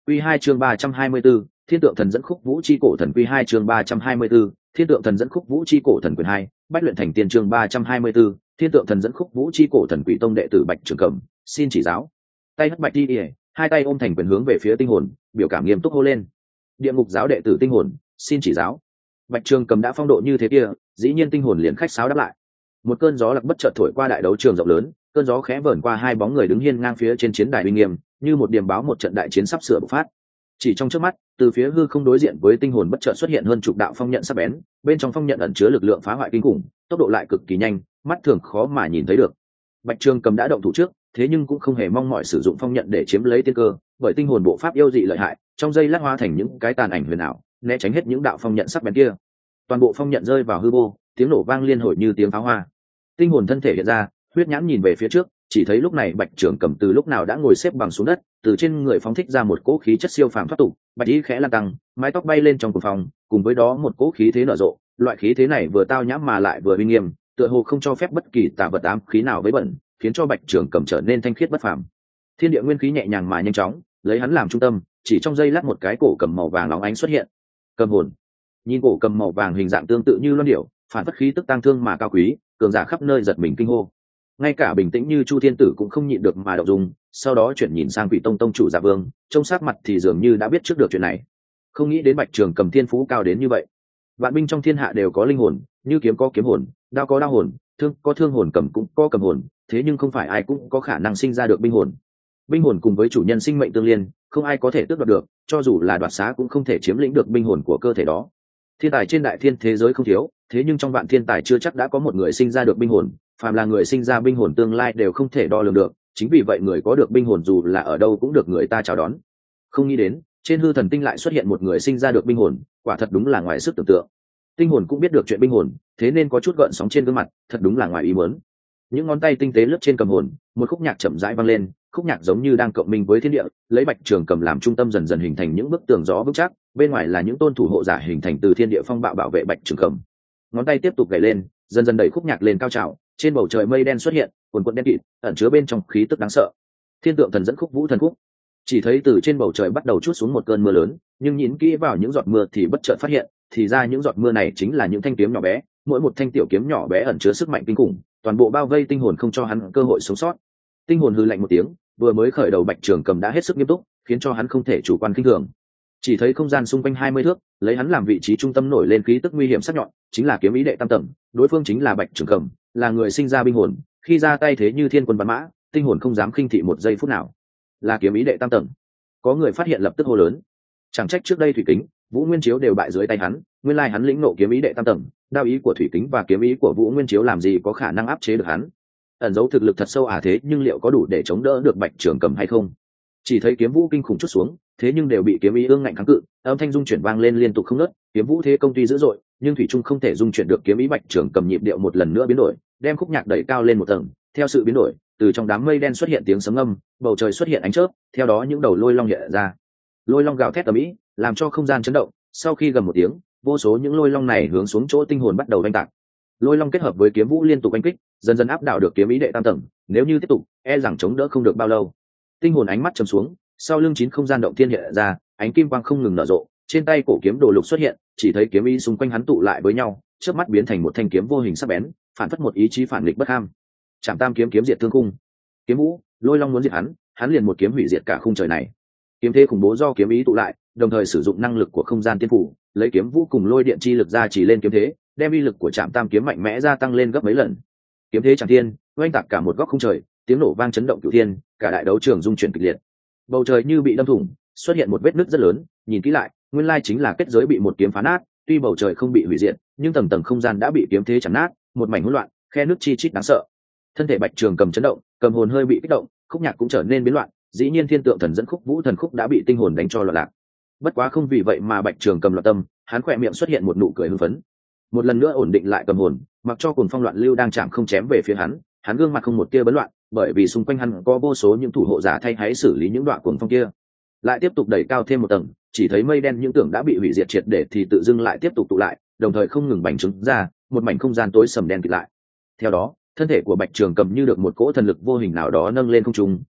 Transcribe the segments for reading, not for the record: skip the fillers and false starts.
Quy 2 chương 324, Thiên tượng thần dẫn khúc vũ chi cổ thần. Quy 2 chương 324, Thiên tượng thần dẫn khúc vũ chi cổ thần. Quyền 2, Bách luyện thành tiên. Chương 324, Thiên tượng thần dẫn khúc vũ chi cổ thần. Quỷ tông đệ tử Bạch Trường Cầm, xin chỉ giáo. Tay hất bạch đi ỉa, hai tay ôm thành quyền hướng về phía tinh hồn, biểu cảm nghiêm túc hô lên. Địa ngục giáo đệ tử tinh hồn, xin chỉ giáo. Bạch Trường Cầm đã phong độ như thế kia, dĩ nhiên tinh hồn liền khách sáo đáp lại. Một cơn gió lặc bất chợt thổi qua đại đấu trường rộng lớn, cơn gió khẽ vờn qua hai bóng người đứng hiên ngang phía trên chiến đài uy nghiêm, như một điểm báo một trận đại chiến sắp sửa bộc phát. Chỉ trong chớp mắt, từ phía hư không đối diện với tinh hồn bất chợt xuất hiện hơn chục đạo phong nhận sắc bén, bên trong phong nhận ẩn chứa lực lượng phá hoại kinh khủng, tốc độ lại cực kỳ nhanh, mắt thường khó mà nhìn thấy được. Bạch Trường Cầm đã động thủ trước, thế nhưng cũng không hề mong mỏi sử dụng phong nhận để chiếm lấy tiên cơ, bởi tinh hồn bộ pháp yêu dị lợi hại, trong giây lát hóa thành những cái tàn ảnh huyền ảo, né tránh hết những đạo phong nhận sắc bén kia. Toàn bộ phong nhận rơi vào hư vô, tiếng nổ vang liên hồi như tiếng pháo hoa. Tinh hồn thân thể hiện ra, huyết nhãn nhìn về phía trước, chỉ thấy lúc này Bạch Trường Cầm từ lúc nào đã ngồi xếp bằng xuống đất, từ trên người phóng thích ra một cỗ khí chất siêu phàm thoát tục, bạch y khẽ lan tăng, mái tóc bay lên trong cuồng phòng, cùng với đó một cỗ khí thế nở rộ, loại khí thế này vừa tao nhã mà lại vừa uy nghiêm, tựa hồ không cho phép bất kỳ tà vật ám khí nào với bẩn, khiến cho Bạch Trường Cầm trở nên thanh khiết bất phàm. Thiên địa nguyên khí nhẹ nhàng mà nhanh chóng, lấy hắn làm trung tâm, chỉ trong giây lát một cái cổ cầm màu vàng óng ánh xuất hiện. Cầm hồn. Nhìn cổ cầm màu vàng hình dạng tương tự như loan điểu, phản phất khí tức tăng thương mà cao quý, cường giả khắp nơi giật mình kinh hô. Ngay cả bình tĩnh như Chu Thiên Tử cũng không nhịn được mà động dung, sau đó chuyển nhìn sang Quỷ Tông tông chủ Dạ Vương, trông sắc mặt thì dường như đã biết trước được chuyện này. Không nghĩ đến Bạch Trường Cầm thiên phú cao đến như vậy. Vạn binh trong thiên hạ đều có linh hồn, như kiếm có kiếm hồn, đao có đao hồn, thương có thương hồn, cầm cũng có cầm hồn, thế nhưng không phải ai cũng có khả năng sinh ra được binh hồn. Binh hồn cùng với chủ nhân sinh mệnh tương liên, không ai có thể tước đoạt được, cho dù là đoạt xá cũng không thể chiếm lĩnh được binh hồn của cơ thể đó. Thiên tài trên đại thiên thế giới không thiếu, thế nhưng trong vạn thiên tài chưa chắc đã có một người sinh ra được binh hồn, phàm là người sinh ra binh hồn tương lai đều không thể đo lường được, chính vì vậy người có được binh hồn dù là ở đâu cũng được người ta chào đón. Không nghĩ đến, trên hư thần tinh lại xuất hiện một người sinh ra được binh hồn, quả thật đúng là ngoài sức tưởng tượng. Tinh hồn cũng biết được chuyện binh hồn, thế nên có chút gợn sóng trên gương mặt, thật đúng là ngoài ý muốn. Những ngón tay tinh tế lướt trên cầm hồn, một khúc nhạc chậm rãi vang lên, khúc nhạc giống như đang cộng minh với thiên địa, lấy Bạch Trường Cầm làm trung tâm dần dần hình thành những bức tường gió vững chắc, bên ngoài là những tôn thủ hộ giả hình thành từ thiên địa phong bạo bảo vệ Bạch Trường Cầm. Ngón tay tiếp tục gảy lên, dần dần đẩy khúc nhạc lên cao trào, trên bầu trời mây đen xuất hiện, quần quần đen kịt, ẩn chứa bên trong khí tức đáng sợ. Thiên tượng thần dẫn khúc vũ thần khúc. Chỉ thấy từ trên bầu trời bắt đầu trút xuống một cơn mưa lớn, nhưng nhìn kỹ vào những giọt mưa thì bất chợt phát hiện, thì ra những giọt mưa này chính là những thanh kiếm nhỏ bé, mỗi một thanh tiểu kiếm nhỏ bé ẩn chứa sức mạnh kinh khủng, toàn bộ bao vây tinh hồn không cho hắn cơ hội sống sót. Tinh hồn hừ lạnh một tiếng, vừa mới khởi đầu Bạch Trường Cầm đã hết sức nghiêm túc, khiến cho hắn không thể chủ quan khinh thường. Chỉ thấy không gian xung quanh 20 thước, lấy hắn làm vị trí trung tâm nổi lên khí tức nguy hiểm sắc nhọn, chính là kiếm ý đệ tam tầng, đối phương chính là Bạch Trường Cầm, là người sinh ra binh hồn, khi ra tay thế như thiên quân bắn mã, tinh hồn không dám khinh thị một giây phút nào. Là kiếm ý đệ tam tầng. Có người phát hiện lập tức hô lớn. Chẳng trách trước đây Thủy Kính, Vũ Nguyên Chiếu đều bại dưới tay hắn, nguyên lai hắn lĩnh ngộ kiếm ý đệ tam tầng, đao ý của Thủy Kính và kiếm ý của Vũ Nguyên Chiếu làm gì có khả năng áp chế được hắn. Ẩn dấu thực lực thật sâu thế nhưng liệu có đủ để chống đỡ được Bạch Trường Cầm hay không? Chỉ thấy kiếm vũ kinh khủng chút xuống, thế nhưng đều bị kiếm ý ương ngạnh kháng cự, âm thanh dung chuyển vang lên liên tục không ngớt, kiếm vũ thế công tuy dữ dội, nhưng thủy trung không thể dung chuyển được kiếm ý. Bạch Trường Cầm nhịp điệu một lần nữa biến đổi, đem khúc nhạc đẩy cao lên một tầng, theo sự biến đổi, từ trong đám mây đen xuất hiện tiếng sấm âm, bầu trời xuất hiện ánh chớp, theo đó những đầu lôi long hiện ra. Lôi long gào thét ầm ĩ, làm cho không gian chấn động, sau khi gầm một tiếng, vô số những lôi long này hướng xuống chỗ tinh hồn bắt đầu oanh tạc. Lôi long kết hợp với kiếm vũ liên tục oanh kích, dần dần áp đảo được kiếm ý đệ tam tầng, nếu như tiếp tục, e rằng chống đỡ không được bao lâu. Tinh hồn ánh mắt trầm xuống, sau lưng 9 không gian động thiên hiện ra, ánh kim quang không ngừng nở rộ, trên tay cổ kiếm đồ lục xuất hiện, chỉ thấy kiếm ý xung quanh hắn tụ lại với nhau, chớp mắt biến thành một thanh kiếm vô hình sắc bén, phản phất một ý chí phản nghịch bất ham. Trảm Tam kiếm kiếm diệt thương khung. Kiếm vũ, lôi long muốn diệt hắn liền một kiếm hủy diệt cả khung trời này. Kiếm thế khủng bố do kiếm ý tụ lại, đồng thời sử dụng năng lực của không gian tiên phủ, lấy kiếm vũ cùng lôi điện chi lực ra chỉ lên kiếm thế, đem uy lực của Trảm Tam kiếm mạnh mẽ gia tăng lên gấp mấy lần. Kiếm thế chẳng thiên, oanh tạc cả một góc khung trời, tiếng nổ vang chấn động cửu thiên, cả đại đấu trường rung chuyển kịch liệt. Bầu trời như bị đâm thủng, xuất hiện một vết nứt rất lớn, nhìn kỹ lại, nguyên lai chính là kết giới bị một kiếm phá nát, tuy bầu trời không bị hủy diệt, nhưng tầng tầng không gian đã bị kiếm thế chặt nát, một mảnh hỗn loạn, khe nứt chi chít đáng sợ. Thân thể Bạch Trường Cầm chấn động, cầm hồn hơi bị kích động, khúc nhạc cũng trở nên biến loạn, dĩ nhiên thiên tượng thần dẫn khúc vũ thần khúc đã bị tinh hồn đánh cho loạn lạc. Bất quá không vì vậy mà Bạch Trường Cầm loạn tâm, hắn khỏe miệng xuất hiện một nụ cười hưng phấn. Một lần nữa ổn định lại cầm hồn, mặc cho cuồng phong loạn lưu đang chạm không chém về phía hắn gương mặt không một tia bấn loạn, bởi vì xung quanh hắn có vô số những thủ hộ giả thay hãy xử lý những đoạn cuồng phong kia. Lại tiếp tục đẩy cao thêm một tầng, chỉ thấy mây đen những tưởng đã bị hủy diệt triệt để thì tự dưng lại tiếp tục tụ lại, đồng thời không ngừng bành trướng ra, một mảnh không gian tối sầm đen kịt lại. Theo đó, thân thể của Bạch Trường Cầm như được một cỗ thần lực vô hình nào đó nâng lên không trung,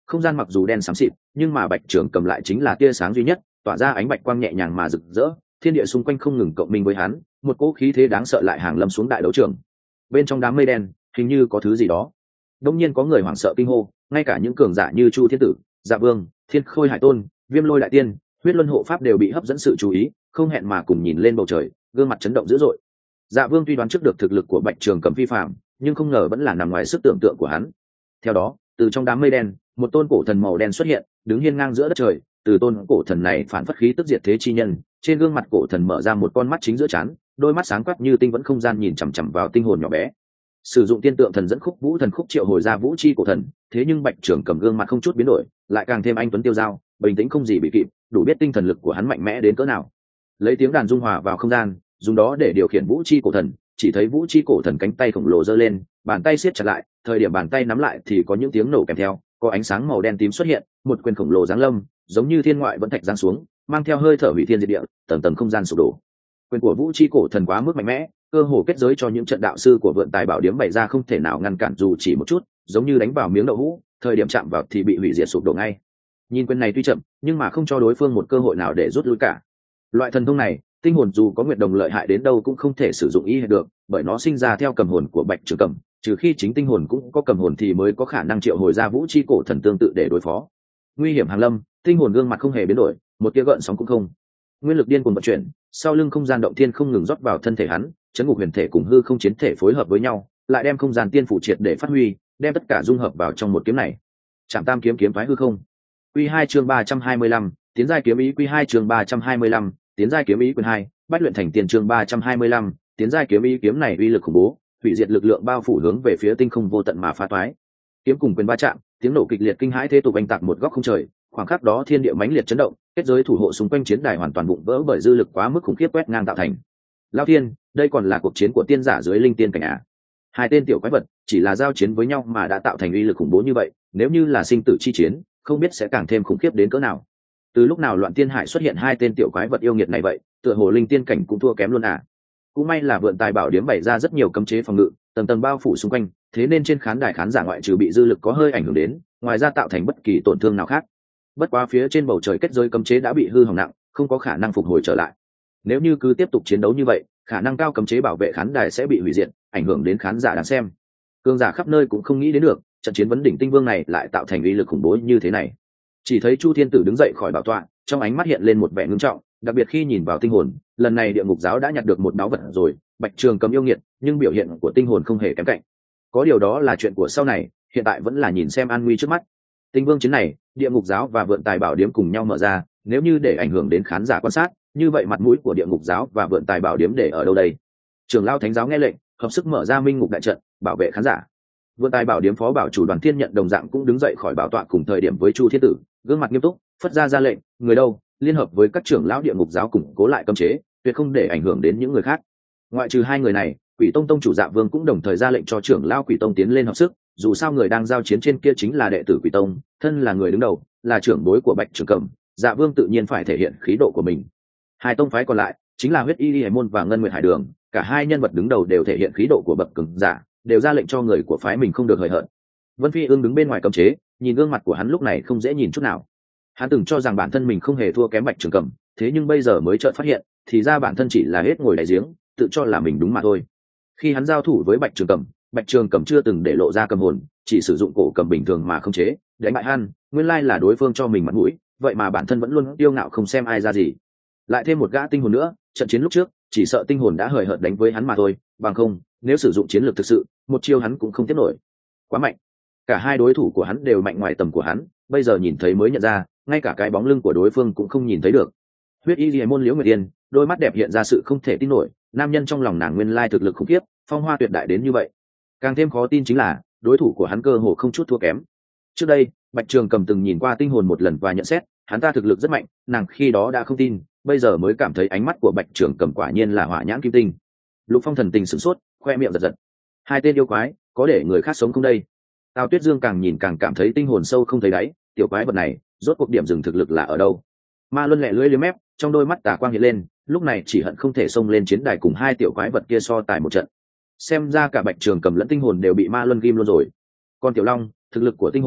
không gian mặc dù đen xám xịt nhưng mà Bạch Trường Cầm lại chính là tia sáng duy nhất, tỏa ra ánh bạch quang nhẹ nhàng mà rực rỡ, thiên địa xung quanh không ngừng cộng minh với hắn, một cỗ khí thế đáng sợ lại hàng lâm xuống đại đấu trường. Bên trong đám mây đen hình như có thứ gì đó. Đông nhiên có người hoảng sợ kinh hô, ngay cả những cường giả như Chu Thiên Tử, Dạ Vương, Thiên Khôi Hải Tôn, Viêm Lôi Đại Tiên, Huyết Luân Hộ Pháp đều bị hấp dẫn sự chú ý, không hẹn mà cùng nhìn lên bầu trời, gương mặt chấn động dữ dội. Dạ Vương tuy đoán trước được thực lực của Bạch Trường Cầm phi phàm, nhưng không ngờ vẫn là nằm ngoài sức tưởng tượng của hắn. Theo đó, từ trong đám mây đen, một tôn cổ thần màu đen xuất hiện, đứng hiên ngang giữa đất trời. Từ tôn cổ thần này phản phất khí tức diệt thế chi nhân, trên gương mặt cổ thần mở ra một con mắt chính giữa trán, đôi mắt sáng quắc như tinh vẫn không gian nhìn chằm chằm vào tinh hồn nhỏ bé. Sử dụng tiên tượng thần dẫn khúc vũ thần khúc triệu hồi ra vũ chi cổ thần, thế nhưng Bạch Trường Cầm gương mặt không chút biến đổi, lại càng thêm anh tuấn tiêu dao, bình tĩnh không gì bị kịp, đủ biết tinh thần lực của hắn mạnh mẽ đến cỡ nào. Lấy tiếng đàn dung hòa vào không gian, dùng đó để điều khiển vũ chi cổ thần. Chỉ thấy vũ chi cổ thần cánh tay khổng lồ giơ lên, bàn tay siết chặt lại, thời điểm bàn tay nắm lại thì có những tiếng nổ kèm theo, có ánh sáng màu đen tím xuất hiện, một quyền khổng lồ giáng lâm, giống như thiên ngoại vẫn thạch giáng xuống, mang theo hơi thở hủy thiên diệt địa, tầng tầng không gian sụp đổ. Quyền của vũ chi cổ thần quá mức mạnh mẽ, cơ hồ kết giới cho những trận đạo sư của vượn tài bảo điếm bày ra không thể nào ngăn cản dù chỉ một chút, giống như đánh vào miếng đậu hũ, thời điểm chạm vào thì bị hủy diệt sụp đổ ngay. Nhìn quyền này tuy chậm, nhưng mà không cho đối phương một cơ hội nào để rút lui cả. Loại thần thông này, tinh hồn dù có nguyệt đồng lợi hại đến đâu cũng không thể sử dụng y được, bởi nó sinh ra theo cầm hồn của Bạch Trường Cầm, trừ khi chính tinh hồn cũng có cầm hồn thì mới có khả năng triệu hồi ra vũ chi cổ thần tương tự để đối phó. Nguy hiểm hàng lâm, tinh hồn gương mặt không hề biến đổi, một tia gợn sóng cũng không. Nguyên lực điên cuồng vận chuyển, sau lưng không gian động thiên không ngừng rót vào thân thể hắn, chấn ngục huyền thể cùng hư không chiến thể phối hợp với nhau, lại đem không gian tiên phủ triệt để phát huy, đem tất cả dung hợp vào trong một kiếm này. Trảm Tam kiếm kiếm phái hư không. Quy 2 chương 325, tiến giai kiếm ý. Quy 2 chương 325, tiến giai kiếm ý quyền 2, bách luyện thành tiền chương 325, tiến giai kiếm ý. Kiếm này uy lực khủng bố, hủy diệt lực lượng bao phủ hướng về phía tinh không vô tận mà phá toái. Kiếm cùng quyền va chạm, tiếng nổ kịch liệt kinh hãi thế tục oanh tạc một góc không trời, khoảng khắc đó thiên địa mãnh liệt chấn động, kết giới thủ hộ xung quanh chiến đài hoàn toàn bụng vỡ bởi dư lực quá mức khủng khiếp quét ngang tạo thành. Lao thiên, đây còn là cuộc chiến của tiên giả dưới linh tiên cảnh à? Hai tên tiểu quái vật chỉ là giao chiến với nhau mà đã tạo thành uy lực khủng bố như vậy, nếu như là sinh tử chi chiến, không biết sẽ càng thêm khủng khiếp đến cỡ nào. Từ lúc nào Loạn Tiên Hải xuất hiện hai tên tiểu quái vật yêu nghiệt này vậy, tựa hồ linh tiên cảnh cũng thua kém luôn à? Cũng may là vượn tài bảo điếm bày ra rất nhiều cấm chế phòng ngự, tầng tầng bao phủ xung quanh, thế nên trên khán đài khán giả ngoại trừ bị dư lực có hơi ảnh hưởng đến, ngoài ra tạo thành bất kỳ tổn thương nào khác. Bất quá phía trên bầu trời kết giới cấm chế đã bị hư hỏng nặng, không có khả năng phục hồi trở lại. Nếu như cứ tiếp tục chiến đấu như vậy, khả năng cao cấm chế bảo vệ khán đài sẽ bị hủy diệt, ảnh hưởng đến khán giả đang xem. Cường giả khắp nơi cũng không nghĩ đến được, trận chiến vấn đỉnh tinh vương này lại tạo thành uy lực khủng bố như thế này. Chỉ thấy Chu Thiên Tử đứng dậy khỏi bảo tọa, trong ánh mắt hiện lên một vẻ ngưng trọng, đặc biệt khi nhìn vào tinh hồn, lần này địa ngục giáo đã nhặt được một báu vật rồi. Bạch Trường Cầm yêu nghiệt, nhưng biểu hiện của tinh hồn không hề kém cạnh. Có điều đó là chuyện của sau này, hiện tại vẫn là nhìn xem an nguy trước mắt. Tinh vương chiến này, địa ngục giáo và vượn tài bảo điếm cùng nhau mở ra, nếu như để ảnh hưởng đến khán giả quan sát, như vậy mặt mũi của địa ngục giáo và vượn tài bảo điếm để ở đâu đây? Trưởng lão thánh giáo nghe lệnh, hợp sức mở ra minh ngục đại trận, bảo vệ khán giả. Vượn tài bảo điếm phó bảo chủ Đoàn Thiên Nhận đồng dạng cũng đứng dậy khỏi bảo tọa cùng thời điểm với Chu Thiên Tử, gương mặt nghiêm túc, phất ra lệnh, người đâu, liên hợp với các trưởng lão địa ngục giáo củng cố lại cấm chế, tuyệt không để ảnh hưởng đến những người khác. Ngoại trừ hai người này, Quỷ Tông tông chủ Dạ Vương cũng đồng thời ra lệnh cho trưởng lão Quỷ Tông tiến lên hợp sức, dù sao người đang giao chiến trên kia chính là đệ tử Quỷ Tông, thân là người đứng đầu, là trưởng bối của Bạch Trường Cầm, Dạ Vương tự nhiên phải thể hiện khí độ của mình. Hai tông phái còn lại chính là Huyết Y Hải môn và Ngân Nguyệt Hải Đường, cả hai nhân vật đứng đầu đều thể hiện khí độ của bậc cường giả, đều ra lệnh cho người của phái mình không được hời hợt. Vân Phi Ương đứng bên ngoài cấm chế, nhìn gương mặt của hắn lúc này không dễ nhìn chút nào. Hắn từng cho rằng bản thân mình không hề thua kém Bạch Trường Cầm, thế nhưng bây giờ mới chợt phát hiện, thì ra bản thân chỉ là hết ngồi đáy giếng, tự cho là mình đúng mà thôi. Khi hắn giao thủ với Bạch Trường Cầm chưa từng để lộ ra cầm hồn, chỉ sử dụng cổ cầm bình thường mà không chế, đánh bại hắn, nguyên lai là đối phương cho mình mặt mũi, vậy mà bản thân vẫn luôn tiêu ngạo không xem ai ra gì. Lại thêm một gã tinh hồn nữa, trận chiến lúc trước, chỉ sợ tinh hồn đã hời hợt đánh với hắn mà thôi, bằng không, nếu sử dụng chiến lược thực sự, một chiêu hắn cũng không tiếp nổi. Quá mạnh. Cả hai đối thủ của hắn đều mạnh ngoài tầm của hắn, bây giờ nhìn thấy mới nhận ra, ngay cả cái bóng lưng của đối phương cũng không nhìn thấy được. Huyết Y Liễu môn Liễu Nguyệt Yên, đôi mắt đẹp hiện ra sự không thể tin nổi, nam nhân trong lòng nàng nguyên lai thực lực khủng khiếp, phong hoa tuyệt đại đến như vậy. Càng thêm khó tin chính là, đối thủ của hắn cơ hồ không chút thua kém. Trước đây, Bạch Trường Cầm từng nhìn qua tinh hồn một lần và nhận xét, hắn ta thực lực rất mạnh, nàng khi đó đã không tin, bây giờ mới cảm thấy ánh mắt của Bạch Trường Cầm quả nhiên là hỏa nhãn kim tinh. Lục Phong thần tình sửng sốt, khoe miệng giật giật. Hai tên yêu quái, có để người khác sống không đây? Tào Tuyết Dương càng nhìn càng cảm thấy tinh hồn sâu không thấy đáy, tiểu quái vật này, rốt cuộc điểm dừng thực lực là ở đâu? Ma Luân lẹ lưỡi liếm mép, trong đôi mắt tà quang hiện lên, lúc này chỉ hận không thể xông lên chiến đài cùng hai tiểu quái vật kia so tài một trận. Xem ra cả Bạch Trường Cầm lẫn tinh hồn đều bị Ma Luân ghim luôn rồi. Còn Tiểu Long, thực lực của tinh hồn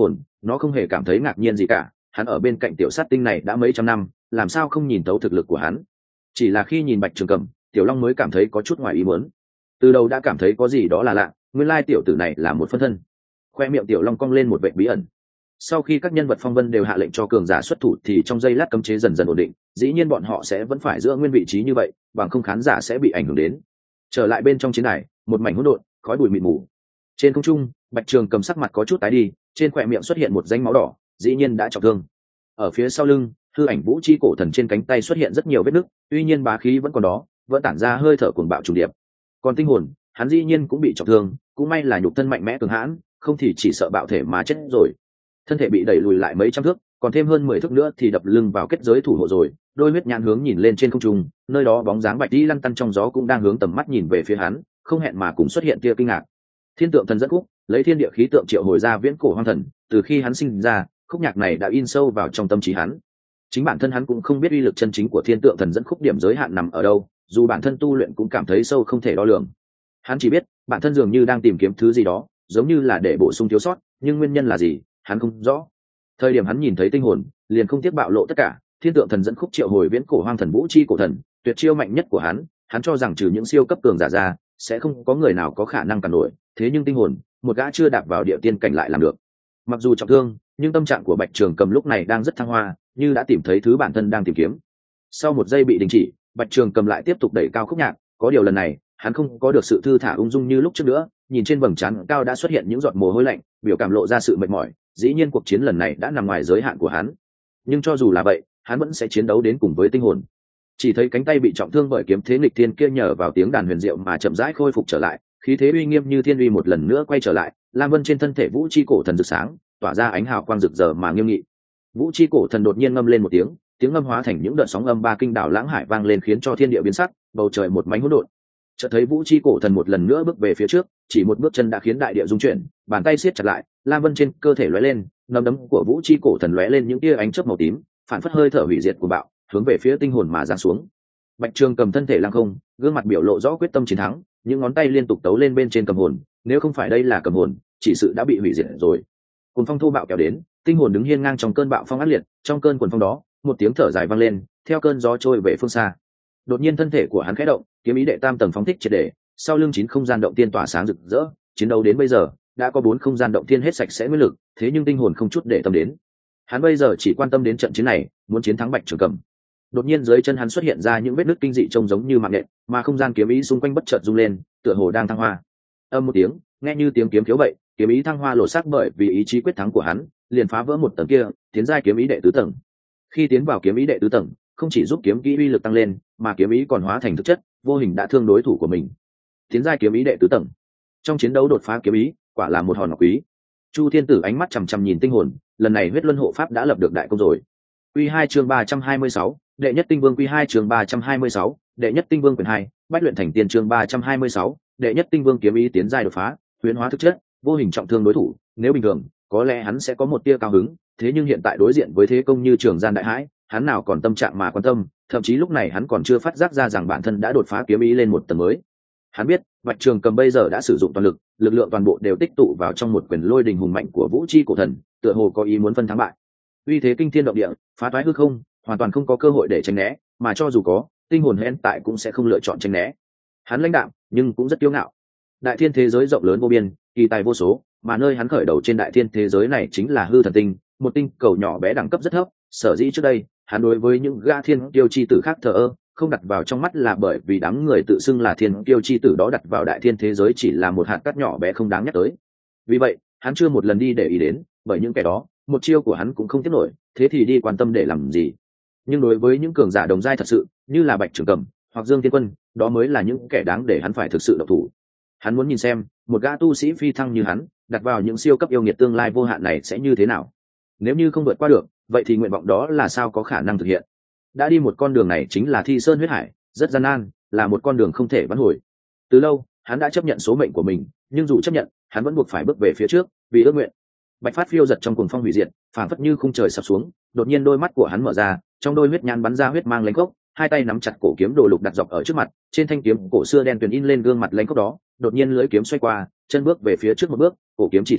nó không hề cảm thấy ngạc nhiên gì cả. Hắn ở bên cạnh tiểu sát tinh này đã mấy trăm năm, làm sao không nhìn thấu thực lực của hắn. Chỉ là khi nhìn Bạch Trường Cầm, Tiểu Long mới cảm thấy có chút ngoài ý muốn. Từ đầu đã cảm thấy có gì đó là lạ, nguyên lai tiểu tử này là một phân thân. Khoe miệng Tiểu Long cong lên một vẻ bí ẩn. Sau khi các nhân vật phong vân đều hạ lệnh cho cường giả xuất thủ thì trong giây lát cấm chế dần dần ổn định, dĩ nhiên bọn họ sẽ vẫn phải giữ nguyên vị trí như vậy, bằng không khán giả sẽ bị ảnh hưởng đến. Trở lại bên trong chiến đài, một mảnh hỗn độn, khói bụi mịt mù. Trên không trung, Bạch Trường Cầm sắc mặt có chút tái đi, trên khóe miệng xuất hiện một rãnh máu đỏ, dĩ nhiên đã trọng thương. Ở phía sau lưng, hư ảnh vũ chi cổ thần trên cánh tay xuất hiện rất nhiều vết nứt, tuy nhiên bá khí vẫn còn đó, vẫn tản ra hơi thở cuồng bạo trùng điệp. Còn tinh hồn, hắn dĩ nhiên cũng bị trọng thương, cũng may là nhục thân mạnh mẽ cường hãn, không thì chỉ sợ bạo thể mà chết rồi. Thân thể bị đẩy lùi lại mấy trăm thước, còn thêm hơn 10 thước nữa thì đập lưng vào kết giới thủ hộ rồi. Đôi huyết nhãn hướng nhìn lên trên không trung, nơi đó bóng dáng Bạch đi lăn tăn trong gió cũng đang hướng tầm mắt nhìn về phía hắn, không hẹn mà cùng xuất hiện tia kinh ngạc. Thiên tượng thần dẫn khúc, lấy thiên địa khí tượng triệu hồi ra viễn cổ hoang thần, từ khi hắn sinh ra, khúc nhạc này đã in sâu vào trong tâm trí hắn. Chính bản thân hắn cũng không biết uy lực chân chính của thiên tượng thần dẫn khúc điểm giới hạn nằm ở đâu, dù bản thân tu luyện cũng cảm thấy sâu không thể đo lường. Hắn chỉ biết bản thân dường như đang tìm kiếm thứ gì đó, giống như là để bổ sung thiếu sót, nhưng nguyên nhân là gì hắn không rõ. Thời điểm hắn nhìn thấy tinh hồn, liền không tiếc bạo lộ tất cả. Thiên tượng thần dẫn khúc triệu hồi viễn cổ hoang thần vũ chi cổ thần, tuyệt chiêu mạnh nhất của hắn cho rằng trừ những siêu cấp cường giả ra sẽ không có người nào có khả năng cản nổi. Thế nhưng tinh hồn, một gã chưa đạp vào địa tiên cảnh lại làm được. Mặc dù trọng thương, nhưng tâm trạng của Bạch Trường Cầm lúc này đang rất thăng hoa, như đã tìm thấy thứ bản thân đang tìm kiếm. Sau một giây bị đình chỉ, Bạch Trường Cầm lại tiếp tục đẩy cao khúc nhạc, có điều lần này hắn không có được sự thư thả ung dung như lúc trước nữa. Nhìn trên vầng trán cao đã xuất hiện những giọt mồ hôi lạnh, biểu cảm lộ ra sự mệt mỏi. Dĩ nhiên cuộc chiến lần này đã nằm ngoài giới hạn của hắn, nhưng cho dù là vậy hắn vẫn sẽ chiến đấu đến cùng với tinh hồn. Chỉ thấy cánh tay bị trọng thương bởi kiếm thế nghịch thiên kia nhờ vào tiếng đàn huyền diệu mà chậm rãi khôi phục trở lại, khí thế uy nghiêm như thiên uy một lần nữa quay trở lại. Lam vân trên thân thể vũ chi cổ thần rực sáng, tỏa ra ánh hào quang rực rỡ mà nghiêm nghị. Vũ chi cổ thần đột nhiên ngâm lên một tiếng, tiếng ngâm hóa thành những đợt sóng âm ba kinh đảo lãng hải vang lên, khiến cho thiên địa biến sắc, bầu trời một mảnh hỗn độn. Chợt thấy vũ chi cổ thần một lần nữa bước về phía trước, chỉ một bước chân đã khiến đại địa rung chuyển, bàn tay siết chặt lại, lam vân trên cơ thể lóe lên, nắm đấm của vũ chi cổ thần lóe lên những tia ánh chớp màu tím, phản phất hơi thở hủy diệt của bạo, hướng về phía tinh hồn mà giáng xuống. Bạch Trường Cầm thân thể lăng không, gương mặt biểu lộ rõ quyết tâm chiến thắng, những ngón tay liên tục tấu lên bên trên cầm hồn, nếu không phải đây là cầm hồn, chỉ sự đã bị hủy diệt rồi. Cuồng phong thô bạo kéo đến, tinh hồn đứng hiên ngang trong cơn bạo phong ác liệt, trong cơn cuồng phong đó, một tiếng thở dài vang lên, theo cơn gió trôi về phương xa. Đột nhiên thân thể của hắn khẽ động, kiếm ý đệ tam tầng phóng thích triệt để, sau lưng 9 không gian động tiên tỏa sáng rực rỡ. Chiến đấu đến bây giờ đã có 4 không gian động tiên hết sạch sẽ nguyên lực, thế nhưng tinh hồn không chút để tâm đến. Hắn bây giờ chỉ quan tâm đến trận chiến này, muốn chiến thắng Bạch Trường Cầm. Đột nhiên dưới chân hắn xuất hiện ra những vết nứt kinh dị trông giống như mạng nhện, mà không gian kiếm ý xung quanh bất chợt rung lên, tựa hồ đang thăng hoa. Âm một tiếng, nghe như tiếng kiếm khiếu vậy, kiếm ý thăng hoa lộ sắc bởi vì ý chí quyết thắng của hắn, liền phá vỡ một tầng kia, tiến giai kiếm ý đệ tứ tầng. Khi tiến vào kiếm ý đệ tứ tầng, không chỉ giúp kiếm kỹ uy lực tăng lên, mà kiếm ý còn hóa thành thực chất, vô hình đã thương đối thủ của mình. Tiến giai kiếm ý đệ tứ tầng, trong chiến đấu đột phá kiếm ý, quả là một hòn ngọc quý. Chu Thiên Tử ánh mắt chằm chằm nhìn tinh hồn, lần này huyết luân hộ pháp đã lập được đại công rồi. Quy 2 chương 326, đệ nhất tinh vương. Quy 2 chương 326, đệ nhất tinh vương quyển 2, bách luyện thành tiên. Chương 326, đệ nhất tinh vương kiếm ý tiến giai đột phá, huyễn hóa thực chất, vô hình trọng thương đối thủ. Nếu bình thường, có lẽ hắn sẽ có một tia cao hứng, thế nhưng hiện tại đối diện với thế công như Trường Gian đại hãi, hắn nào còn tâm trạng mà quan tâm, thậm chí lúc này hắn còn chưa phát giác ra rằng bản thân đã đột phá kiếm ý lên một tầng mới. Hắn biết, Bạch Trường Cầm bây giờ đã sử dụng toàn lực, lực lượng toàn bộ đều tích tụ vào trong một quyền lôi đình hùng mạnh của Vũ Chi cổ thần, tựa hồ có ý muốn phân thắng bại. Uy thế kinh thiên động địa, phá toái hư không, hoàn toàn không có cơ hội để tránh né, mà cho dù có, tinh hồn hiện tại cũng sẽ không lựa chọn tránh né. Hắn lãnh đạm, nhưng cũng rất kiêu ngạo. Đại thiên thế giới rộng lớn vô biên, kỳ tài vô số, mà nơi hắn khởi đầu trên đại thiên thế giới này chính là hư thần tinh, một tinh cầu nhỏ bé đẳng cấp rất thấp. Sở dĩ trước đây, hắn đối với những gã thiên kiêu chi tử khác thờ ơ, không đặt vào trong mắt là bởi vì đám người tự xưng là thiên kiêu chi tử đó đặt vào đại thiên thế giới chỉ là một hạt cát nhỏ bé không đáng nhắc tới. Vì vậy, hắn chưa một lần đi để ý đến, bởi những kẻ đó, một chiêu của hắn cũng không tiếp nổi, thế thì đi quan tâm để làm gì? Nhưng đối với những cường giả đồng giai thật sự, như là Bạch Trường Cầm hoặc Dương Thiên Quân, đó mới là những kẻ đáng để hắn phải thực sự động thủ. Hắn muốn nhìn xem, một gã tu sĩ phi thăng như hắn, đặt vào những siêu cấp yêu nghiệt tương lai vô hạn này sẽ như thế nào. Nếu như không vượt qua được, vậy thì nguyện vọng đó là sao có khả năng thực hiện? Đã đi một con đường này chính là thi sơn huyết hải, rất gian nan, là một con đường không thể vãn hồi. Từ lâu, hắn đã chấp nhận số mệnh của mình, nhưng dù chấp nhận, hắn vẫn buộc phải bước về phía trước, vì ước nguyện. Bạch phát phiêu giật trong cuồng phong hủy diệt, phảng phất như khung trời sập xuống. Đột nhiên đôi mắt của hắn mở ra, trong đôi huyết nhãn bắn ra huyết mang lãnh khốc, hai tay nắm chặt cổ kiếm đồ lục đặt dọc ở trước mặt, trên thanh kiếm cổ xưa đen tuyền in lên gương mặt lãnh khốc đó. Đột nhiên lưỡi kiếm xoay qua, chân bước về phía trước một bước, cổ kiếm chỉ thiên,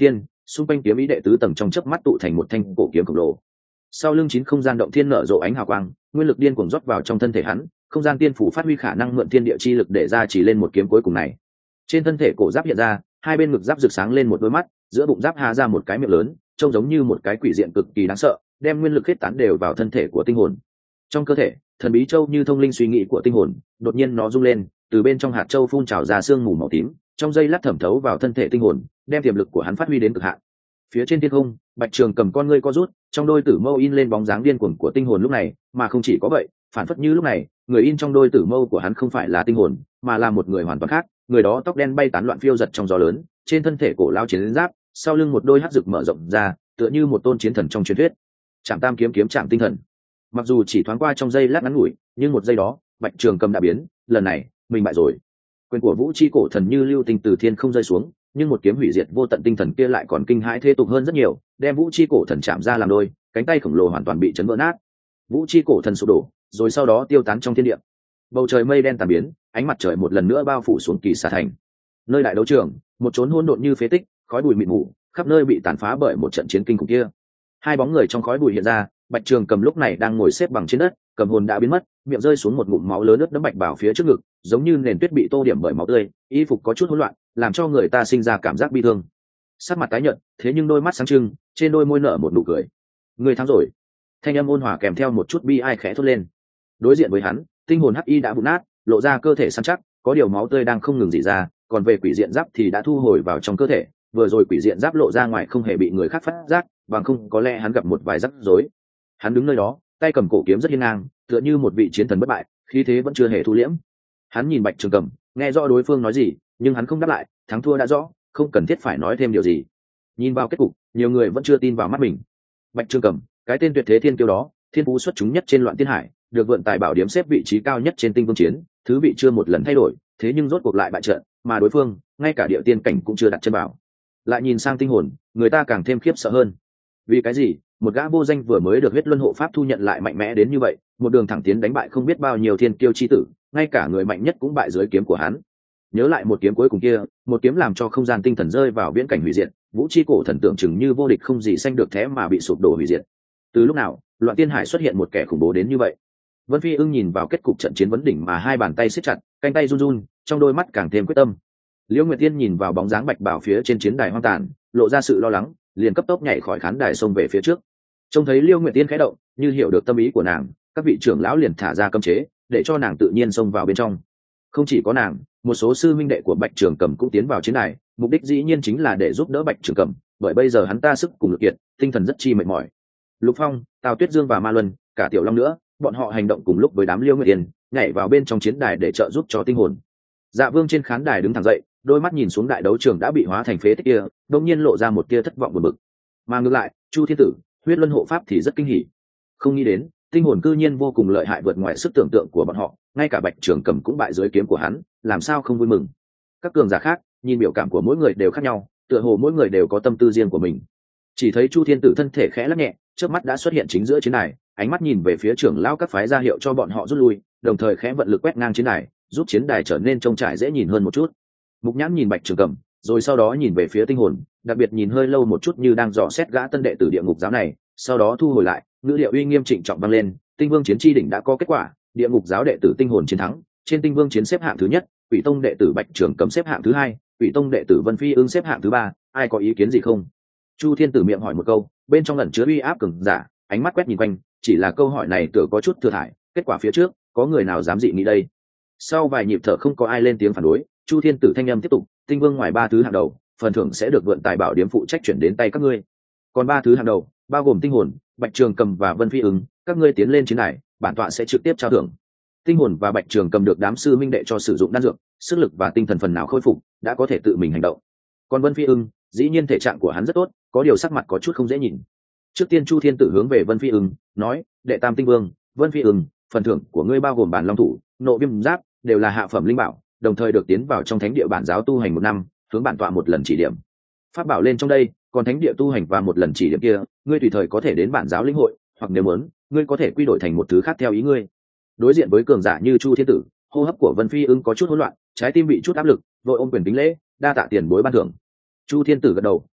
xung quanh kiếm ý đệ tứ tầng trong chớp mắt tụ thành một thanh cổ kiếm khổng lồ. Sau lưng 9 không gian động thiên nở rộ ánh hào quang, nguyên lực điên cuồng rót vào trong thân thể hắn, không gian tiên phủ phát huy khả năng mượn thiên địa chi lực để ra chỉ lên một kiếm cuối cùng này. Trên thân thể cổ giáp hiện ra, hai bên ngực giáp rực sáng lên một đôi mắt, giữa bụng giáp há ra một cái miệng lớn, trông giống như một cái quỷ diện cực kỳ đáng sợ, đem nguyên lực hết tán đều vào thân thể của tinh hồn. Trong cơ thể, thần bí châu như thông linh suy nghĩ của tinh hồn, đột nhiên nó rung lên, từ bên trong hạt châu phun trào ra sương mù màu tím, trong giây lát thẩm thấu vào thân thể tinh hồn, đem tiềm lực của hắn phát huy đến cực hạn. Phía trên thiên không, Bạch Trường cầm con ngươi co rút, trong đôi tử mâu in lên bóng dáng điên cuồng của tinh hồn lúc này, mà không chỉ có vậy, phản phất như lúc này, người in trong đôi tử mâu của hắn không phải là tinh hồn, mà là một người hoàn toàn khác, người đó tóc đen bay tán loạn phiêu giật trong gió lớn, trên thân thể cổ lao chiến giáp, sau lưng một đôi hắc rực mở rộng ra, tựa như một tôn chiến thần trong truyền thuyết. Trảm Tam kiếm kiếm Trảm tinh thần. Mặc dù chỉ thoáng qua trong giây lát ngắn ngủi, nhưng một giây đó, Bạch Trường cầm đã biến, lần này, mình bại rồi. Quyền của Vũ Chi cổ thần như lưu tinh từ thiên không rơi xuống, nhưng một kiếm hủy diệt vô tận tinh thần kia lại còn kinh hãi thế tục hơn rất nhiều, đem Vũ Chi cổ thần chạm ra làm đôi, cánh tay khổng lồ hoàn toàn bị chấn vỡ nát. Vũ Chi cổ thần sụp đổ, rồi sau đó tiêu tán trong thiên địa. Bầu trời mây đen tàn biến, ánh mặt trời một lần nữa bao phủ xuống Kỳ Xà thành. Nơi đại đấu trường, một chốn hỗn độn như phế tích, khói bụi mịt mù, khắp nơi bị tàn phá bởi một trận chiến kinh khủng kia. Hai bóng người trong khói bụi hiện ra, Bạch Trường cầm lúc này đang ngồi xếp bằng trên đất, cầm hồn đã biến mất, miệng rơi xuống một ngụm máu lớn ướt đẫm bạch bảo phía trước ngực, giống như nền tuyết bị tô điểm bởi máu tươi, y phục có chút hỗn loạn, làm cho người ta sinh ra cảm giác bi thương. Sắc mặt tái nhợt, thế nhưng đôi mắt sáng trưng, trên đôi môi nở một nụ cười. Người thắng rồi. Thanh âm ôn hòa kèm theo một chút bi ai khẽ thốt lên. Đối diện với hắn, tinh hồn hắc y đã vụn nát, lộ ra cơ thể săn chắc, có điều máu tươi đang không ngừng rỉ ra, còn về quỷ diện giáp thì đã thu hồi vào trong cơ thể. Vừa rồi quỷ diện giáp lộ ra ngoài không hề bị người khác phát giác, bằng không có lẽ hắn gặp một vài rắc rối. Hắn đứng nơi đó, tay cầm cổ kiếm rất hiên ngang, tựa như một vị chiến thần bất bại, khí thế vẫn chưa hề thu liễm. Hắn nhìn Bạch Trường cầm, nghe rõ đối phương nói gì, nhưng hắn không đáp lại, thắng thua đã rõ, không cần thiết phải nói thêm điều gì. Nhìn vào kết cục, nhiều người vẫn chưa tin vào mắt mình. Bạch Trường cầm, cái tên tuyệt thế thiên kiêu đó, thiên phú xuất chúng nhất trên loạn tiên hải, được vượn tài bảo điểm xếp vị trí cao nhất trên tinh vương chiến, thứ vị chưa một lần thay đổi, thế nhưng rốt cuộc lại bại trận, mà đối phương, ngay cả địa tiên cảnh cũng chưa đặt chân vào. Lại nhìn sang tinh hồn, người ta càng thêm khiếp sợ hơn. Vì cái gì? Một gã vô danh vừa mới được huyết luân hộ pháp thu nhận lại mạnh mẽ đến như vậy, một đường thẳng tiến đánh bại không biết bao nhiêu thiên kiêu chi tử, ngay cả người mạnh nhất cũng bại dưới kiếm của hắn. Nhớ lại một kiếm cuối cùng kia, một kiếm làm cho không gian tinh thần rơi vào viễn cảnh hủy diệt, Vũ Chi cổ thần tưởng chừng như vô địch không gì sanh được thế mà bị sụp đổ hủy diệt. Từ lúc nào, loạn tiên hải xuất hiện một kẻ khủng bố đến như vậy? Vân Phi Ưng nhìn vào kết cục trận chiến vấn đỉnh mà hai bàn tay siết chặt, cánh tay run run, trong đôi mắt càng thêm quyết tâm. Liễu Nguyệt Tiên nhìn vào bóng dáng bạch bảo phía trên chiến đài hoang tàn, lộ ra sự lo lắng, liền cấp tốc nhảy khỏi khán đài xông về phía trước. Trông thấy Liễu Nguyệt Tiên khẽ động, như hiểu được tâm ý của nàng, các vị trưởng lão liền thả ra cấm chế, để cho nàng tự nhiên xông vào bên trong. Không chỉ có nàng, một số sư minh đệ của Bạch Trường Cầm cũng tiến vào chiến đài, mục đích dĩ nhiên chính là để giúp đỡ Bạch Trường Cầm, bởi bây giờ hắn ta sức cùng lực kiệt, tinh thần rất chi mệt mỏi. Lục Phong, Tào Tuyết Dương và Ma Luân, cả Tiểu Long nữa, bọn họ hành động cùng lúc với đám Liễu Nguyệt Tiên, nhảy vào bên trong chiến đài để trợ giúp cho tinh hồn. Dạ Vương trên khán đài đứng thẳng dậy, đôi mắt nhìn xuống đại đấu trường đã bị hóa thành phế tích kia, đột nhiên lộ ra một tia thất vọng buồn bực. Mà ngược lại, Chu Thiên Tử, Huyết Luân hộ pháp thì rất kinh hỉ. Không nghĩ đến, tinh hồn cư nhiên vô cùng lợi hại vượt ngoài sức tưởng tượng của bọn họ, ngay cả Bạch Trường Cầm cũng bại dưới kiếm của hắn, làm sao không vui mừng. Các cường giả khác, nhìn biểu cảm của mỗi người đều khác nhau, tựa hồ mỗi người đều có tâm tư riêng của mình. Chỉ thấy Chu Thiên Tử thân thể khẽ lắc nhẹ, chớp mắt đã xuất hiện chính giữa chiến đài, ánh mắt nhìn về phía trưởng lão các phái ra hiệu cho bọn họ rút lui, đồng thời khẽ vận lực quét ngang chiến đài, giúp chiến đài trở nên trông trải dễ nhìn hơn một chút. Mục Nhãn nhìn Bạch Trường Cầm, rồi sau đó nhìn về phía tinh hồn, đặc biệt nhìn hơi lâu một chút như đang dò xét gã tân đệ tử địa ngục giáo này, sau đó thu hồi lại, ngữ điệu uy nghiêm trịnh trọng vang lên, tinh vương chiến chi đỉnh đã có kết quả, địa ngục giáo đệ tử tinh hồn chiến thắng, trên tinh vương chiến xếp hạng thứ nhất, Quỷ tông đệ tử Bạch Trường Cầm xếp hạng thứ hai, Quỷ tông đệ tử Vân Phi Ưng xếp hạng thứ ba, ai có ý kiến gì không? Chu Thiên Tử miệng hỏi một câu, bên trong ẩn chứa uy áp cường giả, ánh mắt quét nhìn quanh, chỉ là câu hỏi này tựa có chút thừa thải, kết quả phía trước, có người nào dám dị nghị đây? Sau vài nhịp thở không có ai lên tiếng phản đối, Chu Thiên Tử thanh âm tiếp tục, tinh vương ngoài ba thứ hạng đầu, phần thưởng sẽ được vượn tài bảo điếm phụ trách chuyển đến tay các ngươi. Còn ba thứ hạng đầu, bao gồm tinh hồn, Bạch Trường Cầm và Vân Phi Ưng, các ngươi tiến lên chiến đài, bản tọa sẽ trực tiếp trao thưởng. Tinh hồn và Bạch Trường Cầm được đám sư minh đệ cho sử dụng đan dược, sức lực và tinh thần phần nào khôi phục, đã có thể tự mình hành động. Còn Vân Phi Ưng, dĩ nhiên thể trạng của hắn rất tốt, có điều sắc mặt có chút không dễ nhìn. Trước tiên Chu Thiên Tử hướng về Vân Phi Ưng, nói, đệ tam tinh vương, Vân Phi Ưng, phần thưởng của ngươi bao gồm bản long thủ, nộ viêm giáp, đều là hạ phẩm linh bảo, đồng thời được tiến vào trong thánh địa bản giáo tu hành 1 năm, hướng bản tọa một lần chỉ điểm. Pháp bảo lên trong đây, còn thánh địa tu hành và một lần chỉ điểm kia, ngươi tùy thời có thể đến bản giáo lĩnh hội, hoặc nếu muốn, ngươi có thể quy đổi thành một thứ khác theo ý ngươi. Đối diện với cường giả như Chu Thiên Tử, hô hấp của Vân Phi Ưng có chút hỗn loạn, trái tim bị chút áp lực, vội ôm quyền kính lễ, đa tạ tiền bối ban thưởng. Chu Thiên Tử gật đầu,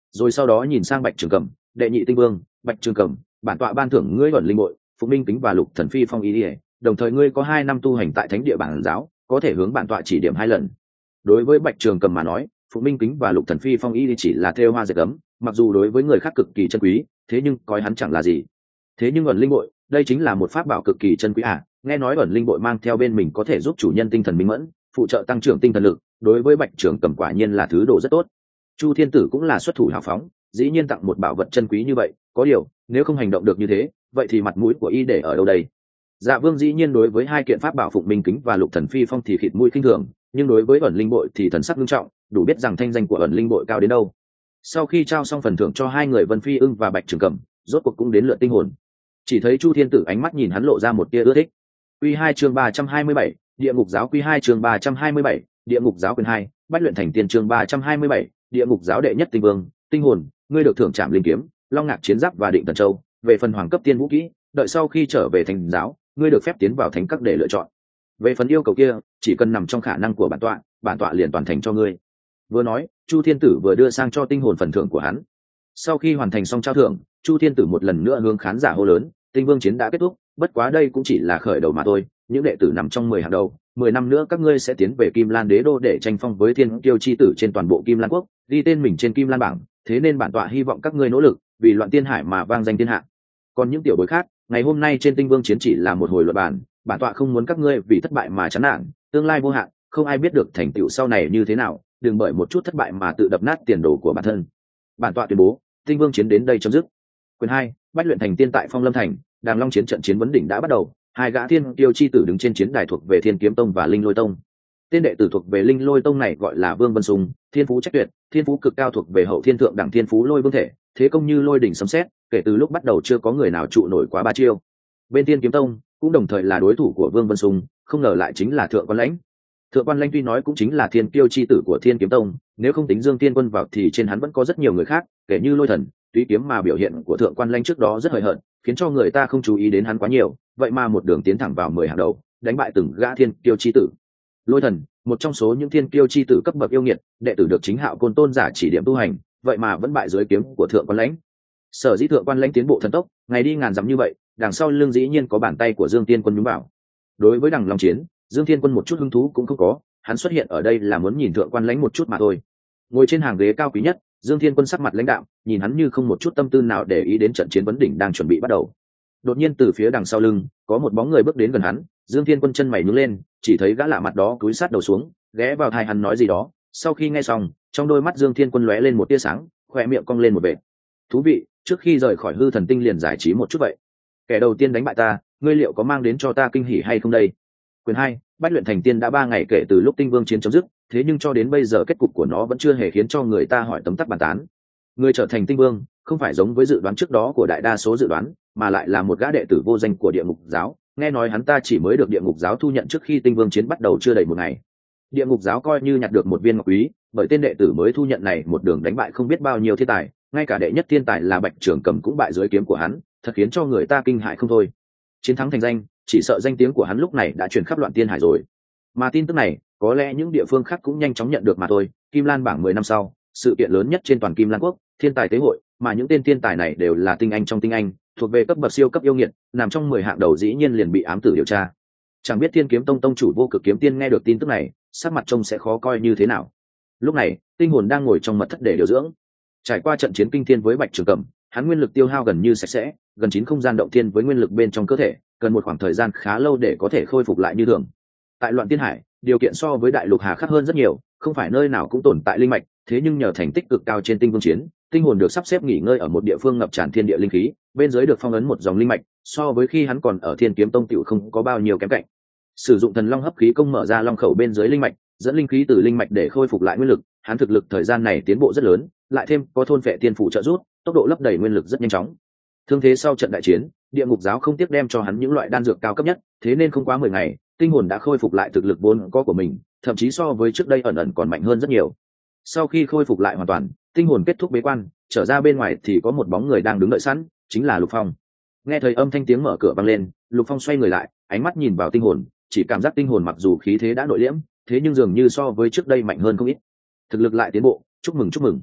rồi sau đó nhìn sang Bạch Trường Cẩm, đệ nhị tinh vương. Bạch Trường Cẩm, bản tọa ban thưởng ngươi ẩn linh bội, Phục Minh Kính và Lục Thần Phi Phong ý ỉa, đồng thời ngươi có 2 năm tu hành tại thánh địa bản giáo, có thể hướng bản tọa chỉ điểm 2 lần. Đối với Bạch Trường Cẩm mà nói, Phục Minh Kính và Lục Thần Phi Phong ý chỉ là thêu hoa dệt gấm, mặc dù đối với người khác cực kỳ chân quý, thế nhưng coi hắn chẳng là gì. Thế nhưng ẩn linh bội, đây chính là một pháp bảo cực kỳ chân quý à? Nghe nói ẩn linh bội mang theo bên mình có thể giúp chủ nhân tinh thần minh mẫn, phụ trợ tăng trưởng tinh thần lực, đối với Bạch Trường Cẩm quả nhiên là thứ đồ rất tốt. Chu Thiên Tử cũng là xuất thủ hào phóng, dĩ nhiên tặng một bảo vật chân quý như vậy, có điều nếu không hành động được như thế, vậy thì mặt mũi của y để ở đâu đây? Dạ Vương dĩ nhiên đối với 2 kiện pháp bảo Phụng Minh Kính và Lục Thần Phi Phong thì khịt mũi khinh thường, nhưng đối với ẩn linh bội thì thần sắc nghiêm trọng, đủ biết rằng thanh danh của ẩn linh bội cao đến đâu. Sau khi trao xong phần thưởng cho 2 người Vân Phi Ưng và Bạch Trường Cẩm, rốt cuộc cũng đến lượt tinh hồn. Chỉ thấy Chu Thiên Tử ánh mắt nhìn hắn lộ ra một tia ưa thích. Quy 2 chương 327, Địa ngục giáo. Quy 2 chương 327, Địa ngục giáo quyền 2, Bách luyện thành tiên chương 327, Địa ngục giáo đệ nhất tinh vương, tinh hồn, ngươi được thưởng trảm linh kiếm, long ngạc chiến giáp và định thần châu. Về phần hoàng cấp tiên vũ kỹ, đợi sau khi trở về thành giáo, ngươi được phép tiến vào thánh các để lựa chọn. Về phần yêu cầu kia, chỉ cần nằm trong khả năng của bản tọa liền toàn thành cho ngươi. Vừa nói, Chu Thiên Tử vừa đưa sang cho tinh hồn phần thưởng của hắn. Sau khi hoàn thành xong trao thưởng, Chu Thiên Tử một lần nữa hướng khán giả hô lớn, tinh vương chiến đã kết thúc, bất quá đây cũng chỉ là khởi đầu mà thôi, những đệ tử nằm trong 10 hàng đầu, 10 năm nữa các ngươi sẽ tiến về Kim Lan Đế đô để tranh phong với thiên kiêu chi tử trên toàn bộ Kim Lan quốc, ghi tên mình trên Kim Lan bảng, thế nên bản tọa hy vọng các ngươi nỗ lực, vì loạn tiên hải mà vang danh thiên hạ. Còn những tiểu bối khác, ngày hôm nay trên tinh vương chiến chỉ là một hồi luận bàn, bản tọa không muốn các ngươi vì thất bại mà chán nản, tương lai vô hạn, không ai biết được thành tựu sau này như thế nào, đừng bởi một chút thất bại mà tự đập nát tiền đồ của bản thân. Bản tọa tuyên bố, tinh vương chiến đến đây chấm dứt. Quyền 2, Bách luyện thành tiên tại Phong Lâm thành, Đàng Long chiến trận chiến vấn đỉnh đã bắt đầu, 2 gã thiên tiêu chi tử đứng trên chiến đài thuộc về Thiên Kiếm Tông và Linh Lôi Tông. Tên đệ tử thuộc về Linh Lôi Tông này gọi là Vương Vân Sùng, thiên phú chắc tuyệt, thiên phú cực cao thuộc về hậu thiên thượng đẳng thiên phú lôi vương thể, thế công như lôi đỉnh sấm sét, kể từ lúc bắt đầu chưa có người nào trụ nổi quá 3 chiêu. Bên Thiên Kiếm Tông cũng đồng thời là đối thủ của Vương Vân Sùng, không ngờ lại chính là Thượng Quan Lãnh. Thượng Quan Lãnh tuy nói cũng chính là thiên kiêu chi tử của Thiên Kiếm Tông, nếu không tính Dương Tiên Quân vào thì trên hắn vẫn có rất nhiều người khác, kể như Lôi Thần, Túy Kiếm mà biểu hiện của Thượng Quan Lãnh trước đó rất hời hợt, khiến cho người ta không chú ý đến hắn quá nhiều, vậy mà một đường tiến thẳng vào 10 hàng đầu, đánh bại từng gã thiên kiêu chi tử. Lôi Thần, một trong số những thiên kiêu chi tử cấp bậc yêu nghiệt, đệ tử được chính Hạo Côn Tôn giả chỉ điểm tu hành, vậy mà vẫn bại dưới kiếm của Thượng Quan Lãnh. Sở dĩ Thượng Quan Lãnh tiến bộ thần tốc, ngày đi ngàn dặm như vậy, đằng sau lưng dĩ nhiên có bàn tay của Dương Tiên Quân nhúng vào. Đối với Đằng Long chiến, Dương Tiên Quân một chút hứng thú cũng không có, hắn xuất hiện ở đây là muốn nhìn Thượng Quan Lãnh một chút mà thôi. Ngồi trên hàng ghế cao quý nhất, Dương Thiên Quân sắc mặt lãnh đạm, nhìn hắn như không một chút tâm tư nào để ý đến trận chiến vấn đỉnh đang chuẩn bị bắt đầu. Đột nhiên từ phía đằng sau lưng, có một bóng người bước đến gần hắn, Dương Thiên Quân chân mày nhướng lên, chỉ thấy gã lạ mặt đó cúi sát đầu xuống, ghé vào tai hắn nói gì đó. Sau khi nghe xong, trong đôi mắt Dương Thiên Quân lóe lên một tia sáng, khóe miệng cong lên một vệt. Thú vị, trước khi rời khỏi hư thần tinh liền giải trí một chút vậy. Kẻ đầu tiên đánh bại ta, ngươi liệu có mang đến cho ta kinh hỉ hay không đây? Quyền 2, Bách luyện thành tiên đã 3 ngày kể từ lúc tinh vương chiến chấm dứt, thế nhưng cho đến bây giờ kết cục của nó vẫn chưa hề khiến cho người ta hỏi tấm tắc bàn tán. Người trở thành tinh vương không phải giống với dự đoán trước đó của đại đa số dự đoán, mà lại là một gã đệ tử vô danh của địa ngục giáo. Nghe nói hắn ta chỉ mới được địa ngục giáo thu nhận trước khi tinh vương chiến bắt đầu chưa đầy 1 ngày. Địa ngục giáo coi như nhặt được một viên ngọc quý, bởi tên đệ tử mới thu nhận này một đường đánh bại không biết bao nhiêu thiên tài, ngay cả đệ nhất thiên tài là Bạch Trường Cẩm cũng bại dưới kiếm của hắn, thật khiến cho người ta kinh hãi không thôi. Chiến thắng thành danh, chỉ sợ danh tiếng của hắn lúc này đã truyền khắp loạn tiên hải rồi. Mà tin tức này, có lẽ những địa phương khác cũng nhanh chóng nhận được mà thôi. Kim Lan bảng 10 năm sau, sự kiện lớn nhất trên toàn Kim Lan quốc, thiên tài tế hội, mà những tên thiên tài này đều là tinh anh trong tinh anh, thuộc về cấp bậc siêu cấp yêu nghiệt, nằm trong 10 hạng đầu dĩ nhiên liền bị ám tử điều tra. Chẳng biết Thiên Kiếm Tông tông chủ Vô Cực Kiếm Tiên nghe được tin tức này, sắc mặt trông sẽ khó coi như thế nào. Lúc này, tinh hồn đang ngồi trong mật thất để điều dưỡng. Trải qua trận chiến kinh thiên với Bạch Trường Cẩm, hắn nguyên lực tiêu hao gần như sạch sẽ, gần 9 không gian động thiên với nguyên lực bên trong cơ thể, cần một khoảng thời gian khá lâu để có thể khôi phục lại như thường. Tại loạn tiên hải, điều kiện so với đại lục hà khắc hơn rất nhiều, không phải nơi nào cũng tồn tại linh mạch, thế nhưng nhờ thành tích cực cao trên tinh vương chiến, tinh hồn được sắp xếp nghỉ ngơi ở một địa phương ngập tràn thiên địa linh khí, bên dưới được phong ấn một dòng linh mạch, so với khi hắn còn ở Thiên Kiếm Tông tiểu không có bao nhiêu kém cạnh. Sử dụng thần long hấp khí công mở ra long khẩu bên dưới linh mạch, dẫn linh khí từ linh mạch để khôi phục lại nguyên lực, hắn thực lực thời gian này tiến bộ rất lớn, lại thêm có thôn phệ tiên phụ trợ giúp, tốc độ lấp đầy nguyên lực rất nhanh chóng. Thương thế sau trận đại chiến, địa ngục giáo không tiếc đem cho hắn những loại đan dược cao cấp nhất, thế nên không quá 10 ngày, tinh hồn đã khôi phục lại thực lực vốn có của mình, thậm chí so với trước đây ẩn ẩn còn mạnh hơn rất nhiều. Sau khi khôi phục lại hoàn toàn, tinh hồn kết thúc bế quan, trở ra bên ngoài thì có một bóng người đang đứng đợi sẵn, chính là Lục Phong. Nghe thấy âm thanh tiếng mở cửa vang lên, Lục Phong xoay người lại, ánh mắt nhìn vào tinh hồn, chỉ cảm giác tinh hồn mặc dù khí thế đã nội liễm, thế nhưng dường như so với trước đây mạnh hơn không ít. Thực lực lại tiến bộ, chúc mừng chúc mừng.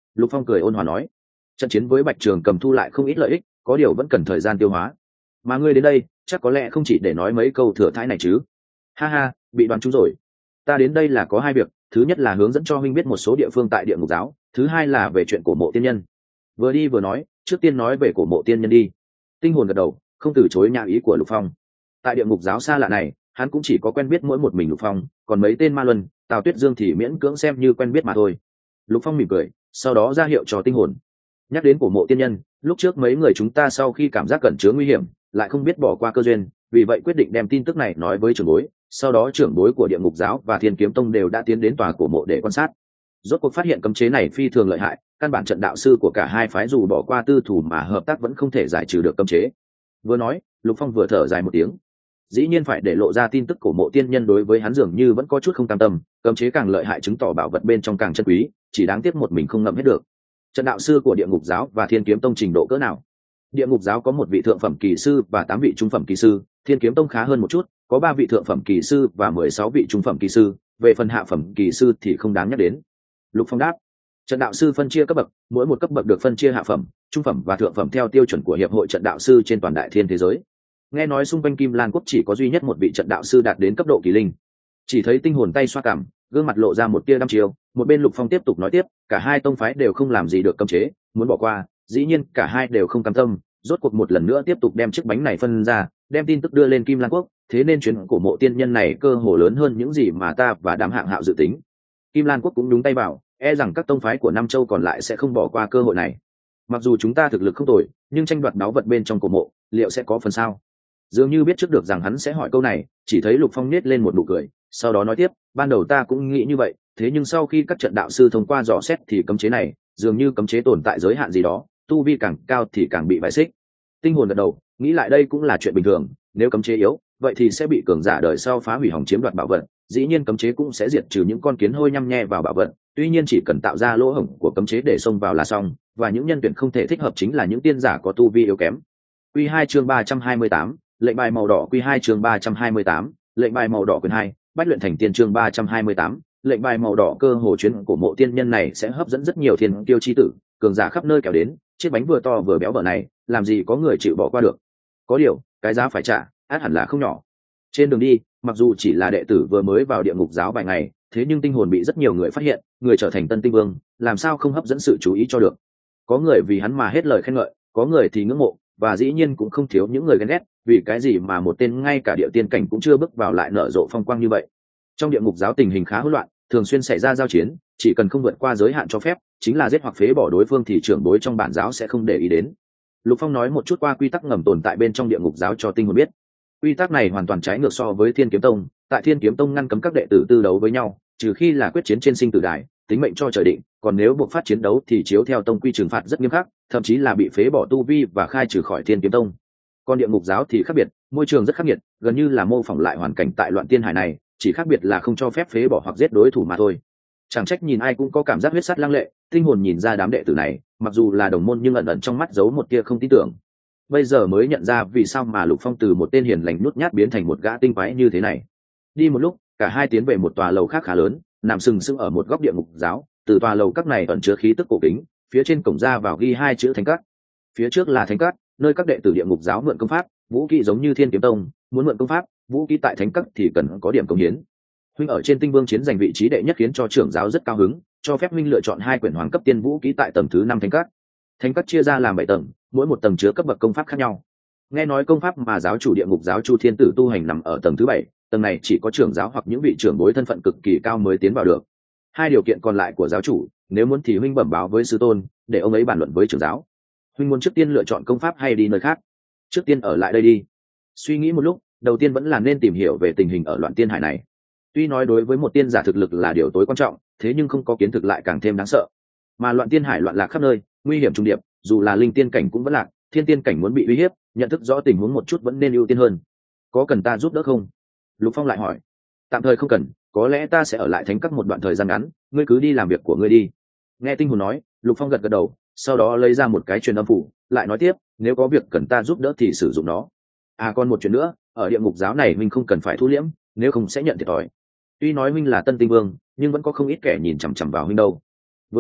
Lục Phong cười ôn hòa nói. Trận chiến với Bạch Trường Cầm thu lại không ít lợi ích, có điều vẫn cần thời gian tiêu hóa. Mà ngươi đến đây chắc có lẽ không chỉ để nói mấy câu thừa thãi này chứ? Ha ha, bị đoán trúng rồi. Ta đến đây là có hai việc, thứ nhất là hướng dẫn cho huynh biết một số địa phương tại Địa Ngục Giáo, thứ hai là về chuyện cổ mộ tiên nhân. Vừa đi vừa nói, trước tiên nói về cổ mộ tiên nhân đi. Tinh hồn gật đầu, không từ chối nhã ý của Lục Phong. Tại Địa Ngục Giáo xa lạ này, hắn cũng chỉ có quen biết mỗi một mình Lục Phong, còn mấy tên Ma Luân, Tào Tuyết Dương thì miễn cưỡng xem như quen biết mà thôi. Lục Phong mỉm cười, sau đó ra hiệu cho Tinh hồn. Nhắc đến cổ mộ tiên nhân, lúc trước mấy người chúng ta sau khi cảm giác cẩn chứa nguy hiểm, lại không biết bỏ qua cơ duyên, vì vậy quyết định đem tin tức này nói với trưởng bối. Sau đó trưởng bối của Địa Ngục Giáo và Thiên Kiếm Tông đều đã tiến đến tòa cổ mộ để quan sát. Rốt cuộc phát hiện cấm chế này phi thường lợi hại, căn bản trận đạo sư của cả hai phái dù bỏ qua tư thủ mà hợp tác vẫn không thể giải trừ được cấm chế. Vừa nói, Lục Phong vừa thở dài một tiếng. Dĩ nhiên phải để lộ ra tin tức cổ mộ tiên nhân đối với hắn dường như vẫn có chút không cam tâm, cấm chế càng lợi hại chứng tỏ bảo vật bên trong càng chân quý, chỉ đáng tiếc một mình không ngậm hết được. Trận đạo sư của Địa Ngục Giáo và Thiên Kiếm Tông trình độ cỡ nào? Địa Ngục Giáo có một vị thượng phẩm kỳ sư và 8 vị trung phẩm kỳ sư, Thiên Kiếm Tông khá hơn một chút, có 3 vị thượng phẩm kỳ sư và 16 vị trung phẩm kỳ sư, về phần hạ phẩm kỳ sư thì không đáng nhắc đến. Lục Phong đáp. Trận đạo sư phân chia cấp bậc, mỗi một cấp bậc được phân chia hạ phẩm, trung phẩm và thượng phẩm theo tiêu chuẩn của hiệp hội trận đạo sư trên toàn đại thiên thế giới. Nghe nói xung quanh Kim Lan quốc chỉ có duy nhất một vị trận đạo sư đạt đến cấp độ kỳ linh. Chỉ thấy Tinh hồn tay xoa cằm, gương mặt lộ ra một tia đăm chiêu, một bên Lục Phong tiếp tục nói tiếp, cả hai tông phái đều không làm gì được cấm chế, muốn bỏ qua, dĩ nhiên cả hai đều không cam tâm, rốt cuộc một lần nữa tiếp tục đem chiếc bánh này phân ra, đem tin tức đưa lên Kim Lan quốc, thế nên chuyến cổ mộ tiên nhân này cơ hồ lớn hơn những gì mà ta và đám hạng hạo dự tính. Kim Lan quốc cũng đúng tay vào, e rằng các tông phái của Nam Châu còn lại sẽ không bỏ qua cơ hội này. Mặc dù chúng ta thực lực không tồi, nhưng tranh đoạt báu vật bên trong cổ mộ, liệu sẽ có phần sao? Dường như biết trước được rằng hắn sẽ hỏi câu này, chỉ thấy Lục Phong nết lên một nụ cười, sau đó nói tiếp, ban đầu ta cũng nghĩ như vậy, thế nhưng sau khi các trận đạo sư thông qua dò xét thì cấm chế này, dường như cấm chế tồn tại giới hạn gì đó, tu vi càng cao thì càng bị bại xích. Tinh hồn gật đầu, nghĩ lại đây cũng là chuyện bình thường, nếu cấm chế yếu, vậy thì sẽ bị cường giả đời sau phá hủy hỏng chiếm đoạt bảo vật, dĩ nhiên cấm chế cũng sẽ diệt trừ những con kiến hôi nhăm nhe vào bảo vật, tuy nhiên chỉ cần tạo ra lỗ hổng của cấm chế để xông vào là xong, và những nhân tuyển không thể thích hợp chính là những tiên giả có tu vi yếu kém. Quy 2 chương 328, lệnh bài màu đỏ. Quy 2 chương 328, lệnh bài màu đỏ quyển 2, Bách luyện thành tiên chương 328, lệnh bài màu đỏ. Cơ hồ chuyến của mộ tiên nhân này sẽ hấp dẫn rất nhiều thiên tiêu chi tử, cường giả khắp nơi kéo đến, chiếc bánh vừa to vừa béo bở này, làm gì có người chịu bỏ qua được. Có điều, cái giá phải trả, ắt hẳn là không nhỏ. Trên đường đi, mặc dù chỉ là đệ tử vừa mới vào Địa Ngục Giáo vài ngày, thế nhưng Tinh hồn bị rất nhiều người phát hiện, người trở thành tân tinh vương, làm sao không hấp dẫn sự chú ý cho được. Có người vì hắn mà hết lời khen ngợi, có người thì ngưỡng mộ, và dĩ nhiên cũng không thiếu những người ghen ghét, vì cái gì mà một tên ngay cả địa tiên cảnh cũng chưa bước vào lại nở rộ phong quang như vậy. Trong Địa Ngục Giáo tình hình khá hỗn loạn, thường xuyên xảy ra giao chiến, chỉ cần không vượt qua giới hạn cho phép, chính là giết hoặc phế bỏ đối phương thì trưởng bối trong bản giáo sẽ không để ý đến. Lục Phong nói một chút qua quy tắc ngầm tồn tại bên trong Địa Ngục Giáo cho Tinh hồn biết. Quy tắc này hoàn toàn trái ngược so với Thiên Kiếm Tông, tại Thiên Kiếm Tông ngăn cấm các đệ tử tư đấu với nhau, trừ khi là quyết chiến trên sinh tử đài, tính mệnh cho trời định, còn nếu buộc phát chiến đấu thì chiếu theo tông quy trừng phạt rất nghiêm khắc, thậm chí là bị phế bỏ tu vi và khai trừ khỏi Thiên Kiếm Tông. Còn Địa Ngục Giáo thì khác biệt, môi trường rất khắc nghiệt, gần như là mô phỏng lại hoàn cảnh tại Loạn Tiên Hải này, chỉ khác biệt là không cho phép phế bỏ hoặc giết đối thủ mà thôi. Chẳng trách nhìn ai cũng có cảm giác huyết sắt lăng lệ, Tinh hồn nhìn ra đám đệ tử này, mặc dù là đồng môn nhưng ẩn ẩn trong mắt giấu một tia không tin tưởng. Bây giờ mới nhận ra vì sao mà Lục Phong từ một tên hiền lành nhút nhát biến thành một gã tinh quái như thế này. Đi một lúc, cả hai tiến về một tòa lầu khác khá lớn, nằm sừng sững ở một góc Địa Ngục Giáo. Từ tòa lầu các này ẩn chứa khí tức cổ kính, phía trên cổng ra vào ghi 2 chữ Thánh Các. Phía trước là Thánh Các, nơi các đệ tử Địa Ngục Giáo mượn công pháp, vũ kỹ giống như Thiên Kiếm Tông, muốn mượn công pháp, vũ kỹ tại Thánh Các thì cần có điểm công hiến. Huynh ở trên Tinh Vương chiến giành vị trí đệ nhất khiến cho trưởng giáo rất cao hứng, cho phép huynh lựa chọn 2 quyển hoàng cấp tiên vũ kỹ tại tầng thứ 5 Thánh Các. Thánh Các chia ra làm 7 tầng, mỗi một tầng chứa cấp bậc công pháp khác nhau. Nghe nói công pháp mà giáo chủ Địa Ngục Giáo Chu Thiên Tử tu hành nằm ở tầng thứ 7, tầng này chỉ có trưởng giáo hoặc những vị trưởng bối thân phận cực kỳ cao mới tiến vào được. 2 điều kiện còn lại của giáo chủ, nếu muốn thì huynh bẩm báo với sư tôn, để ông ấy bàn luận với trưởng giáo. Huynh muốn trước tiên lựa chọn công pháp hay đi nơi khác? Trước tiên ở lại đây đi. Suy nghĩ một lúc, đầu tiên vẫn là nên tìm hiểu về tình hình ở Loạn Tiên Hải này. Tuy nói đối với một tiên giả thực lực là điều tối quan trọng, thế nhưng không có kiến thực lại càng thêm đáng sợ. Mà Loạn Tiên Hải loạn lạc khắp nơi, nguy hiểm trùng điệp, dù là linh tiên cảnh cũng vẫn lạc, thiên tiên cảnh muốn bị uy hiếp, nhận thức rõ tình huống một chút vẫn nên ưu tiên hơn. Có cần ta giúp đỡ không? Lục Phong lại hỏi. Tạm thời không cần, có lẽ ta sẽ ở lại Thánh Các một đoạn thời gian ngắn, ngươi cứ đi làm việc của ngươi đi. Nghe Tinh hồn nói, Lục Phong gật gật đầu, sau đó lấy ra một cái truyền âm phủ, lại nói tiếp, nếu có việc cần ta giúp đỡ thì sử dụng nó. À còn một chuyện nữa, ở Địa Ngục Giáo này mình không cần phải thu liễm, nếu không sẽ nhận thiệt thòi. Tuy nói huynh là tân tinh vương, nhưng vẫn có không ít kẻ nhìn chằm chằm vào huynh đâu. Vừa nói,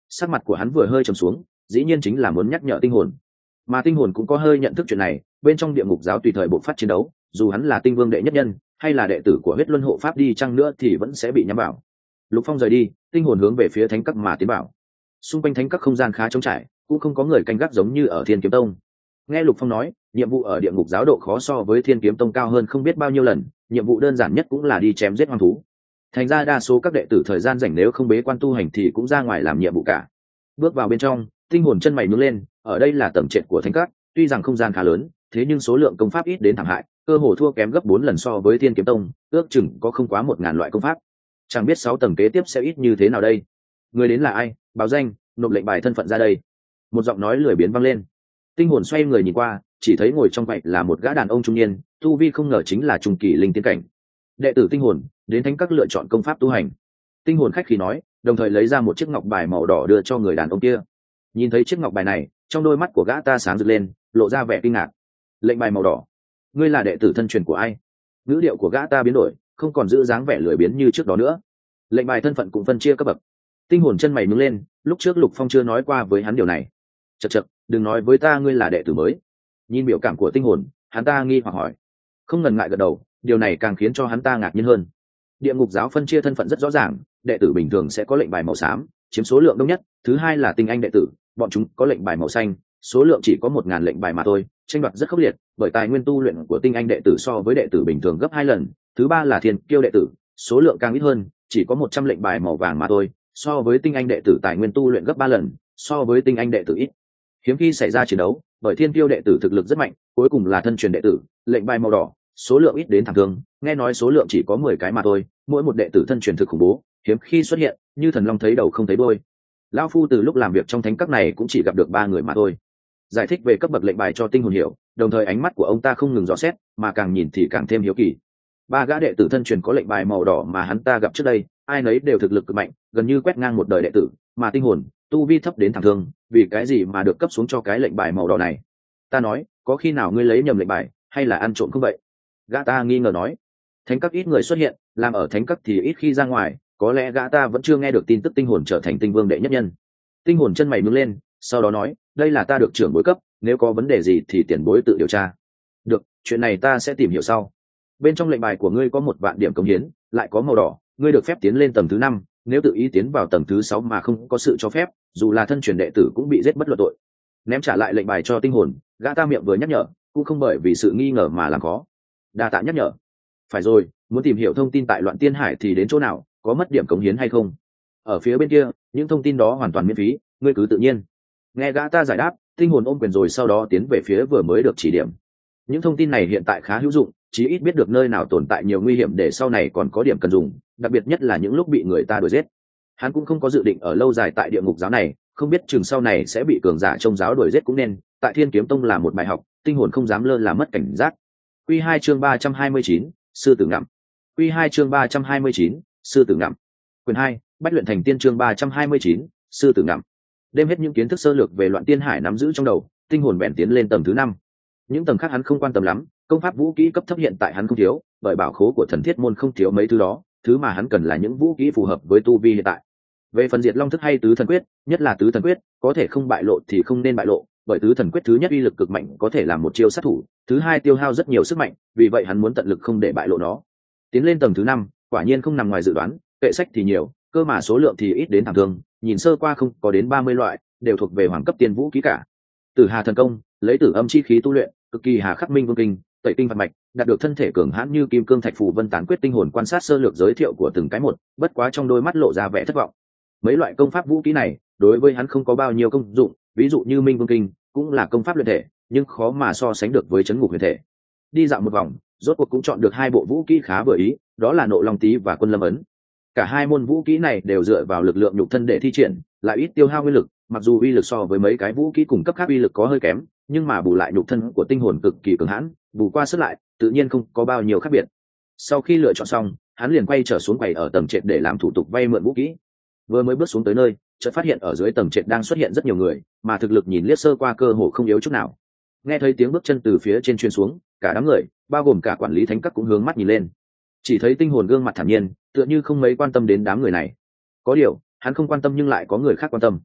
Sắc mặt của hắn vừa hơi trầm xuống, dĩ nhiên chính là muốn nhắc nhở tinh hồn, mà tinh hồn cũng có hơi nhận thức chuyện này. Bên trong địa ngục giáo tùy thời bộc phát chiến đấu, dù hắn là tinh vương đệ nhất nhân hay là đệ tử của huyết luân hộ pháp đi chăng nữa thì vẫn sẽ bị nhắm vào. Lục Phong rời đi, tinh hồn hướng về phía thánh các mà tiến bảo. Xung quanh thánh các không gian khá trống trải, cũng không có người canh gác giống như ở Thiên Kiếm Tông. Nghe Lục Phong nói, nhiệm vụ ở địa ngục giáo độ khó so với Thiên Kiếm Tông cao hơn không biết bao nhiêu lần, nhiệm vụ đơn giản nhất cũng là đi chém giết hoang thú. Thành ra đa số các đệ tử thời gian rảnh nếu không bế quan tu hành thì cũng ra ngoài làm nhiệm vụ cả. Bước vào bên trong, tinh hồn chân mày nhướng lên, ở đây là tầm trệt của thánh các, tuy rằng không gian khá lớn, thế nhưng số lượng công pháp ít đến thảm hại, cơ hồ thua kém gấp 4 lần so với Thiên Kiếm Tông, ước chừng có không quá 1000 loại công pháp. Chẳng biết 6 tầng kế tiếp sẽ ít như thế nào đây. Người đến là ai? Báo danh, nộp lệnh bài thân phận ra đây. Một giọng nói lười biếng vang lên. Tinh hồn xoay người nhìn qua, chỉ thấy ngồi trong quầy là một gã đàn ông trung niên, tu vi không ngờ chính là trung kỳ linh tiên cảnh. Đệ tử tinh hồn, đến thánh các lựa chọn công pháp tu hành. Tinh hồn khách khí nói, đồng thời lấy ra một chiếc ngọc bài màu đỏ đưa cho người đàn ông kia. Nhìn thấy chiếc ngọc bài này, trong đôi mắt của gã ta sáng rực lên, lộ ra vẻ kinh ngạc. Lệnh bài màu đỏ, ngươi là đệ tử thân truyền của ai? Ngữ điệu của gã ta biến đổi, không còn giữ dáng vẻ lười biếng như trước đó nữa. Lệnh bài thân phận cũng phân chia cấp bậc. Tinh hồn chân mày nhướng lên, lúc trước Lục Phong chưa nói qua với hắn điều này. Chậc chậc, đừng nói với ta ngươi là đệ tử mới. Nhìn biểu cảm của tinh hồn, hắn ta nghi hoặc hỏi. Không ngần ngại gật đầu, điều này càng khiến cho hắn ta ngạc nhiên hơn. Địa ngục giáo phân chia thân phận rất rõ ràng, đệ tử bình thường sẽ có lệnh bài màu xám, chiếm số lượng đông nhất, thứ hai là tinh anh đệ tử, bọn chúng có lệnh bài màu xanh, số lượng chỉ có 1000 lệnh bài mà thôi, tranh đoạt rất khốc liệt, bởi tài nguyên tu luyện của tinh anh đệ tử so với đệ tử bình thường gấp 2 lần, thứ ba là thiên kiêu đệ tử, số lượng càng ít hơn, chỉ có 100 lệnh bài màu vàng mà thôi, so với tinh anh đệ tử tài nguyên tu luyện gấp 3 lần, so với tinh anh đệ tử ít. Hiếm khi xảy ra chiến đấu, bởi thiên kiêu đệ tử thực lực rất mạnh, cuối cùng là thân truyền đệ tử, lệnh bài màu đỏ, số lượng ít đến thảm thương, nghe nói số lượng chỉ có 10 cái mà thôi, mỗi một đệ tử thân truyền thực khủng bố, hiếm khi xuất hiện, như thần long thấy đầu không thấy đuôi. Lão phu từ lúc làm việc trong thánh các này cũng chỉ gặp được 3 người mà thôi. Giải thích về cấp bậc lệnh bài cho tinh hồn hiểu, đồng thời ánh mắt của ông ta không ngừng dò xét, mà càng nhìn thì càng thêm hiếu kỳ. 3 gã đệ tử thân truyền có lệnh bài màu đỏ mà hắn ta gặp trước đây, ai nấy đều thực lực cực mạnh, gần như quét ngang một đời đệ tử, mà tinh hồn, tu vi thấp đến thảm thương, vì cái gì mà được cấp xuống cho cái lệnh bài màu đỏ này? Ta nói, có khi nào ngươi lấy nhầm lệnh bài, hay là ăn trộm không vậy? Gã ta nghi ngờ nói. Thánh các ít người xuất hiện, làm ở thánh các thì ít khi ra ngoài, có lẽ gã ta vẫn chưa nghe được tin tức tinh hồn trở thành tinh vương đệ nhất nhân. Tinh hồn chân mày nhướng lên, sau đó nói, đây là ta được trưởng bối cấp, nếu có vấn đề gì thì tiền bối tự điều tra. Được, chuyện này ta sẽ tìm hiểu sau. Bên trong lệnh bài của ngươi có 1 vạn điểm cống hiến, lại có màu đỏ, ngươi được phép tiến lên tầng thứ 5, nếu tự ý tiến vào tầng thứ 6 mà không có sự cho phép, dù là thân truyền đệ tử cũng bị giết bất luận tội. Ném trả lại lệnh bài cho tinh hồn, gã ta miệng vừa nhắc nhở, cũng không bởi vì sự nghi ngờ mà làm khó. Đa tạ nhắc nhở. Phải rồi, muốn tìm hiểu thông tin tại Loạn Tiên Hải thì đến chỗ nào, có mất điểm cống hiến hay không? Ở phía bên kia, những thông tin đó hoàn toàn miễn phí, ngươi cứ tự nhiên. Nghe gã ta giải đáp, tinh hồn ôm quyền rồi sau đó tiến về phía vừa mới được chỉ điểm. Những thông tin này hiện tại khá hữu dụng, chí ít biết được nơi nào tồn tại nhiều nguy hiểm để sau này còn có điểm cần dùng, đặc biệt nhất là những lúc bị người ta đuổi giết. Hắn cũng không có dự định ở lâu dài tại địa ngục giáo này, không biết chừng sau này sẽ bị cường giả trong giáo đuổi giết cũng nên, tại Thiên Kiếm Tông là một bài học, tinh hồn không dám lơ là mất cảnh giác. Quy 2 chương 329, sư tử ngậm. Quy 2 chương 329, sư tử ngậm. Quyền 2, Bách luyện thành tiên chương 329, sư tử ngậm. Đêm hết những kiến thức sơ lược về Loạn Tiên Hải nắm giữ trong đầu, tinh hồn bèn tiến lên tầng thứ 5. Những tầng khác hắn không quan tâm lắm, công pháp vũ kỹ cấp thấp hiện tại hắn không thiếu, bởi bảo khố của Thần Thiết môn không thiếu mấy thứ đó, thứ mà hắn cần là những vũ kỹ phù hợp với tu vi hiện tại. Về phần Diệt Long thức hay Tứ Thần Quyết, nhất là Tứ Thần Quyết, có thể không bại lộ thì không nên bại lộ, bởi Tứ Thần Quyết thứ nhất uy lực cực mạnh, có thể làm một chiêu sát thủ, thứ hai tiêu hao rất nhiều sức mạnh, vì vậy hắn muốn tận lực không để bại lộ nó. Tiến lên tầng thứ 5, quả nhiên không nằm ngoài dự đoán, kệ sách thì nhiều, cơ mà số lượng thì ít đến thảm thương, nhìn sơ qua không có đến 30 loại, đều thuộc về hoàng cấp tiên vũ kỹ cả. Tử Hà thần công, lấy tử âm chi khí tu luyện, cực kỳ hà khắc minh vương kinh, tẩy kinh phạt mạch, đạt được thân thể cường hãn như kim cương thạch phù vân tán quyết tinh hồn quan sát sơ lược giới thiệu của từng cái một, bất quá trong đôi mắt lộ ra vẻ thất vọng. Mấy loại công pháp vũ kỹ này, đối với hắn không có bao nhiêu công dụng, ví dụ như minh vương kinh, cũng là công pháp luyện thể, nhưng khó mà so sánh được với chấn ngục huyền thể. Đi dạo một vòng, rốt cuộc cũng chọn được 2 bộ vũ kỹ khá vừa ý, đó là Nộ Long Tý và Quân Lâm Ấn. Cả 2 môn vũ kỹ này đều dựa vào lực lượng nhục thân để thi triển, lại ít tiêu hao nguyên lực, mặc dù uy lực so với mấy cái vũ kỹ cùng cấp khác uy lực có hơi kém, nhưng mà bù lại nhục thân của tinh hồn cực kỳ cường hãn, bù qua sức lại, tự nhiên không có bao nhiêu khác biệt. Sau khi lựa chọn xong, hắn liền quay trở xuống quầy ở tầng trệt để làm thủ tục vay mượn vũ kỹ. Vừa mới bước xuống tới nơi, chợt phát hiện ở dưới tầng trệt đang xuất hiện rất nhiều người, mà thực lực nhìn liếc sơ qua cơ hồ không yếu chút nào. Nghe thấy tiếng bước chân từ phía trên truyền xuống, cả đám người, bao gồm cả quản lý thánh các cũng hướng mắt nhìn lên. Chỉ thấy tinh hồn gương mặt thản nhiên, tựa như không mấy quan tâm đến đám người này. Có điều, hắn không quan tâm nhưng lại có người khác quan tâm.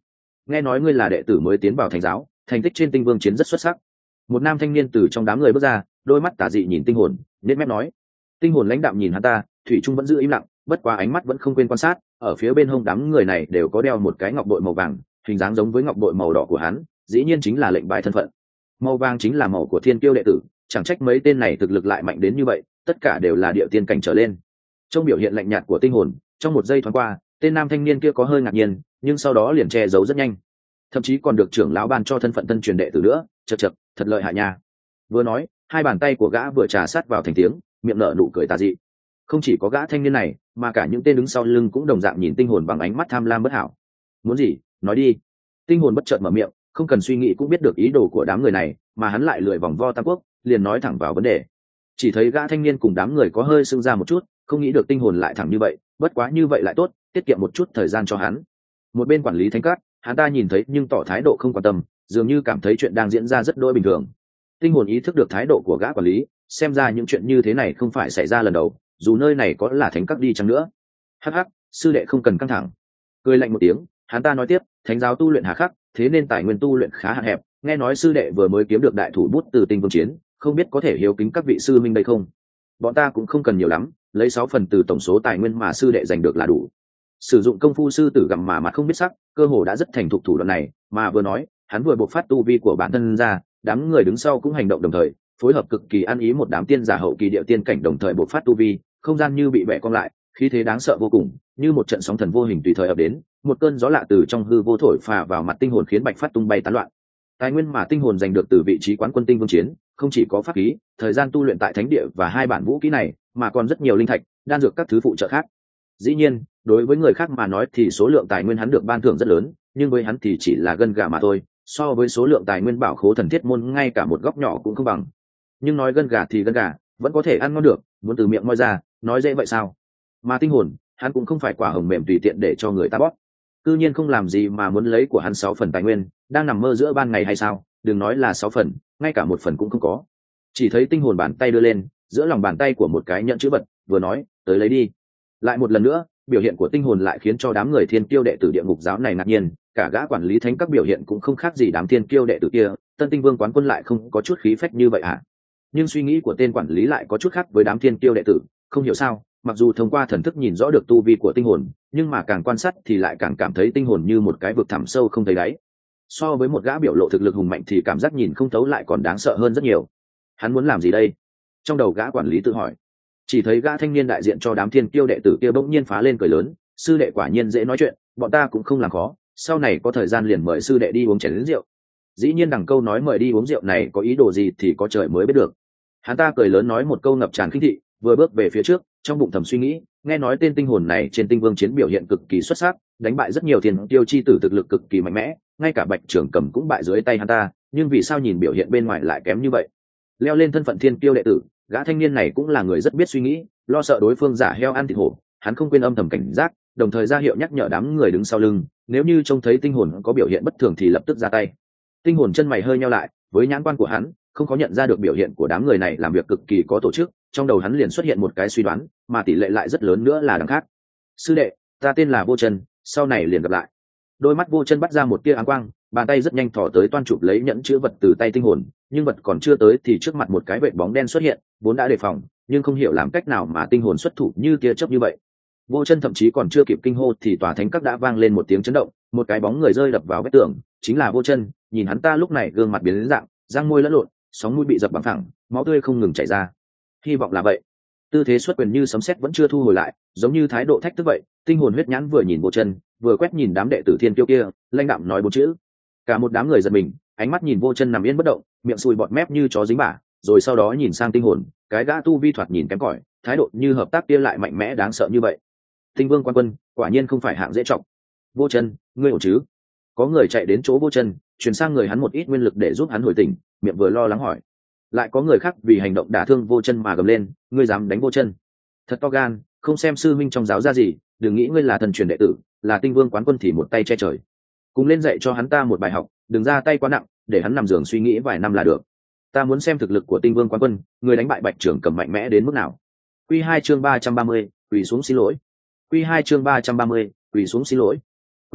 nghe nói ngươi là đệ tử mới tiến vào thánh giáo, thành tích trên tinh vương chiến rất xuất sắc. Một nam thanh niên từ trong đám người bước ra, đôi mắt tà dị nhìn tinh hồn, nết mép nói. Tinh hồn lãnh đạm nhìn hắn ta, thủy trung vẫn giữ im lặng, bất quá ánh mắt vẫn không quên quan sát. Ở phía bên hông đám người này đều có đeo một cái ngọc bội màu vàng, hình dáng giống với ngọc bội màu đỏ của hắn, dĩ nhiên chính là lệnh bài thân phận. Màu vàng chính là màu của thiên kiêu đệ tử, chẳng trách mấy tên này thực lực lại mạnh đến như vậy, tất cả đều là địa tiên cảnh trở lên. Trong biểu hiện lạnh nhạt của tinh hồn, trong một giây thoáng qua, tên nam thanh niên kia có hơi ngạc nhiên, nhưng sau đó liền che giấu rất nhanh, thậm chí còn được trưởng lão ban cho thân phận tân truyền đệ tử nữa. Chậc chậc, thật lợi hại nha. Vừa nói, hai bàn tay của gã vừa trà sát vào thành tiếng, miệng nở nụ cười tà dị. Không chỉ có gã thanh niên này, mà cả những tên đứng sau lưng cũng đồng dạng nhìn tinh hồn bằng ánh mắt tham lam bất hảo. Muốn gì, nói đi. Tinh hồn bất chợt mở miệng, không cần suy nghĩ cũng biết được ý đồ của đám người này, mà hắn lại lười vòng vo tam quốc, liền nói thẳng vào vấn đề. Chỉ thấy gã thanh niên cùng đám người có hơi sưng ra một chút, không nghĩ được tinh hồn lại thẳng như vậy, bất quá như vậy lại tốt, tiết kiệm một chút thời gian cho hắn. Một bên quản lý thánh cát, hắn ta nhìn thấy nhưng tỏ thái độ không quan tâm, dường như cảm thấy chuyện đang diễn ra rất đỗi bình thường. Tinh hồn ý thức được thái độ của gã quản lý, xem ra những chuyện như thế này không phải xảy ra lần đầu, dù nơi này có là thánh cát đi chăng nữa. Hắc hắc, sư đệ không cần căng thẳng. Cười lạnh một tiếng, hắn ta nói tiếp, thánh giáo tu luyện hà khắc, thế nên tài nguyên tu luyện khá hạn hẹp. Nghe nói sư đệ vừa mới kiếm được đại thủ bút từ tinh vương chiến, không biết có thể hiếu kính các vị sư minh đây không? Bọn ta cũng không cần nhiều lắm, lấy 6 phần từ tổng số tài nguyên mà sư đệ giành được là đủ. Sử dụng công phu sư tử gặm mà mặt không biết sắc, cơ hồ đã rất thành thục thủ đoạn này, mà vừa nói, hắn vừa bộc phát tu vi của bản thân ra, đám người đứng sau cũng hành động đồng thời, phối hợp cực kỳ ăn ý. Một đám tiên giả hậu kỳ địa tiên cảnh đồng thời bộc phát tu vi, không gian như bị bẻ cong lại, khí thế đáng sợ vô cùng, như một trận sóng thần vô hình tùy thời ập đến, một cơn gió lạ từ trong hư vô thổi phả vào mặt tinh hồn khiến bạch phát tung bay tán loạn. Tài nguyên mà tinh hồn giành được từ vị trí quán quân tinh vương chiến, không chỉ có pháp khí, thời gian tu luyện tại thánh địa và 2 bản vũ kỹ này, mà còn rất nhiều linh thạch, đan dược các thứ phụ trợ khác. Dĩ nhiên, đối với người khác mà nói thì số lượng tài nguyên hắn được ban thưởng rất lớn, nhưng với hắn thì chỉ là gân gà mà thôi, so với số lượng tài nguyên bảo khố thần thiết môn ngay cả một góc nhỏ cũng không bằng. Nhưng nói gân gà thì gân gà, vẫn có thể ăn ngon được, muốn từ miệng moi ra, nói dễ vậy sao? Mà tinh hồn, hắn cũng không phải quả hồng mềm tùy tiện để cho người ta bóp. Cư nhiên không làm gì mà muốn lấy của hắn 6 phần tài nguyên, đang nằm mơ giữa ban ngày hay sao? Đừng nói là 6 phần, ngay cả 1 phần cũng không có. Chỉ thấy tinh hồn bàn tay đưa lên, giữa lòng bàn tay của một cái nhận chữ vật, vừa nói, tới lấy đi. Lại một lần nữa, biểu hiện của tinh hồn lại khiến cho đám người thiên kiêu đệ tử địa ngục giáo này ngạc nhiên, cả gã quản lý thánh các biểu hiện cũng không khác gì đám thiên kiêu đệ tử kia, tân tinh vương quán quân lại không có chút khí phách như vậy hả? Nhưng suy nghĩ của tên quản lý lại có chút khác với đám thiên kiêu đệ tử, không hiểu sao, mặc dù thông qua thần thức nhìn rõ được tu vi của tinh hồn, nhưng mà càng quan sát thì lại càng cảm thấy tinh hồn như một cái vực thẳm sâu không thấy đáy. So với một gã biểu lộ thực lực hùng mạnh thì cảm giác nhìn không thấu lại còn đáng sợ hơn rất nhiều. Hắn muốn làm gì đây? Trong đầu gã quản lý tự hỏi. Chỉ thấy gã thanh niên đại diện cho đám thiên kiêu đệ tử kia bỗng nhiên phá lên cười lớn, sư đệ quả nhiên dễ nói chuyện, bọn ta cũng không làm khó, sau này có thời gian liền mời sư đệ đi uống chén lớn rượu. Dĩ nhiên đằng câu nói mời đi uống rượu này có ý đồ gì thì có trời mới biết được. Hắn ta cười lớn nói một câu ngập tràn khinh thị, vừa bước về phía trước, trong bụng thầm suy nghĩ, nghe nói tên tinh hồn này trên tinh vương chiến biểu hiện cực kỳ xuất sắc, đánh bại rất nhiều thiên tiêu chi tử thực lực cực kỳ mạnh mẽ, ngay cả Bạch Trường Cầm cũng bại dưới tay hắn ta, nhưng vì sao nhìn biểu hiện bên ngoài lại kém như vậy? Leo lên thân phận thiên tiêu đệ tử, gã thanh niên này cũng là người rất biết suy nghĩ, lo sợ đối phương giả heo ăn thịt hổ, hắn không quên âm thầm cảnh giác, đồng thời ra hiệu nhắc nhở đám người đứng sau lưng, nếu như trông thấy tinh hồn có biểu hiện bất thường thì lập tức ra tay. Tinh hồn chân mày hơi nheo lại, với nhãn quan của hắn, không có nhận ra được biểu hiện của đám người này làm việc cực kỳ có tổ chức, trong đầu hắn liền xuất hiện một cái suy đoán, mà tỷ lệ lại rất lớn nữa là đằng khác. Sư đệ, ta tên là Vô Chân, sau này liền gặp lại. Đôi mắt Vô Chân bắt ra một tia áng quang, bàn tay rất nhanh thò tới toan chụp lấy nhẫn chứa vật từ tay tinh hồn, nhưng vật còn chưa tới thì trước mặt một cái vệt bóng đen xuất hiện, vốn đã đề phòng, nhưng không hiểu làm cách nào mà tinh hồn xuất thủ như tia chớp như vậy. Vô Chân thậm chí còn chưa kịp kinh hô thì tòa thánh các đã vang lên một tiếng chấn động, một cái bóng người rơi đập vào vách tường, chính là Vô Chân. Nhìn hắn ta lúc này gương mặt biến dạng, răng môi lẫn lộn, sóng mũi bị dập bằng thẳng, máu tươi không ngừng chảy ra. Hy vọng là vậy. Tư thế xuất quyền như sấm sét vẫn chưa thu hồi lại, giống như thái độ thách thức vậy. Tinh hồn huyết nhãn vừa nhìn Vô Chân, vừa quét nhìn đám đệ tử thiên kiêu kia, lãnh đạm nói 4 chữ. Cả một đám người giật mình, ánh mắt nhìn Vô Chân nằm yên bất động, miệng sùi bọt mép như chó dính bả, rồi sau đó nhìn sang tinh hồn, cái gã tu vi thoạt nhìn kém cỏi, thái độ như hợp tác kia lại mạnh mẽ đáng sợ như vậy. Tinh Vương Quan Quân, quả nhiên không phải hạng dễ trọng. Vô Chân, ngươi ổn chứ? Có người chạy đến chỗ Vô Chân, truyền sang người hắn một ít nguyên lực để giúp hắn hồi tỉnh, miệng vừa lo lắng hỏi. Lại có người khác vì hành động đả thương Vô Chân mà gầm lên, ngươi dám đánh Vô Chân? Thật to gan, không xem sư minh trong giáo ra gì, đừng nghĩ ngươi là thần truyền đệ tử, là Tinh Vương Quán Quân thì một tay che trời. Cùng lên dạy cho hắn ta một bài học, đừng ra tay quá nặng, để hắn nằm giường suy nghĩ vài năm là được. Ta muốn xem thực lực của Tinh Vương Quán Quân, người đánh bại Bạch Trưởng Cầm mạnh mẽ đến mức nào. Quy 2 chương 330, quỳ xuống xin lỗi. Quy 2 chương 330, quỳ xuống xin lỗi. Quyền 2,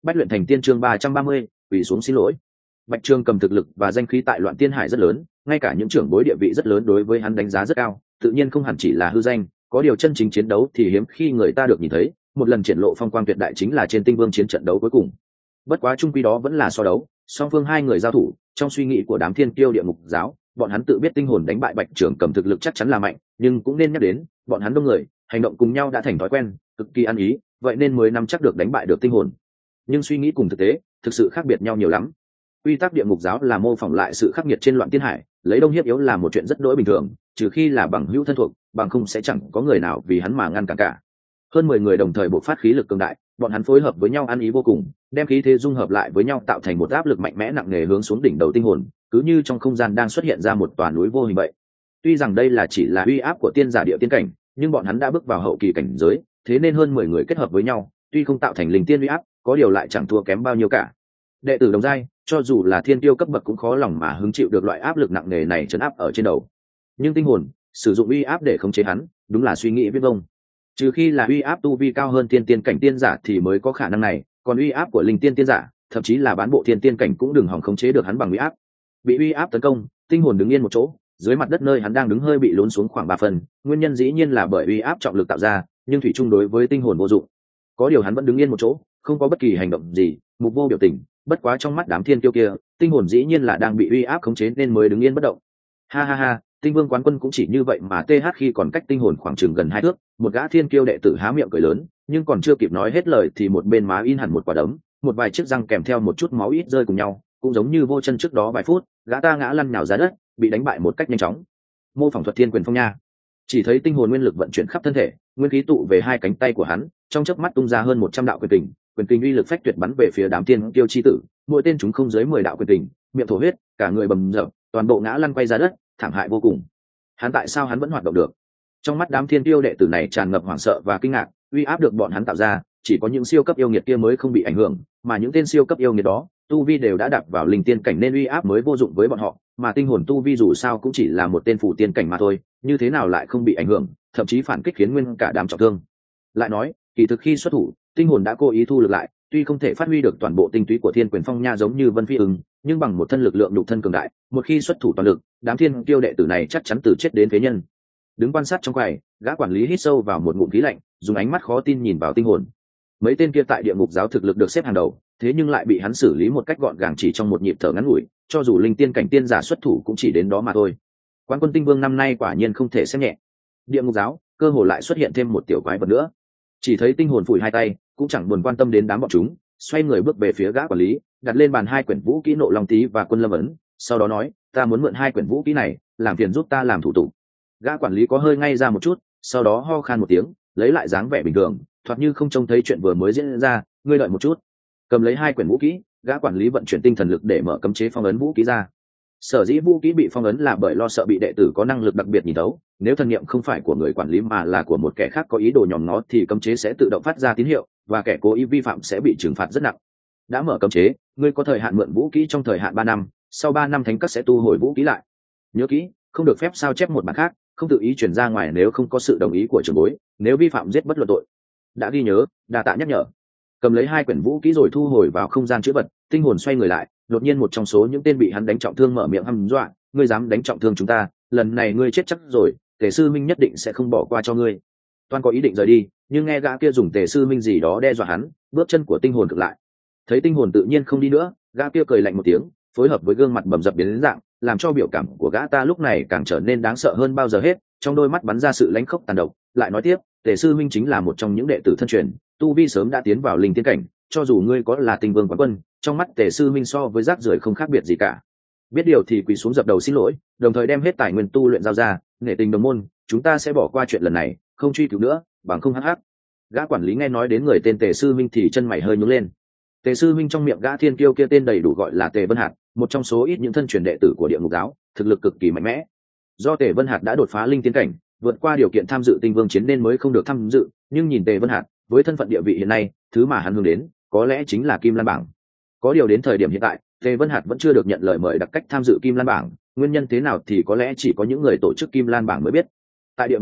Bách luyện thành tiên chương 330, quỳ xuống xin lỗi. Bạch Trường Cầm thực lực và danh khí tại Loạn Tiên Hải rất lớn, ngay cả những trưởng bối địa vị rất lớn đối với hắn đánh giá rất cao, tự nhiên không hẳn chỉ là hư danh, có điều chân chính chiến đấu thì hiếm khi người ta được nhìn thấy, một lần triển lộ phong quang tuyệt đại chính là trên Tinh Vương chiến trận đấu cuối cùng. Bất quá chung quy đó vẫn là so đấu, song phương hai người giao thủ, trong suy nghĩ của đám Thiên Kiêu Địa Ngục giáo, bọn hắn tự biết Tinh Hồn đánh bại Bạch Trường Cầm thực lực chắc chắn là mạnh, nhưng cũng nên nhắc đến, bọn hắn đông người, hành động cùng nhau đã thành thói quen, cực kỳ ăn ý, vậy nên mới nắm chắc được đánh bại được Tinh Hồn. Nhưng suy nghĩ cùng thực tế, thực sự khác biệt nhau nhiều lắm. Quy tắc Địa Ngục giáo là mô phỏng lại sự khắc nghiệt trên Loạn Tiên Hải, lấy đông hiếp yếu là một chuyện rất đỗi bình thường, trừ khi là bằng hữu thân thuộc, bằng không sẽ chẳng có người nào vì hắn mà ngăn cản cả. Hơn 10 người đồng thời bộc phát khí lực cường đại, bọn hắn phối hợp với nhau ăn ý vô cùng, đem khí thế dung hợp lại với nhau tạo thành một áp lực mạnh mẽ nặng nề hướng xuống đỉnh đầu Tinh Hồn, cứ như trong không gian đang xuất hiện ra một tòa núi vô hình vậy. Tuy rằng đây là chỉ là uy áp của tiên giả địa tiên cảnh, nhưng bọn hắn đã bước vào hậu kỳ cảnh giới, thế nên hơn 10 người kết hợp với nhau, tuy không tạo thành linh tiên uy áp, có điều lại chẳng thua kém bao nhiêu cả. Đệ tử đồng giai, cho dù là thiên tiêu cấp bậc cũng khó lòng mà hứng chịu được loại áp lực nặng nề này trấn áp ở trên đầu. Nhưng Tinh Hồn sử dụng uy áp để khống chế hắn, đúng là suy nghĩ viết vông. Trừ khi là uy áp tu vi cao hơn tiên tiên cảnh tiên giả thì mới có khả năng này, còn uy áp của linh tiên tiên giả, thậm chí là bán bộ thiên tiên cảnh cũng đừng hòng khống chế được hắn bằng uy áp. Bị uy áp tấn công, Tinh Hồn đứng yên một chỗ, dưới mặt đất nơi hắn đang đứng hơi bị lún xuống khoảng 3 phần, nguyên nhân dĩ nhiên là bởi uy áp trọng lực tạo ra, nhưng thủy chung đối với Tinh Hồn vô dụng. Có điều hắn vẫn đứng yên một chỗ, không có bất kỳ hành động gì, mục vô biểu tình, bất quá trong mắt đám thiên kiêu kia, Tinh Hồn dĩ nhiên là đang bị uy áp khống chế nên mới đứng yên bất động. Ha ha ha, Tinh Vương quán quân cũng chỉ như vậy mà TH khi còn cách Tinh Hồn khoảng chừng gần 2 thước, một gã thiên kiêu đệ tử há miệng cười lớn, nhưng còn chưa kịp nói hết lời thì một bên má in hẳn một quả đấm, một vài chiếc răng kèm theo một chút máu ít rơi cùng nhau, cũng giống như vô chân trước đó vài phút, gã ta ngã lăn nhào ra đất, bị đánh bại một cách nhanh chóng. Mô phỏng thuật Thiên Quyền Phong nha. Chỉ thấy Tinh Hồn nguyên lực vận chuyển khắp thân thể, nguyên khí tụ về hai cánh tay của hắn, trong chớp mắt tung ra hơn 100 đạo quyền kình uy lực phách tuyệt bắn về phía đám thiên kiêu chi tử, mỗi tên chúng không dưới 10 đạo quyền kình, miệng thổ huyết, cả người bầm dập, toàn bộ ngã lăn quay ra đất, thảm hại vô cùng. Hắn tại sao hắn vẫn hoạt động được? Trong mắt đám thiên kiêu đệ tử này tràn ngập hoảng sợ và kinh ngạc, uy áp được bọn hắn tạo ra, chỉ có những siêu cấp yêu nghiệt kia mới không bị ảnh hưởng, mà những tên siêu cấp yêu nghiệt đó, tu vi đều đã đạp vào linh tiên cảnh nên uy áp mới vô dụng với bọn họ, mà Tinh Hồn tu vi dù sao cũng chỉ là một tên phù tiên cảnh mà thôi, như thế nào lại không bị ảnh hưởng, thậm chí phản kích khiến nguyên cả đám trọng thương. Lại nói, kỳ thực khi xuất thủ, Tinh Hồn đã cố ý thu lực lại, tuy không thể phát huy được toàn bộ tinh túy của Thiên Quyền Phong nha giống như Vân Phi Ưng, nhưng bằng một thân lực lượng nhục thân cường đại, một khi xuất thủ toàn lực, đám thiên kiêu đệ tử này chắc chắn từ chết đến phế nhân. Đứng quan sát trong quầy, gã quản lý hít sâu vào một ngụm khí lạnh, dùng ánh mắt khó tin nhìn vào Tinh Hồn. Mấy tên kia tại địa ngục giáo thực lực được xếp hàng đầu, thế nhưng lại bị hắn xử lý một cách gọn gàng chỉ trong một nhịp thở ngắn ngủi, cho dù linh tiên cảnh tiên giả xuất thủ cũng chỉ đến đó mà thôi. Quán quân Tinh Vương năm nay quả nhiên không thể xem nhẹ. Địa ngục giáo, cơ hồ lại xuất hiện thêm một tiểu quái vật nữa. Chỉ thấy Tinh Hồn phủi hai tay, cũng chẳng buồn quan tâm đến đám bọn chúng, xoay người bước về phía gã quản lý, đặt lên bàn hai quyển vũ kỹ Nộ Long Tý và Quân Lâm Ấn, sau đó nói, ta muốn mượn hai quyển vũ kỹ này, làm phiền giúp ta làm thủ tục. Gã quản lý có hơi ngay ra một chút, sau đó ho khan một tiếng, lấy lại dáng vẻ bình thường, thoạt như không trông thấy chuyện vừa mới diễn ra. Ngươi đợi một chút. Cầm lấy hai quyển vũ kỹ, gã quản lý vận chuyển tinh thần lực để mở cấm chế phong ấn vũ kỹ ra. Sở dĩ vũ kỹ bị phong ấn là bởi lo sợ bị đệ tử có năng lực đặc biệt nhìn thấu, nếu thần niệm không phải của người quản lý mà là của một kẻ khác có ý đồ nhòm ngó thì cấm chế sẽ tự động phát ra tín hiệu, và kẻ cố ý vi phạm sẽ bị trừng phạt rất nặng. Đã mở cấm chế, ngươi có thời hạn mượn vũ kỹ trong thời hạn 3 năm, sau 3 năm thánh các sẽ thu hồi vũ kỹ lại. Nhớ kỹ, không được phép sao chép một bản khác, không tự ý chuyển ra ngoài nếu không có sự đồng ý của trưởng bối, nếu vi phạm giết bất luận tội. Đã ghi nhớ, đa tạ nhắc nhở. Cầm lấy hai quyển vũ kỹ rồi thu hồi vào không gian chữ vật, Tinh Hồn xoay người lại, đột nhiên một trong số những tên bị hắn đánh trọng thương mở miệng hăm dọa, ngươi dám đánh trọng thương chúng ta, lần này ngươi chết chắc rồi, Tề sư minh nhất định sẽ không bỏ qua cho ngươi. Toan có ý định rời đi, nhưng nghe gã kia dùng Tề sư minh gì đó đe dọa hắn, bước chân của Tinh Hồn cực lại. Thấy Tinh Hồn tự nhiên không đi nữa, gã kia cười lạnh một tiếng, phối hợp với gương mặt bầm dập biến đến dạng, làm cho biểu cảm của gã ta lúc này càng trở nên đáng sợ hơn bao giờ hết, trong đôi mắt bắn ra sự lãnh khốc tàn độc. Lại nói tiếp, Tề sư minh chính là một trong những đệ tử thân truyền, tu vi sớm đã tiến vào linh tiên cảnh, cho dù ngươi có là Tinh Vương quán quân, trong mắt Tề sư minh so với rác rưởi không khác biệt gì cả. Biết điều thì quỳ xuống dập đầu xin lỗi, đồng thời đem hết tài nguyên tu luyện giao ra, nghệ tình đồng môn, chúng ta sẽ bỏ qua chuyện lần này, không truy cứu nữa, bằng không hắc hắc. Gã quản lý nghe nói đến người tên Tề sư minh thì chân mày hơi nhướng lên. Tề sư minh trong miệng gã thiên kiêu kia tên đầy đủ gọi là Tề Vân Hạt, một trong số ít những thân truyền đệ tử của Địa Ngục giáo, thực lực cực kỳ mạnh mẽ. Do Tề Vân Hạt đã đột phá linh tiên cảnh, vượt qua điều kiện tham dự Tinh Vương chiến nên mới không được tham dự, nhưng nhìn Tề Vân Hạt, với thân phận địa vị hiện nay, thứ mà hắn hướng đến, có lẽ chính là Kim Lan bảng. Có điều đến thời điểm hiện tại, Tề Vân Hạt vẫn chưa được nhận lời mời đặc cách tham dự Kim Lan bảng, nguyên nhân thế nào thì có lẽ chỉ có những người tổ chức Kim Lan bảng mới biết. Tại Địa Ngục giáo,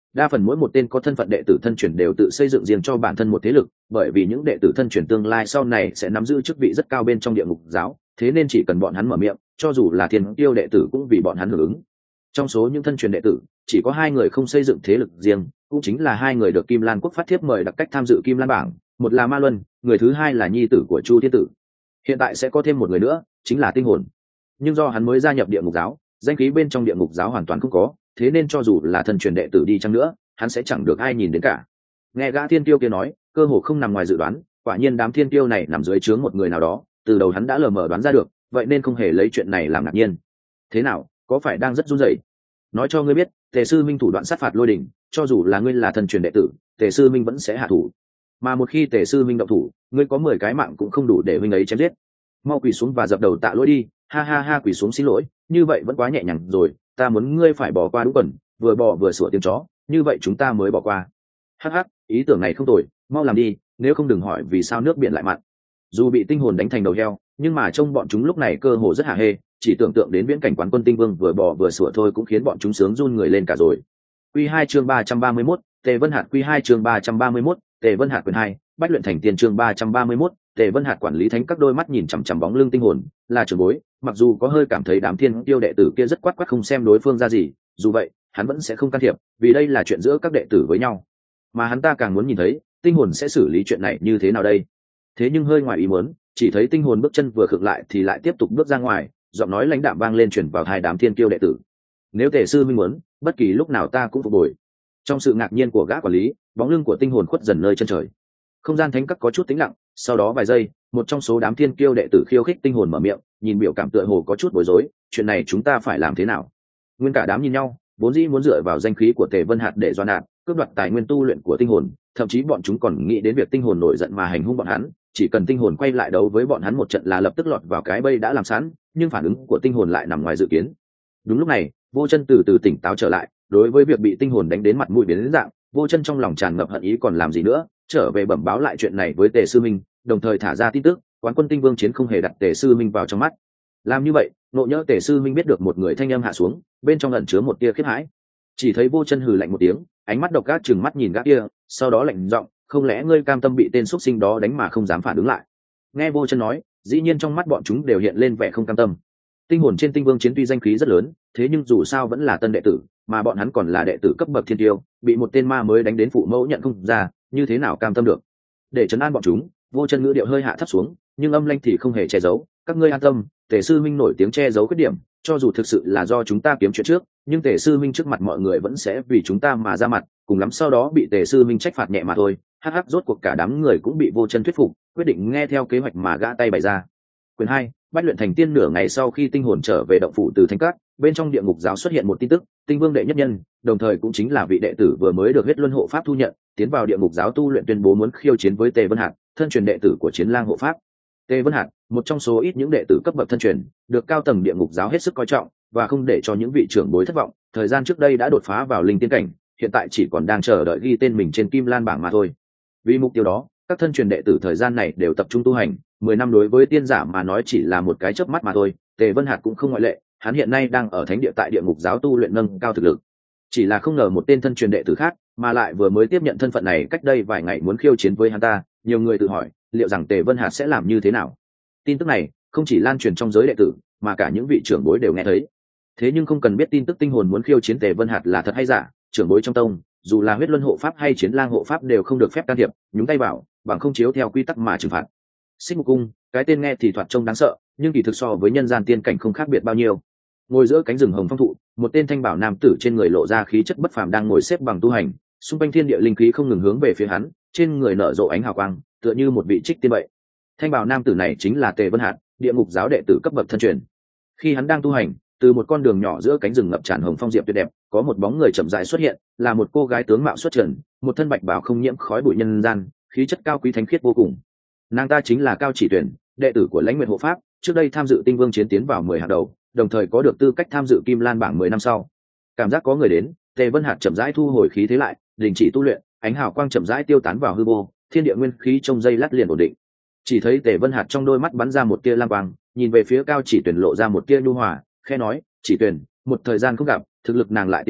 đa phần mỗi một tên có thân phận đệ tử thân truyền đều tự xây dựng riêng cho bản thân một thế lực, bởi vì những đệ tử thân truyền tương lai sau này sẽ nắm giữ chức vị rất cao bên trong địa ngục giáo, thế nên chỉ cần bọn hắn mở miệng, cho dù là thiên tiêu đệ tử cũng vì bọn hắn hưởng ứng. Trong số những thân truyền đệ tử, chỉ có 2 người không xây dựng thế lực riêng, cũng chính là 2 người được Kim Lan quốc phát thiếp mời đặc cách tham dự Kim Lan bảng, một là Ma Luân, người thứ hai là nhi tử của Chu Thiên Tử. Hiện tại sẽ có thêm một người nữa, chính là Tinh Hồn. Nhưng do hắn mới gia nhập địa ngục giáo, danh khí bên trong địa ngục giáo hoàn toàn không có, thế nên cho dù là thân truyền đệ tử đi chăng nữa, hắn sẽ chẳng được ai nhìn đến cả. Nghe gã thiên tiêu kia nói, cơ hồ không nằm ngoài dự đoán, quả nhiên đám thiên tiêu này nằm dưới trướng một người nào đó, từ đầu hắn đã lờ mờ đoán ra được, vậy nên không hề lấy chuyện này làm ngạc nhiên. Thế nào, có phải đang rất run rẩy? Nói cho ngươi biết, Tề sư minh thủ đoạn sát phạt lôi đỉnh, cho dù là ngươi là thân truyền đệ tử, Tề sư minh vẫn sẽ hạ thủ. Mà một khi Tề sư minh động thủ, ngươi có 10 cái mạng cũng không đủ để huynh ấy chém giết. Mau quỳ xuống và dập đầu tạ lỗi đi, ha ha ha, quỳ xuống xin lỗi, như vậy vẫn quá nhẹ nhàng rồi, ta muốn ngươi phải bỏ qua đúng quần, vừa bò vừa sủa tiếng chó, như vậy chúng ta mới bỏ qua. Hắc hắc, ý tưởng này không tồi, mau làm đi, nếu không đừng hỏi vì sao nước biển lại mặn. Dù bị Tinh Hồn đánh thành đầu heo, nhưng mà trông bọn chúng lúc này cơ hồ rất hả hê, chỉ tưởng tượng đến viễn cảnh quán quân Tinh Vương vừa bò vừa sủa thôi cũng khiến bọn chúng sướng run người lên cả rồi. Quy 2 chương 331, Tề Vân Hạt. Quy 2 chương 331, Tề Vân Hạt quyển 2, Bách luyện thành tiên chương 331, Tề Vân Hạt quản lý thánh các đôi mắt nhìn chằm chằm bóng lưng Tinh Hồn, là trưởng bối, mặc dù có hơi cảm thấy đám thiên tiêu đệ tử kia rất quát quát không xem đối phương ra gì, dù vậy, hắn vẫn sẽ không can thiệp, vì đây là chuyện giữa các đệ tử với nhau. Mà hắn ta càng muốn nhìn thấy, Tinh Hồn sẽ xử lý chuyện này như thế nào đây. Thế nhưng hơi ngoài ý muốn, chỉ thấy Tinh Hồn bước chân vừa khựng lại thì lại tiếp tục bước ra ngoài, giọng nói lãnh đạm vang lên truyền vào hai đám thiên kiêu đệ tử. Nếu Tề sư minh muốn, bất kỳ lúc nào ta cũng phục hồi. Trong sự ngạc nhiên của gã quản lý, bóng lưng của Tinh Hồn khuất dần nơi chân trời. Không gian thánh các có chút tĩnh lặng, sau đó vài giây, một trong số đám thiên kiêu đệ tử khiêu khích Tinh Hồn mở miệng, nhìn biểu cảm tựa hồ có chút bối rối, chuyện này chúng ta phải làm thế nào? Nguyên cả đám nhìn nhau, vốn dĩ muốn dựa vào danh khí của Tề Vân Hạt để doan nạt, cướp đoạt tài nguyên tu luyện của Tinh Hồn, thậm chí bọn chúng còn nghĩ đến việc Tinh Hồn nổi giận mà hành hung bọn hắn, chỉ cần Tinh Hồn quay lại đấu với bọn hắn một trận là lập tức lọt vào cái bẫy đã làm sẵn, nhưng phản ứng của Tinh Hồn lại nằm ngoài dự kiến. Đúng lúc này, Vô Chân từ từ tỉnh táo trở lại, đối với việc bị Tinh Hồn đánh đến mặt mũi biến đến dạng, Vô Chân trong lòng tràn ngập hận ý còn làm gì nữa, trở về bẩm báo lại chuyện này với Tề sư minh, đồng thời thả ra tin tức, quán quân Tinh Vương chiến không hề đặt Tề sư minh vào trong mắt. Làm như vậy, nộ nhỡ Tề sư minh biết được một người thanh âm hạ xuống, bên trong ẩn chứa một tia khiếp hãi. Chỉ thấy Vô Chân hừ lạnh một tiếng, ánh mắt độc ác trừng mắt nhìn gã kia, sau đó lạnh giọng, không lẽ ngươi cam tâm bị tên xuất sinh đó đánh mà không dám phản ứng lại? Nghe Vô Chân nói, dĩ nhiên trong mắt bọn chúng đều hiện lên vẻ không cam tâm. Tinh Hồn trên Tinh Vương chiến tuy danh khí rất lớn, thế nhưng dù sao vẫn là tân đệ tử, mà bọn hắn còn là đệ tử cấp bậc thiên tiêu, bị một tên ma mới đánh đến phụ mẫu nhận không ra, như thế nào cam tâm được? Để trấn an bọn chúng, Vô Chân ngữ điệu hơi hạ thấp xuống, nhưng âm lãnh thì không hề che giấu, các ngươi an tâm, Tề sư minh nổi tiếng che giấu khuyết điểm, cho dù thực sự là do chúng ta kiếm chuyện trước, nhưng Tề sư minh trước mặt mọi người vẫn sẽ vì chúng ta mà ra mặt, cùng lắm sau đó bị Tề sư minh trách phạt nhẹ mà thôi. Hắc hắc, rốt cuộc cả đám người cũng bị Vô Chân thuyết phục, quyết định nghe theo kế hoạch mà gã tay bày ra. Quyền 2, Bách luyện thành tiên. Nửa ngày sau khi Tinh Hồn trở về động phủ từ Thánh Các, bên trong địa ngục giáo xuất hiện một tin tức, Tinh Vương đệ nhất nhân, đồng thời cũng chính là vị đệ tử vừa mới được huyết luân hộ pháp thu nhận, tiến vào địa ngục giáo tu luyện, tuyên bố muốn khiêu chiến với Tề Vân Hạt, thân truyền đệ tử của Chiến Lang hộ pháp. Tề Vân Hạt, một trong số ít những đệ tử cấp bậc thân truyền, được cao tầng địa ngục giáo hết sức coi trọng, và không để cho những vị trưởng bối thất vọng, thời gian trước đây đã đột phá vào linh tiên cảnh, hiện tại chỉ còn đang chờ đợi ghi tên mình trên Kim Lan bảng mà thôi. Vì mục tiêu đó, các thân truyền đệ tử thời gian này đều tập trung tu hành, 10 năm đối với tiên giả mà nói chỉ là một cái chớp mắt mà thôi, Tề Vân Hạt cũng không ngoại lệ, hắn hiện nay đang ở thánh địa tại địa ngục giáo tu luyện nâng cao thực lực. Chỉ là không ngờ một tên thân truyền đệ tử khác, mà lại vừa mới tiếp nhận thân phận này cách đây vài ngày muốn khiêu chiến với hắn ta, nhiều người tự hỏi, liệu rằng Tề Vân Hạt sẽ làm như thế nào? Tin tức này không chỉ lan truyền trong giới đệ tử, mà cả những vị trưởng bối đều nghe thấy. Thế nhưng không cần biết tin tức Tinh Hồn muốn khiêu chiến Tề Vân Hạt là thật hay giả, trưởng bối trong tông, dù là huyết luân hộ pháp hay Chiến Lang hộ pháp đều không được phép can thiệp, nhúng tay vào, bằng không chiếu theo quy tắc mà trừng phạt. Xích Mục Cung, cái tên nghe thì thoạt trông đáng sợ, nhưng kỳ thực so với nhân gian tiên cảnh không khác biệt bao nhiêu. Ngồi giữa cánh rừng hồng phong thụ, một tên thanh bảo nam tử trên người lộ ra khí chất bất phàm đang ngồi xếp bằng tu hành, xung quanh thiên địa linh khí không ngừng hướng về phía hắn, trên người nở rộ ánh hào quang, tựa như một vị trích tiên vậy. Thanh bảo nam tử này chính là Tề Vân Hạt, địa ngục giáo đệ tử cấp bậc thân truyền. Khi hắn đang tu hành, từ một con đường nhỏ giữa cánh rừng ngập tràn hồng phong diệp tuyệt đẹp, có một bóng người chậm rãi xuất hiện, là một cô gái tướng mạo xuất trần, một thân bạch bào không nhiễm khói bụi nhân gian, khí chất cao quý thánh khiết vô cùng. Nàng ta chính là Cao Chỉ Tuyển, đệ tử của Lãnh Nguyệt hộ pháp, trước đây tham dự Tinh Vương chiến tiến vào 10 hạng đầu, đồng thời có được tư cách tham dự Kim Lan bảng 10 năm sau. Cảm giác có người đến, Tề Vân Hạt chậm rãi thu hồi khí thế lại, đình chỉ tu luyện, ánh hào quang chậm rãi tiêu tán vào hư vô, thiên địa nguyên khí trong giây lát liền ổn định. Chỉ thấy Tề Vân Hạt trong đôi mắt bắn ra một tia lam quang, nhìn về phía Cao Chỉ Tuyển lộ ra một tia nhu hòa, khẽ nói, "Chỉ Tuyển, một thời gian không gặp, thực lực nàng lại tiến bộ,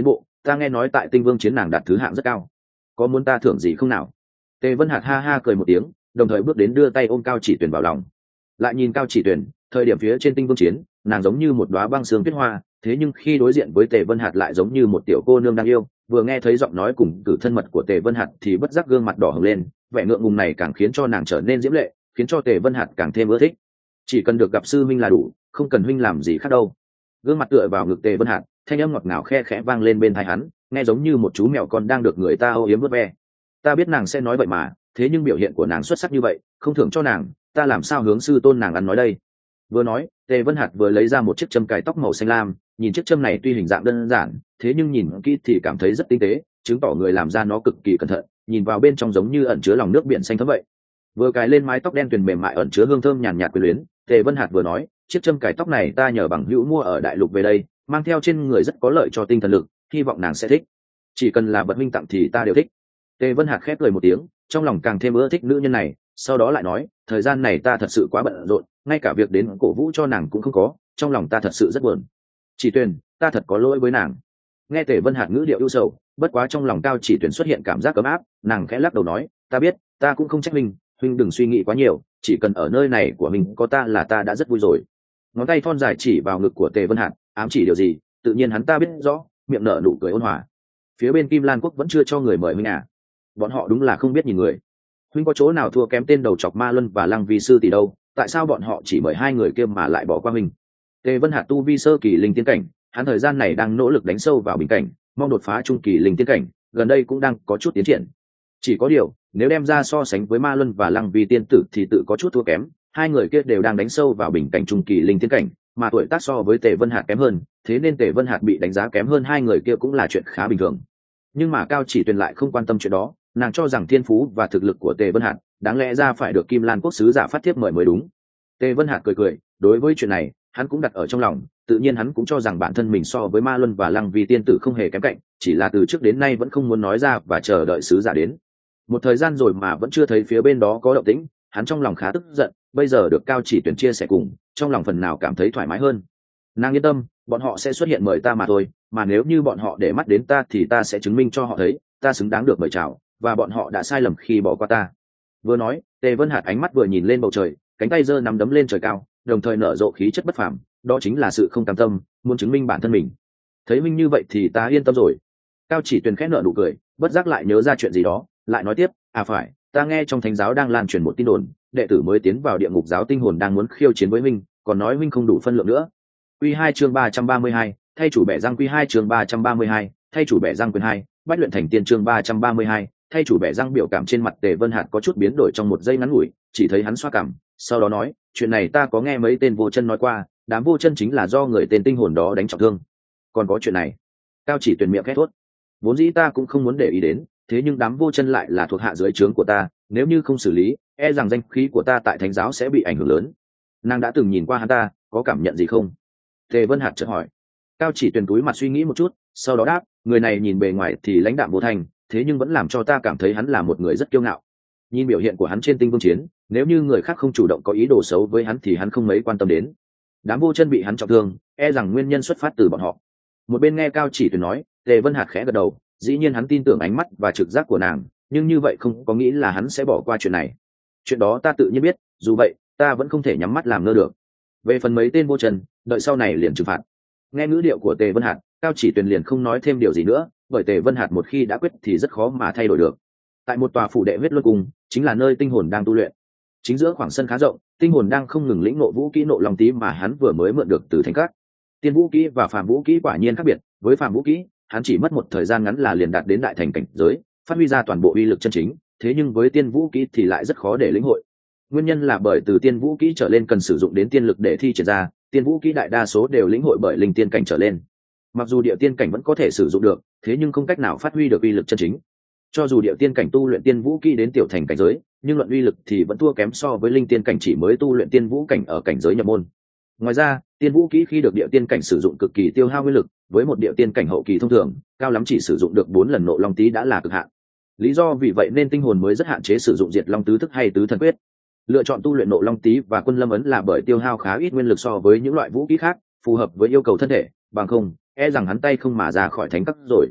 ta nghe nói tại tinh vương chiến nàng đạt thứ hạng rất cao, có muốn ta thưởng gì không nào? Tề Vân Hạt ha ha cười một tiếng, đồng thời bước đến đưa tay ôm Cao Chỉ Tuyền vào lòng. Lại nhìn Cao Chỉ Tuyền, thời điểm phía trên tinh vương chiến, nàng giống như một đóa băng sương tuyết hoa, thế nhưng khi đối diện với Tề Vân Hạt lại giống như một tiểu cô nương đang yêu. Vừa nghe thấy giọng nói cùng cử thân mật của Tề Vân Hạt thì bất giác gương mặt đỏ hồng lên, vẻ ngượng ngùng này càng khiến cho nàng trở nên diễm lệ, khiến cho Tề Vân Hạt càng thêm ưa thích. Chỉ cần được gặp sư huynh là đủ, không cần huynh làm gì khác đâu. Gương mặt tựa vào ngực Tề Vân Hạt, thanh âm ngọt ngào khe khẽ vang lên bên tai hắn, nghe giống như một chú mèo con đang được người ta âu yếm vuốt ve. Ta biết nàng sẽ nói vậy mà, thế nhưng biểu hiện của nàng xuất sắc như vậy, không thưởng cho nàng, ta làm sao hướng sư tôn nàng ăn nói đây? Vừa nói, Tề Vân Hạt vừa lấy ra một chiếc châm cài tóc màu xanh lam, nhìn chiếc châm này tuy hình dạng đơn giản, thế nhưng nhìn kỹ thì cảm thấy rất tinh tế, chứng tỏ người làm ra nó cực kỳ cẩn thận, nhìn vào bên trong giống như ẩn chứa lòng nước biển xanh thẫm vậy. Vừa cài lên mái tóc đen tuyền mềm mại ẩn chứa hương thơm nhàn nhạt quyến luyến, Tề Vân Hạt vừa nói, chiếc châm cài tóc này ta nhờ bằng hữu mua ở đại lục về đây, mang theo trên người rất có lợi cho tinh thần lực, hy vọng nàng sẽ thích. Chỉ cần là vật huynh tặng thì ta đều thích. Tề Vân Hạt khép cười một tiếng, trong lòng càng thêm ưa thích nữ nhân này, sau đó lại nói, thời gian này ta thật sự quá bận rộn, ngay cả việc đến cổ vũ cho nàng cũng không có, trong lòng ta thật sự rất buồn. Chỉ Tuyền, ta thật có lỗi với nàng. Nghe Tề Vân Hạt ngữ điệu ưu sầu, bất quá trong lòng Cao Chỉ Tuyền xuất hiện cảm giác ấm áp, nàng khẽ lắc đầu nói, ta biết, ta cũng không trách huynh đừng suy nghĩ quá nhiều, chỉ cần ở nơi này của mình có ta là ta đã rất vui rồi. Ngón tay thon dài chỉ vào ngực của Tề Vân Hạt, ám chỉ điều gì, tự nhiên hắn ta biết rõ, miệng nở nụ cười ôn hòa. Phía bên Kim Lan Quốc vẫn chưa cho người mời huynh à? Bọn họ đúng là không biết nhìn người. Huynh có chỗ nào thua kém tên đầu chọc Ma Luân và Lăng Vi sư tỷ đâu, tại sao bọn họ chỉ mời hai người kia mà lại bỏ qua huynh? Tề Vân Hạt tu vi sơ kỳ linh tiên cảnh, hắn thời gian này đang nỗ lực đánh sâu vào bình cảnh, mong đột phá trung kỳ linh tiên cảnh, gần đây cũng đang có chút tiến triển. Chỉ có điều, nếu đem ra so sánh với Ma Luân và Lăng Vi tiên tử thì tự có chút thua kém, hai người kia đều đang đánh sâu vào bình cảnh trung kỳ linh tiên cảnh, mà tuổi tác so với Tề Vân Hạt kém hơn, thế nên Tề Vân Hạt bị đánh giá kém hơn hai người kia cũng là chuyện khá bình thường. Nhưng mà Cao Chỉ Tuyền lại không quan tâm chuyện đó, nàng cho rằng thiên phú và thực lực của Tề Vân Hạt đáng lẽ ra phải được Kim Lan Quốc sứ giả phát thiếp mời mới đúng. Tề Vân Hạt cười cười, đối với chuyện này hắn cũng đặt ở trong lòng, tự nhiên hắn cũng cho rằng bản thân mình so với Ma Luân và Lăng Vi tiên tử không hề kém cạnh, chỉ là từ trước đến nay vẫn không muốn nói ra và chờ đợi sứ giả đến. Một thời gian rồi mà vẫn chưa thấy phía bên đó có động tĩnh, hắn trong lòng khá tức giận, bây giờ được Cao Chỉ Tuyền chia sẻ cùng, trong lòng phần nào cảm thấy thoải mái hơn. Nàng yên tâm, bọn họ sẽ xuất hiện mời ta mà thôi, mà nếu như bọn họ để mắt đến ta thì ta sẽ chứng minh cho họ thấy ta xứng đáng được mời chào, và bọn họ đã sai lầm khi bỏ qua ta. Vừa nói, Tề Vân Hạt ánh mắt vừa nhìn lên bầu trời, cánh tay giơ nắm đấm lên trời cao, đồng thời nở rộ khí chất bất phàm, đó chính là sự không cam tâm, muốn chứng minh bản thân mình. Thấy minh như vậy thì ta yên tâm rồi. Cao Chỉ Tuyền khẽ nở nụ cười, bất giác lại nhớ ra chuyện gì đó, lại nói tiếp, à phải, ta nghe trong thánh giáo đang lan truyền một tin đồn, đệ tử mới tiến vào địa ngục giáo tinh hồn đang muốn khiêu chiến với minh, còn nói minh không đủ phân lượng nữa. Quy 2 chương 332, thay chủ bẻ răng. Quy 2 chương 332, thay chủ bẻ răng quyền 2, bách luyện thành tiên chương 332, thay chủ bẻ răng. Biểu cảm trên mặt Tề Vân Hạt có chút biến đổi trong một giây ngắn ngủi, chỉ thấy hắn xoa cằm, sau đó nói, chuyện này ta có nghe mấy tên vô chân nói qua, đám vô chân chính là do người tên tinh hồn đó đánh trọng thương. Còn có chuyện này? Cao Chỉ Tuyền miệng khẽ thốt. Vốn dĩ ta cũng không muốn để ý đến, thế nhưng đám vô chân lại là thuộc hạ dưới trướng của ta, nếu như không xử lý, e rằng danh khí của ta tại thánh giáo sẽ bị ảnh hưởng lớn. Nàng đã từng nhìn qua hắn ta, có cảm nhận gì không? Tề Vân Hạt chợt hỏi. Cao Chỉ Tuyền túi mặt suy nghĩ một chút, sau đó đáp, người này nhìn bề ngoài thì lãnh đạm vô thành, thế nhưng vẫn làm cho ta cảm thấy hắn là một người rất kiêu ngạo. Nhìn biểu hiện của hắn trên tinh vương chiến, nếu như người khác không chủ động có ý đồ xấu với hắn thì hắn không mấy quan tâm đến. Đám vô chân bị hắn trọng thương, e rằng nguyên nhân xuất phát từ bọn họ. Một bên nghe Cao Chỉ Tuyền nói, Tề Vân Hạt khẽ gật đầu, dĩ nhiên hắn tin tưởng ánh mắt và trực giác của nàng, nhưng như vậy không có nghĩa là hắn sẽ bỏ qua chuyện này. Chuyện đó ta tự nhiên biết, dù vậy ta vẫn không thể nhắm mắt làm ngơ được. Về phần mấy tên vô chân, đợi sau này liền trừng phạt. Nghe ngữ điệu của Tề Vân Hạt, Cao Chỉ Tuyền liền không nói thêm điều gì nữa, bởi Tề Vân Hạt một khi đã quyết thì rất khó mà thay đổi được. Tại một tòa phủ đệ huyết luân cung, chính là nơi tinh hồn đang tu luyện. Chính giữa khoảng sân khá rộng, tinh hồn đang không ngừng lĩnh ngộ vũ kỹ nộ long tí mà hắn vừa mới mượn được từ thánh các. Tiên vũ kỹ và phàm vũ kỹ quả nhiên khác biệt, với phàm vũ kỹ, hắn chỉ mất một thời gian ngắn là liền đạt đến đại thành cảnh giới, phát huy ra toàn bộ uy lực chân chính, thế nhưng với tiên vũ kỹ thì lại rất khó để lĩnh hội. Nguyên nhân là bởi từ tiên vũ kỹ trở lên cần sử dụng đến tiên lực để thi triển ra, tiên vũ kỹ đại đa số đều lĩnh hội bởi linh tiên cảnh trở lên. Mặc dù địa tiên cảnh vẫn có thể sử dụng được, thế nhưng không cách nào phát huy được uy lực chân chính. Cho dù địa tiên cảnh tu luyện tiên vũ kỹ đến tiểu thành cảnh giới, nhưng luận uy lực thì vẫn thua kém so với linh tiên cảnh chỉ mới tu luyện tiên vũ cảnh ở cảnh giới nhập môn. Ngoài ra, tiên vũ kỹ khi được địa tiên cảnh sử dụng cực kỳ tiêu hao nguyên lực, với một địa tiên cảnh hậu kỳ thông thường, cao lắm chỉ sử dụng được 4 lần nộ long tí đã là cực hạn. Lý do vì vậy nên tinh hồn mới rất hạn chế sử dụng diệt long tứ thức hay tứ thần quyết. Lựa chọn tu luyện nộ long tí và quân lâm ấn là bởi tiêu hao khá ít nguyên lực so với những loại vũ khí khác, phù hợp với yêu cầu thân thể, bằng không e rằng hắn tay không mà ra khỏi thánh cấp rồi.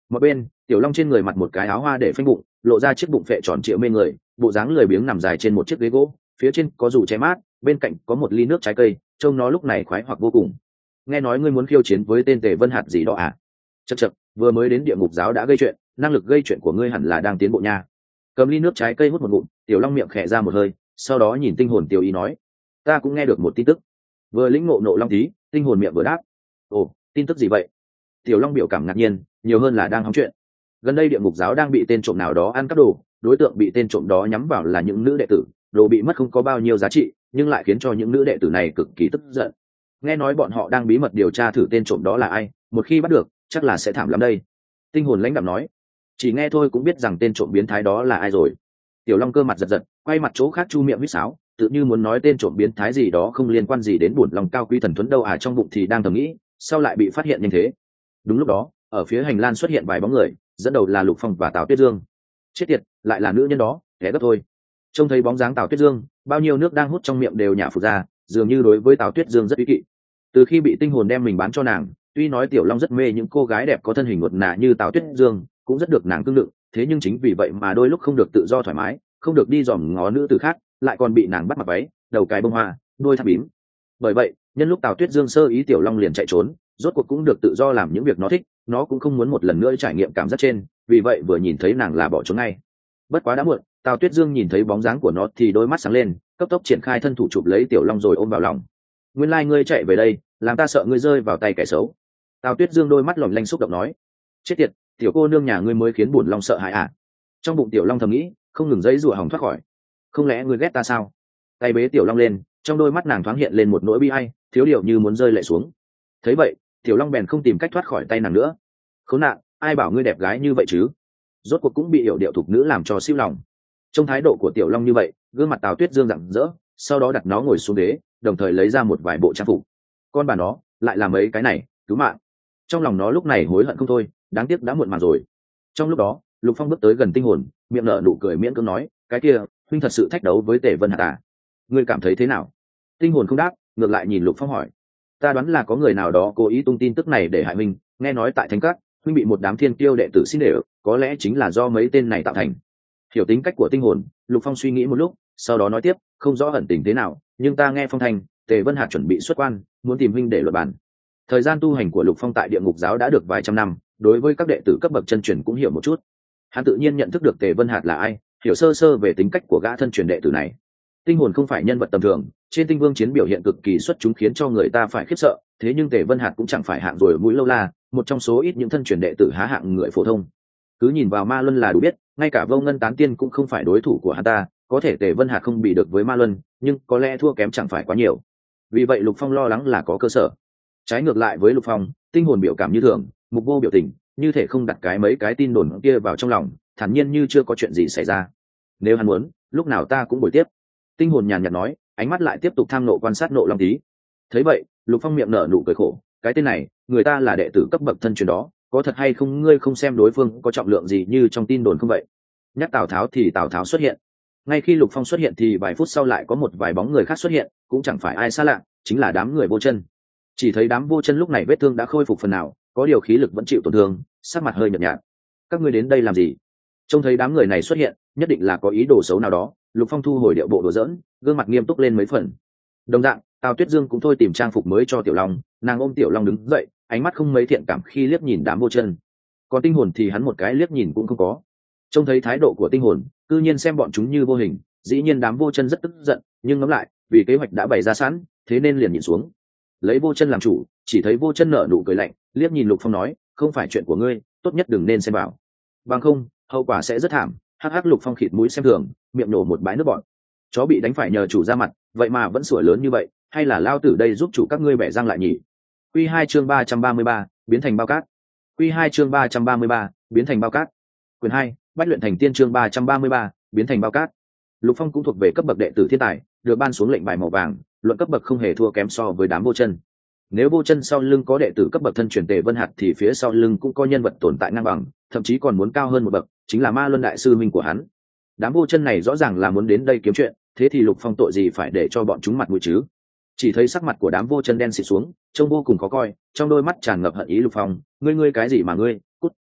một bên tiểu long trên người mặt một cái áo hoa để phanh bụng, lộ ra chiếc bụng phệ tròn trịa mê người, bộ dáng lười biếng nằm dài trên một chiếc ghế gỗ, phía trên có dù che mát, bên cạnh có một ly nước trái cây, trông nó lúc này khoái hoặc vô cùng. Nghe nói ngươi muốn khiêu chiến với tên Tề Vân Hạt gì đó à? Chậc chậc, vừa mới đến địa ngục giáo đã gây chuyện, năng lực gây chuyện của ngươi hẳn là đang tiến bộ nha. Cầm ly nước trái cây hút một ngụm, tiểu long miệng khẽ ra một hơi, sau đó nhìn tinh hồn tiểu ý nói, ta cũng nghe được một tin tức. Vừa lĩnh ngộ nộ long tí, tinh hồn miệng vừa đáp, ồ, tin tức gì vậy? Tiểu long biểu cảm ngạc nhiên, nhiều hơn là đang hóng chuyện. Gần đây địa ngục giáo đang bị tên trộm nào đó ăn cắp đồ, đối tượng bị tên trộm đó nhắm vào là những nữ đệ tử, đồ bị mất không có bao nhiêu giá trị, nhưng lại khiến cho những nữ đệ tử này cực kỳ tức giận. Nghe nói bọn họ đang bí mật điều tra thử tên trộm đó là ai, một khi bắt được chắc là sẽ thảm lắm đây. Tinh hồn lãnh đạm nói, chỉ nghe thôi cũng biết rằng tên trộm biến thái đó là ai rồi. Tiểu long cơ mặt giật giật, quay mặt chỗ khác chu miệng huýt sáo, tự như muốn nói tên trộm biến thái gì đó không liên quan gì đến bổn lòng cao quý thần thuấn đâu à, trong bụng thì đang thầm nghĩ sao lại bị phát hiện nhanh thế. Đúng lúc đó ở phía hành lang xuất hiện vài bóng người, dẫn đầu là Lục Phong và Tào Tuyết Dương. Chết tiệt, lại là nữ nhân đó, kẻ gấp thôi. Trông thấy bóng dáng Tào Tuyết Dương, bao nhiêu nước đang hút trong miệng đều nhả phụt ra, dường như đối với Tào Tuyết Dương rất ý kỵ. Từ khi bị tinh hồn đem mình bán cho nàng, tuy nói Tiểu Long rất mê những cô gái đẹp có thân hình nuột nà như Tào Tuyết Dương, cũng rất được nàng cưng đựng, thế nhưng chính vì vậy mà đôi lúc không được tự do thoải mái, không được đi dòm ngó nữ tử khác, lại còn bị nàng bắt mặc váy, đầu cài bông hoa, đuôi tháp bím. Bởi vậy, nhân lúc Tào Tuyết Dương sơ ý, Tiểu Long liền chạy trốn, rốt cuộc cũng được tự do làm những việc nó thích, nó cũng không muốn một lần nữa trải nghiệm cảm giác trên, vì vậy vừa nhìn thấy nàng là bỏ trốn ngay. Bất quá đã muộn, Tào Tuyết Dương nhìn thấy bóng dáng của nó thì đôi mắt sáng lên, cấp tốc triển khai thân thủ chụp lấy Tiểu Long rồi ôm vào lòng. Nguyên lai ngươi chạy về đây, làm ta sợ ngươi rơi vào tay kẻ xấu. Tào Tuyết Dương đôi mắt lỏng lanh xúc động nói, chết tiệt, tiểu cô nương nhà ngươi mới khiến bổn long sợ hãi à? Trong bụng Tiểu Long thầm nghĩ, không ngừng giãy giụa hòng thoát khỏi. Không lẽ ngươi ghét ta sao? Tay bế Tiểu Long lên, trong đôi mắt nàng thoáng hiện lên một nỗi bi ai, thiếu điều như muốn rơi lệ xuống. Thấy vậy, Tiểu Long bèn không tìm cách thoát khỏi tay nàng nữa. Khốn nạn, ai bảo ngươi đẹp gái như vậy chứ? Rốt cuộc cũng bị yểu điệu thục nữ làm cho siêu lòng. Trong thái độ của Tiểu Long như vậy, gương mặt Tào Tuyết Dương rạng rỡ, sau đó đặt nó ngồi xuống ghế, đồng thời lấy ra một vài bộ trang phục. Con bà nó, lại làm mấy cái này, cứu mạng. Trong lòng nó lúc này hối hận không thôi, đáng tiếc đã muộn màng rồi. Trong lúc đó, Lục Phong bước tới gần tinh hồn, miệng nở nụ cười miễn cưỡng nói, cái kia, huynh thật sự thách đấu với Tề Vân Hạt à? Ngươi cảm thấy thế nào? Tinh hồn không đáp, ngược lại nhìn Lục Phong hỏi, ta đoán là có người nào đó cố ý tung tin tức này để hại huynh, nghe nói tại Thánh Các huynh bị một đám thiên kiêu đệ tử xin để, có lẽ chính là do mấy tên này tạo thành. Hiểu tính cách của tinh hồn, Lục Phong suy nghĩ một lúc, sau đó nói tiếp, không rõ ẩn tình thế nào, nhưng ta nghe phong thành Tề Vân Hạt chuẩn bị xuất quan, muốn tìm huynh để luận bàn. Thời gian tu hành của Lục Phong tại địa ngục giáo đã được vài trăm năm, đối với các đệ tử cấp bậc chân truyền cũng hiểu một chút. Hắn tự nhiên nhận thức được Tề Vân Hạt là ai, hiểu sơ sơ về tính cách của gã thân truyền đệ tử này. Tinh hồn không phải nhân vật tầm thường, trên Tinh Vương chiến biểu hiện cực kỳ xuất chúng khiến cho người ta phải khiếp sợ, thế nhưng Tề Vân Hạt cũng chẳng phải hạng rồi mũi lâu la, một trong số ít những thân truyền đệ tử há hạng người phổ thông. Cứ nhìn vào Ma Luân là đủ biết, ngay cả Vô Ngân Tán Tiên cũng không phải đối thủ của hắn ta, có thể Tề Vân Hạt không bị được với Ma Luân, nhưng có lẽ thua kém chẳng phải quá nhiều. Vì vậy Lục Phong lo lắng là có cơ sở. Trái ngược lại với Lục Phong, tinh hồn biểu cảm như thường, mục vô biểu tình, như thể không đặt mấy cái tin đồn kia vào trong lòng, thản nhiên như chưa có chuyện gì xảy ra. Nếu hắn muốn, lúc nào ta cũng bồi tiếp. Tinh hồn nhàn nhạt nói, ánh mắt lại tiếp tục tham nộ quan sát Nộ Long Tí. Thấy vậy, Lục Phong miệng nở nụ cười khổ, cái tên này, người ta là đệ tử cấp bậc thân truyền đó, có thật hay không ngươi không xem đối phương có trọng lượng gì như trong tin đồn không vậy? Nhắc Tào Tháo thì Tào Tháo xuất hiện. Ngay khi Lục Phong xuất hiện thì vài phút sau lại có một vài bóng người khác xuất hiện, cũng chẳng phải ai xa lạ, chính là đám người Vô Chân. Chỉ thấy đám Vô Chân lúc này vết thương đã khôi phục phần nào, có điều khí lực vẫn chịu tổn thương, sắc mặt hơi nhợt nhạt. Các ngươi đến đây làm gì? Trông thấy đám người này xuất hiện, nhất định là có ý đồ xấu nào đó. Lục Phong thu hồi điệu bộ đùa giỡn, gương mặt nghiêm túc lên mấy phần. Đồng dạng, Tào Tuyết Dương cũng thôi tìm trang phục mới cho Tiểu Long, nàng ôm Tiểu Long đứng dậy, ánh mắt không mấy thiện cảm khi liếc nhìn đám Vô Chân. Còn tinh hồn thì hắn một cái liếc nhìn cũng không có. Trông thấy thái độ của tinh hồn, cư nhiên xem bọn chúng như vô hình, dĩ nhiên đám Vô Chân rất tức giận, nhưng ngẫm lại, vì kế hoạch đã bày ra sẵn, thế nên liền nhìn xuống. Lấy Vô Chân làm chủ, chỉ thấy Vô Chân nở nụ cười lạnh, liếc nhìn Lục Phong nói, không phải chuyện của ngươi, tốt nhất đừng nên xem vào. Bằng không, hậu quả sẽ rất thảm. Hắc hắc. Lục Phong khịt mũi xem thường, miệng nổ một bãi nước bọt. Chó bị đánh phải nhờ chủ ra mặt, vậy mà vẫn sủa lớn như vậy, hay là lao tử đây giúp chủ các ngươi bẻ răng lại nhỉ? Quy 2 chương 333, biến thành bao cát. Quy 2 chương 333, biến thành bao cát. Quyền 2, Bách luyện thành tiên chương 333, biến thành bao cát. Lục Phong cũng thuộc về cấp bậc đệ tử thiên tài, được ban xuống lệnh bài màu vàng, luận cấp bậc không hề thua kém so với đám Vô Chân. Nếu Vô Chân sau lưng có đệ tử cấp bậc thân truyền Tề Vân Hạt thì phía sau lưng cũng có nhân vật tồn tại ngang bằng, thậm chí còn muốn cao hơn một bậc, chính là Ma Luân đại sư huynh của hắn. Đám Vô Chân này rõ ràng là muốn đến đây kiếm chuyện, thế thì Lục Phong tội gì phải để cho bọn chúng mặt mũi chứ? Chỉ thấy sắc mặt của đám Vô Chân đen xịt xuống, trông vô cùng khó coi, trong đôi mắt tràn ngập hận ý. Lục Phong, ngươi cái gì mà ngươi, cút.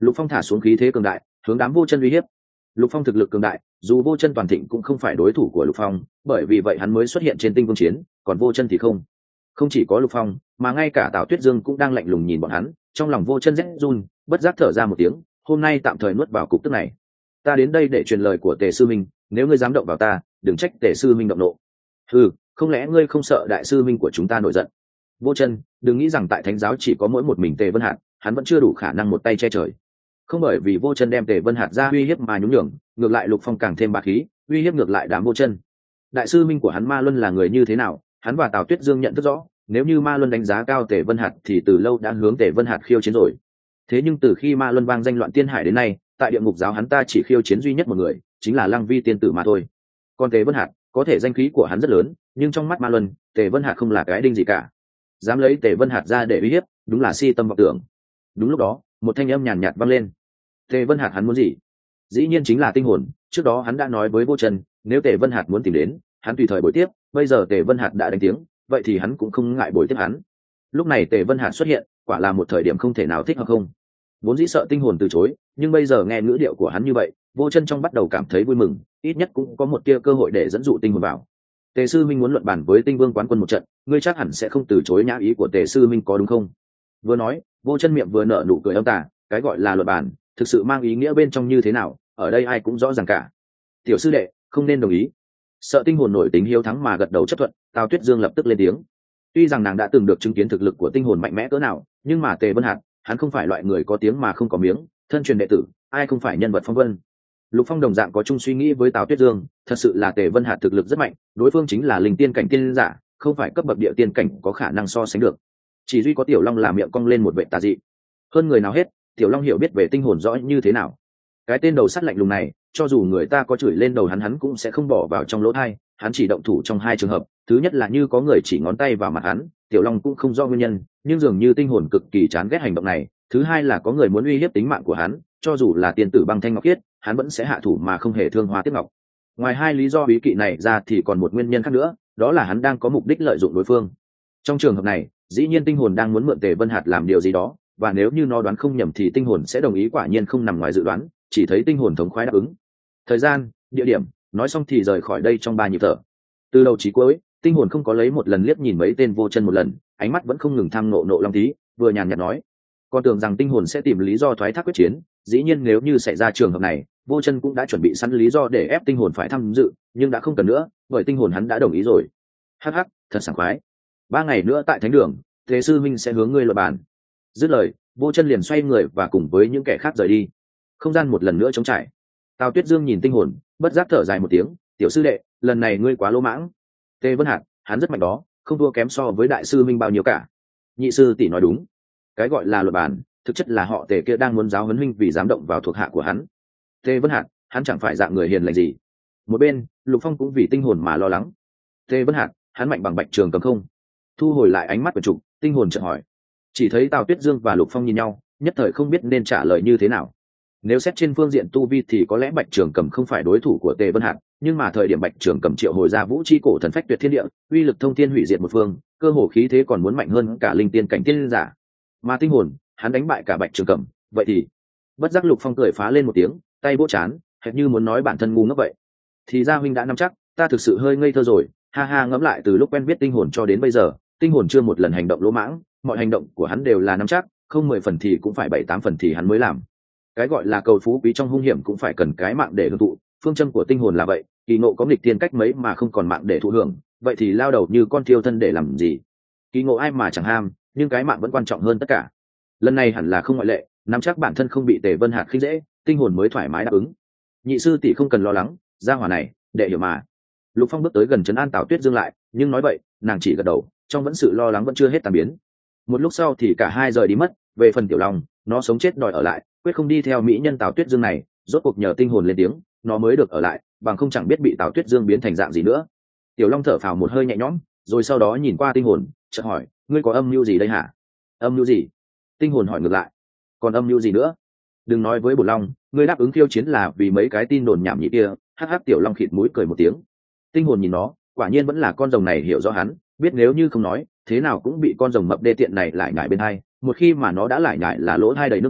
Lục Phong thả xuống khí thế cường đại, hướng đám vô chân uy hiếp. Lục Phong thực lực cường đại, dù vô chân toàn thịnh cũng không phải đối thủ của Lục Phong, bởi vì vậy hắn mới xuất hiện trên tinh vương chiến, còn vô chân thì không. Không chỉ có Lục Phong, mà ngay cả Tào Tuyết Dương cũng đang lạnh lùng nhìn bọn hắn, trong lòng vô chân rét run, bất giác thở ra một tiếng, hôm nay tạm thời nuốt vào cục tức này. Ta đến đây để truyền lời của Tề sư minh, nếu ngươi dám động vào ta, đừng trách Tề sư minh động nộ. Không lẽ ngươi không sợ đại sư minh của chúng ta nổi giận? Vô chân, đừng nghĩ rằng tại thánh giáo chỉ có mỗi một mình Tề Vân Hạt, hắn vẫn chưa đủ khả năng một tay che trời. Không bởi vì vô chân đem Tề Vân Hạt ra uy hiếp mà nhún nhường, ngược lại Lục Phong càng thêm bá khí, uy hiếp ngược lại đám vô chân. Đại sư minh của hắn Ma Luân là người như thế nào, hắn và Tào Tuyết Dương nhận thức rõ, nếu như Ma Luân đánh giá cao Tề Vân Hạt thì từ lâu đã hướng Tề Vân Hạt khiêu chiến rồi. Thế nhưng từ khi Ma Luân vang danh loạn tiên hải đến nay, tại địa ngục giáo hắn ta chỉ khiêu chiến duy nhất một người, chính là Lăng Vi tiên tử mà thôi. Còn Tề Vân Hạt, có thể danh khí của hắn rất lớn, nhưng trong mắt Ma Luân, Tề Vân Hạt không là cái đinh gì cả. Dám lấy Tề Vân Hạt ra để uy hiếp, đúng là si tâm vọng tưởng. Đúng lúc đó, một thanh âm nhàn nhạt vang lên. Tề Vân Hạt hắn muốn gì? Dĩ nhiên chính là tinh hồn, trước đó hắn đã nói với Vô Chân, nếu Tề Vân Hạt muốn tìm đến, hắn tùy thời bồi tiếp, bây giờ Tề Vân Hạt đã đánh tiếng, vậy thì hắn cũng không ngại bồi tiếp hắn. Lúc này Tề Vân Hạt xuất hiện, quả là một thời điểm không thể nào thích hợp không. Vốn dĩ sợ tinh hồn từ chối, nhưng bây giờ nghe ngữ điệu của hắn như vậy, Vô Chân trong bắt đầu cảm thấy vui mừng, ít nhất cũng có một tia cơ hội để dẫn dụ tinh hồn vào. Tề sư minh muốn luận bàn với Tinh Vương quán quân một trận, ngươi chắc hẳn sẽ không từ chối nhã ý của Tề sư minh có đúng không? Vừa nói, Vô Chân miệng vừa nở nụ cười âm tà, cái gọi là luận bàn, thực sự mang ý nghĩa bên trong như thế nào, ở đây ai cũng rõ ràng cả. Tiểu sư đệ, không nên đồng ý. Sợ tinh hồn nổi tính hiếu thắng mà gật đầu chấp thuận, Tào Tuyết Dương lập tức lên tiếng. Tuy rằng nàng đã từng được chứng kiến thực lực của tinh hồn mạnh mẽ cỡ nào, nhưng mà Tề Vân Hạt, hắn không phải loại người có tiếng mà không có miếng, thân truyền đệ tử, ai không phải nhân vật phong vân. Lục Phong đồng dạng có chung suy nghĩ với Tào Tuyết Dương, thật sự là Tề Vân Hạt thực lực rất mạnh, đối phương chính là linh tiên cảnh tiên giả, không phải cấp bậc địa tiên cảnh có khả năng so sánh được. Chỉ duy có Tiểu Long là miệng cong lên một vệ tà dị. Hơn người nào hết, Tiểu Long hiểu biết về tinh hồn rõ như thế nào. Cái tên đầu sắt lạnh lùng này, cho dù người ta có chửi lên đầu hắn cũng sẽ không bỏ vào trong lỗ tai, hắn chỉ động thủ trong hai trường hợp, thứ nhất là như có người chỉ ngón tay vào mặt hắn, Tiểu Long cũng không rõ nguyên nhân, nhưng dường như tinh hồn cực kỳ chán ghét hành động này, thứ hai là có người muốn uy hiếp tính mạng của hắn, cho dù là tiên tử Băng Thanh Ngọc Khiết, hắn vẫn sẽ hạ thủ mà không hề thương hoa tiếc ngọc. Ngoài hai lý do bí kỵ này ra thì còn một nguyên nhân khác nữa, đó là hắn đang có mục đích lợi dụng đối phương. Trong trường hợp này, dĩ nhiên tinh hồn đang muốn mượn Tề Vân Hạt làm điều gì đó, và nếu như nó đoán không nhầm thì tinh hồn sẽ đồng ý, quả nhiên không nằm ngoài dự đoán, chỉ thấy tinh hồn thống khoái đáp ứng. Thời gian, địa điểm, nói xong thì rời khỏi đây trong 3 nhịp thở. Từ đầu chí cuối, tinh hồn không có lấy một lần liếc nhìn mấy tên vô chân một lần, ánh mắt vẫn không ngừng tham nộ Long Tí, vừa nhàn nhạt nói: con tưởng rằng tinh hồn sẽ tìm lý do thoái thác quyết chiến, dĩ nhiên nếu như xảy ra trường hợp này, vô chân cũng đã chuẩn bị sẵn lý do để ép tinh hồn phải tham dự, nhưng đã không cần nữa, bởi tinh hồn hắn đã đồng ý rồi. Hắc hắc, thật sảng khoái. 3 ngày nữa tại thánh đường, Thế sư minh sẽ hướng ngươi luận bàn. Dứt lời, vô chân liền xoay người và cùng với những kẻ khác rời đi. Không gian một lần nữa trống trải. Tào Tuyết Dương nhìn tinh hồn, bất giác thở dài một tiếng: tiểu sư đệ, lần này ngươi quá lỗ mãng. Tề Vân Hạt, hắn rất mạnh đó, không thua kém so với đại sư minh bao nhiêu cả. Nhị sư tỷ nói đúng, cái gọi là luật bàn, thực chất là họ Tề kia đang muốn giáo huấn huynh vì dám động vào thuộc hạ của hắn. Tề Vân Hạt, hắn chẳng phải dạng người hiền lành gì. Một bên, Lục Phong cũng vì tinh hồn mà lo lắng. Tề Vân Hạt, hắn mạnh bằng Bạch Trường Cầm không? Thu hồi lại ánh mắt của trục, tinh hồn chợt hỏi. Chỉ thấy Tào Tuyết Dương và Lục Phong nhìn nhau, nhất thời không biết nên trả lời như thế nào. Nếu xét trên phương diện tu vi thì có lẽ Bạch Trường Cầm không phải đối thủ của Tề Vân Hạt, nhưng mà thời điểm Bạch Trường Cầm triệu hồi ra vũ chi cổ thần phách tuyệt thiên địa, uy lực thông thiên hủy diệt một phương, cơ hồ khí thế còn muốn mạnh hơn cả linh tiên cảnh tiên giả. Mà tinh hồn, hắn đánh bại cả Bạch Trường Cầm, vậy thì bất giác Lục Phong cười phá lên một tiếng, tay vỗ chán, hệt như muốn nói bản thân ngu ngốc vậy. Thì ra huynh đã nắm chắc, ta thực sự hơi ngây thơ rồi. Ha ha, ngẫm lại từ lúc quen biết tinh hồn cho đến bây giờ, tinh hồn chưa một lần hành động lỗ mãng, mọi hành động của hắn đều là nắm chắc, không 10 phần thì cũng phải 7-8 phần thì hắn mới làm. Cái gọi là cầu phú quý trong hung hiểm cũng phải cần cái mạng để hưởng thụ, phương châm của tinh hồn là vậy, kỳ ngộ có nghịch thiên cách mấy mà không còn mạng để thụ hưởng, vậy thì lao đầu như con thiêu thân để làm gì? Kỳ ngộ ai mà chẳng ham, nhưng cái mạng vẫn quan trọng hơn tất cả. Lần này hẳn là không ngoại lệ, nắm chắc bản thân không bị Tề Vân Hạt khinh dễ, tinh hồn mới thoải mái đáp ứng. Nhị sư tỷ không cần lo lắng, gia hỏa này, đệ hiểu mà. Lục Phong bước tới gần trấn an Tào Tuyết Dương lại, nhưng nói vậy, nàng chỉ gật đầu, trong vẫn sự lo lắng vẫn chưa hết tan biến. Một lúc sau thì cả hai rời đi mất. Về phần Tiểu Long, nó sống chết đòi ở lại, quyết không đi theo mỹ nhân Tào Tuyết Dương này, rốt cuộc nhờ tinh hồn lên tiếng, nó mới được ở lại, bằng không chẳng biết bị Tào Tuyết Dương biến thành dạng gì nữa. Tiểu Long thở phào một hơi nhẹ nhõm, rồi sau đó nhìn qua tinh hồn, chợt hỏi: ngươi có âm mưu gì đây hả? Âm mưu gì? Tinh hồn hỏi ngược lại: còn âm mưu gì nữa? Đừng nói với Bổn Long, ngươi đáp ứng khiêu chiến là vì mấy cái tin đồn nhảm nhí kia. Hắc hắc. Tiểu Long khịt mũi cười một tiếng. Tinh hồn nhìn nó, quả nhiên vẫn là con rồng này hiểu rõ hắn, biết nếu như không nói, thế nào cũng bị con rồng mập đê tiện này lại nhải bên hai. Một khi mà nó đã lại nhải là lỗ hai đầy nước miếng,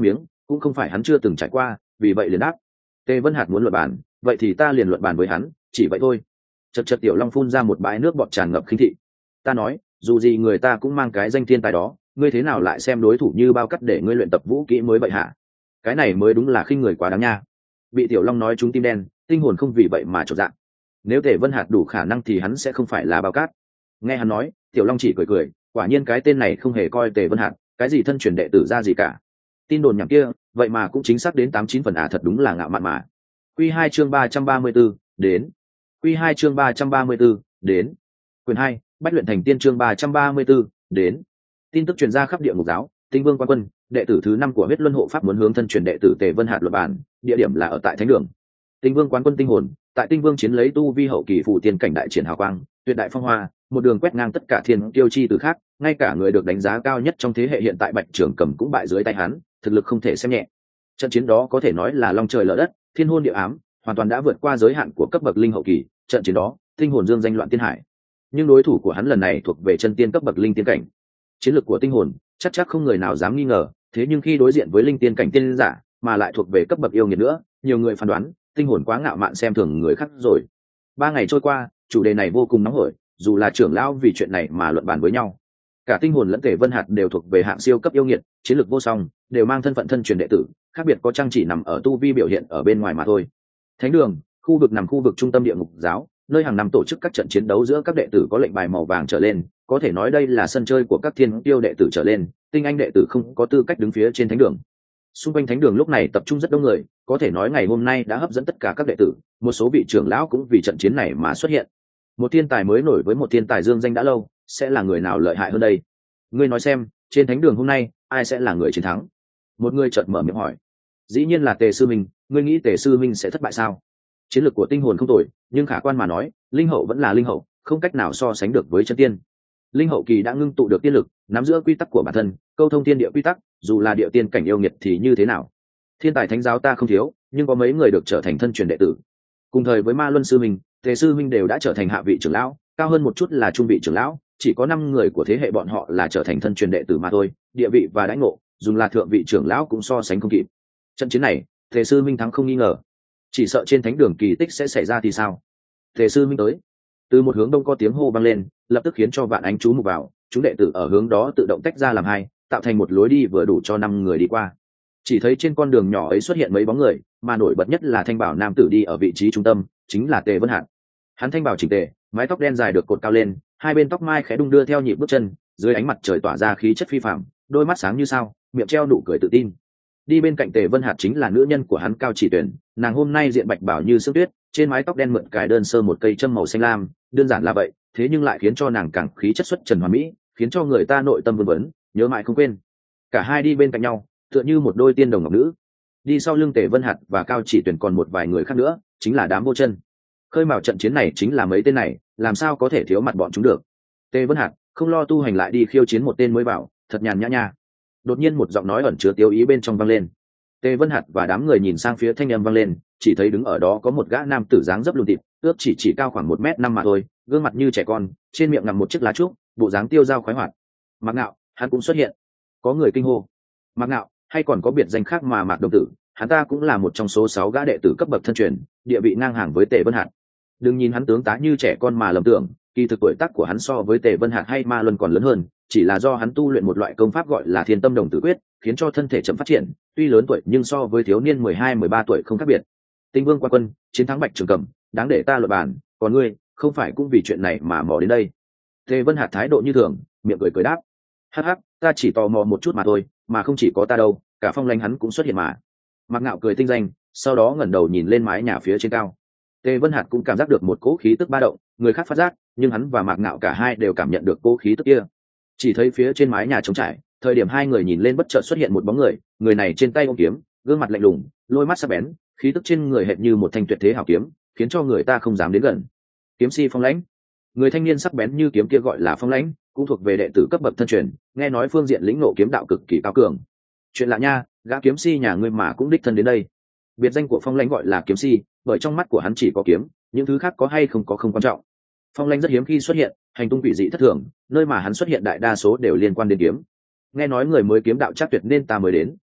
cũng không phải hắn chưa từng trải qua, vì vậy liền đáp. Tề Vân Hạt muốn luận bàn, vậy thì ta liền luận bàn với hắn, chỉ vậy thôi. Chật chật Tiểu Long phun ra một bãi nước bọt tràn ngập khinh thị. Ta nói, dù gì người ta cũng mang cái danh thiên tài đó, ngươi thế nào lại xem đối thủ như bao cắt để ngươi luyện tập vũ kỹ mới vậy hả? Cái này mới đúng là khinh người quá đáng nha. Bị Tiểu Long nói trúng tim đen, tinh hồn không vì vậy mà chột dạ. Nếu Tề Vân Hạt đủ khả năng thì hắn sẽ không phải là bao cát. Nghe hắn nói, Tiểu Long chỉ cười cười, quả nhiên cái tên này không hề coi Tề Vân Hạt cái gì thân truyền đệ tử ra gì cả. Tin đồn nhảm kia, vậy mà cũng chính xác đến 89 phần, thật đúng là ngạo mạn mà. Quy 2 chương 334, đến. Quy 2 chương 334, đến. Quyền 2, Bách luyện thành tiên chương 334, đến. Tin tức truyền ra khắp địa ngục giáo, Tinh Vương Quan Quân, đệ tử thứ 5 của Huyết Luân Hộ Pháp muốn hướng thân truyền đệ tử Tề Vân Hạt luận bản, địa điểm là ở tại Thánh Đường. Tinh Vương Quán Quân tinh hồn, tại Tinh Vương chiến lấy tu vi hậu kỳ phụ tiên cảnh đại triển hào quang, tuyệt đại phong hoa, một đường quét ngang tất cả thiên tiêu chi từ khác, ngay cả người được đánh giá cao nhất trong thế hệ hiện tại Bạch Trường Cầm cũng bại dưới tay hắn, thực lực không thể xem nhẹ. Trận chiến đó có thể nói là long trời lở đất, thiên hôn địa ám, hoàn toàn đã vượt qua giới hạn của cấp bậc linh hậu kỳ. Trận chiến đó, tinh hồn dương danh loạn tiên hải, nhưng đối thủ của hắn lần này thuộc về chân tiên cấp bậc linh tiên cảnh. Chiến lược của tinh hồn chắc không người nào dám nghi ngờ, thế nhưng khi đối diện với linh tiên cảnh tiên giả, mà lại thuộc về cấp bậc yêu nghiệt nữa, nhiều người phán đoán tinh hồn quá ngạo mạn xem thường người khác rồi. 3 ngày trôi qua, chủ đề này vô cùng nóng hổi, dù là trưởng lão vì chuyện này mà luận bàn với nhau. Cả tinh hồn lẫn Tề Vân Hạt đều thuộc về hạng siêu cấp yêu nghiệt, chiến lược vô song, đều mang thân phận thân truyền đệ tử, khác biệt có chăng chỉ nằm ở tu vi biểu hiện ở bên ngoài mà thôi. Thánh Đường, khu vực nằm khu vực trung tâm địa ngục giáo, nơi hàng năm tổ chức các trận chiến đấu giữa các đệ tử có lệnh bài màu vàng trở lên, có thể nói đây là sân chơi của các thiên tiêu đệ tử trở lên, tinh anh đệ tử không có tư cách đứng phía trên Thánh Đường. Xung quanh Thánh Đường lúc này tập trung rất đông người, có thể nói ngày hôm nay đã hấp dẫn tất cả các đệ tử, một số vị trưởng lão cũng vì trận chiến này mà xuất hiện. Một thiên tài mới nổi với một thiên tài dương danh đã lâu, sẽ là người nào lợi hại hơn đây? Ngươi nói xem, trên Thánh Đường hôm nay, ai sẽ là người chiến thắng? Một người chợt mở miệng hỏi. Dĩ nhiên là Tề sư minh, ngươi nghĩ Tề sư minh sẽ thất bại sao? Chiến lược của tinh hồn không tồi, nhưng khả quan mà nói, linh hậu vẫn là linh hậu, không cách nào so sánh được với chân tiên. Linh hậu kỳ đã ngưng tụ được tiên lực, nắm giữ quy tắc của bản thân, câu thông thiên địa quy tắc, dù là địa tiên cảnh yêu nghiệt thì như thế nào? Thiên tài thánh giáo ta không thiếu, nhưng có mấy người được trở thành thân truyền đệ tử. Cùng thời với Ma Luân sư minh, Tề sư minh đều đã trở thành hạ vị trưởng lão, cao hơn một chút là trung vị trưởng lão, chỉ có 5 người của thế hệ bọn họ là trở thành thân truyền đệ tử mà thôi, địa vị và đãi ngộ, dùng là thượng vị trưởng lão cũng so sánh không kịp. Trận chiến này, Tề sư minh thắng không nghi ngờ. Chỉ sợ trên Thánh Đường kỳ tích sẽ xảy ra thì sao? Tề sư minh tới. Từ một hướng đông có tiếng hô vang lên, lập tức khiến cho vạn ánh chú mục vào, chúng đệ tử ở hướng đó tự động tách ra làm hai, tạo thành một lối đi vừa đủ cho 5 người đi qua. Chỉ thấy trên con đường nhỏ ấy xuất hiện mấy bóng người, mà nổi bật nhất là thanh bảo nam tử đi ở vị trí trung tâm, chính là Tề Vân Hạt. Hắn thanh bảo chỉnh tề, mái tóc đen dài được cột cao lên, hai bên tóc mai khẽ đung đưa theo nhịp bước chân, dưới ánh mặt trời tỏa ra khí chất phi phàm, đôi mắt sáng như sao, miệng treo nụ cười tự tin. Đi bên cạnh Tề Vân Hạt chính là nữ nhân của hắn Cao Chỉ Tuyển, nàng hôm nay diện bạch bảo như sương tuyết, trên mái tóc đen mượn cài đơn sơ một cây châm màu xanh lam, đơn giản là vậy, thế nhưng lại khiến cho nàng càng khí chất xuất trần hoàn mỹ, khiến cho người ta nội tâm vương vấn, nhớ mãi không quên. Cả hai đi bên cạnh nhau, tựa như một đôi tiên đồng ngọc nữ. Đi sau lưng Tề Vân Hạt và Cao Chỉ Tuyển còn một vài người khác nữa, chính là đám vô chân. Khơi mào trận chiến này chính là mấy tên này, làm sao có thể thiếu mặt bọn chúng được? Tề Vân Hạt không lo tu hành lại đi khiêu chiến một tên mới vào, thật nhàn nhã nha. Đột nhiên một giọng nói ẩn chứa tiêu ý bên trong vang lên. Tề Vân Hạt và đám người nhìn sang phía thanh âm vang lên, chỉ thấy đứng ở đó có một gã nam tử dáng dấp lùn tịt, ước chỉ cao khoảng 1m5 mà thôi, gương mặt như trẻ con, trên miệng ngậm một chiếc lá trúc, bộ dáng tiêu dao khoái hoạt. Mạc Ngạo, hắn cũng xuất hiện. Có người kinh hô. Mạc Ngạo, hay còn có biệt danh khác mà Mạc Đồng Tử, hắn ta cũng là một trong số 6 gã đệ tử cấp bậc thân truyền, địa vị ngang hàng với Tề Vân Hạt. Đừng nhìn hắn tướng tá như trẻ con mà lầm tưởng, kỳ thực tuổi tác của hắn so với Tề Vân Hạt hay Ma Luân còn lớn hơn, chỉ là do hắn tu luyện một loại công pháp gọi là Thiên Tâm Đồng Tử Quyết, khiến cho thân thể chậm phát triển, tuy lớn tuổi nhưng so với thiếu niên 12-13 tuổi không khác biệt. Tinh Vương Quan Quân, chiến thắng Bạch Trường Cẩm, đáng để ta luận bàn, còn ngươi, không phải cũng vì chuyện này mà mò đến đây? Tề Vân Hạt thái độ như thường, miệng cười đáp: hắc hắc, ta chỉ tò mò một chút mà thôi, mà không chỉ có ta đâu, cả Phong Lanh hắn cũng xuất hiện mà. Mạc Ngạo cười tinh danh, sau đó ngẩng đầu nhìn lên mái nhà phía trên cao. Tề Vân Hạt cũng cảm giác được một cỗ khí tức ba động, người khác phát giác, nhưng hắn và Mạc Ngạo cả hai đều cảm nhận được cỗ khí tức kia. Chỉ thấy phía trên mái nhà trống trải, thời điểm hai người nhìn lên bất chợt xuất hiện một bóng người, người này trên tay ôm kiếm, gương mặt lạnh lùng, đôi mắt sắc bén, khí tức trên người hệt như một thanh tuyệt thế hảo kiếm, khiến cho người ta không dám đến gần. Kiếm si Phong Lãnh. Người thanh niên sắc bén như kiếm kia gọi là Phong Lãnh, cũng thuộc về đệ tử cấp bậc thân truyền, nghe nói phương diện lĩnh ngộ kiếm đạo cực kỳ cao cường. Chuyện lạ nha, gã kiếm si nhà ngươi mà cũng đích thân đến đây. Biệt danh của Phong Lãnh gọi là kiếm si, bởi trong mắt của hắn chỉ có kiếm, những thứ khác có hay không có không quan trọng. Phong Lãnh rất hiếm khi xuất hiện, hành tung quỷ dị thất thường, nơi mà hắn xuất hiện đại đa số đều liên quan đến kiếm. Nghe nói người mới kiếm đạo chắc tuyệt nên ta mới đến.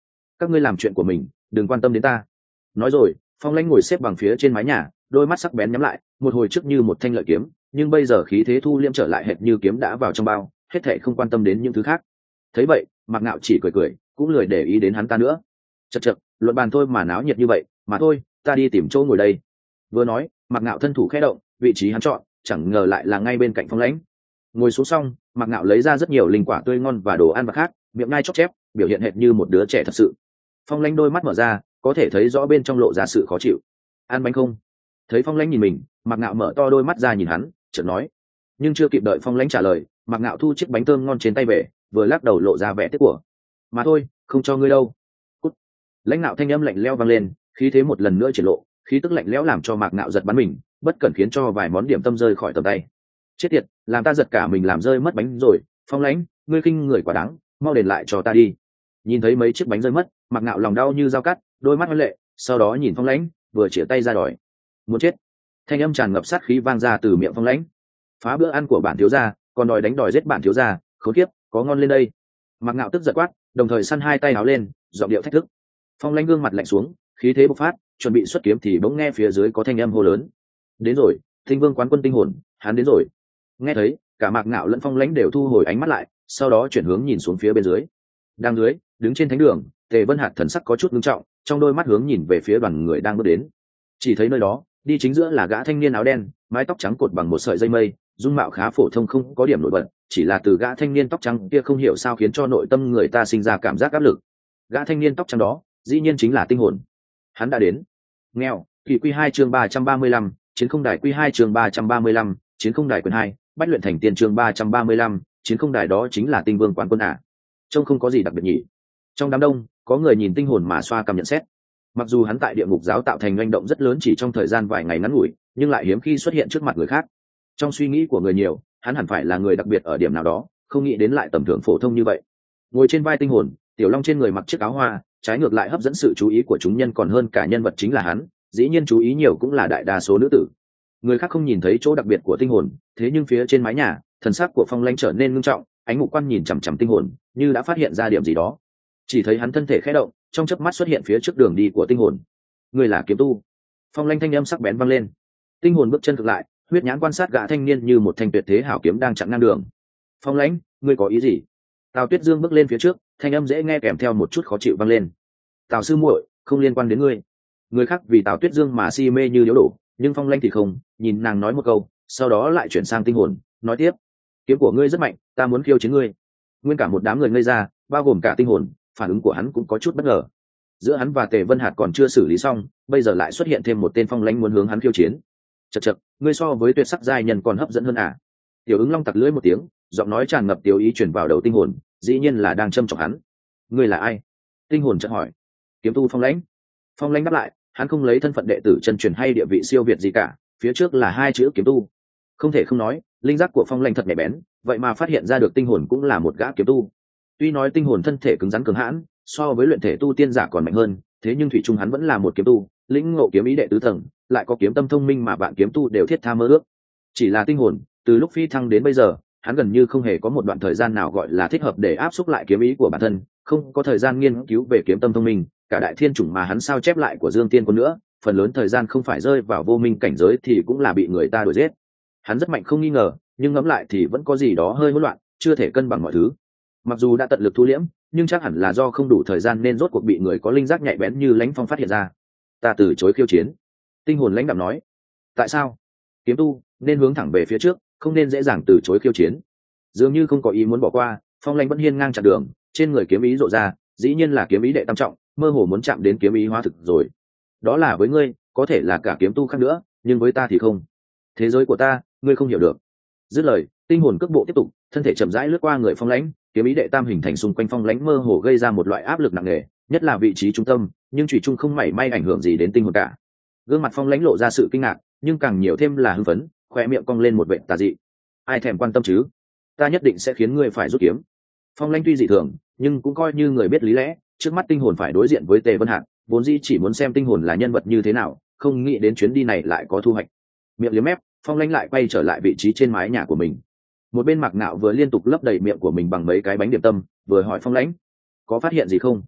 các ngươi làm chuyện của mình, đừng quan tâm đến ta. Nói rồi, Phong Lãnh ngồi xếp bằng phía trên mái nhà, đôi mắt sắc bén nhắm lại, một hồi trước như một thanh lợi kiếm, nhưng bây giờ khí thế thu liễm trở lại hệt như kiếm đã vào trong bao, hết thảy không quan tâm đến những thứ khác. Thấy vậy, Mạc Ngạo chỉ cười cười, cũng lười để ý đến hắn ta nữa. Chậc chậc, luận bàn thôi mà náo nhiệt như vậy, mà thôi, ta đi tìm chỗ ngồi đây. Vừa nói, Mạc Ngạo thân thủ khẽ động, vị trí hắn chọn, chẳng ngờ lại là ngay bên cạnh Phong Lãnh. Ngồi xuống xong, Mạc Ngạo lấy ra rất nhiều linh quả tươi ngon và đồ ăn vặt khác, miệng ngai chóp chép, biểu hiện hệt như một đứa trẻ thật sự. Phong Lãnh đôi mắt mở ra, có thể thấy rõ bên trong lộ ra sự khó chịu. Ăn bánh không? Thấy Phong Lãnh nhìn mình, Mạc Ngạo mở to đôi mắt ra nhìn hắn, chợt nói. Nhưng chưa kịp đợi Phong Lãnh trả lời, Mạc Ngạo thu chiếc bánh thơm ngon trên tay về, vừa lắc đầu lộ ra vẻ tiếc của. Mà thôi, không cho ngươi đâu. Cút. Lãnh Nạo thanh âm lạnh lẽo vang lên, khí thế một lần nữa triển lộ, khí tức lạnh lẽo làm cho Mạc Ngạo giật bắn mình, bất cẩn khiến cho vài món điểm tâm rơi khỏi tầm tay. Chết tiệt, làm ta giật cả mình làm rơi mất bánh rồi. Phong Lãnh, ngươi khinh người quá đáng, mau đền lại cho ta đi. Nhìn thấy mấy chiếc bánh rơi mất, Mạc Ngạo lòng đau như dao cắt, đôi mắt hoa lệ, sau đó nhìn Phong Lãnh, vừa chĩa tay ra đòi. Muốn chết. Thanh âm tràn ngập sát khí vang ra từ miệng Phong Lãnh. Phá bữa ăn của bản thiếu gia, còn đòi đánh đòi giết bản thiếu gia, khốn kiếp, có ngon lên đây. Mạc Ngạo tức giận quát, đồng thời săn hai tay áo lên, giọng điệu thách thức. Phong Lãnh gương mặt lạnh xuống, khí thế bộc phát, chuẩn bị xuất kiếm thì bỗng nghe phía dưới có thanh âm hô lớn. Đến rồi, Tinh Vương quán quân tinh hồn, hắn đến rồi. Nghe thấy, cả Mạc Ngạo lẫn Phong Lãnh đều thu hồi ánh mắt lại, sau đó chuyển hướng nhìn xuống phía bên dưới. Đang dưới, đứng trên thánh đường, Tề Vân Hạt thần sắc có chút nghiêm trọng, trong đôi mắt hướng nhìn về phía đoàn người đang bước đến. Chỉ thấy nơi đó, đi chính giữa là gã thanh niên áo đen, mái tóc trắng cột bằng một sợi dây mây, dung mạo khá phổ thông không có điểm nổi bật, chỉ là từ gã thanh niên tóc trắng kia không hiểu sao khiến cho nội tâm người ta sinh ra cảm giác áp lực. Gã thanh niên tóc trắng đó, dĩ nhiên chính là tinh hồn. Hắn đã đến. Nghèo, Kỷ Quy 2 chương 335, Chiến không đài Quy 2 chương 335, Chiến không đài quyền 2, Bách luyện thành tiên chương 335, Chiến không đài đó chính là Tinh Vương quán quân à? Trông không có gì đặc biệt nhỉ. Trong đám đông, có người nhìn tinh hồn mà xoa cằm nhận xét. Mặc dù hắn tại địa ngục giáo tạo thành hành động rất lớn chỉ trong thời gian vài ngày ngắn ngủi, nhưng lại hiếm khi xuất hiện trước mặt người khác. Trong suy nghĩ của người nhiều, hắn hẳn phải là người đặc biệt ở điểm nào đó, không nghĩ đến lại tầm thường phổ thông như vậy. Ngồi trên vai tinh hồn, Tiểu Long trên người mặc chiếc áo hoa, trái ngược lại hấp dẫn sự chú ý của chúng nhân còn hơn cả nhân vật chính là hắn, dĩ nhiên chú ý nhiều cũng là đại đa số nữ tử. Người khác không nhìn thấy chỗ đặc biệt của tinh hồn, thế nhưng phía trên mái nhà, thần sắc của Phong Lãnh trở nên ngưng trọng, ánh ngũ quan nhìn chằm chằm tinh hồn, như đã phát hiện ra điểm gì đó. Chỉ thấy hắn thân thể khẽ động, trong chớp mắt xuất hiện phía trước đường đi của tinh hồn. Người là kiếm tu. Phong Lãnh thanh âm sắc bén vang lên. Tinh hồn bước chân cực lại, huyết nhãn quan sát gã thanh niên như một thanh tuyệt thế hảo kiếm đang chặn ngang đường. Phong Lãnh, ngươi có ý gì? Tào Tuyết Dương bước lên phía trước, thanh âm dễ nghe kèm theo một chút khó chịu vang lên. Tào sư muội, không liên quan đến ngươi. Người khác vì Tào Tuyết Dương mà si mê như điếu đổ, nhưng Phong Lãnh thì không, nhìn nàng nói một câu, sau đó lại chuyển sang tinh hồn, nói tiếp: kiếm của ngươi rất mạnh, ta muốn khiêu chiến ngươi. Nguyên cả một đám người ngây ra, bao gồm cả tinh hồn, phản ứng của hắn cũng có chút bất ngờ. Giữa hắn và Tề Vân Hạt còn chưa xử lý xong, bây giờ lại xuất hiện thêm một tên Phong Lãnh muốn hướng hắn khiêu chiến. Chậc chậc, ngươi so với tuyệt sắc giai nhân còn hấp dẫn hơn à? Tiểu Ứng Long tặc lưỡi một tiếng, giọng nói tràn ngập tiểu ý truyền vào đầu tinh hồn, dĩ nhiên là đang châm chọc hắn. Ngươi là ai? Tinh hồn chợt hỏi. Kiếm tu Phong Lãnh. Phong Lãnh đáp lại, hắn không lấy thân phận đệ tử chân truyền hay địa vị siêu việt gì cả, phía trước là hai chữ kiếm tu. Không thể không nói, linh giác của Phong Lãnh thật nhạy bén, vậy mà phát hiện ra được tinh hồn cũng là một gã kiếm tu. Tuy nói tinh hồn thân thể cứng rắn cường hãn, so với luyện thể tu tiên giả còn mạnh hơn, thế nhưng thủy chung hắn vẫn là một kiếm tu, lĩnh ngộ kiếm ý đệ tứ tầng, lại có kiếm tâm thông minh mà bạn kiếm tu đều thiết tha mơ ước. Chỉ là tinh hồn, từ lúc phi thăng đến bây giờ, hắn gần như không hề có một đoạn thời gian nào gọi là thích hợp để áp xúc lại kiếm ý của bản thân, không có thời gian nghiên cứu về kiếm tâm thông minh, cả đại thiên chủng mà hắn sao chép lại của Dương Tiên Quân nữa, phần lớn thời gian không phải rơi vào vô minh cảnh giới thì cũng là bị người ta đuổi giết. Hắn rất mạnh không nghi ngờ, nhưng ngẫm lại thì vẫn có gì đó hơi hỗn loạn, chưa thể cân bằng mọi thứ. Mặc dù đã tận lực thu liễm, nhưng chắc hẳn là do không đủ thời gian nên rốt cuộc bị người có linh giác nhạy bén như Lãnh Phong phát hiện ra. Ta từ chối khiêu chiến. Tinh hồn lãnh đạm nói. Tại sao? Kiếm tu nên hướng thẳng về phía trước, không nên dễ dàng từ chối khiêu chiến. Dường như không có ý muốn bỏ qua, Phong Lãnh vẫn hiên ngang chặn đường, trên người kiếm ý rộ ra, dĩ nhiên là kiếm ý đệ tam trọng, mơ hồ muốn chạm đến kiếm ý hóa thực rồi. Đó là với ngươi, có thể là cả kiếm tu khác nữa, nhưng với ta thì không. Thế giới của ta, ngươi không hiểu được. Dứt lời, tinh hồn cước bộ tiếp tục, thân thể chậm rãi lướt qua người Phong Lãnh, kiếm ý đệ tam hình thành xung quanh Phong Lãnh mơ hồ gây ra một loại áp lực nặng nề, nhất là vị trí trung tâm, nhưng thủy chung không mảy may ảnh hưởng gì đến tinh hồn cả. Gương mặt Phong Lãnh lộ ra sự kinh ngạc, nhưng càng nhiều thêm là hưng phấn, khoe miệng cong lên một vệt tà dị. Ai thèm quan tâm chứ? Ta nhất định sẽ khiến ngươi phải rút kiếm. Phong Lãnh tuy dị thường, nhưng cũng coi như người biết lý lẽ, trước mắt tinh hồn phải đối diện với Tề Vân Hạc, vốn dĩ chỉ muốn xem tinh hồn là nhân vật như thế nào, không nghĩ đến chuyến đi này lại có thu hoạch. Miệng liếm mép, Phong Lãnh lại quay trở lại vị trí trên mái nhà của mình. Một bên Mạc Nạo vừa liên tục lấp đầy miệng của mình bằng mấy cái bánh điểm tâm, vừa hỏi Phong Lãnh: có phát hiện gì không?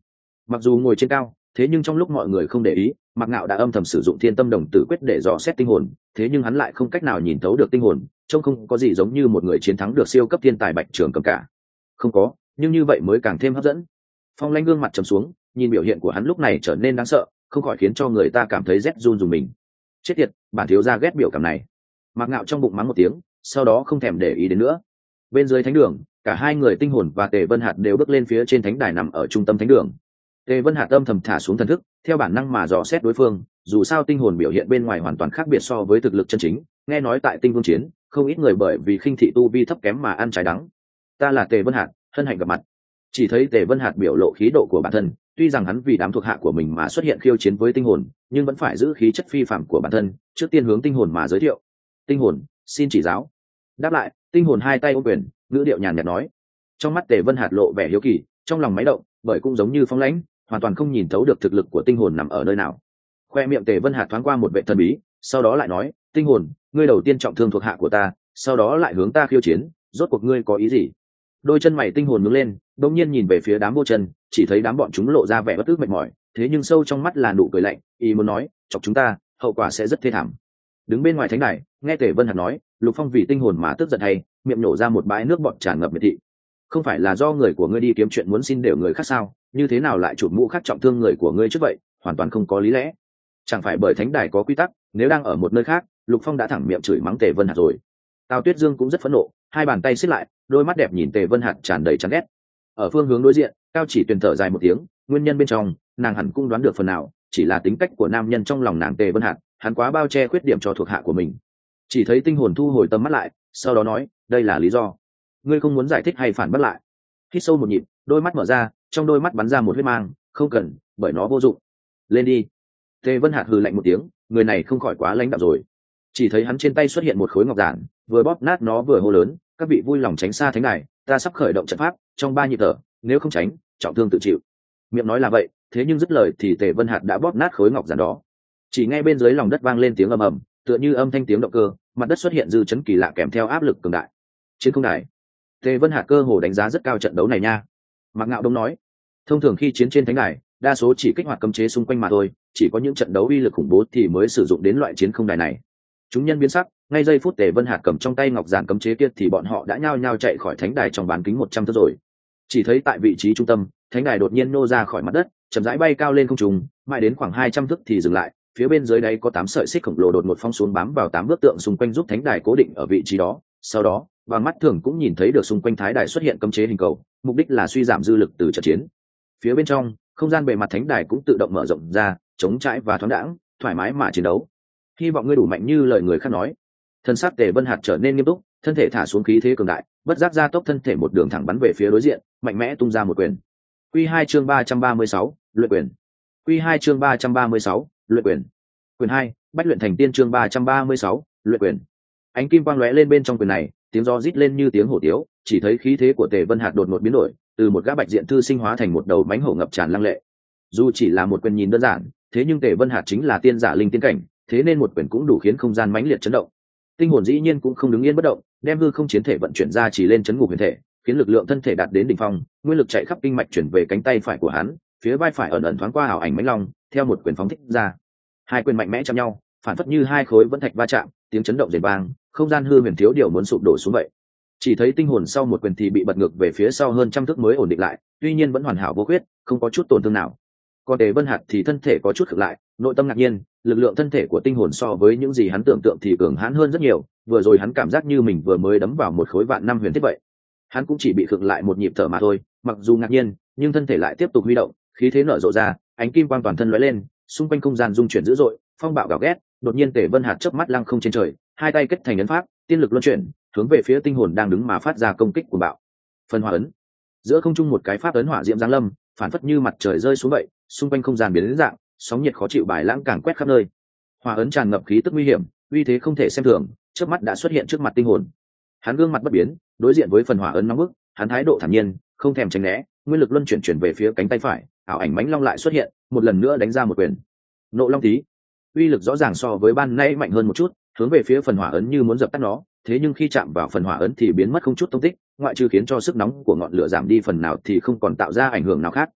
Mặc dù ngồi trên cao, thế nhưng trong lúc mọi người không để ý, Mạc Ngạo đã âm thầm sử dụng Thiên Tâm Đồng Tử Quyết để dò xét tinh hồn, thế nhưng hắn lại không cách nào nhìn thấu được tinh hồn, trông không có gì giống như một người chiến thắng được siêu cấp thiên tài Bạch Trường Cầm cả. Không có, nhưng như vậy mới càng thêm hấp dẫn. Phong Lanh gương mặt trầm xuống, nhìn biểu hiện của hắn lúc này trở nên đáng sợ, không khỏi khiến cho người ta cảm thấy rét run rùng mình. Chết tiệt, bản thiếu gia ghét biểu cảm này. Mạc Ngạo trong bụng mắng một tiếng, sau đó không thèm để ý đến nữa. Bên dưới thánh đường, cả hai người tinh hồn và Tề Vân Hạt đều bước lên phía trên thánh đài nằm ở trung tâm thánh đường. Tề Vân Hạt âm thầm thả xuống thần thức, theo bản năng mà dò xét đối phương, dù sao tinh hồn biểu hiện bên ngoài hoàn toàn khác biệt so với thực lực chân chính, nghe nói tại Tinh Vương chiến, không ít người bởi vì khinh thị tu vi thấp kém mà ăn trái đắng. Ta là Tề Vân Hạt, hân hạnh gặp mặt. Chỉ thấy Tề Vân Hạt biểu lộ khí độ của bản thân, tuy rằng hắn vì đám thuộc hạ của mình mà xuất hiện khiêu chiến với tinh hồn, nhưng vẫn phải giữ khí chất phi phàm của bản thân, trước tiên hướng tinh hồn mà giới thiệu. Tinh hồn, xin chỉ giáo. Đáp lại, tinh hồn hai tay ôm quyền, ngữ điệu nhàn nhạt nói. Trong mắt Tề Vân Hạt lộ vẻ hiếu kỳ, trong lòng máy động, bởi cũng giống như Phong Lãnh, hoàn toàn không nhìn thấu được thực lực của tinh hồn nằm ở nơi nào. Khoe miệng Tề Vân Hạt thoáng qua một vẻ thần bí, sau đó lại nói, tinh hồn, ngươi đầu tiên trọng thương thuộc hạ của ta, sau đó lại hướng ta khiêu chiến, rốt cuộc ngươi có ý gì? Đôi chân mày tinh hồn nhướng lên, đột nhiên nhìn về phía đám vô chân, chỉ thấy đám bọn chúng lộ ra vẻ bất ức mệt mỏi, thế nhưng sâu trong mắt là nụ cười lạnh, ý muốn nói, chọc chúng ta, hậu quả sẽ rất thê thảm. Đứng bên ngoài thánh đài, nghe Tề Vân Hạt nói, Lục Phong vì tinh hồn mà tức giận hay, miệng nổ ra một bãi nước bọt tràn ngập miệt thị. Không phải là do người của ngươi đi kiếm chuyện muốn xin đều người khác sao? Như thế nào lại chụp mũ khác trọng thương người của ngươi trước vậy? Hoàn toàn không có lý lẽ. Chẳng phải bởi thánh đài có quy tắc, nếu đang ở một nơi khác, Lục Phong đã thẳng miệng chửi mắng Tề Vân Hạt rồi. Tào Tuyết Dương cũng rất phẫn nộ, hai bàn tay siết lại, đôi mắt đẹp nhìn Tề Vân Hạt tràn đầy chán ghét. Ở phương hướng đối diện, Cao Chỉ Tuyền thở dài một tiếng, nguyên nhân bên trong, nàng hẳn cũng đoán được phần nào, chỉ là tính cách của nam nhân trong lòng nàng Tề Vân Hạt, hắn quá bao che khuyết điểm cho thuộc hạ của mình. Chỉ thấy tinh hồn thu hồi tầm mắt lại, sau đó nói, đây là lý do. Ngươi không muốn giải thích hay phản bác lại? Hít sâu một nhịp, đôi mắt mở ra, trong đôi mắt bắn ra một huyết mang, không cần, bởi nó vô dụng. Lên đi. Tề Vân Hạt hừ lạnh một tiếng, người này không khỏi quá lãnh đạm rồi. Chỉ thấy hắn trên tay xuất hiện một khối ngọc giản, vừa bóp nát nó vừa hô lớn, các vị vui lòng tránh xa thánh đài, ta sắp khởi động trận pháp, trong 3 nhịp thở, nếu không tránh, trọng thương tự chịu. Miệng nói là vậy, thế nhưng dứt lời thì Tề Vân Hạt đã bóp nát khối ngọc giản đó. Chỉ nghe bên dưới lòng đất vang lên tiếng ầm ầm, tựa như âm thanh tiếng động cơ, mặt đất xuất hiện dư chấn kỳ lạ kèm theo áp lực cường đại. Chiến không đài. Tề Vân Hạt cơ hồ đánh giá rất cao trận đấu này nha. Mạc Ngạo Đông nói, thông thường khi chiến trên thánh đài, đa số chỉ kích hoạt cấm chế xung quanh mà thôi, chỉ có những trận đấu uy lực khủng bố thì mới sử dụng đến loại chiến không đài này. Chúng nhân biến sắc, ngay giây phút Tề Vân Hạt cầm trong tay ngọc giản cấm chế kia thì bọn họ đã nhao nhao chạy khỏi thánh đài trong bán kính 100 thước rồi. Chỉ thấy tại vị trí trung tâm, thánh đài đột nhiên nô ra khỏi mặt đất, chậm rãi bay cao lên không trung, mãi đến khoảng 200 thước thì dừng lại. Phía bên dưới đáy có 8 sợi xích khổng lồ đột ngột phong xuống bám vào 8 bức tượng xung quanh giúp thánh đài cố định ở vị trí đó. Sau đó, bằng mắt thường cũng nhìn thấy được xung quanh thái đài xuất hiện cấm chế hình cầu, mục đích là suy giảm dư lực từ trận chiến. Phía bên trong, không gian bề mặt thánh đài cũng tự động mở rộng ra, chống trải và thoáng đãng, thoải mái mà chiến đấu. Hy vọng ngươi đủ mạnh như lời người khác nói. Thân xác Tề Vân Hạt trở nên nghiêm túc, thân thể thả xuống khí thế cường đại, bất giác gia tốc thân thể một đường thẳng bắn về phía đối diện, mạnh mẽ tung ra một quyền. Quy 2 chương 336, luyện quyền. Quy 2 chương 336, luyện quyền. Quyền 2, Bách luyện thành tiên chương 336, luyện quyền. Ánh kim quang lóe lên bên trong quyền này, tiếng gió rít lên như tiếng hổ tiếu, chỉ thấy khí thế của Tề Vân Hạt đột ngột biến đổi, từ một gã bạch diện thư sinh hóa thành một đầu mãnh hổ ngập tràn lăng lệ. Dù chỉ là một quyền nhìn đơn giản, thế nhưng Tề Vân Hạt chính là tiên giả linh tiên cảnh, thế nên một quyền cũng đủ khiến không gian mãnh liệt chấn động. Tinh hồn dĩ nhiên cũng không đứng yên bất động, đem hư không chiến thể vận chuyển ra chỉ lên chấn ngục huyền thể, khiến lực lượng thân thể đạt đến đỉnh phong, nguyên lực chạy khắp kinh mạch chuyển về cánh tay phải của hắn, phía vai phải ẩn ẩn thoáng qua ảo ảnh mãnh long, theo một quyền phóng thích ra. Hai quyền mạnh mẽ chạm nhau, phản phất như hai khối vẫn thạch va chạm, tiếng chấn động rền vang, không gian hư huyền thiếu điều muốn sụp đổ xuống vậy. Chỉ thấy tinh hồn sau một quyền thì bị bật ngược về phía sau hơn trăm thước mới ổn định lại, tuy nhiên vẫn hoàn hảo vô khuyết, không có chút tổn thương nào. Còn Tề Vân Hạt thì thân thể có chút khựng lại, nội tâm ngạc nhiên, lực lượng thân thể của tinh hồn so với những gì hắn tưởng tượng thì cường hãn hơn rất nhiều, vừa rồi hắn cảm giác như mình vừa mới đấm vào một khối vạn năm huyền thiết vậy. Hắn cũng chỉ bị khựng lại một nhịp thở mà thôi, mặc dù ngạc nhiên, nhưng thân thể lại tiếp tục huy động, khí thế nở rộ ra, ánh kim quang toàn thân lóe lên, xung quanh không gian rung chuyển dữ dội, phong bạo gào ghét, đột nhiên Tề Vân Hạt chớp mắt lăng không trên trời, hai tay kết thành ấn pháp, tiên lực luân chuyển, hướng về phía tinh hồn đang đứng mà phát ra công kích của bạo. Phần hỏa ấn. Giữa không trung một cái pháp ấn hỏa diễm giáng lâm, phản phất như mặt trời rơi xuống vậy, xung quanh không gian biến đến dạng, sóng nhiệt khó chịu bài lãng càng quét khắp nơi. Hỏa ấn tràn ngập khí tức nguy hiểm, uy thế không thể xem thường, chớp mắt đã xuất hiện trước mặt tinh hồn. Hắn gương mặt bất biến, đối diện với phần hỏa ấn nóng bức, hắn thái độ thản nhiên, không thèm tránh né, nguyên lực luân chuyển về phía cánh tay phải, ảo ảnh mãnh long lại xuất hiện, một lần nữa đánh ra một quyền. Nộ long tí. Uy lực rõ ràng so với ban nãy mạnh hơn một chút, hướng về phía phần hỏa ấn như muốn dập tắt nó, thế nhưng khi chạm vào phần hỏa ấn thì biến mất không chút tung tích, ngoại trừ khiến cho sức nóng của ngọn lửa giảm đi phần nào thì không còn tạo ra ảnh hưởng nào khác.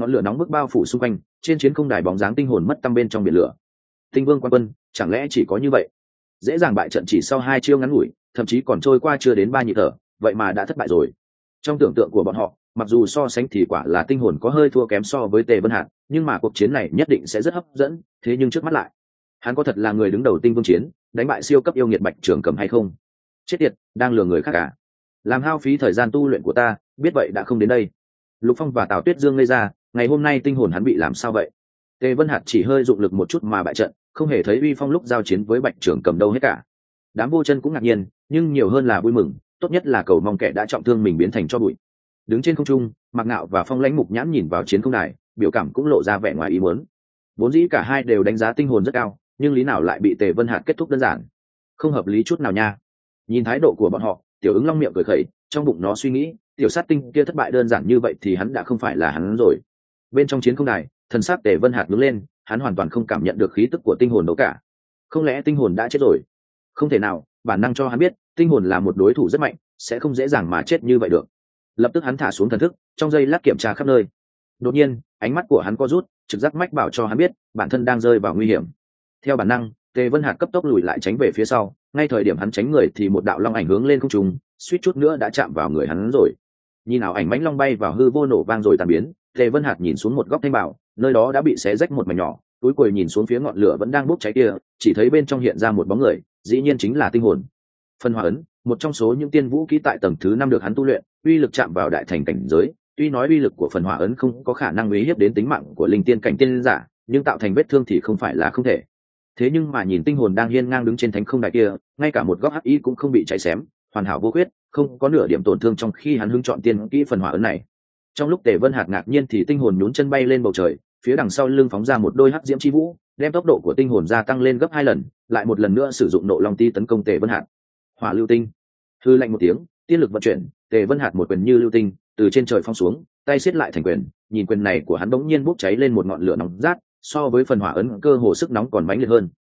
ngọn lửa nóng bức bao phủ xung quanh, trên chiến không đài bóng dáng tinh hồn mất tăm bên trong biển lửa. Tinh vương quan quân, chẳng lẽ chỉ có như vậy? Dễ dàng bại trận chỉ sau 2 chiêu ngắn ngủi, thậm chí còn trôi qua chưa đến 3 nhịp thở, vậy mà đã thất bại rồi. Trong tưởng tượng của bọn họ, mặc dù so sánh thì quả là tinh hồn có hơi thua kém so với Tề Vân Hạc, nhưng mà cuộc chiến này nhất định sẽ rất hấp dẫn. Thế nhưng trước mắt lại, hắn có thật là người đứng đầu tinh vương chiến, đánh bại siêu cấp yêu nghiệt Bạch Trường Cầm hay không? Chết tiệt, đang lừa người khác cả. Làm hao phí thời gian tu luyện của ta, biết vậy đã không đến đây. Lục Phong và Tào Tuyết Dương ngây ra, ngày hôm nay tinh hồn hắn bị làm sao vậy? Tề Vân Hạc chỉ hơi dụng lực một chút mà bại trận, không hề thấy uy phong lúc giao chiến với Bạch Trường Cầm đâu hết cả. Đám vô chân cũng ngạc nhiên, nhưng nhiều hơn là vui mừng, tốt nhất là cầu mong kẻ đã trọng thương mình biến thành tro bụi. Đứng trên không trung, Mạc Ngạo và Phong Lãnh Mục Nhãn nhìn vào chiến không đài, biểu cảm cũng lộ ra vẻ ngoài ý muốn. Vốn dĩ cả hai đều đánh giá tinh hồn rất cao, nhưng lý nào lại bị Tề Vân Hạc kết thúc đơn giản, không hợp lý chút nào nha. Nhìn thái độ của bọn họ, Tiểu Ứng Long miệng cười khẩy, trong bụng nó suy nghĩ, tiểu sát tinh kia thất bại đơn giản như vậy thì hắn đã không phải là hắn rồi. Bên trong chiến không đài, thần sắc Tề Vân Hạc đứng lên, hắn hoàn toàn không cảm nhận được khí tức của tinh hồn đâu cả. Không lẽ tinh hồn đã chết rồi? Không thể nào, bản năng cho hắn biết, tinh hồn là một đối thủ rất mạnh, sẽ không dễ dàng mà chết như vậy được. Lập tức hắn thả xuống thần thức, trong giây lát kiểm tra khắp nơi. Đột nhiên, ánh mắt của hắn co rút, trực giác mách bảo cho hắn biết, bản thân đang rơi vào nguy hiểm. Theo bản năng, Tề Vân Hạc cấp tốc lùi lại tránh về phía sau, ngay thời điểm hắn tránh người thì một đạo long ảnh hướng lên không trung, suýt chút nữa đã chạm vào người hắn rồi. Nhìn ảo ảnh mãnh long bay vào hư vô nổ vang rồi tan biến, Tề Vân Hạc nhìn xuống một góc thanh bảo, nơi đó đã bị xé rách một mảnh nhỏ, túi quầy nhìn xuống phía ngọn lửa vẫn đang bốc cháy kia, chỉ thấy bên trong hiện ra một bóng người, dĩ nhiên chính là tinh hồn. Phân hỏa ấn, một trong số những tiên vũ kỹ tại tầng thứ 5 được hắn tu luyện, uy lực chạm vào đại thành cảnh giới. Tuy nói uy lực của phần hỏa ấn không có khả năng uy hiếp đến tính mạng của linh tiên cảnh tiên giả, nhưng tạo thành vết thương thì không phải là không thể. Thế nhưng mà nhìn tinh hồn đang hiên ngang đứng trên thánh không đài kia, ngay cả một góc hắc y cũng không bị cháy xém, hoàn hảo vô khuyết, không có nửa điểm tổn thương trong khi hắn hứng chọn tiên kỹ phần hỏa ấn này. Trong lúc Tề Vân Hạc ngạc nhiên thì tinh hồn nhún chân bay lên bầu trời, phía đằng sau lưng phóng ra một đôi hắc diễm chi vũ, đem tốc độ của tinh hồn gia tăng lên gấp 2 lần, lại một lần nữa sử dụng nộ long ti tấn công Tề Vân Hạc. Hỏa lưu tinh. Hư lạnh một tiếng, tiên lực vận chuyển, Tề Vân Hạc một quyền như lưu tinh, từ trên trời phong xuống, tay siết lại thành quyền, nhìn quyền này của hắn bỗng nhiên bốc cháy lên một ngọn lửa nóng rát, so với phần hỏa ấn cơ hồ sức nóng còn mãnh liệt hơn.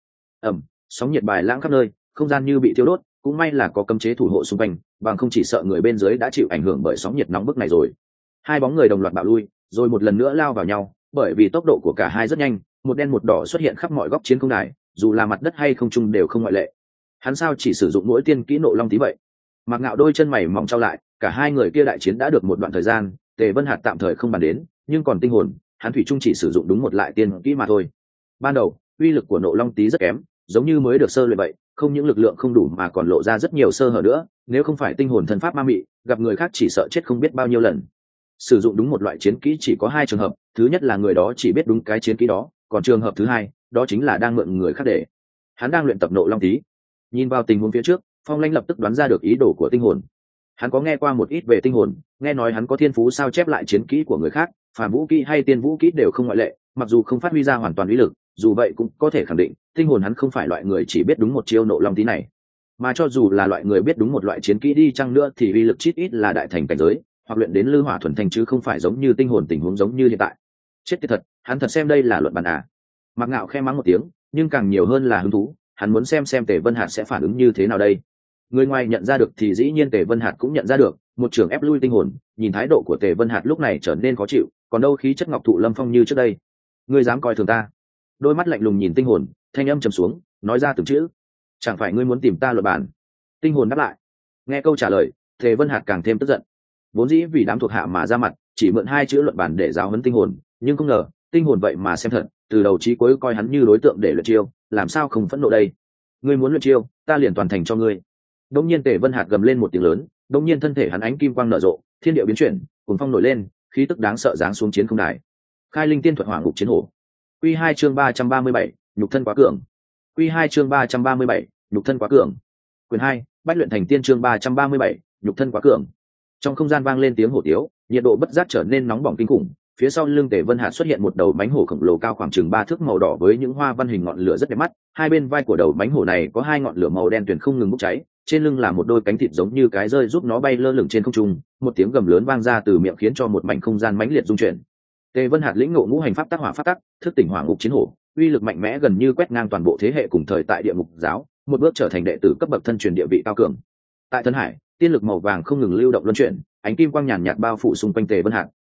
Sóng nhiệt bài lãng khắp nơi, không gian như bị thiêu đốt, cũng may là có cấm chế thủ hộ xung quanh, bằng không chỉ sợ người bên dưới đã chịu ảnh hưởng bởi sóng nhiệt nóng bức này rồi. Hai bóng người đồng loạt bạo lui, rồi một lần nữa lao vào nhau, bởi vì tốc độ của cả hai rất nhanh, một đen một đỏ xuất hiện khắp mọi góc chiến không đài, dù là mặt đất hay không trung đều không ngoại lệ. Hắn sao chỉ sử dụng mỗi tiên kỹ nộ long tí vậy? Mạc Ngạo đôi chân mày mỏng trao lại, cả hai người kia đại chiến đã được một đoạn thời gian, Tề Vân Hạc tạm thời không bàn đến, nhưng còn tinh hồn, hắn thủy chung chỉ sử dụng đúng một lại tiên kỹ mà thôi. Ban đầu, uy lực của nộ long tí rất kém, giống như mới được sơ luyện vậy, không những lực lượng không đủ mà còn lộ ra rất nhiều sơ hở nữa, nếu không phải tinh hồn thần pháp ma mị, gặp người khác chỉ sợ chết không biết bao nhiêu lần. Sử dụng đúng một loại chiến kỹ chỉ có 2 trường hợp, thứ nhất là người đó chỉ biết đúng cái chiến kỹ đó, còn trường hợp thứ hai, đó chính là đang mượn người khác để hắn đang luyện tập nộ long tí. Nhìn vào tình huống phía trước, Phong Lãnh lập tức đoán ra được ý đồ của tinh hồn. Hắn có nghe qua một ít về tinh hồn, nghe nói hắn có thiên phú sao chép lại chiến kỹ của người khác, phàm vũ kỹ hay tiên vũ kỹ đều không ngoại lệ, mặc dù không phát huy ra hoàn toàn uy lực, dù vậy cũng có thể khẳng định, tinh hồn hắn không phải loại người chỉ biết đúng một chiêu nộ long tí này, mà cho dù là loại người biết đúng một loại chiến kỹ đi chăng nữa thì uy lực chít ít là đại thành cảnh giới, hoặc luyện đến lư hỏa thuần thành, chứ không phải giống như tinh hồn tình huống giống như hiện tại. Chết tiệt thật, hắn thật xem đây là luận bàn à? Mạc Ngạo khe mắng một tiếng, nhưng càng nhiều hơn là hứng thú, hắn muốn xem Tề Vân Hạc sẽ phản ứng như thế nào đây. Người ngoài nhận ra được thì dĩ nhiên Tề Vân Hạc cũng nhận ra được, một trường ép lui tinh hồn, nhìn thái độ của Tề Vân Hạc lúc này trở nên khó chịu, còn đâu khí chất ngọc thụ lâm phong như trước đây. Ngươi dám coi thường ta? Đôi mắt lạnh lùng nhìn tinh hồn, thanh âm trầm xuống, nói ra từng chữ. Chẳng phải ngươi muốn tìm ta luận bàn? Tinh hồn đáp lại. Nghe câu trả lời, Tề Vân Hạc càng thêm tức giận. Vốn dĩ vì đám thuộc hạ mà ra mặt, chỉ mượn 2 chữ luận bàn để giáo huấn tinh hồn, nhưng không ngờ tinh hồn vậy mà xem thật, từ đầu chí cuối coi hắn như đối tượng để luyện chiêu, làm sao không phẫn nộ đây? Ngươi muốn luyện chiêu, ta liền toàn thành cho ngươi. Đông nhiên Tề Vân Hạc gầm lên một tiếng lớn, đông nhiên thân thể hắn ánh kim quang nở rộ, thiên địa biến chuyển, cuồng phong nổi lên, khí tức đáng sợ giáng xuống chiến không đài. Khai linh tiên thuật hỏa ngục chiến hổ. Quy 2 chương 337, nhục thân quá cường. Quy 2 chương 337, nhục thân quá cường. Quyền 2, Bách luyện thành tiên chương 337, nhục thân quá cường. Trong không gian vang lên tiếng hổ tiếu, nhiệt độ bất giác trở nên nóng bỏng kinh khủng. Phía sau lưng Tề Vân Hạc xuất hiện một đầu mãnh hổ khổng lồ cao khoảng chừng 3 thước màu đỏ với những hoa văn hình ngọn lửa rất đẹp mắt. Hai bên vai của đầu mãnh hổ này có 2 ngọn lửa màu đen tuyền không ngừng bốc cháy, trên lưng là một đôi cánh thịt giống như cái rơi giúp nó bay lơ lửng trên không trung. Một tiếng gầm lớn vang ra từ miệng khiến cho một mảnh không gian mãnh liệt rung chuyển. Tề Vân Hạc lĩnh ngộ ngũ hành pháp tắc hỏa pháp tắc, thức tỉnh hỏa ngục chiến hổ, uy lực mạnh mẽ gần như quét ngang toàn bộ thế hệ cùng thời tại địa ngục giáo, một bước trở thành đệ tử cấp bậc thân truyền địa vị cao cường. Tại thân hải, tiên lực màu vàng không ngừng lưu động luân chuyển, ánh kim quang nhàn nhạt bao phủ xung quanh Tề Vân Hạc,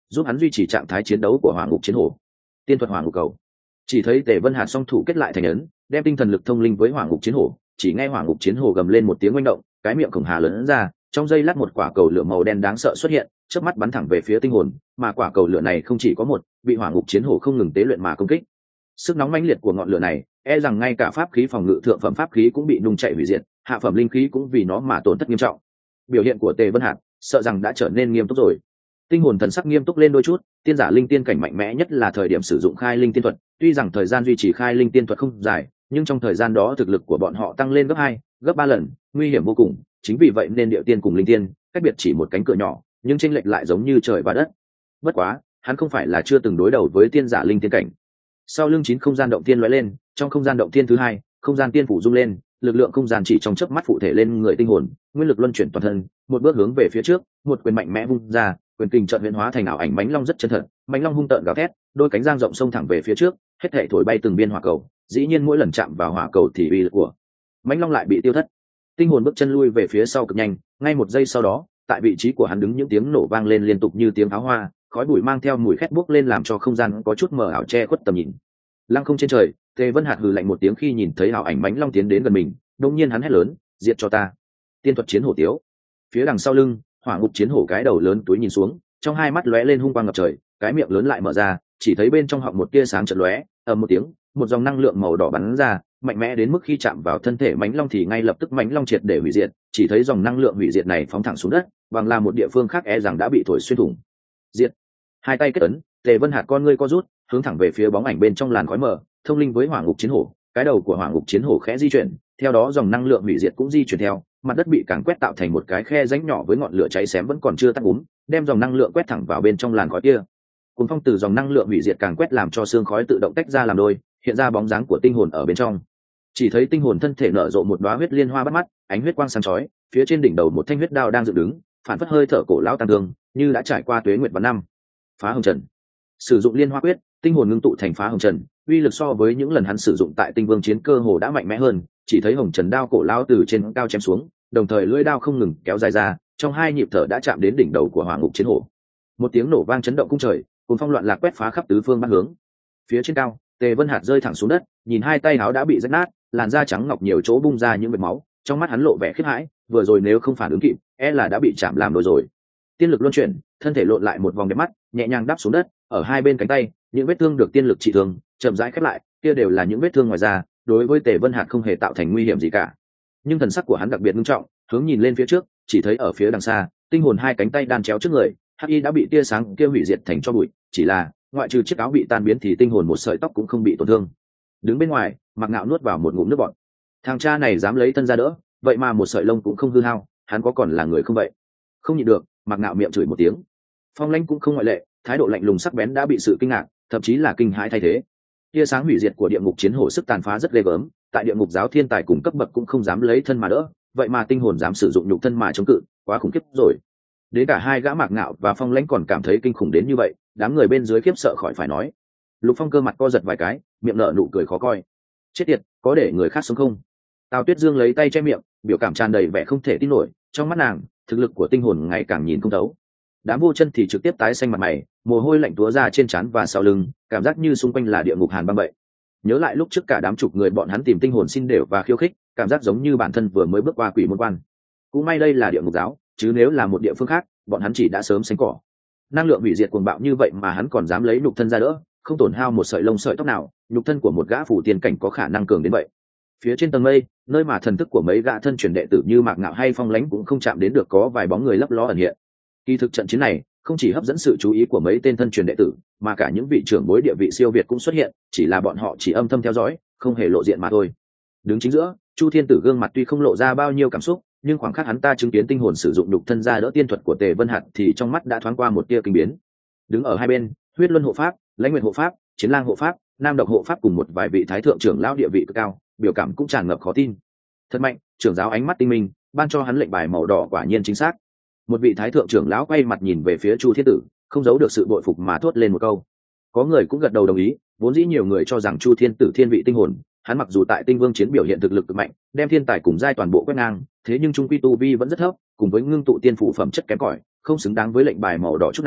giúp hắn duy trì trạng thái chiến đấu của hỏa ngục chiến hổ. Tiên thuật hỏa ngục cầu. Chỉ thấy Tề Vân Hạt song thủ kết lại thành ấn, đem tinh thần lực thông linh với hỏa ngục chiến hổ, chỉ nghe hỏa ngục chiến hổ gầm lên một tiếng oanh động, cái miệng khổng hà lớn ra, trong giây lát một quả cầu lửa màu đen đáng sợ xuất hiện, chớp mắt bắn thẳng về phía tinh hồn, mà quả cầu lửa này không chỉ có một, bị hỏa ngục chiến hổ không ngừng tế luyện mà công kích. Sức nóng mãnh liệt của ngọn lửa này, e rằng ngay cả pháp khí phòng ngự thượng phẩm pháp khí cũng bị nung chạy hủy diệt, hạ phẩm linh khí cũng vì nó mà tổn thất nghiêm trọng. Biểu hiện của Tề Vân Hạt, sợ rằng đã trở nên nghiêm túc rồi. Tinh hồn thần sắc nghiêm túc lên đôi chút, tiên giả linh tiên cảnh mạnh mẽ nhất là thời điểm sử dụng khai linh tiên thuật, tuy rằng thời gian duy trì khai linh tiên thuật không dài, nhưng trong thời gian đó thực lực của bọn họ tăng lên gấp 2, gấp 3 lần, nguy hiểm vô cùng, chính vì vậy nên địa tiên cùng linh tiên, cách biệt chỉ một cánh cửa nhỏ, nhưng chênh lệch lại giống như trời và đất. Bất quá, hắn không phải là chưa từng đối đầu với tiên giả linh tiên cảnh. Sau lưng 9 không gian động tiên lóe lên, trong không gian động tiên thứ hai, không gian tiên phủ rung lên, lực lượng không gian chỉ trong chớp mắt phụ thể lên người tinh hồn, nguyên lực luân chuyển toàn thân, một bước hướng về phía trước, một quyền mạnh mẽ vung ra, quyền kình chợt huyễn hóa thành ảo ảnh mãnh long rất chân thật, mãnh long hung tợn gào thét, đôi cánh giang rộng xông thẳng về phía trước, hết thảy thổi bay từng viên hỏa cầu, dĩ nhiên mỗi lần chạm vào hỏa cầu thì uy lực của mãnh long lại bị tiêu thất. Tinh hồn bước chân lui về phía sau cực nhanh, ngay một giây sau đó, tại vị trí của hắn đứng những tiếng nổ vang lên liên tục như tiếng pháo hoa, khói bụi mang theo mùi khét bốc lên làm cho không gian có chút mờ ảo che khuất tầm nhìn. Lăng không trên trời, Tề Vân Hạt hừ lạnh một tiếng khi nhìn thấy ảo ảnh mãnh long tiến đến gần mình, đột nhiên hắn hét lớn, diệt cho ta. Tiên thuật chiến hổ tiếu. Phía đằng sau lưng, hỏa ngục chiến hổ cái đầu lớn túi nhìn xuống, trong hai mắt lóe lên hung quang ngập trời, cái miệng lớn lại mở ra, chỉ thấy bên trong họng một tia sáng chợt lóe, ầm một tiếng, một dòng năng lượng màu đỏ bắn ra, mạnh mẽ đến mức khi chạm vào thân thể mãnh long thì ngay lập tức mãnh long triệt để hủy diệt, chỉ thấy dòng năng lượng hủy diệt này phóng thẳng xuống đất, bằng là một địa phương khác e rằng đã bị thổi xuyên thủng. Diệt. Hai tay kết ấn, Tề Vân Hạt con ngươi co rút, hướng thẳng về phía bóng ảnh bên trong làn khói mờ, thông linh với hỏa ngục chiến hổ, cái đầu của hỏa ngục chiến hổ khẽ di chuyển, theo đó dòng năng lượng hủy diệt cũng di chuyển theo, mặt đất bị càng quét tạo thành một cái khe rãnh nhỏ với ngọn lửa cháy xém vẫn còn chưa tắt úm, đem dòng năng lượng quét thẳng vào bên trong làn khói kia. Cuốn phong từ dòng năng lượng hủy diệt càng quét làm cho xương khói tự động tách ra làm đôi, hiện ra bóng dáng của tinh hồn ở bên trong. Chỉ thấy tinh hồn thân thể nở rộ một đóa huyết liên hoa bắt mắt, ánh huyết quang sáng chói, phía trên đỉnh đầu một thanh huyết đao đang dựng đứng, phản phất hơi thở cổ lão tăng thương, như đã trải qua tuế nguyệt và năm. Phá hồng trần. Sử dụng liên hoa quyết, tinh hồn ngưng tụ thành phá hồng trần, uy lực so với những lần hắn sử dụng tại tinh vương chiến cơ hồ đã mạnh mẽ hơn. Chỉ thấy hồng trần đao cổ lão từ trên cao chém xuống, đồng thời lưỡi đao không ngừng kéo dài ra, trong hai nhịp thở đã chạm đến đỉnh đầu của hỏa ngục chiến hổ. Một tiếng nổ vang chấn động cung trời, cuồng phong loạn lạc quét phá khắp tứ phương bát hướng. Phía trên cao, Tề Vân Hạt rơi thẳng xuống đất, nhìn hai tay áo đã bị rách nát, làn da trắng ngọc nhiều chỗ bung ra những vệt máu, trong mắt hắn lộ vẻ khiếp hãi, vừa rồi nếu không phản ứng kịp, e là đã bị chạm làm đôi rồi. Tiên lực luân chuyển, thân thể lộn lại một vòng đẹp mắt, nhẹ nhàng đáp xuống đất, ở hai bên cánh tay, những vết thương được tiên lực trị thương, chậm rãi khép lại, kia đều là những vết thương ngoài da, đối với Tề Vân Hạt không hề tạo thành nguy hiểm gì cả. Nhưng thần sắc của hắn đặc biệt nghiêm trọng, hướng nhìn lên phía trước, chỉ thấy ở phía đằng xa, tinh hồn hai cánh tay đan chéo trước người, hắc y đã bị tia sáng kia hủy diệt thành tro bụi, chỉ là ngoại trừ chiếc áo bị tan biến thì tinh hồn một sợi tóc cũng không bị tổn thương. Đứng bên ngoài, Mạc Ngạo nuốt vào một ngụm nước bọt. Thằng cha này dám lấy thân ra đỡ, vậy mà một sợi lông cũng không hư hao, hắn có còn là người không vậy? Không nhịn được, Mạc Ngạo miệng chửi một tiếng. Phong Lãnh cũng không ngoại lệ, thái độ lạnh lùng sắc bén đã bị sự kinh ngạc, thậm chí là kinh hãi thay thế. Tia sáng hủy diệt của địa ngục chiến hổ sức tàn phá rất ghê gớm, tại địa ngục giáo thiên tài cùng cấp bậc cũng không dám lấy thân mà đỡ, vậy mà tinh hồn dám sử dụng nhục thân mà chống cự, quá khủng khiếp rồi. Đến cả hai gã Mạc Ngạo và Phong Lãnh còn cảm thấy kinh khủng đến như vậy, đám người bên dưới khiếp sợ khỏi phải nói. Lục Phong cơ mặt co giật vài cái, miệng nở nụ cười khó coi. Chết tiệt, có để người khác sống không? Tào Tuyết Dương lấy tay che miệng, biểu cảm tràn đầy vẻ không thể tin nổi, trong mắt nàng, thực lực của tinh hồn ngày càng nhìn không thấu. Đám Vô Chân thì trực tiếp tái xanh mặt mày, mồ hôi lạnh túa ra trên trán và sau lưng, cảm giác như xung quanh là địa ngục hàn băng vậy. Nhớ lại lúc trước cả đám chục người bọn hắn tìm tinh hồn xin đều và khiêu khích, cảm giác giống như bản thân vừa mới bước qua quỷ môn quan. Cũng may đây là địa ngục giáo, chứ nếu là một địa phương khác, bọn hắn chỉ đã sớm xánh cỏ. Năng lượng hủy diệt cuồng bạo như vậy mà hắn còn dám lấy nhục thân ra đỡ, không tổn hao một sợi lông sợi tóc nào, nhục thân của một gã phủ tiên cảnh có khả năng cường đến vậy. Phía trên tầng mây, nơi mà thần thức của mấy gã thân truyền đệ tử như Mạc Ngạo hay Phong Lãnh cũng không chạm đến được, có vài bóng người lấp ló ẩn hiện. Kỳ thực trận chiến này không chỉ hấp dẫn sự chú ý của mấy tên thân truyền đệ tử, mà cả những vị trưởng bối địa vị siêu việt cũng xuất hiện, chỉ là bọn họ chỉ âm thầm theo dõi, không hề lộ diện mà thôi. Đứng chính giữa, Chu Thiên Tử gương mặt tuy không lộ ra bao nhiêu cảm xúc, nhưng khoảng khắc hắn ta chứng kiến tinh hồn sử dụng nhục thân ra đỡ tiên thuật của Tề Vân Hạt thì trong mắt đã thoáng qua một tia kinh biến. Đứng ở hai bên, Huyết Luân hộ pháp, Lãnh Nguyệt hộ pháp, Chiến Lang hộ pháp, Nam Độc hộ pháp cùng một vài vị thái thượng trưởng lão địa vị cực cao, biểu cảm cũng tràn ngập khó tin. Thật mạnh, trưởng giáo ánh mắt tinh minh, ban cho hắn lệnh bài màu đỏ quả nhiên chính xác. Một vị thái thượng trưởng lão quay mặt nhìn về phía Chu Thiên Tử, không giấu được sự bội phục mà thốt lên một câu. Có người cũng gật đầu đồng ý, vốn dĩ nhiều người cho rằng Chu Thiên Tử thiên vị tinh hồn, hắn mặc dù tại tinh vương chiến biểu hiện thực lực cực mạnh, đem thiên tài cùng giai toàn bộ quét ngang, thế nhưng trung quy tu vi vẫn rất thấp, cùng với ngưng tụ tiên phủ phẩm chất kém cỏi, không xứng đáng với lệnh bài màu đỏ chút nào,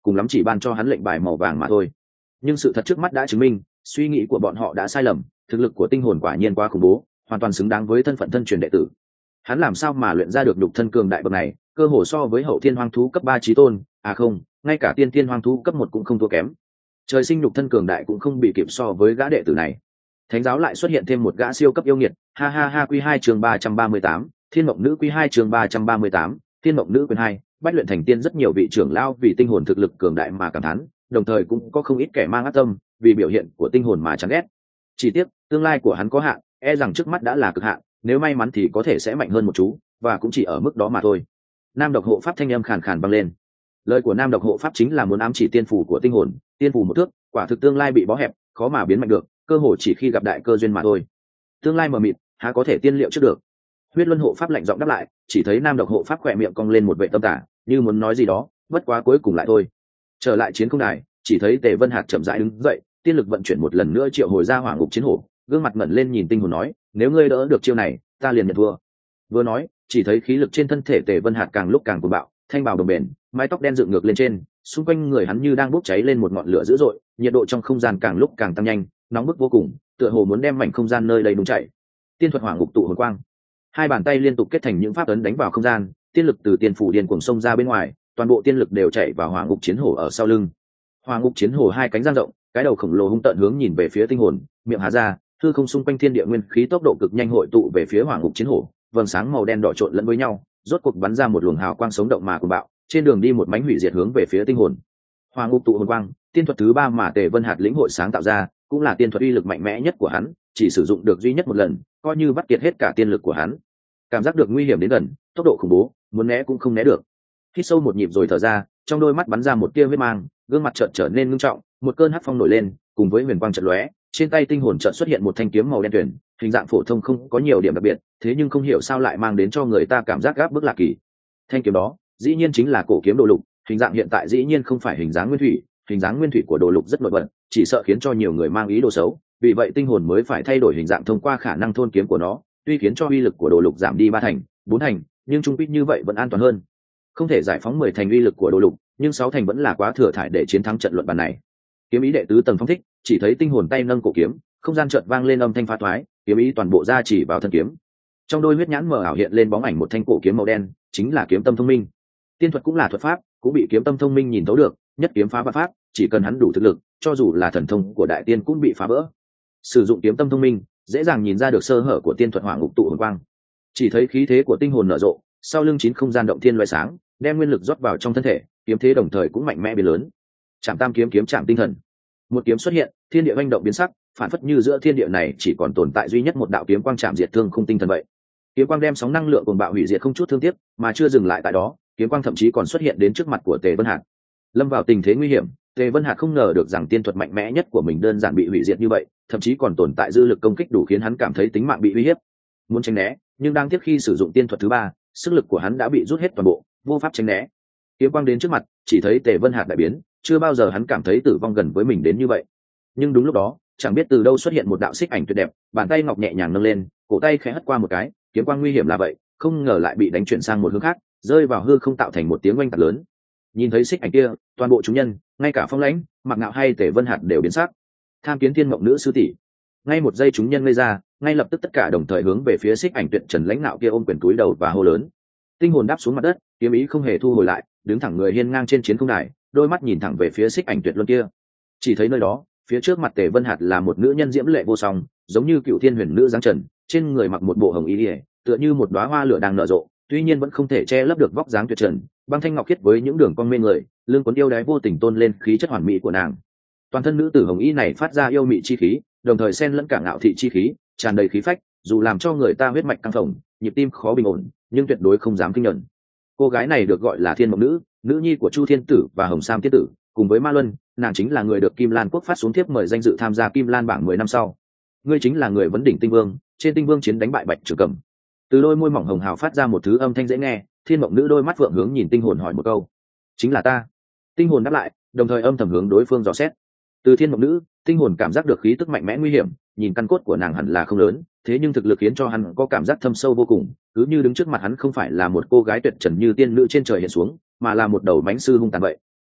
cùng lắm chỉ ban cho hắn lệnh bài màu vàng mà thôi. Nhưng sự thật trước mắt đã chứng minh, suy nghĩ của bọn họ đã sai lầm, thực lực của tinh hồn quả nhiên quá khủng bố, hoàn toàn xứng đáng với thân phận thân truyền đệ tử. Hắn làm sao mà luyện ra được nhục thân cường đại bậc này, cơ hồ so với hậu thiên hoang thú cấp 3 chí tôn, à không, ngay cả tiên thiên hoang thú cấp 1 cũng không thua kém. Trời sinh nhục thân cường đại cũng không bị kịp so với gã đệ tử này. Thánh giáo lại xuất hiện thêm một gã siêu cấp yêu nghiệt, ha ha ha. Quy 2 chương 338, Thiên Mộng Nữ. Quy 2 chương 338, Thiên Mộng Nữ quyền 2. Bách luyện thành tiên rất nhiều vị trưởng lão vì tinh hồn thực lực cường đại mà cảm thán, đồng thời cũng có không ít kẻ mang ác tâm vì biểu hiện của tinh hồn mà chán ghét. Chỉ tiếc tương lai của hắn có hạn, e rằng trước mắt đã là cực hạn, nếu may mắn thì có thể sẽ mạnh hơn một chú, và cũng chỉ ở mức đó mà thôi. Nam độc hộ pháp thanh âm khàn khàn vang lên. Lời của nam độc hộ pháp chính là muốn ám chỉ tiên phủ của tinh hồn, tiên phủ một thước, quả thực tương lai bị bó hẹp, khó mà biến mạnh được, cơ hội chỉ khi gặp đại cơ duyên mà thôi. Tương lai mờ mịt, há có thể tiên liệu trước được. Huyết luân hộ pháp lạnh giọng đáp lại, chỉ thấy nam độc hộ pháp khỏe miệng cong lên một vệ tâm tả, như muốn nói gì đó, bất quá cuối cùng lại thôi. Trở lại chiến không đài, chỉ thấy Tề Vân Hạc chậm rãi đứng dậy, tiên lực vận chuyển một lần nữa triệu hồi ra hỏa ngục chiến hổ, gương mặt ngẩng lên nhìn tinh hồn nói, nếu ngươi đỡ được chiêu này, ta liền nhận thua. Vừa nói, chỉ thấy khí lực trên thân thể Tề Vân Hạc càng lúc càng cuồng bạo, thanh bào đồng bền, mái tóc đen dựng ngược lên trên, xung quanh người hắn như đang bốc cháy lên một ngọn lửa dữ dội, nhiệt độ trong không gian càng lúc càng tăng nhanh, nóng bức vô cùng, tựa hồ muốn đem mảnh không gian nơi đây đun chảy. Tiên thuật hỏa ngục tụ hồn quang, hai bàn tay liên tục kết thành những pháp ấn đánh vào không gian, tiên lực từ tiên phủ điên cuồng xông ra bên ngoài, toàn bộ tiên lực đều chảy vào hỏa ngục chiến hổ ở sau lưng. Hỏa ngục chiến hổ hai cánh dang rộng, cái đầu khổng lồ hung tợn hướng nhìn về phía tinh hồn, miệng há ra, hư không xung quanh thiên địa nguyên khí tốc độ cực nhanh hội tụ về phía hỏa ngục chiến hổ, vầng sáng màu đen đỏ trộn lẫn với nhau, rốt cuộc bắn ra một luồng hào quang sống động mà cuồng bạo, trên đường đi một mánh hủy diệt hướng về phía tinh hồn. Hỏa ngục tụ hồn quang, tiên thuật thứ 3 mà Tề Vân Hạt lĩnh hội sáng tạo ra, cũng là tiên thuật uy lực mạnh mẽ nhất của hắn, chỉ sử dụng được duy nhất một lần, coi như vắt kiệt hết cả tiên lực của hắn. Cảm giác được nguy hiểm đến gần, tốc độ khủng bố, muốn né cũng không né được. Hít sâu một nhịp rồi thở ra, trong đôi mắt bắn ra một tia huyết mang, gương mặt chợt trở nên ngưng trọng, một cơn hắc phong nổi lên, cùng với huyền quang chợt lóe, trên tay tinh hồn chợt xuất hiện một thanh kiếm màu đen tuyền, hình dạng phổ thông không có nhiều điểm đặc biệt, thế nhưng không hiểu sao lại mang đến cho người ta cảm giác gáp bức lạ kỳ. Thanh kiếm đó, dĩ nhiên chính là cổ kiếm đồ lục, hình dạng hiện tại dĩ nhiên không phải hình dáng nguyên thủy, hình dáng nguyên thủy của đồ lục rất nổi bật, chỉ sợ khiến cho nhiều người mang ý đồ xấu, vì vậy tinh hồn mới phải thay đổi hình dạng thông qua khả năng thôn kiếm của nó, tuy khiến cho uy lực của đồ lục giảm đi 3 thành, 4 thành, nhưng trung quy như vậy vẫn an toàn hơn. Không thể giải phóng 10 thành uy lực của đồ lục, nhưng 6 thành vẫn là quá thừa thải để chiến thắng trận luận bàn này. Kiếm ý đệ tứ tầng phong thích, chỉ thấy tinh hồn tay nâng cổ kiếm, không gian chợt vang lên âm thanh phá thoái, kiếm ý toàn bộ ra chỉ vào thân kiếm. Trong đôi huyết nhãn mờ ảo hiện lên bóng ảnh một thanh cổ kiếm màu đen, chính là kiếm tâm thông minh. Tiên thuật cũng là thuật pháp, cũng bị kiếm tâm thông minh nhìn thấu được, nhất kiếm phá vạn pháp, chỉ cần hắn đủ thực lực, cho dù là thần thông của đại tiên cũng bị phá vỡ. Sử dụng kiếm tâm thông minh, dễ dàng nhìn ra được sơ hở của tiên thuật hỏa ngục tụ hồn quang. Chỉ thấy khí thế của tinh hồn nở rộ, sau lưng 9 không gian động thiên loại sáng, đem nguyên lực rót vào trong thân thể, kiếm thế đồng thời cũng mạnh mẽ biến lớn. Trảm Tam kiếm, kiếm Trảm tinh thần. Một kiếm xuất hiện, thiên địa hoành động biến sắc, phản phất như giữa thiên địa này chỉ còn tồn tại duy nhất một đạo kiếm quang chạm diệt thương không tinh thần vậy. Kiếm quang đem sóng năng lượng cuồng bạo hủy diệt không chút thương tiếc, mà chưa dừng lại tại đó, kiếm quang thậm chí còn xuất hiện đến trước mặt của Tề Vân Hạc. Lâm vào tình thế nguy hiểm, Tề Vân Hạc không ngờ được rằng tiên thuật mạnh mẽ nhất của mình đơn giản bị hủy diệt như vậy, thậm chí còn tồn tại dư lực công kích đủ khiến hắn cảm thấy tính mạng bị uy hiếp. Muốn tránh né, nhưng đang tiếp khi sử dụng tiên thuật thứ 3, sức lực của hắn đã bị rút hết toàn bộ, vô pháp tránh né. Kiếm quang đến trước mặt, chỉ thấy Tề Vân Hạc đại biến, chưa bao giờ hắn cảm thấy tử vong gần với mình đến như vậy. Nhưng đúng lúc đó, chẳng biết từ đâu xuất hiện một đạo xích ảnh tuyệt đẹp, bàn tay ngọc nhẹ nhàng nâng lên, cổ tay khẽ hất qua một cái, kiếm quang nguy hiểm là vậy, không ngờ lại bị đánh chuyển sang một hướng khác, rơi vào hư không tạo thành một tiếng oanh tạc lớn. Nhìn thấy xích ảnh kia, toàn bộ chúng nhân, ngay cả Phong Lãnh, Mạc Ngạo hay Tề Vân Hạc đều biến sắc. Tham kiến Thiên Mộng Nữ sư tỷ. Ngay một giây chúng nhân ngây ra, ngay lập tức tất cả đồng thời hướng về phía xích ảnh tuyệt trần lãnh nạo kia ôm quyền túi đầu và hô lớn. Tinh hồn đáp xuống mặt đất, kiếm ý không hề thu hồi lại, đứng thẳng người hiên ngang trên chiến không đài, đôi mắt nhìn thẳng về phía xích ảnh tuyệt luân kia. Chỉ thấy nơi đó, phía trước mặt Tề Vân Hạt là một nữ nhân diễm lệ vô song, giống như cựu thiên huyền nữ dáng trần, trên người mặc một bộ hồng y liễu, tựa như một đóa hoa lửa đang nở rộ, tuy nhiên vẫn không thể che lấp được vóc dáng tuyệt trần, băng thanh ngọc khiết với những đường cong mê người, lưng cuốn yêu đái vô tình tôn lên khí chất hoàn mỹ của nàng. Toàn thân nữ tử hồng y này phát ra yêu mị chi khí, đồng thời xen lẫn cả ngạo thị chi khí, tràn đầy khí phách, dù làm cho người ta huyết mạch căng phồng, nhịp tim khó bình ổn, nhưng tuyệt đối không dám kinh nhẫn. Cô gái này được gọi là Thiên Mộng Nữ, nữ nhi của Chu Thiên Tử và Hồng Sam Tiên Tử, cùng với Ma Luân, nàng chính là người được Kim Lan Quốc phát xuống thiếp mời danh dự tham gia Kim Lan bảng 10 năm sau. Ngươi chính là người vấn đỉnh Tinh Vương, trên Tinh Vương chiến đánh bại Bạch Trường Cẩm. Từ đôi môi mỏng hồng hào phát ra một thứ âm thanh dễ nghe, Thiên Mộng Nữ đôi mắt vượng hướng nhìn tinh hồn hỏi một câu. Chính là ta. Tinh hồn đáp lại, đồng thời âm thầm hướng đối phương dò xét. Từ Thiên Mộng Nữ, tinh hồn cảm giác được khí tức mạnh mẽ nguy hiểm, nhìn căn cốt của nàng hẳn là không lớn, thế nhưng thực lực khiến cho hắn có cảm giác thâm sâu vô cùng, cứ như đứng trước mặt hắn không phải là một cô gái tuyệt trần như tiên nữ trên trời hiện xuống, mà là một đầu mãnh sư hung tàn vậy.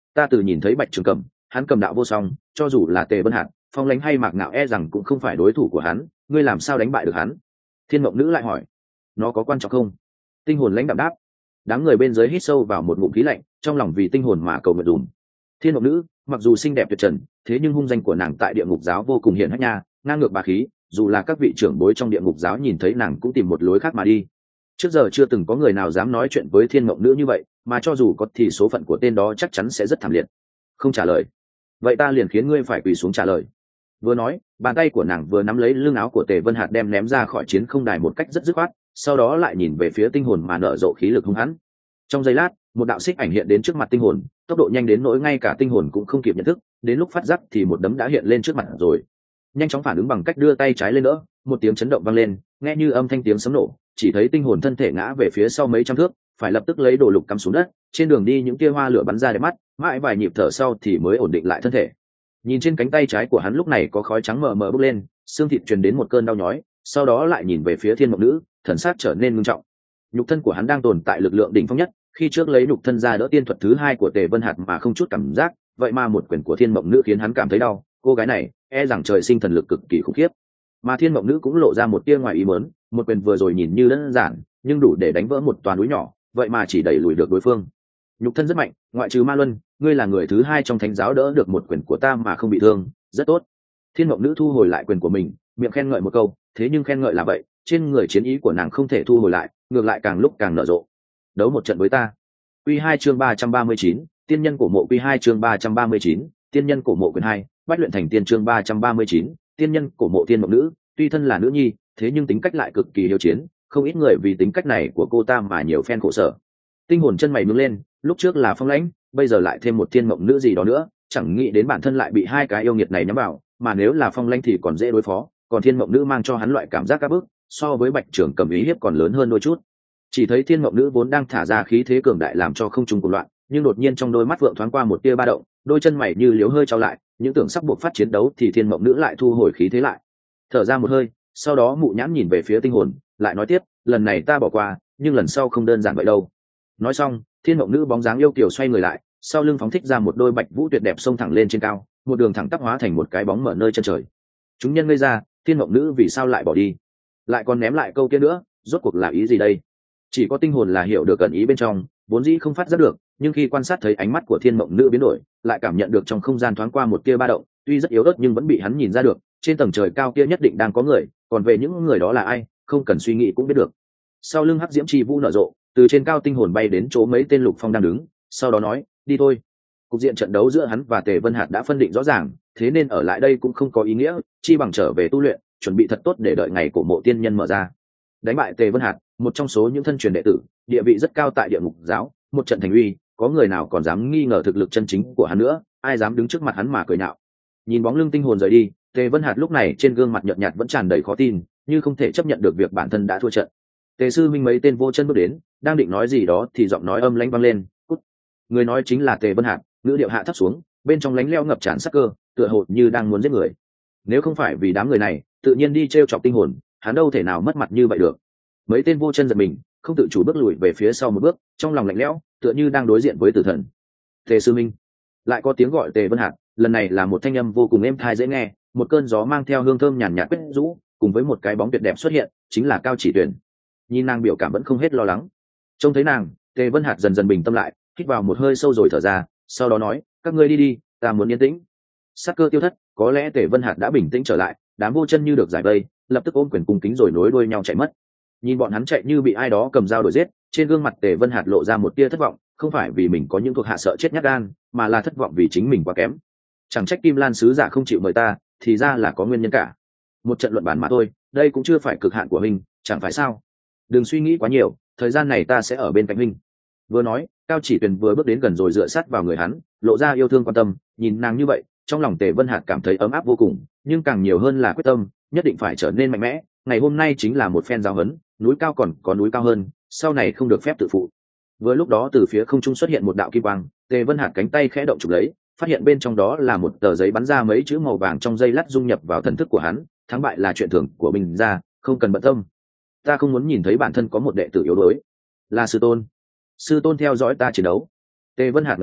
Ta từ nhìn thấy Bạch Trường Cẩm, hắn cầm đạo vô song, cho dù là Tề Vân Hạt, Phong Lãnh hay Mạc Ngạo e rằng cũng không phải đối thủ của hắn, ngươi làm sao đánh bại được hắn? Thiên Mộng Nữ lại hỏi. Nó có quan trọng không? Tinh hồn lãnh đạm đáp. Đám người bên dưới hít sâu vào một ngụm khí lạnh, trong lòng vì tinh hồn mà cầu nguyện dùm. Thiên Mộng Nữ, mặc dù xinh đẹp tuyệt trần, thế nhưng hung danh của nàng tại địa ngục giáo vô cùng hiển hách nha, ngang ngược bá khí, dù là các vị trưởng bối trong địa ngục giáo nhìn thấy nàng cũng tìm một lối khác mà đi. Trước giờ chưa từng có người nào dám nói chuyện với Thiên Mộng Nữ như vậy, mà cho dù có thì số phận của tên đó chắc chắn sẽ rất thảm liệt. Không trả lời, vậy ta liền khiến ngươi phải quỳ xuống trả lời. Vừa nói, bàn tay của nàng vừa nắm lấy lưng áo của Tề Vân Hạt đem ném ra khỏi chiến không đài một cách rất dứt khoát, sau đó lại nhìn về phía tinh hồn mà nở rộ khí lực hung hãn. Trong giây lát, một đạo xích ảnh hiện đến trước mặt tinh hồn, tốc độ nhanh đến nỗi ngay cả tinh hồn cũng không kịp nhận thức, đến lúc phát giác thì một đấm đã hiện lên trước mặt rồi. Nhanh chóng phản ứng bằng cách đưa tay trái lên đỡ, một tiếng chấn động vang lên, nghe như âm thanh tiếng sấm nổ, chỉ thấy tinh hồn thân thể ngã về phía sau mấy trăm thước, phải lập tức lấy đồ lục cắm xuống đất, trên đường đi những tia hoa lửa bắn ra đẹp mắt, mãi vài nhịp thở sau thì mới ổn định lại thân thể. Nhìn trên cánh tay trái của hắn lúc này có khói trắng mờ mờ bốc lên, xương thịt truyền đến một cơn đau nhói, sau đó lại nhìn về phía Thiên Mộng Nữ, thần sắc trở nên nghiêm trọng. Nhục thân của hắn đang tồn tại lực lượng đỉnh phong nhất, khi trước lấy nhục thân ra đỡ tiên thuật thứ hai của Tề Vân Hạt mà không chút cảm giác, vậy mà một quyền của Thiên Mộng Nữ khiến hắn cảm thấy đau. Cô gái này e rằng trời sinh thần lực cực kỳ khủng khiếp. Mà Thiên Mộng Nữ cũng lộ ra một tia ngoài ý muốn, một quyền vừa rồi nhìn như đơn giản, nhưng đủ để đánh vỡ một toán núi nhỏ, vậy mà chỉ đẩy lùi được đối phương. Nhục thân rất mạnh, ngoại trừ Ma Luân, ngươi là người thứ hai trong thánh giáo đỡ được một quyền của ta mà không bị thương, rất tốt. Thiên Mộng Nữ thu hồi lại quyền của mình, miệng khen ngợi một câu, thế nhưng khen ngợi là vậy, trên người chiến ý của nàng không thể thu hồi lại, ngược lại càng lúc càng nở rộ. Đấu một trận với ta. Quy 2 chương 339, tiên nhân cổ mộ. Quy 2 chương 339, tiên nhân cổ mộ quyền 2, bách luyện thành tiên chương 339, tiên nhân cổ mộ. Thiên Mộng Nữ tuy thân là nữ nhi, thế nhưng tính cách lại cực kỳ hiếu chiến, không ít người vì tính cách này của cô ta mà nhiều phen khổ sở. Tinh hồn chân mày nhướng lên, lúc trước là Phong Lãnh, bây giờ lại thêm một Thiên Mộng Nữ gì đó nữa, chẳng nghĩ đến bản thân lại bị hai cái yêu nghiệt này nhắm vào, mà nếu là Phong Lãnh thì còn dễ đối phó, còn Thiên Mộng Nữ mang cho hắn loại cảm giác áp bức, so với Bạch Trưởng Cầm ý hiếp còn lớn hơn đôi chút. Chỉ thấy Thiên Mộng Nữ vốn đang thả ra khí thế cường đại làm cho không trung cuồng loạn, nhưng đột nhiên trong đôi mắt vượng thoáng qua một tia ba động, đôi chân mày như liếu hơi trao lại, những tưởng sắp buộc phát chiến đấu thì Thiên Mộng Nữ lại thu hồi khí thế lại, thở ra một hơi, sau đó mụ nhãn nhìn về phía tinh hồn, lại nói tiếp, lần này ta bỏ qua, nhưng lần sau không đơn giản vậy đâu. Nói xong, Thiên Mộng Nữ bóng dáng yêu kiều xoay người lại, sau lưng phóng thích ra một đôi bạch vũ tuyệt đẹp xông thẳng lên trên cao, một đường thẳng tắp hóa thành một cái bóng mở nơi chân trời. Chúng nhân ngây ra, Thiên Mộng Nữ vì sao lại bỏ đi, lại còn ném lại câu kia nữa, rốt cuộc là ý gì đây? Chỉ có tinh hồn là hiểu được ẩn ý bên trong, vốn dĩ không phát giác được, nhưng khi quan sát thấy ánh mắt của Thiên Mộng Nữ biến đổi, lại cảm nhận được trong không gian thoáng qua một tia ba động, tuy rất yếu ớt nhưng vẫn bị hắn nhìn ra được, trên tầng trời cao kia nhất định đang có người, còn về những người đó là ai, không cần suy nghĩ cũng biết được. Sau lưng hắc diễm chi vũ nở rộ, từ trên cao tinh hồn bay đến chỗ mấy tên Lục Phong đang đứng, sau đó nói, đi thôi. Cục diện trận đấu giữa hắn và Tề Vân Hạt đã phân định rõ ràng, thế nên ở lại đây cũng không có ý nghĩa, chi bằng trở về tu luyện, chuẩn bị thật tốt để đợi ngày cổ mộ tiên nhân mở ra. Đánh bại Tề Vân Hạt, một trong số những thân truyền đệ tử, địa vị rất cao tại địa ngục giáo, một trận thành uy, có người nào còn dám nghi ngờ thực lực chân chính của hắn nữa, ai dám đứng trước mặt hắn mà cười nhạo. Nhìn bóng lưng tinh hồn rời đi, Tề Vân Hạt lúc này trên gương mặt nhợt nhạt vẫn tràn đầy khó tin, như không thể chấp nhận được việc bản thân đã thua trận. Tề sư minh mấy tên vô chân bước đến, đang định nói gì đó thì giọng nói âm lãnh vang lên, cút. Người nói chính là Tề Vân Hạt, ngữ điệu hạ thấp xuống, bên trong lánh lẽo ngập tràn sắc cơ, tựa hồ như đang muốn giết người. Nếu không phải vì đám người này tự nhiên đi trêu chọc tinh hồn, hắn đâu thể nào mất mặt như vậy được. Mấy tên vô chân giật mình, không tự chủ bước lùi về phía sau một bước, trong lòng lạnh lẽo, tựa như đang đối diện với tử thần. Tề sư minh. Lại có tiếng gọi Tề Vân Hạt, lần này là một thanh âm vô cùng êm tai dễ nghe, một cơn gió mang theo hương thơm nhàn nhạt quét rũ, cùng với một cái bóng tuyệt đẹp xuất hiện, chính là Cao Chỉ Tuyển. Nhìn nàng biểu cảm vẫn không hết lo lắng, trông thấy nàng, Tề Vân Hạt dần dần bình tâm lại, hít vào một hơi sâu rồi thở ra, sau đó nói, các ngươi đi đi, ta muốn yên tĩnh. Sắc cơ tiêu thất, có lẽ Tề Vân Hạt đã bình tĩnh trở lại, đám vô chân như được giải vây, lập tức ôm quyền cung kính rồi nối đuôi nhau chạy mất. Nhìn bọn hắn chạy như bị ai đó cầm dao đuổi giết, trên gương mặt Tề Vân Hạt lộ ra một tia thất vọng, không phải vì mình có những thuộc hạ sợ chết nhát gan, mà là thất vọng vì chính mình quá kém. Chẳng trách Kim Lan sứ giả không chịu mời ta, thì ra là có nguyên nhân cả. Một trận luận bàn mà thôi, đây cũng chưa phải cực hạn của mình, chẳng phải sao? Đừng suy nghĩ quá nhiều, thời gian này ta sẽ ở bên cạnh huynh. Vừa nói, Cao Chỉ Tuyền vừa bước đến gần rồi dựa sát vào người hắn, lộ ra yêu thương quan tâm. Nhìn nàng như vậy, trong lòng Tề Vân Hạt cảm thấy ấm áp vô cùng, nhưng càng nhiều hơn là quyết tâm, nhất định phải trở nên mạnh mẽ. Ngày hôm nay chính là một phen giáo huấn, núi cao còn có núi cao hơn, sau này không được phép tự phụ. Vừa lúc đó từ phía không trung xuất hiện một đạo kim quang, Tề Vân Hạt cánh tay khẽ động chụp lấy, phát hiện bên trong đó là một tờ giấy bắn ra mấy chữ màu vàng, trong giây lát dung nhập vào thần thức của hắn. Thắng bại là chuyện thường của mình ra, không cần bận tâm. Ta không muốn nhìn thấy bản thân có một đệ tử yếu đuối. Là sư tôn. Sư tôn theo dõi ta chiến đấu. Tề Vân Hạt ngẩng đầu,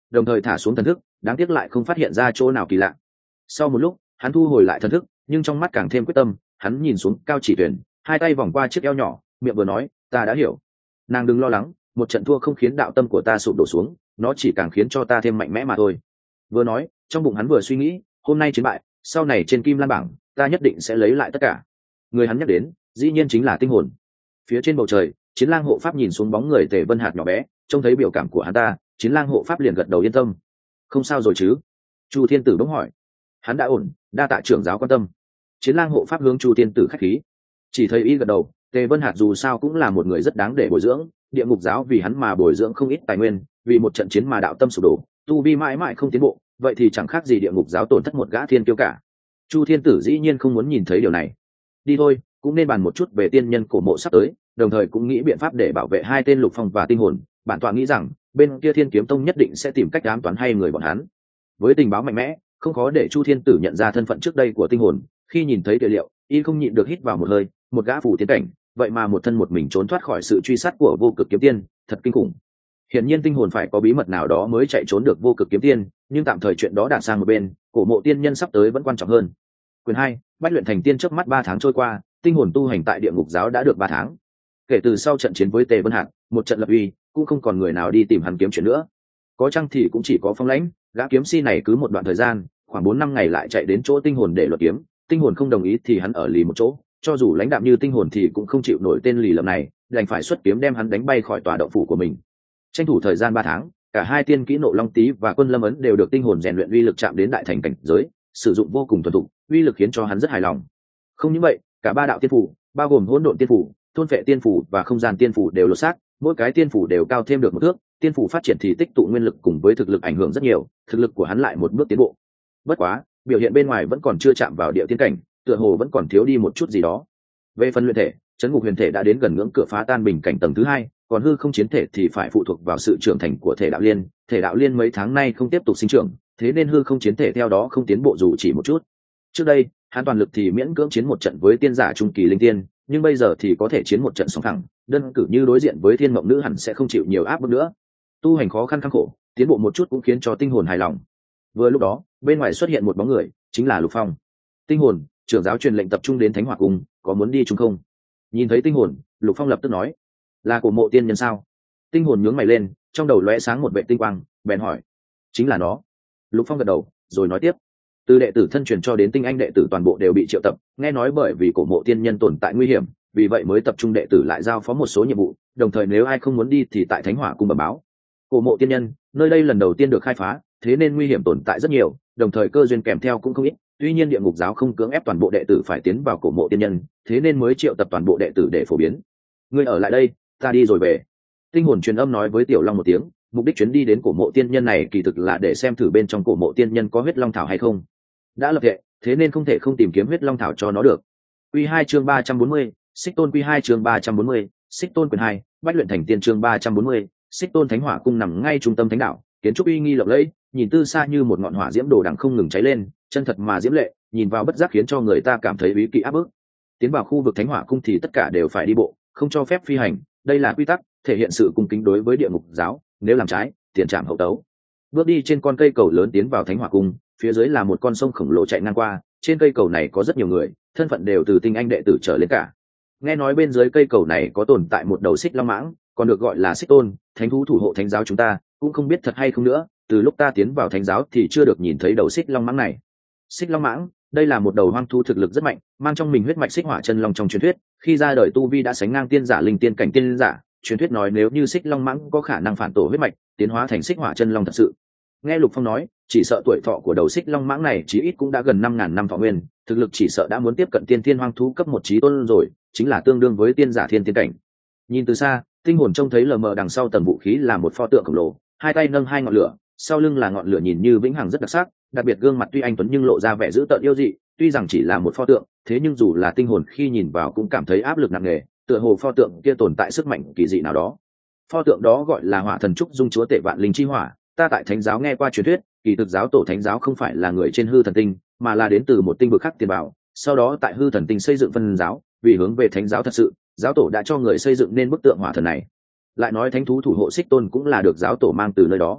đồng thời thả xuống thần thức, đáng tiếc lại không phát hiện ra chỗ nào kỳ lạ. Sau một lúc hắn thu hồi lại thần thức, nhưng trong mắt càng thêm quyết tâm. Hắn nhìn xuống Cao Chỉ Tuyển, hai tay vòng qua chiếc eo nhỏ, miệng vừa nói, ta đã hiểu. Nàng đừng lo lắng, một trận thua không khiến đạo tâm của ta sụp đổ xuống, nó chỉ càng khiến cho ta thêm mạnh mẽ mà thôi. Vừa nói, trong bụng hắn vừa suy nghĩ, hôm nay chiến bại, sau này trên Kim Lan bảng ta nhất định sẽ lấy lại tất cả. Người hắn nhắc đến dĩ nhiên chính là tinh hồn. Phía trên bầu trời, Chiến Lang hộ pháp nhìn xuống bóng người Tề Vân Hạt nhỏ bé, trông thấy biểu cảm của hắn ta, Chiến Lang hộ pháp liền gật đầu yên tâm. Không sao rồi chứ? Chu Thiên Tử bỗng hỏi. Hắn đã ổn, đa tạ trưởng giáo quan tâm. Chiến Lang hộ pháp hướng Chu Thiên Tử khách khí. Chỉ thấy y gật đầu, Tề Vân Hạt dù sao cũng là một người rất đáng để bồi dưỡng, địa ngục giáo vì hắn mà bồi dưỡng không ít tài nguyên, vì một trận chiến mà đạo tâm sụp đổ, tu vi mãi mãi không tiến bộ, vậy thì chẳng khác gì địa ngục giáo tổn thất một gã thiên kiêu cả. Chu Thiên Tử dĩ nhiên không muốn nhìn thấy điều này. Đi thôi, cũng nên bàn một chút về tiên nhân cổ mộ sắp tới, đồng thời cũng nghĩ biện pháp để bảo vệ hai tên Lục Phong và Tinh Hồn. Bản tọa nghĩ rằng bên kia Thiên Kiếm Tông nhất định sẽ tìm cách ám toán hay người bọn hắn. Với tình báo mạnh mẽ, không khó để Chu Thiên Tử nhận ra thân phận trước đây của Tinh Hồn. Khi nhìn thấy tài liệu, y không nhịn được hít vào một hơi, một gã phù tiến cảnh, vậy mà một thân một mình trốn thoát khỏi sự truy sát của Vô Cực Kiếm Tiên, thật kinh khủng. Hiển nhiên Tinh Hồn phải có bí mật nào đó mới chạy trốn được Vô Cực Kiếm Tiên, nhưng tạm thời chuyện đó đặt sang một bên, cổ mộ tiên nhân sắp tới vẫn quan trọng hơn. Quyền 2, Bách luyện thành tiên. Trước mắt 3 tháng trôi qua, Tinh Hồn tu hành tại địa ngục giáo đã được 3 tháng. Kể từ sau trận chiến với Tề Vân Hạc, một trận lập uy, cũng không còn người nào đi tìm hắn kiếm chuyện nữa. Có chăng thì cũng chỉ có Phong Lãnh, gã kiếm si này cứ một đoạn thời gian, khoảng 4-5 ngày lại chạy đến chỗ Tinh Hồn để luận kiếm. Tinh Hồn không đồng ý thì hắn ở lì một chỗ, cho dù lãnh đạm như Tinh Hồn thì cũng không chịu nổi tên lì lợm này, đành phải xuất kiếm đem hắn đánh bay khỏi tòa động phủ của mình. Tranh thủ thời gian 3 tháng, cả hai tiên kỹ Nộ Long Tý và Quân Lâm Ấn đều được Tinh Hồn rèn luyện uy lực chạm đến đại thành cảnh giới, sử dụng vô cùng thuần thục, uy lực khiến cho hắn rất hài lòng. Không những vậy, cả 3 đạo tiên phủ, bao gồm Hỗn Độn tiên phủ, Thôn Phệ tiên phủ và Không Gian tiên phủ đều lột xác, mỗi cái tiên phủ đều cao thêm được một thước. Tiên phủ phát triển thì tích tụ nguyên lực cùng với thực lực ảnh hưởng rất nhiều, thực lực của hắn lại một bước tiến bộ. Bất quá, biểu hiện bên ngoài vẫn còn chưa chạm vào địa tiên cảnh, tựa hồ vẫn còn thiếu đi một chút gì đó. Về phần luyện thể, Chấn Ngục Huyền Thể đã đến gần ngưỡng cửa phá tan bình cảnh tầng thứ 2, còn hư không chiến thể thì phải phụ thuộc vào sự trưởng thành của thể đạo liên. Thể đạo liên mấy tháng nay không tiếp tục sinh trưởng, thế nên hư không chiến thể theo đó không tiến bộ dù chỉ một chút. Trước đây, hắn toàn lực thì miễn cưỡng chiến một trận với tiên giả trung kỳ linh tiên, nhưng bây giờ thì có thể chiến một trận song thẳng, đơn cử như đối diện với Thiên Mộng Nữ hẳn sẽ không chịu nhiều áp bức nữa. Tu hành khó khăn khắc khổ, tiến bộ một chút cũng khiến cho Tinh Hồn hài lòng. Vừa lúc đó, bên ngoài xuất hiện một bóng người, chính là Lục Phong. Tinh Hồn, trưởng giáo truyền lệnh tập trung đến Thánh Hỏa Cung, có muốn đi chung không? Nhìn thấy Tinh Hồn, Lục Phong lập tức nói, là của mộ tiên nhân sao? Tinh Hồn nhướng mày lên, trong đầu lóe sáng một vệ tinh quang, bèn hỏi, chính là nó. Lục Phong gật đầu, rồi nói tiếp, từ đệ tử thân truyền cho đến tinh anh đệ tử toàn bộ đều bị triệu tập, nghe nói bởi vì cổ mộ tiên nhân tồn tại nguy hiểm, vì vậy mới tập trung đệ tử lại giao phó một số nhiệm vụ, đồng thời nếu ai không muốn đi thì tại Thánh Hỏa Cung bẩm báo. Cổ mộ tiên nhân, nơi đây lần đầu tiên được khai phá, thế nên nguy hiểm tồn tại rất nhiều, đồng thời cơ duyên kèm theo cũng không ít. Tuy nhiên địa ngục giáo không cưỡng ép toàn bộ đệ tử phải tiến vào cổ mộ tiên nhân, thế nên mới triệu tập toàn bộ đệ tử để phổ biến. Ngươi ở lại đây, ta đi rồi về. Tinh Hồn truyền âm nói với Tiểu Long một tiếng, mục đích chuyến đi đến cổ mộ tiên nhân này kỳ thực là để xem thử bên trong cổ mộ tiên nhân có huyết long thảo hay không. Đã lập hệ, thế nên không thể không tìm kiếm huyết long thảo cho nó được. Quy 2 chương 340, Xích Tôn. Quy 2 chương 340, Xích Tôn. Quyền 2, Bách luyện thành tiên. Chương 340, Xích Tôn. Thánh Hỏa Cung nằm ngay trung tâm thánh đạo, kiến trúc uy nghi lộng lẫy, nhìn từ xa như một ngọn hỏa diễm đồ đằng không ngừng cháy lên, chân thật mà diễm lệ, nhìn vào bất giác khiến cho người ta cảm thấy uy kỵ áp bức. Tiến vào khu vực Thánh Hỏa Cung thì tất cả đều phải đi bộ, không cho phép phi hành, đây là quy tắc, thể hiện sự cung kính đối với địa ngục giáo, nếu làm trái, tiền trảm hậu tấu. Bước đi trên con cây cầu lớn tiến vào Thánh Hỏa Cung, phía dưới là một con sông khổng lồ chạy ngang qua, trên cây cầu này có rất nhiều người, thân phận đều từ tinh anh đệ tử trở lên cả. Nghe nói bên dưới cây cầu này có tồn tại một đầu xích long mãng, còn được gọi là Xích Tôn, thánh thú thủ hộ thánh giáo chúng ta, cũng không biết thật hay không nữa, từ lúc ta tiến vào thánh giáo thì chưa được nhìn thấy đầu xích long mãng này. Xích long mãng, đây là một đầu hoang thú thực lực rất mạnh, mang trong mình huyết mạch xích hỏa chân long trong truyền thuyết, khi ra đời tu vi đã sánh ngang tiên giả linh tiên cảnh tiên giả, truyền thuyết nói nếu như xích long mãng có khả năng phản tổ huyết mạch, tiến hóa thành xích hỏa chân long thật sự. Nghe Lục Phong nói, chỉ sợ tuổi thọ của đầu xích long mãng này chí ít cũng đã gần 5.000 năm thọ nguyên, thực lực chỉ sợ đã muốn tiếp cận tiên thiên hoang thú cấp 1 chí tôn rồi, chính là tương đương với tiên giả thiên tiên cảnh. Nhìn từ xa, Tinh Hồn trông thấy lờ mờ đằng sau tầng vũ khí là một pho tượng khổng lồ, hai tay nâng hai ngọn lửa, sau lưng là ngọn lửa nhìn như vĩnh hằng rất đặc sắc, đặc biệt gương mặt tuy anh tuấn nhưng lộ ra vẻ dữ tợn yêu dị, tuy rằng chỉ là một pho tượng, thế nhưng dù là Tinh Hồn khi nhìn vào cũng cảm thấy áp lực nặng nề, tựa hồ pho tượng kia tồn tại sức mạnh kỳ dị nào đó. Pho tượng đó gọi là Hỏa Thần Trúc Dung Chúa Tể Vạn Linh Chi Hỏa, ta tại thánh giáo nghe qua truyền thuyết, kỳ thực giáo tổ thánh giáo không phải là người trên hư thần tinh, mà là đến từ một tinh vực khác tiền bảo, sau đó tại hư thần tinh xây dựng phân giáo, vì hướng về thánh giáo thật sự, giáo tổ đã cho người xây dựng nên bức tượng hỏa thần này. Lại nói thánh thú thủ hộ Xích Tôn cũng là được giáo tổ mang từ nơi đó.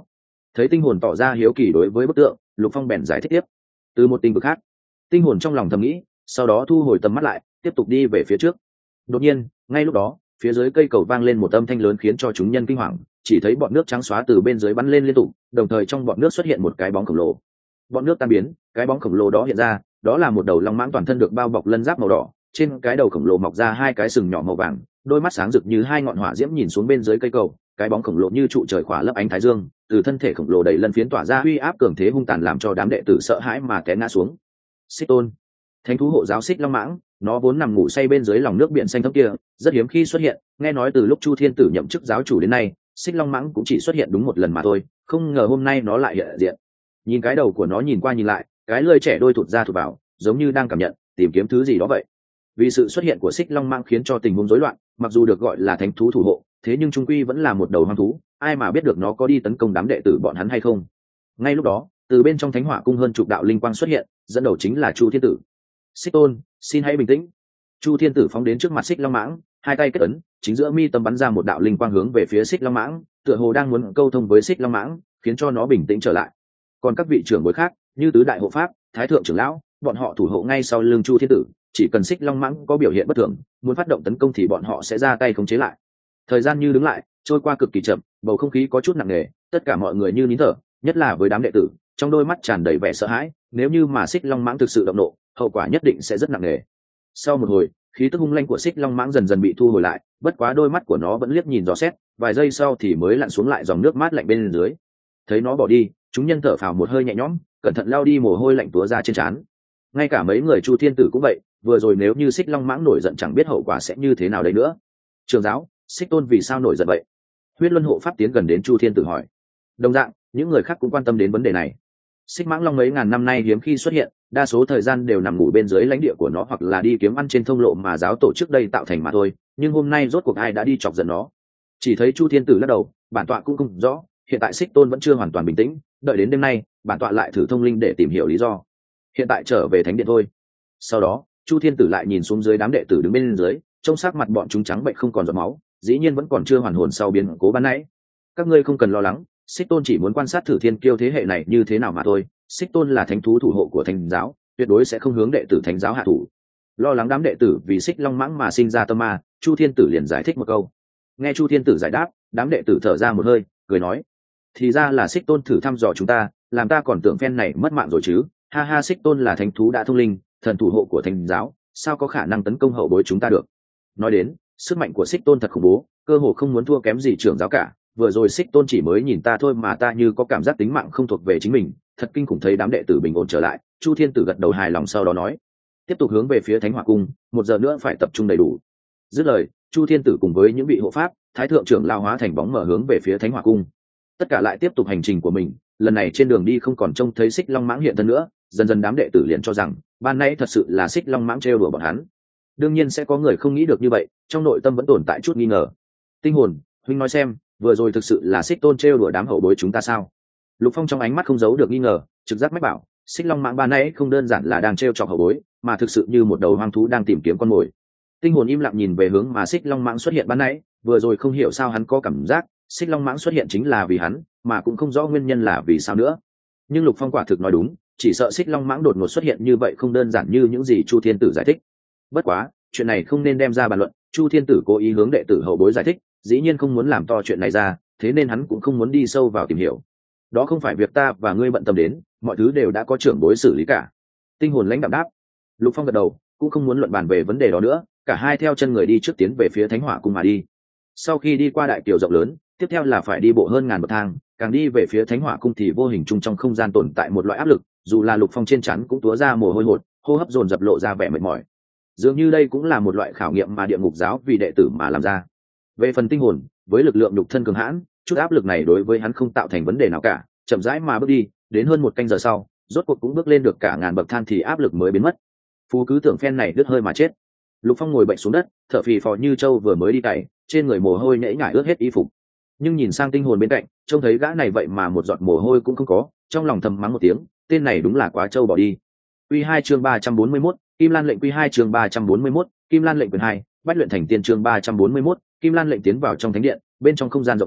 Thấy tinh hồn tỏ ra hiếu kỳ đối với bức tượng, Lục Phong bèn giải thích tiếp. Từ một tình vực khác, tinh hồn trong lòng thầm nghĩ, sau đó thu hồi tầm mắt lại, tiếp tục đi về phía trước. Đột nhiên, ngay lúc đó, phía dưới cây cầu vang lên một âm thanh lớn khiến cho chúng nhân kinh hoàng, chỉ thấy bọn nước trắng xóa từ bên dưới bắn lên liên tục, đồng thời trong bọn nước xuất hiện một cái bóng khổng lồ. Bọn nước tan biến, cái bóng khổng lồ đó hiện ra, đó là một đầu long mãng toàn thân được bao bọc lân giáp màu đỏ, trên cái đầu khổng lồ mọc ra hai cái sừng nhỏ màu vàng, đôi mắt sáng rực như hai ngọn hỏa diễm nhìn xuống bên dưới cây cầu. Cái bóng khổng lồ như trụ trời khỏa lấp ánh thái dương, từ thân thể khổng lồ đầy lân phiến tỏa ra uy áp cường thế hung tàn làm cho đám đệ tử sợ hãi mà té ngã xuống. Xích Tôn, thánh thú hộ giáo xích long mãng, nó vốn nằm ngủ say bên dưới lòng nước biển xanh thẫm kia, rất hiếm khi xuất hiện. Nghe nói từ lúc Chu Thiên Tử nhậm chức giáo chủ đến nay, xích long mãng cũng chỉ xuất hiện đúng một lần mà thôi, không ngờ hôm nay nó lại hiện diện. Nhìn cái đầu của nó nhìn qua nhìn lại, cái lưỡi trẻ đôi thụt ra thụt vào, giống như đang cảm nhận, tìm kiếm thứ gì đó vậy. Vì sự xuất hiện của xích long mãng khiến cho tình huống rối loạn, mặc dù được gọi là thánh thú thủ hộ, thế nhưng trung quy vẫn là một đầu hoang thú, ai mà biết được nó có đi tấn công đám đệ tử bọn hắn hay không. Ngay lúc đó, từ bên trong thánh hỏa cung hơn chục đạo linh quang xuất hiện, dẫn đầu chính là Chu Thiên Tử. Xích Tôn, xin hãy bình tĩnh. Chu Thiên Tử phóng đến trước mặt xích long mãng, hai tay kết ấn, chính giữa mi tâm bắn ra một đạo linh quang hướng về phía xích long mãng, tựa hồ đang muốn câu thông với xích long mãng, khiến cho nó bình tĩnh trở lại. Còn các vị trưởng bối khác, như tứ đại hộ pháp, thái thượng trưởng lão, bọn họ thủ hộ ngay sau lưng Chu Thiên Tử, chỉ cần xích long mãng có biểu hiện bất thường, muốn phát động tấn công thì bọn họ sẽ ra tay khống chế lại. Thời gian như đứng lại, trôi qua cực kỳ chậm, bầu không khí có chút nặng nề, tất cả mọi người như nín thở, nhất là với đám đệ tử, trong đôi mắt tràn đầy vẻ sợ hãi. Nếu như mà xích long mãng thực sự động nộ, hậu quả nhất định sẽ rất nặng nề. Sau một hồi, khí tức hung lanh của xích long mãng dần dần bị thu hồi lại, bất quá đôi mắt của nó vẫn liếc nhìn dò xét, vài giây sau thì mới lặn xuống lại dòng nước mát lạnh bên dưới. Thấy nó bỏ đi, chúng nhân thở phào một hơi nhẹ nhõm, cẩn thận lao đi mồ hôi lạnh túa ra trên trán. Ngay cả mấy người Chu Thiên Tử cũng vậy, vừa rồi nếu như xích long mãng nổi giận chẳng biết hậu quả sẽ như thế nào đấy nữa. Trường giáo, Xích Tôn vì sao nổi giận vậy? Huyết Luân hộ pháp tiến gần đến Chu Thiên Tử hỏi. Đồng dạng, những người khác cũng quan tâm đến vấn đề này. Xích mãng long mấy ngàn năm nay hiếm khi xuất hiện, đa số thời gian đều nằm ngủ bên dưới lãnh địa của nó hoặc là đi kiếm ăn trên thông lộ mà giáo tổ trước đây tạo thành mà thôi. Nhưng hôm nay rốt cuộc ai đã đi chọc giận nó? Chỉ thấy Chu Thiên Tử lắc đầu, bản tọa cũng không rõ. Hiện tại Xích Tôn vẫn chưa hoàn toàn bình tĩnh, đợi đến đêm nay, bản tọa lại thử thông linh để tìm hiểu lý do. Hiện tại trở về thánh điện thôi. Sau đó, Chu Thiên Tử lại nhìn xuống dưới đám đệ tử đứng bên dưới, trông sắc mặt bọn chúng trắng bệnh không còn giọt máu, dĩ nhiên vẫn còn chưa hoàn hồn sau biến cố ban nãy. Các ngươi không cần lo lắng, Xích Tôn chỉ muốn quan sát thử thiên kiêu thế hệ này như thế nào mà thôi. Xích Tôn là thánh thú thủ hộ của thánh giáo, tuyệt đối sẽ không hướng đệ tử thánh giáo hạ thủ. Lo lắng đám đệ tử vì xích long mãng mà sinh ra tâm ma, Chu Thiên Tử liền giải thích một câu. Nghe Chu Thiên Tử giải đáp, đám đệ tử thở ra một hơi, cười nói: thì ra là Xích Tôn thử thăm dò chúng ta, làm ta còn tưởng phen này mất mạng rồi chứ. Ha ha, Xích Tôn là thánh thú đã thông linh, thần thủ hộ của thánh giáo, sao có khả năng tấn công hậu bối chúng ta được. Nói đến, sức mạnh của Xích Tôn thật khủng bố, cơ hồ không muốn thua kém gì trưởng giáo cả. Vừa rồi Xích Tôn chỉ mới nhìn ta thôi mà ta như có cảm giác tính mạng không thuộc về chính mình, thật kinh khủng. Thấy đám đệ tử bình ổn trở lại, Chu Thiên Tử gật đầu hài lòng, sau đó nói: tiếp tục hướng về phía Thánh Hỏa Cung, 1 giờ nữa phải tập trung đầy đủ. Dứt lời, Chu Thiên Tử cùng với những vị hộ pháp, thái thượng trưởng lao hóa thành bóng mở hướng về phía Thánh Hỏa Cung. Tất cả lại tiếp tục hành trình của mình, lần này trên đường đi không còn trông thấy xích long mãng hiện thân nữa. Dần dần đám đệ tử liền cho rằng ban nãy thật sự là xích long mãng trêu đùa bọn hắn. Đương nhiên sẽ có người không nghĩ được như vậy, trong nội tâm vẫn tồn tại chút nghi ngờ. Tinh hồn, huynh nói xem, vừa rồi thực sự là Xích Tôn trêu đùa đám hậu bối chúng ta sao? Lục Phong trong ánh mắt không giấu được nghi ngờ, trực giác mách bảo, xích long mãng ban nãy không đơn giản là đang trêu chọc hậu bối, mà thực sự như một đầu hoang thú đang tìm kiếm con mồi. Tinh hồn im lặng nhìn về hướng mà xích long mãng xuất hiện ban nãy, vừa rồi không hiểu sao hắn có cảm giác xích long mãng xuất hiện chính là vì hắn, mà cũng không rõ nguyên nhân là vì sao nữa. Nhưng Lục Phong quả thực nói đúng, chỉ sợ xích long mãng đột ngột xuất hiện như vậy không đơn giản như những gì Chu Thiên Tử giải thích. Bất quá, chuyện này không nên đem ra bàn luận, Chu Thiên Tử cố ý hướng đệ tử hậu bối giải thích, dĩ nhiên không muốn làm to chuyện này ra, thế nên hắn cũng không muốn đi sâu vào tìm hiểu. Đó không phải việc ta và ngươi bận tâm đến, mọi thứ đều đã có trưởng bối xử lý cả. Tinh hồn lãnh đạm đáp. Lục Phong gật đầu, cũng không muốn luận bàn về vấn đề đó nữa, cả hai theo chân người đi trước tiến về phía Thánh Hỏa Cung mà đi. Sau khi đi qua đại kiều rộng lớn, tiếp theo là phải đi bộ hơn ngàn bậc thang, càng đi về phía Thánh Hỏa Cung thì vô hình chung trong không gian tồn tại một loại áp lực, dù là Lục Phong trên trán cũng túa ra mồ hôi hột, hô hấp dồn dập lộ ra vẻ mệt mỏi. Dường như đây cũng là một loại khảo nghiệm mà địa ngục giáo vì đệ tử mà làm ra. Về phần tinh hồn, với lực lượng nhục thân cường hãn, chút áp lực này đối với hắn không tạo thành vấn đề nào cả, chậm rãi mà bước đi, đến hơn 1 canh giờ sau, rốt cuộc cũng bước lên được cả ngàn bậc thang thì áp lực mới biến mất. Phú cứ tưởng phen này đứt hơi mà chết. Lục Phong ngồi bệnh xuống đất, thở phì phò như trâu vừa mới đi cày, trên người mồ hôi nhễ nhại ướt hết y phục. Nhưng nhìn sang tinh hồn bên cạnh, trông thấy gã này vậy mà một giọt mồ hôi cũng không có, trong lòng thầm mắng một tiếng, tên này đúng là quá trâu bỏ đi. Quy 2 chương 341, Kim Lan lệnh. Quy 2 chương 341, Kim Lan lệnh quyển 2, Bách luyện thành tiên chương 341, Kim Lan lệnh. Tiến vào trong thánh điện, bên trong không gian rộng lớn,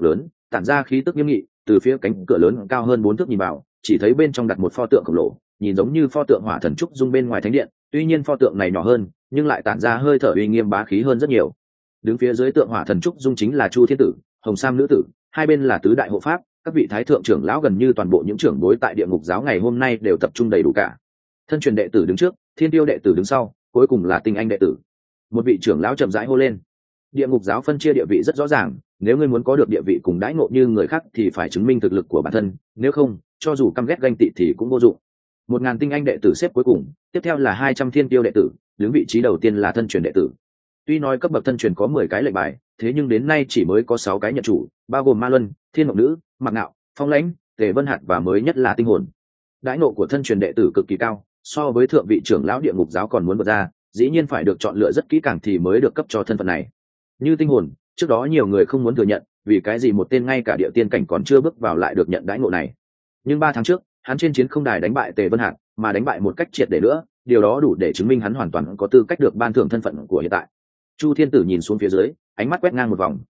tản ra khí tức nghiêm nghị. Từ phía cánh cửa lớn cao hơn 4 thước nhìn vào, chỉ thấy bên trong đặt một pho tượng khổng lồ, nhìn giống như pho tượng hỏa thần trúc dung bên ngoài thánh điện, tuy nhiên pho tượng này nhỏ hơn nhưng lại tản ra hơi thở uy nghiêm bá khí hơn rất nhiều. Đứng phía dưới tượng hỏa thần trúc dung chính là Chu Thiên Tử, Hồng Sam nữ tử, hai bên là tứ đại hộ pháp, các vị thái thượng trưởng lão gần như toàn bộ những trưởng bối tại địa ngục giáo ngày hôm nay đều tập trung đầy đủ cả. Thân truyền đệ tử đứng trước, thiên tiêu đệ tử đứng sau, cuối cùng là tinh anh đệ tử. Một vị trưởng lão chậm rãi hô lên. Địa ngục giáo phân chia địa vị rất rõ ràng, nếu ngươi muốn có được địa vị cùng đãi ngộ như người khác thì phải chứng minh thực lực của bản thân, nếu không, cho dù căm ghét ganh tị thì cũng vô dụng. 1000 tinh anh đệ tử xếp cuối cùng, tiếp theo là 200 thiên tiêu đệ tử, đứng vị trí đầu tiên là thân truyền đệ tử. Tuy nói cấp bậc thân truyền có 10 cái lệnh bài, thế nhưng đến nay chỉ mới có 6 cái nhận chủ, bao gồm Ma Luân, Thiên Mộng Nữ, Mạc Nạo, Phong Lãnh, Tề Vân Hạt và mới nhất là Tinh Hồn. Đãi ngộ của thân truyền đệ tử cực kỳ cao, so với thượng vị trưởng lão địa ngục giáo còn muốn vượt ra, dĩ nhiên phải được chọn lựa rất kỹ càng thì mới được cấp cho thân phận này. Như Tinh Hồn, trước đó nhiều người không muốn thừa nhận, vì cái gì một tên ngay cả địa tiên cảnh còn chưa bước vào lại được nhận đãi ngộ này. Nhưng 3 tháng trước, hắn trên chiến không đài đánh bại Tề Vân Hạt, mà đánh bại một cách triệt để nữa, điều đó đủ để chứng minh hắn hoàn toàn có tư cách được ban thưởng thân phận của hiện tại. Chu Thiên Tử nhìn xuống phía dưới, ánh mắt quét ngang một vòng,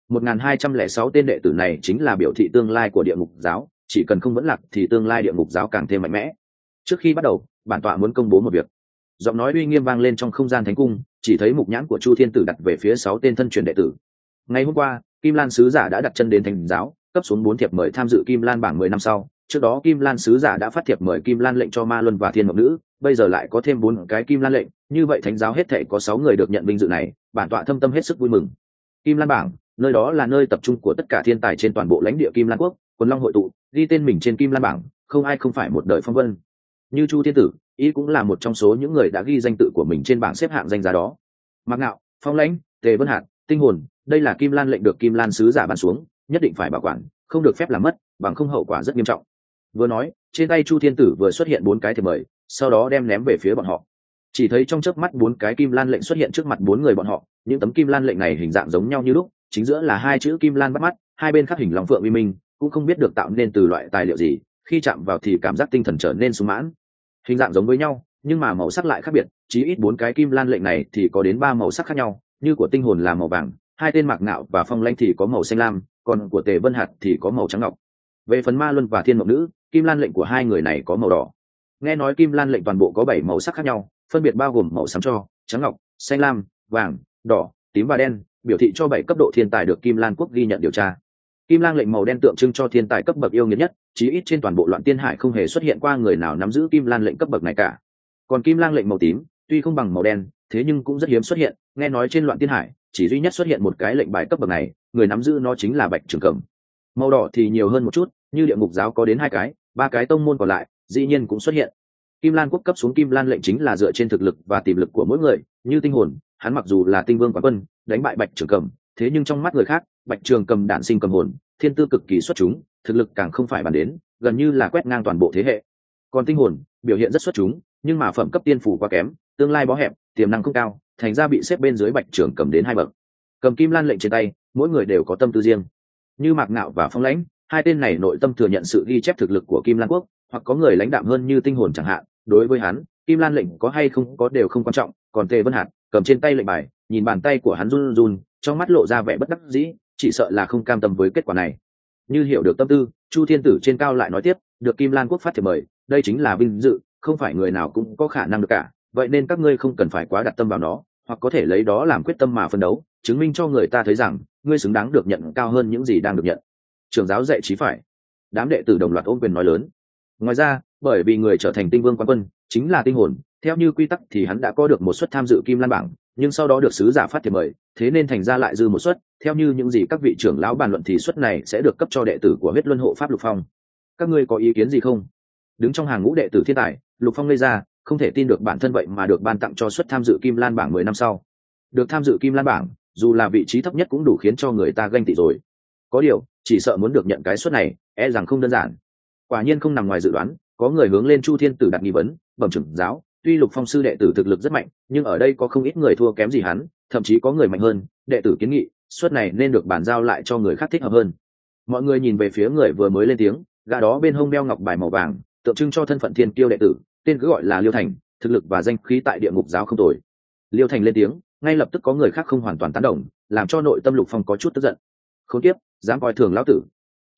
1206 tên đệ tử này chính là biểu thị tương lai của địa ngục giáo, chỉ cần không vẫn lạc thì tương lai địa ngục giáo càng thêm mạnh mẽ. Trước khi bắt đầu, bản tọa muốn công bố một việc. Giọng nói uy nghiêm vang lên trong không gian thánh cung, chỉ thấy mục nhãn của Chu Thiên Tử đặt về phía 6 tên thân truyền đệ tử. Ngày hôm qua, Kim Lan sứ giả đã đặt chân đến thánh giáo, cấp xuống 4 thiệp mời tham dự Kim Lan bảng 10 năm sau. Trước đó Kim Lan sứ giả đã phát thiệp mời Kim Lan lệnh cho Ma Luân và Thiên Mộng Nữ, bây giờ lại có thêm 4 cái Kim Lan lệnh, như vậy thánh giáo hết thảy có 6 người được nhận vinh dự này, bản tọa thâm tâm hết sức vui mừng. Kim Lan bảng, nơi đó là nơi tập trung của tất cả thiên tài trên toàn bộ lãnh địa Kim Lan quốc, Quần Long hội tụ, ghi tên mình trên Kim Lan bảng, không ai không phải một đời phong vân. Như Chu Thiên Tử, ý cũng là một trong số những người đã ghi danh tự của mình trên bảng xếp hạng danh giá đó. Mạc Ngạo, Phong Lãnh, Tề Vân Hạt, Tinh Hồn, đây là Kim Lan lệnh được Kim Lan sứ giả ban xuống, nhất định phải bảo quản, không được phép làm mất, bằng không hậu quả rất nghiêm trọng. Vừa nói, trên tay Chu Thiên Tử vừa xuất hiện 4 cái thiệp mời, sau đó đem ném về phía bọn họ. Chỉ thấy trong chớp mắt 4 cái Kim Lan lệnh xuất hiện trước mặt 4 người bọn họ, những tấm Kim Lan lệnh này hình dạng giống nhau như lúc, chính giữa là 2 chữ Kim Lan bắt mắt, hai bên khắc hình long phượng uy minh, cũng không biết được tạo nên từ loại tài liệu gì, khi chạm vào thì cảm giác tinh thần trở nên sung mãn. Hình dạng giống với nhau, nhưng mà màu sắc lại khác biệt, chí ít 4 cái Kim Lan lệnh này thì có đến 3 màu sắc khác nhau, như của Tinh Hồn là màu vàng, hai tên Mạc Ngạo và Phong Lãnh thì có màu xanh lam, còn của Tề Vân Hạt thì có màu trắng ngọc. Về phần Ma Luân và Thiên Mộng Nữ, Kim Lan lệnh của hai người này có màu đỏ. Nghe nói Kim Lan lệnh toàn bộ có 7 màu sắc khác nhau, phân biệt bao gồm màu xám tro, trắng ngọc, xanh lam, vàng, đỏ, tím và đen, biểu thị cho 7 cấp độ thiên tài được Kim Lan quốc ghi nhận điều tra. Kim Lan lệnh màu đen tượng trưng cho thiên tài cấp bậc yêu nghiệt nhất, chí ít trên toàn bộ Loạn Tiên Hải không hề xuất hiện qua người nào nắm giữ Kim Lan lệnh cấp bậc này cả. Còn Kim Lan lệnh màu tím, tuy không bằng màu đen, thế nhưng cũng rất hiếm xuất hiện, nghe nói trên Loạn Tiên Hải chỉ duy nhất xuất hiện một cái lệnh bài cấp bậc này, người nắm giữ nó chính là Bạch Trường Cẩm. Màu đỏ thì nhiều hơn một chút, như địa ngục giáo có đến 2 cái, 3 cái tông môn còn lại dĩ nhiên cũng xuất hiện. Kim Lan quốc cấp xuống Kim Lan lệnh chính là dựa trên thực lực và tiềm lực của mỗi người, như Tinh Hồn, hắn mặc dù là tinh vương quán quân, đánh bại Bạch Trường Cẩm, thế nhưng trong mắt người khác, Bạch Trường Cẩm đản sinh cầm hồn, thiên tư cực kỳ xuất chúng, thực lực càng không phải bàn đến, gần như là quét ngang toàn bộ thế hệ. Còn Tinh Hồn, biểu hiện rất xuất chúng, nhưng mà phẩm cấp tiên phủ quá kém, tương lai bó hẹp, tiềm năng không cao, thành ra bị xếp bên dưới Bạch Trường Cẩm đến 2 bậc. Cầm Kim Lan lệnh trên tay, mỗi người đều có tâm tư riêng. Như Mạc Ngạo và Phong Lãnh, hai tên này nội tâm thừa nhận sự ghi chép thực lực của Kim Lan quốc, hoặc có người lãnh đạm hơn như Tinh Hồn chẳng hạn, đối với hắn, Kim Lan lệnh có hay không có đều không quan trọng. Còn Tề Vân Hạt cầm trên tay lệnh bài, nhìn bàn tay của hắn run run, trong mắt lộ ra vẻ bất đắc dĩ, chỉ sợ là không cam tâm với kết quả này. Như hiểu được tâm tư, Chu Thiên Tử trên cao lại nói tiếp, được Kim Lan quốc phát thiệp mời, đây chính là vinh dự, không phải người nào cũng có khả năng được cả, vậy nên các ngươi không cần phải quá đặt tâm vào nó, hoặc có thể lấy đó làm quyết tâm mà phân đấu, chứng minh cho người ta thấy rằng ngươi xứng đáng được nhận cao hơn những gì đang được nhận. Trưởng giáo dạy chí phải. Đám đệ tử đồng loạt ôm quyền nói lớn. Ngoài ra, bởi vì người trở thành tinh vương quán quân chính là Tinh Hồn, theo như quy tắc thì hắn đã có được một suất tham dự Kim Lan bảng, nhưng sau đó được sứ giả phát thiệp mời, thế nên thành ra lại dư một suất. Theo như những gì các vị trưởng lão bàn luận thì suất này sẽ được cấp cho đệ tử của Huyết Luân hộ pháp Lục Phong. Các ngươi có ý kiến gì không? Đứng trong hàng ngũ đệ tử thiên tài, Lục Phong ngây ra, không thể tin được bản thân vậy mà được ban tặng cho suất tham dự Kim Lan bảng 10 năm sau. Được tham dự Kim Lan bảng, dù là vị trí thấp nhất cũng đủ khiến cho người ta ganh tị rồi. Có điều, chỉ sợ muốn được nhận cái suất này, e rằng không đơn giản. Quả nhiên không nằm ngoài dự đoán, có người hướng lên Chu Thiên Tử đặt nghi vấn, bẩm trưởng giáo, tuy Lục Phong sư đệ tử thực lực rất mạnh, nhưng ở đây có không ít người thua kém gì hắn, thậm chí có người mạnh hơn, đệ tử kiến nghị, suất này nên được bàn giao lại cho người khác thích hợp hơn. Mọi người nhìn về phía người vừa mới lên tiếng, gã đó bên hông đeo ngọc bài màu vàng, tượng trưng cho thân phận thiên kiêu đệ tử, tên cứ gọi là Liêu Thành, thực lực và danh khí tại địa ngục giáo không tồi. Liêu Thành lên tiếng, ngay lập tức có người khác không hoàn toàn tán đồng, làm cho nội tâm Lục Phong có chút tức giận. Khốn kiếp, dám coi thường lão tử.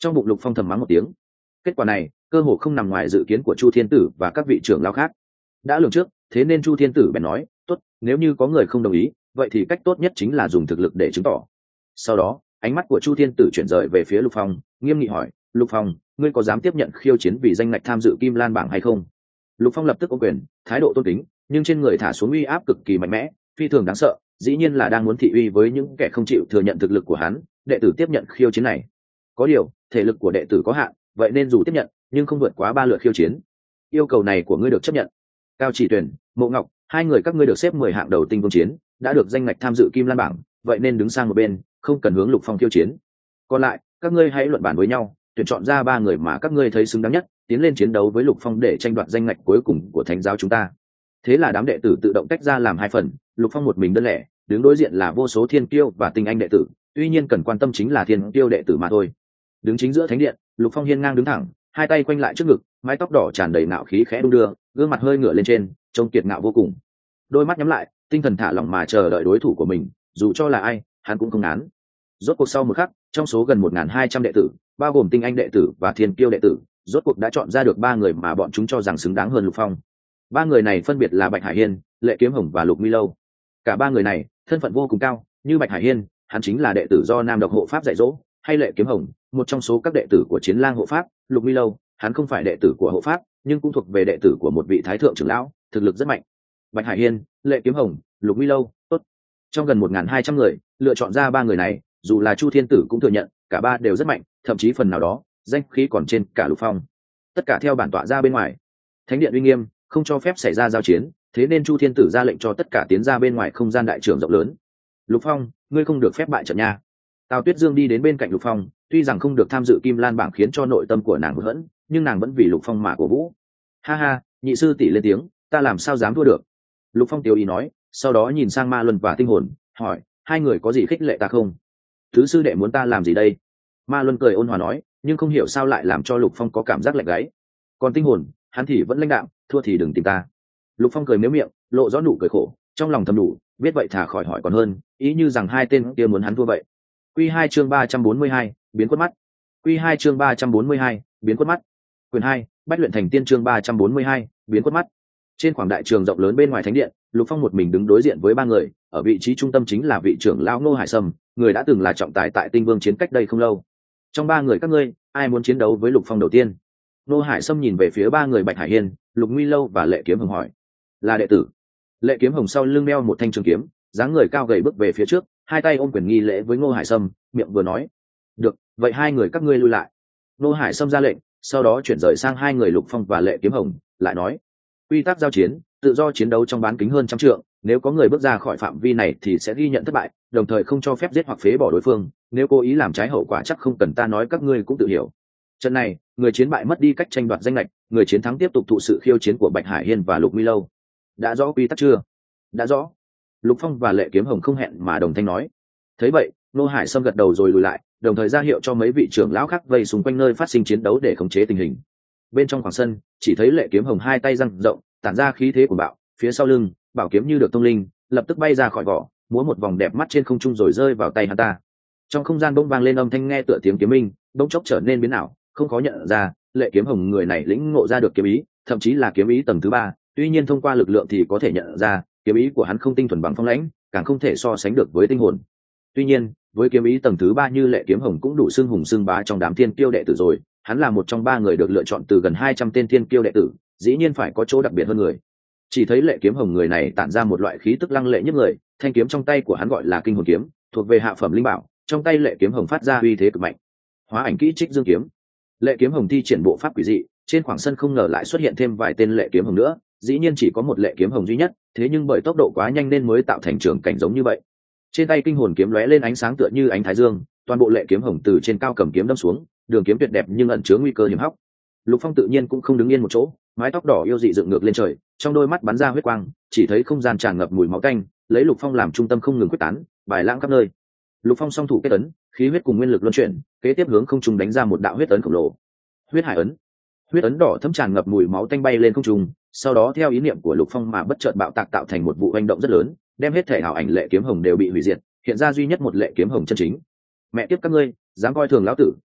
Trong bụng Lục Phong thầm mắng một tiếng. Kết quả này cơ hồ không nằm ngoài dự kiến của Chu Thiên Tử và các vị trưởng lão khác. Đã lường trước, thế nên Chu Thiên Tử bèn nói, tốt, nếu như có người không đồng ý, vậy thì cách tốt nhất chính là dùng thực lực để chứng tỏ. Sau đó ánh mắt của Chu Thiên Tử chuyển rời về phía Lục Phong, nghiêm nghị hỏi, Lục Phong, ngươi có dám tiếp nhận khiêu chiến vì danh ngạch tham dự Kim Lan bảng hay không? Lục Phong lập tức ôm quyền, thái độ tôn kính, nhưng trên người thả xuống uy áp cực kỳ mạnh mẽ, phi thường đáng sợ, dĩ nhiên là đang muốn thị uy với những kẻ không chịu thừa nhận thực lực của hắn. Đệ tử tiếp nhận khiêu chiến này. Có điều thể lực của đệ tử có hạn, vậy nên dù tiếp nhận nhưng không vượt quá 3 lượt khiêu chiến. Yêu cầu này của ngươi được chấp nhận. Cao Chỉ Tuyển, Mộ Ngọc, hai người các ngươi được xếp 10 hạng đầu tinh vương chiến, đã được danh ngạch tham dự Kim Lan bảng, vậy nên đứng sang một bên, không cần hướng Lục Phong khiêu chiến. Còn lại các ngươi hãy luận bàn với nhau, tuyển chọn ra 3 người mà các ngươi thấy xứng đáng nhất, tiến lên chiến đấu với Lục Phong để tranh đoạt danh ngạch cuối cùng của thánh giáo chúng ta. Thế là đám đệ tử tự động tách ra làm 2 phần, Lục Phong một mình đơn lẻ, đứng đối diện là vô số thiên kiêu và tinh anh đệ tử, tuy nhiên cần quan tâm chính là thiên kiêu đệ tử mà thôi. Đứng chính giữa thánh điện, Lục Phong hiên ngang đứng thẳng, hai tay quanh lại trước ngực, mái tóc đỏ tràn đầy ngạo khí khẽ đung đưa, gương mặt hơi ngửa lên trên, trông kiệt ngạo vô cùng. Đôi mắt nhắm lại, tinh thần thả lỏng mà chờ đợi đối thủ của mình, dù cho là ai, hắn cũng không án. Rốt cuộc sau một khắc, trong số gần 1.200 đệ tử, bao gồm tinh anh đệ tử và thiên kiêu đệ tử, rốt cuộc đã chọn ra được 3 người mà bọn chúng cho rằng xứng đáng hơn Lục Phong. 3 người này phân biệt là Bạch Hải Hiên, Lệ Kiếm Hồng và Lục Mi Lâu. Cả 3 người này thân phận vô cùng cao, như Bạch Hải Hiên, hắn chính là đệ tử do Nam Độc hộ pháp dạy dỗ, hay Lệ Kiếm Hồng, một trong số các đệ tử của Chiến Lang hộ pháp. Lục Mi Lâu, hắn không phải đệ tử của hộ pháp, nhưng cũng thuộc về đệ tử của một vị thái thượng trưởng lão, thực lực rất mạnh. Bạch Hải Hiên, Lệ Kiếm Hồng, Lục Mi Lâu, tốt. Trong gần 1.200 người, lựa chọn ra 3 người này, dù là Chu Thiên Tử cũng thừa nhận, cả 3 đều rất mạnh, thậm chí phần nào đó, danh khí còn trên cả Lục Phong. Tất cả theo bản tọa ra bên ngoài. Thánh điện uy nghiêm, không cho phép xảy ra giao chiến, thế nên Chu Thiên Tử ra lệnh cho tất cả tiến ra bên ngoài không gian đại trường rộng lớn. Lục Phong, ngươi không được phép bại trận nha. Tào Tuyết Dương đi đến bên cạnh Lục Phong, tuy rằng không được tham dự Kim Lan bảng khiến cho nội tâm của nàng hụt hẫng, nhưng nàng vẫn vì Lục Phong mà cổ vũ. Ha ha, nhị sư tỷ lên tiếng, ta làm sao dám thua được? Lục Phong tiêu ý nói, sau đó nhìn sang Ma Luân và Tinh Hồn, hỏi, hai người có gì khích lệ ta không? Thứ sư đệ muốn ta làm gì đây? Ma Luân cười ôn hòa nói, nhưng không hiểu sao lại làm cho Lục Phong có cảm giác lạnh gáy. Còn Tinh Hồn, hắn thì vẫn lãnh đạm, thua thì đừng tìm ta. Lục Phong cười méo miệng, lộ rõ nụ cười khổ, trong lòng thầm đủ, biết vậy thà khỏi hỏi còn hơn, ý như rằng hai tên kia muốn hắn thua vậy. Quy 2 chương 342, biến quất mắt. Quy 2 chương 342, biến quất mắt. Quyền 2, Bách luyện thành tiên chương 342, biến quất mắt. Trên khoảng đại trường rộng lớn bên ngoài thánh điện, Lục Phong một mình đứng đối diện với 3 người, ở vị trí trung tâm chính là vị trưởng lão Ngô Hải Sâm, người đã từng là trọng tài tại Tinh Vương chiến cách đây không lâu. Trong 3 người các ngươi, ai muốn chiến đấu với Lục Phong đầu tiên? Ngô Hải Sâm nhìn về phía 3 người Bạch Hải Hiên, Lục Nguy Lâu và Lệ Kiếm Hồng hỏi. Là đệ tử. Lệ Kiếm Hồng sau lưng đeo một thanh trường kiếm, dáng người cao gầy bước về phía trước, hai tay ôm quyền nghi lễ với Ngô Hải Sâm, miệng vừa nói. Được, vậy hai người các ngươi lui lại. Ngô Hải Sâm ra lệnh, sau đó chuyển rời sang 2 người Lục Phong và Lệ Kiếm Hồng, lại nói. Quy tắc giao chiến, tự do chiến đấu trong bán kính hơn trăm trượng, nếu có người bước ra khỏi phạm vi này thì sẽ ghi nhận thất bại, đồng thời không cho phép giết hoặc phế bỏ đối phương, nếu cố ý làm trái hậu quả chắc không cần ta nói các ngươi cũng tự hiểu. Trận này, người chiến bại mất đi cách tranh đoạt danh lệch, người chiến thắng tiếp tục thụ sự khiêu chiến của Bạch Hải Hiên và Lục Mi Lâu. Đã rõ quy tắc chưa? Đã rõ. Lục Phong và Lệ Kiếm Hồng không hẹn mà đồng thanh nói. Thấy vậy, Ngô Hải Sâm gật đầu rồi lùi lại, đồng thời ra hiệu cho mấy vị trưởng lão khác vây xung quanh nơi phát sinh chiến đấu để khống chế tình hình. Bên trong khoảng sân, chỉ thấy Lệ Kiếm Hồng hai tay dang rộng, tản ra khí thế của bạo, phía sau lưng, bảo kiếm như được thông linh, lập tức bay ra khỏi vỏ, múa một vòng đẹp mắt trên không trung rồi rơi vào tay hắn ta. Trong không gian bỗng vang lên âm thanh nghe tựa tiếng kiếm minh, bỗng chốc trở nên biến ảo, không khó nhận ra, Lệ Kiếm Hồng người này lĩnh ngộ ra được kiếm ý, thậm chí là kiếm ý tầng thứ 3, tuy nhiên thông qua lực lượng thì có thể nhận ra, kiếm ý của hắn không tinh thuần bằng phong lãnh, càng không thể so sánh được với tinh hồn. Tuy nhiên, với kiếm ý tầng thứ 3 như Lệ Kiếm Hồng cũng đủ xưng hùng xưng bá trong đám thiên kiêu đệ tử rồi, hắn là một trong 3 người được lựa chọn từ gần 200 tên thiên kiêu đệ tử, dĩ nhiên phải có chỗ đặc biệt hơn người. Chỉ thấy Lệ Kiếm Hồng người này tản ra một loại khí tức lăng lệ nhất người, thanh kiếm trong tay của hắn gọi là Kinh Hồn kiếm, thuộc về hạ phẩm linh bảo, trong tay Lệ Kiếm Hồng phát ra uy thế cực mạnh. Hóa ảnh kỹ Trích Dương kiếm. Lệ Kiếm Hồng thi triển bộ pháp quỷ dị, trên khoảng sân không ngờ lại xuất hiện thêm vài tên Lệ Kiếm Hồng nữa, dĩ nhiên chỉ có một Lệ Kiếm Hồng duy nhất, thế nhưng bởi tốc độ quá nhanh nên mới tạo thành trường cảnh giống như vậy. Trên tay Kinh Hồn kiếm lóe lên ánh sáng tựa như ánh thái dương, toàn bộ Lệ Kiếm Hồng từ trên cao cầm kiếm đâm xuống, đường kiếm tuyệt đẹp nhưng ẩn chứa nguy cơ hiểm hóc. Lục Phong tự nhiên cũng không đứng yên một chỗ, mái tóc đỏ yêu dị dựng ngược lên trời, trong đôi mắt bắn ra huyết quang, chỉ thấy không gian tràn ngập mùi máu tanh, lấy Lục Phong làm trung tâm không ngừng quyết tán, bài lãng khắp nơi. Lục Phong song thủ kết ấn, khí huyết cùng nguyên lực luân chuyển, kế tiếp hướng không trung đánh ra một đạo huyết ấn khổng lồ. Huyết hải ấn. Huyết ấn đỏ thấm tràn ngập mùi máu tanh bay lên không trung, sau đó theo ý niệm của Lục Phong mà bất chợt bạo tạc tạo thành một vụ hành động rất lớn, đem hết thể ảo ảnh Lệ Kiếm Hồng đều bị hủy diệt, hiện ra duy nhất một Lệ Kiếm Hồng chân chính. Mẹ tiếp các ngươi, dám coi thường lão tử,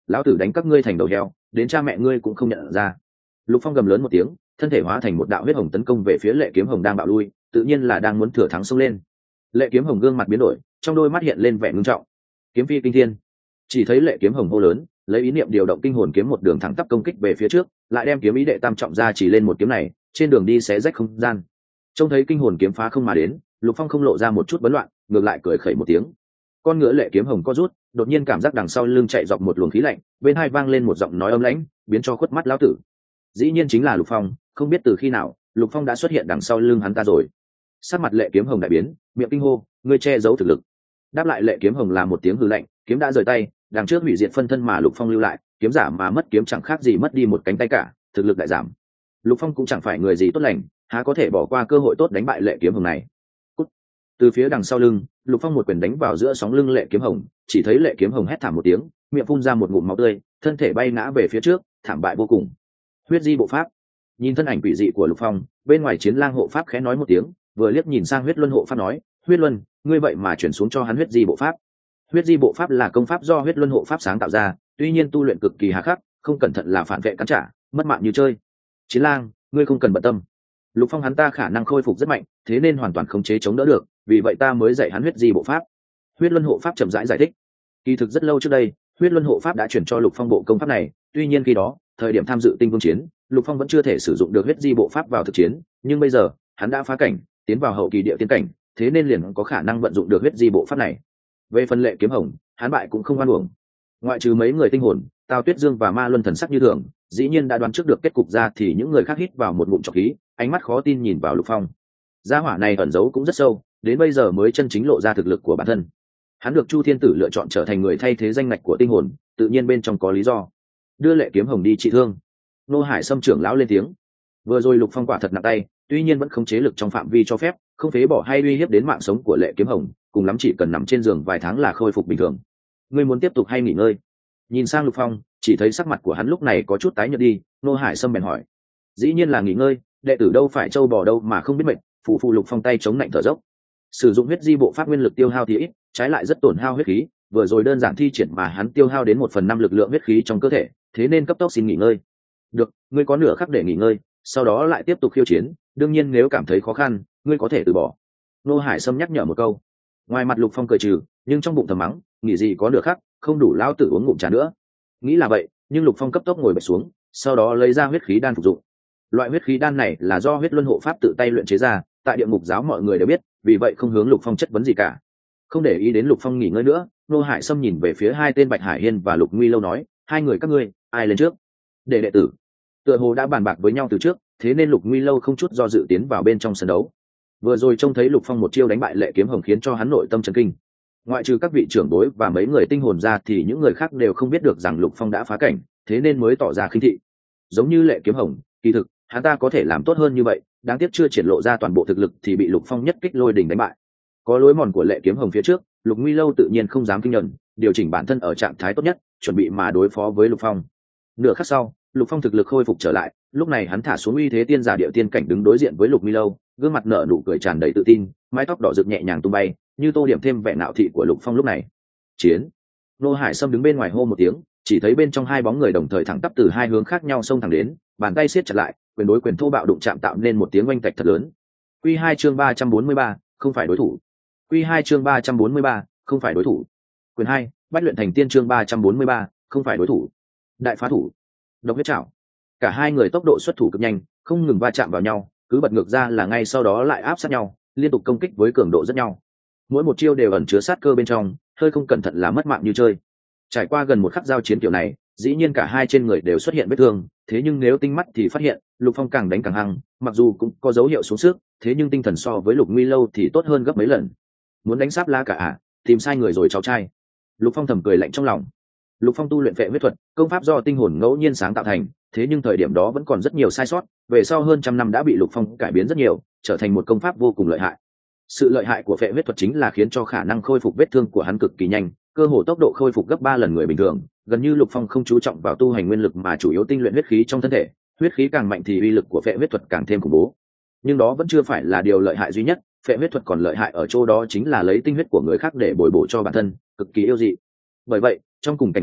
lão tử đánh các ngươi thành đầu heo, đến cha mẹ ngươi cũng không nhận ra. Lục Phong gầm lớn một tiếng, thân thể hóa thành một đạo huyết hồng tấn công về phía Lệ Kiếm Hồng đang bạo lui, tự nhiên là đang muốn thừa thắng xông lên. Lệ Kiếm Hồng gương mặt biến đổi, trong đôi mắt hiện lên vẻ ngưng trọng. Kiếm phi kinh thiên. Chỉ thấy Lệ Kiếm Hồng hô lớn, lấy ý niệm điều động kinh hồn kiếm một đường thẳng tắp công kích về phía trước, lại đem kiếm ý đệ tam trọng ra chỉ lên một kiếm này, trên đường đi xé rách không gian. Trông thấy kinh hồn kiếm phá không mà đến, Lục Phong không lộ ra một chút bấn loạn, ngược lại cười khẩy một tiếng. Con ngựa Lệ Kiếm Hồng co rút, đột nhiên cảm giác đằng sau lưng chạy dọc một luồng khí lạnh, bên hai vang lên một giọng nói âm lãnh, biến cho khuất mắt lão tử. Dĩ nhiên chính là Lục Phong, không biết từ khi nào, Lục Phong đã xuất hiện đằng sau lưng hắn ta rồi. Sắc mặt Lệ Kiếm Hồng đại biến, miệng kinh hô, ngươi che giấu thực lực. Đáp lại Lệ Kiếm Hồng là một tiếng hừ lạnh, kiếm đã rời tay, đằng trước hủy diệt phân thân mà Lục Phong lưu lại, kiếm giả mà mất kiếm chẳng khác gì mất đi một cánh tay cả, thực lực đại giảm. Lục Phong cũng chẳng phải người gì tốt lành, há có thể bỏ qua cơ hội tốt đánh bại Lệ Kiếm Hồng này. Cút. Từ phía đằng sau lưng, Lục Phong một quyền đánh vào giữa sóng lưng Lệ Kiếm Hồng, chỉ thấy Lệ Kiếm Hồng hét thảm một tiếng, miệng phun ra một ngụm máu tươi, thân thể bay ngã về phía trước, thảm bại vô cùng. Huyết di bộ pháp. Nhìn thân ảnh quỷ dị của Lục Phong, bên ngoài Chiến Lang hộ pháp khẽ nói một tiếng, vừa liếc nhìn sang Huyết Luân hộ pháp nói, Huyết Luân, ngươi vậy mà chuyển xuống cho hắn huyết di bộ pháp. Huyết di bộ pháp là công pháp do Huyết Luân hộ pháp sáng tạo ra, tuy nhiên tu luyện cực kỳ hà khắc, không cẩn thận là phản vệ cắn trả, mất mạng như chơi. Chiến Lang, ngươi không cần bận tâm. Lục Phong hắn ta khả năng khôi phục rất mạnh, thế nên hoàn toàn khống chế chống đỡ được, vì vậy ta mới dạy hắn huyết di bộ pháp. Huyết Luân hộ pháp chậm rãi giải thích. Kỳ thực rất lâu trước đây, Huyết Luân hộ pháp đã chuyển cho Lục Phong bộ công pháp này, tuy nhiên khi đó, thời điểm tham dự Tinh Vương chiến, Lục Phong vẫn chưa thể sử dụng được huyết di bộ pháp vào thực chiến, nhưng bây giờ, hắn đã phá cảnh, tiến vào hậu kỳ địa tiên cảnh, thế nên liền có khả năng vận dụng được huyết di bộ pháp này. Về phần Lệ Kiếm Hồng, hắn bại cũng không oan uổng. Ngoại trừ mấy người tinh hồn, Tào Tuyết Dương và Ma Luân thần sắc như thường, dĩ nhiên đã đoán trước được kết cục ra, thì những người khác hít vào một ngụm trọc khí, ánh mắt khó tin nhìn vào Lục Phong. Gia hỏa này ẩn giấu cũng rất sâu, đến bây giờ mới chân chính lộ ra thực lực của bản thân. Hắn được Chu Thiên Tử lựa chọn trở thành người thay thế danh ngạch của tinh hồn, tự nhiên bên trong có lý do. Đưa Lệ Kiếm Hồng đi trị thương. Nô Hải Sâm trưởng lão lên tiếng. Vừa rồi Lục Phong quả thật nặng tay, tuy nhiên vẫn không chế lực trong phạm vi cho phép, không phế bỏ hay uy hiếp đến mạng sống của Lệ Kiếm Hồng, cùng lắm chỉ cần nằm trên giường vài tháng là khôi phục bình thường. Ngươi muốn tiếp tục hay nghỉ ngơi? Nhìn sang Lục Phong, chỉ thấy sắc mặt của hắn lúc này có chút tái nhợt đi, Nô Hải Sâm bèn hỏi. Dĩ nhiên là nghỉ ngơi, đệ tử đâu phải trâu bò đâu mà không biết mệt. Phụ Lục Phong tay chống lạnh thở dốc. Sử dụng huyết di bộ pháp nguyên lực tiêu hao thì ít, trái lại rất tổn hao huyết khí, vừa rồi đơn giản thi triển mà hắn tiêu hao đến 1/5 lực lượng huyết khí trong cơ thể, thế nên cấp tốc xin nghỉ ngơi. Được, ngươi có nửa khắc để nghỉ ngơi, sau đó lại tiếp tục khiêu chiến, đương nhiên nếu cảm thấy khó khăn, ngươi có thể từ bỏ. Nô Hải Sâm nhắc nhở một câu. Ngoài mặt Lục Phong cười trừ, nhưng trong bụng thầm mắng, nghỉ gì có nửa khắc, không đủ lão tử uống ngụm trà nữa. Nghĩ là vậy, nhưng Lục Phong cấp tốc ngồi bệt xuống, sau đó lấy ra huyết khí đan phục dụng. Loại huyết khí đan này là do Huyết Luân hộ pháp tự tay luyện chế ra, tại địa ngục giáo mọi người đều biết, vì vậy không hướng Lục Phong chất vấn gì cả. Không để ý đến Lục Phong nghỉ ngơi nữa, Nô Hải Sâm nhìn về phía hai tên Bạch Hải Hiên và Lục Nguy Lâu nói, hai người các ngươi, ai lên trước? Để đệ tử. Tựa hồ đã bàn bạc với nhau từ trước, thế nên Lục Nguy Lâu không chút do dự tiến vào bên trong sân đấu. Vừa rồi trông thấy Lục Phong một chiêu đánh bại Lệ Kiếm Hồng khiến cho hắn nội tâm chấn kinh. Ngoại trừ các vị trưởng đối và mấy người tinh hồn ra thì những người khác đều không biết được rằng Lục Phong đã phá cảnh, thế nên mới tỏ ra khinh thị. Giống như Lệ Kiếm Hồng, kỳ thực hắn ta có thể làm tốt hơn như vậy, đáng tiếc chưa triển lộ ra toàn bộ thực lực thì bị Lục Phong nhất kích lôi đỉnh đánh bại. Có lối mòn của Lệ Kiếm Hồng phía trước, Lục Nguy Lâu tự nhiên không dám kinh nhẫn, điều chỉnh bản thân ở trạng thái tốt nhất, chuẩn bị mà đối phó với Lục Phong. Nửa khắc sau, Lục Phong thực lực khôi phục trở lại, lúc này hắn thả xuống uy thế tiên giả địa tiên cảnh đứng đối diện với Lục Nguy Lâu, gương mặt nở nụ cười tràn đầy tự tin, mái tóc đỏ rực nhẹ nhàng tung bay, như tô điểm thêm vẻ nạo thị của Lục Phong lúc này. Chiến. Nô Hải Sâm đứng bên ngoài hô một tiếng, chỉ thấy bên trong hai bóng người đồng thời thẳng tắp từ hai hướng khác nhau xông thẳng đến, bàn tay siết chặt lại, quyền đối quyền thô bạo đụng chạm tạo nên một tiếng oanh tạch thật lớn. Quy 2 chương 343, không phải đối thủ. Quy 2 chương 343, không phải đối thủ. Quyền 2, Bách luyện thành tiên chương 343, không phải đối thủ. Đại phá thủ. Độc huyết trảo. Cả hai người tốc độ xuất thủ cực nhanh, không ngừng va chạm vào nhau, cứ bật ngược ra là ngay sau đó lại áp sát nhau, liên tục công kích với cường độ rất nhau. Mỗi một chiêu đều ẩn chứa sát cơ bên trong, hơi không cẩn thận là mất mạng như chơi. Trải qua gần một khắc giao chiến kiểu này, dĩ nhiên cả hai trên người đều xuất hiện vết thương, thế nhưng nếu tinh mắt thì phát hiện, Lục Phong càng đánh càng hăng, mặc dù cũng có dấu hiệu xuống sức, thế nhưng tinh thần so với Lục Nguy Lâu thì tốt hơn gấp mấy lần. Muốn đánh sáp la cả à, tìm sai người rồi cháu trai. Lục Phong thầm cười lạnh trong lòng. Lục Phong tu luyện phệ huyết thuật, công pháp do tinh hồn ngẫu nhiên sáng tạo thành, thế nhưng thời điểm đó vẫn còn rất nhiều sai sót, về sau hơn trăm năm đã bị Lục Phong cải biến rất nhiều, trở thành một công pháp vô cùng lợi hại. Sự lợi hại của phệ huyết thuật chính là khiến cho khả năng khôi phục vết thương của hắn cực kỳ nhanh, cơ hồ tốc độ khôi phục gấp 3 lần người bình thường, gần như Lục Phong không chú trọng vào tu hành nguyên lực mà chủ yếu tinh luyện huyết khí trong thân thể, huyết khí càng mạnh thì uy lực của phệ huyết thuật càng thêm khủng bố. Nhưng đó vẫn chưa phải là điều lợi hại duy nhất, phệ huyết thuật còn lợi hại ở chỗ đó chính là lấy tinh huyết của người khác để bồi bổ cho bản thân, cực kỳ yêu dị. Bởi vậy, trong cùng cảnh giới,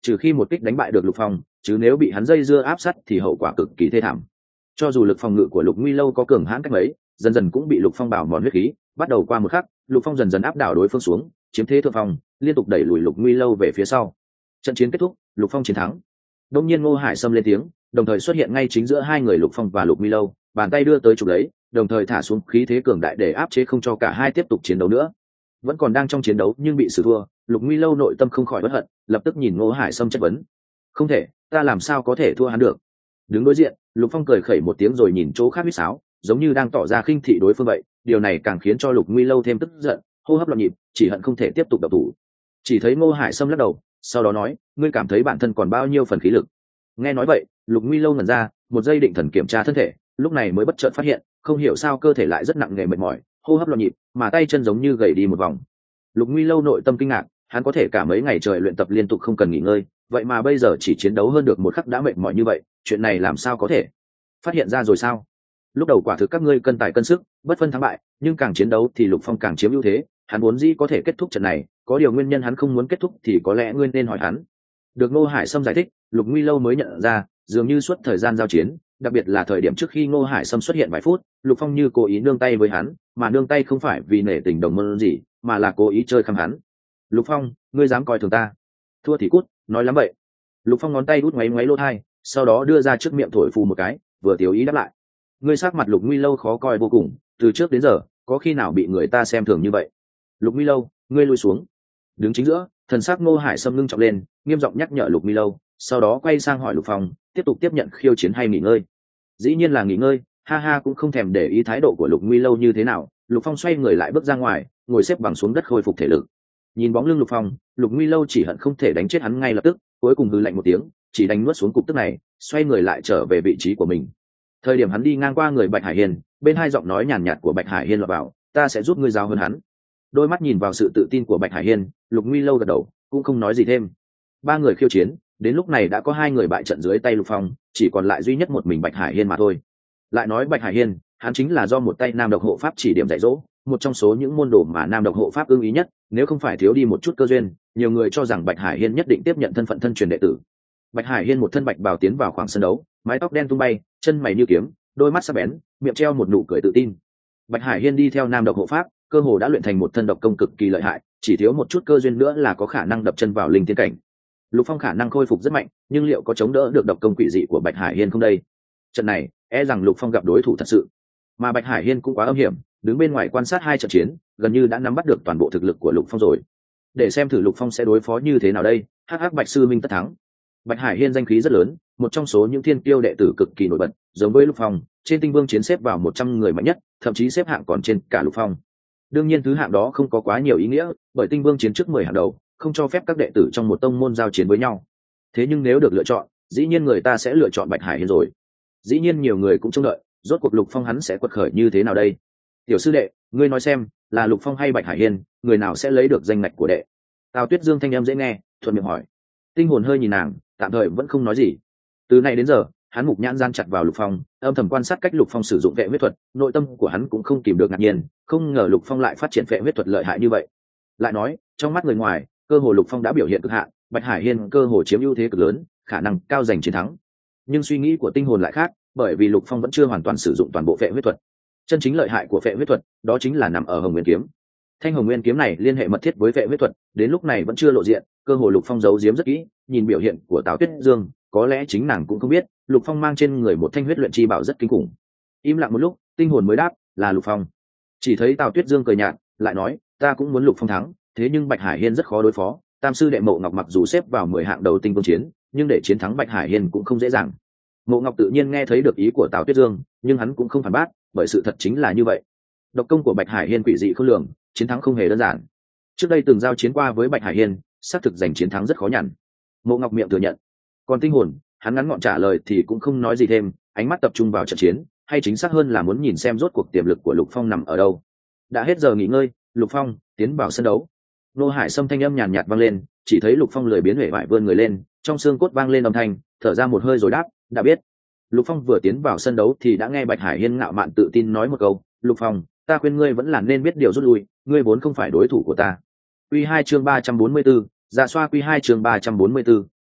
trừ khi một kích đánh bại được Lục Phong, chứ nếu bị hắn dây dưa áp sát thì hậu quả cực kỳ thê thảm. Cho dù lực phòng ngự của Lục Nguy Lâu có cường hãn cách mấy, dần dần cũng bị Lục Phong bào mòn huyết khí, bắt đầu qua một khắc, Lục Phong dần dần áp đảo đối phương xuống, chiếm thế thượng phong, liên tục đẩy lùi Lục Nguy Lâu về phía sau. Trận chiến kết thúc, Lục Phong chiến thắng. Đông nhiên Ngô Hải Sâm lên tiếng, đồng thời xuất hiện ngay chính giữa hai người Lục Phong và Lục Nguy Lâu, bàn tay đưa tới chụp lấy, đồng thời thả xuống khí thế cường đại để áp chế không cho cả hai tiếp tục chiến đấu nữa. Vẫn còn đang trong chiến đấu nhưng bị xử thua, Lục Nguy Lâu nội tâm không khỏi bất hận, lập tức nhìn Ngô Hải Sâm chất vấn. Không thể, ta làm sao có thể thua hắn được? Đứng đối diện, Lục Phong cười khẩy một tiếng rồi nhìn chỗ khác huýt sáo, giống như đang tỏ ra khinh thị đối phương vậy. Điều này càng khiến cho Lục Nguy Lâu thêm tức giận, hô hấp loạn nhịp, chỉ hận không thể tiếp tục đập thủ. Chỉ thấy Ngô Hải Sâm lắc đầu, sau đó nói, ngươi cảm thấy bản thân còn bao nhiêu phần khí lực? Nghe nói vậy, Lục Nguy Lâu ngẩn ra, một giây định thần kiểm tra thân thể, lúc này mới bất chợt phát hiện, không hiểu sao cơ thể lại rất nặng nề mệt mỏi, hô hấp loạn nhịp, mà tay chân giống như gầy đi một vòng. Lục Nguy Lâu nội tâm kinh ngạc, hắn có thể cả mấy ngày trời luyện tập liên tục không cần nghỉ ngơi, vậy mà bây giờ chỉ chiến đấu hơn được một khắc đã mệt mỏi như vậy, chuyện này làm sao có thể? Phát hiện ra rồi sao? Lúc đầu quả thực các ngươi cân tài cân sức, bất phân thắng bại, nhưng càng chiến đấu thì Lục Phong càng chiếm ưu thế, hắn muốn gì có thể kết thúc trận này, có điều nguyên nhân hắn không muốn kết thúc thì có lẽ ngươi nên hỏi hắn. Được Ngô Hải Sâm giải thích, Lục Nguy Lâu mới nhận ra, dường như suốt thời gian giao chiến, đặc biệt là thời điểm trước khi Ngô Hải Sâm xuất hiện vài phút, Lục Phong như cố ý nương tay với hắn, mà nương tay không phải vì nể tình đồng môn gì, mà là cố ý chơi khăm hắn. Lục Phong, ngươi dám coi thường ta? Thua thì cút, nói lắm vậy. Lục Phong ngón tay út ngoáy ngoáy lỗ tai, sau đó đưa ra trước miệng thổi phù một cái, vừa tiểu ý đáp lại. Ngươi sắc mặt Lục Nguy Lâu khó coi vô cùng, từ trước đến giờ, có khi nào bị người ta xem thường như vậy? Lục Nguy Lâu, ngươi lui xuống. Đứng chính giữa, thần sắc Ngô Hải Sâm ngưng trọng lên, nghiêm giọng nhắc nhở Lục Nguy Lâu, sau đó quay sang hỏi Lục Phong, tiếp tục tiếp nhận khiêu chiến hay nghỉ ngơi? Dĩ nhiên là nghỉ ngơi, ha ha, cũng không thèm để ý thái độ của Lục Nguy Lâu như thế nào. Lục Phong xoay người lại bước ra ngoài, ngồi xếp bằng xuống đất khôi phục thể lực. Nhìn bóng lưng Lục Phong, Lục Nguy Lâu chỉ hận không thể đánh chết hắn ngay lập tức, cuối cùng hừ lạnh một tiếng, chỉ đánh nuốt xuống cục tức này, xoay người lại trở về vị trí của mình. Thời điểm hắn đi ngang qua người Bạch Hải Hiên, bên hai giọng nói nhàn nhạt của Bạch Hải Hiên lọt vào, ta sẽ giúp ngươi giáo hơn hắn. Đôi mắt nhìn vào sự tự tin của Bạch Hải Hiên, Lục Nguy Lâu gật đầu, cũng không nói gì thêm. Ba người khiêu chiến, đến lúc này đã có hai người bại trận dưới tay Lục Phong, chỉ còn lại duy nhất một mình Bạch Hải Hiên mà thôi. Lại nói Bạch Hải Hiên, hắn chính là do một tay Nam Độc Hộ Pháp chỉ điểm dạy dỗ, một trong số những môn đồ mà Nam Độc Hộ Pháp ưng ý nhất, nếu không phải thiếu đi một chút cơ duyên, nhiều người cho rằng Bạch Hải Hiên nhất định tiếp nhận thân phận thân truyền đệ tử. Bạch Hải Hiên một thân bạch bào tiến vào khoảng sân đấu, mái tóc đen tung bay, chân mày như kiếm, đôi mắt sắc bén, miệng treo một nụ cười tự tin. Bạch Hải Hiên đi theo Nam Độc Hộ Pháp, cơ hồ đã luyện thành một thân độc công cực kỳ lợi hại, chỉ thiếu một chút cơ duyên nữa là có khả năng đập chân vào linh tiên cảnh. Lục Phong khả năng khôi phục rất mạnh, nhưng liệu có chống đỡ được độc công quỷ dị của Bạch Hải Hiên không đây? Trận này, e rằng Lục Phong gặp đối thủ thật sự. Mà Bạch Hải Hiên cũng quá âm hiểm, đứng bên ngoài quan sát hai trận chiến, gần như đã nắm bắt được toàn bộ thực lực của Lục Phong rồi. Để xem thử Lục Phong sẽ đối phó như thế nào đây. Hắc hắc, Bạch sư minh tất thắng. Bạch Hải Hiên danh khí rất lớn, một trong số những thiên kiêu đệ tử cực kỳ nổi bật, giống với Lục Phong, trên Tinh Vương chiến xếp vào 100 người mạnh nhất, thậm chí xếp hạng còn trên cả Lục Phong. Đương nhiên thứ hạng đó không có quá nhiều ý nghĩa, bởi Tinh Vương chiến trước 10 hạng đầu, không cho phép các đệ tử trong một tông môn giao chiến với nhau. Thế nhưng nếu được lựa chọn, dĩ nhiên người ta sẽ lựa chọn Bạch Hải Hiên rồi. Dĩ nhiên nhiều người cũng trông đợi, rốt cuộc Lục Phong hắn sẽ quật khởi như thế nào đây? Tiểu sư đệ, ngươi nói xem, là Lục Phong hay Bạch Hải Hiên, người nào sẽ lấy được danh ngạch của đệ? Tào Tuyết Dương thanh em dễ nghe, thuận miệng hỏi. Tinh Hồn hơi nhìn nàng, tạm thời vẫn không nói gì. Từ nay đến giờ, hắn mục nhãn gian chặt vào Lục Phong, âm thầm quan sát cách Lục Phong sử dụng vệ huyết thuật, nội tâm của hắn cũng không kìm được ngạc nhiên, không ngờ Lục Phong lại phát triển vệ huyết thuật lợi hại như vậy. Lại nói, trong mắt người ngoài, cơ hồ Lục Phong đã biểu hiện cực hạn, Bạch Hải Hiên cơ hồ chiếm ưu thế cực lớn, khả năng cao giành chiến thắng. Nhưng suy nghĩ của Tinh Hồn lại khác, bởi vì Lục Phong vẫn chưa hoàn toàn sử dụng toàn bộ vệ huyết thuật. Chân chính lợi hại của vệ huyết thuật, đó chính là nằm ở Hồng Nguyên kiếm. Thanh Hồng Nguyên kiếm này liên hệ mật thiết với vệ huyết thuật, đến lúc này vẫn chưa lộ diện, cơ hồ Lục Phong giấu giếm rất kỹ, nhìn biểu hiện của Tào Tuyết Dương, có lẽ chính nàng cũng không biết, Lục Phong mang trên người một thanh huyết luyện chi bảo rất kinh khủng. Im lặng một lúc, Tinh Hồn mới đáp, là Lục Phong. Chỉ thấy Tào Tuyết Dương cười nhạt, lại nói, ta cũng muốn Lục Phong thắng, thế nhưng Bạch Hải Hiên rất khó đối phó, Tam sư đệ Mộ Ngọc mặc dù xếp vào 10 hạng đầu Tinh Vương chiến, nhưng để chiến thắng Bạch Hải Hiên cũng không dễ dàng. Mộ Ngọc tự nhiên nghe thấy được ý của Tào Tuyết Dương, nhưng hắn cũng không phản bác, bởi sự thật chính là như vậy. Độc công của Bạch Hải Hiên quỷ dị khó lường, chiến thắng không hề đơn giản. Trước đây từng giao chiến qua với Bạch Hải Hiên, xác thực giành chiến thắng rất khó nhằn. Mộ Ngọc miệng thừa nhận. Còn Tinh Hồn, hắn ngắn gọn trả lời thì cũng không nói gì thêm, ánh mắt tập trung vào trận chiến, hay chính xác hơn là muốn nhìn xem rốt cuộc tiềm lực của Lục Phong nằm ở đâu. Đã hết giờ nghỉ ngơi, Lục Phong tiến vào sân đấu. Nô Hải Sâm thanh âm nhàn nhạt vang lên, chỉ thấy Lục Phong lười biếng huệ vải vươn người lên, trong xương cốt vang lên âm thanh, thở ra một hơi rồi đáp, đã biết. Lục Phong vừa tiến vào sân đấu thì đã nghe Bạch Hải Hiên ngạo mạn tự tin nói một câu, Lục Phong, ta khuyên ngươi vẫn là nên biết điều rút lui, ngươi vốn không phải đối thủ của ta. Quy 2 chương 344, Dạ xoa Quy 2 chương 344,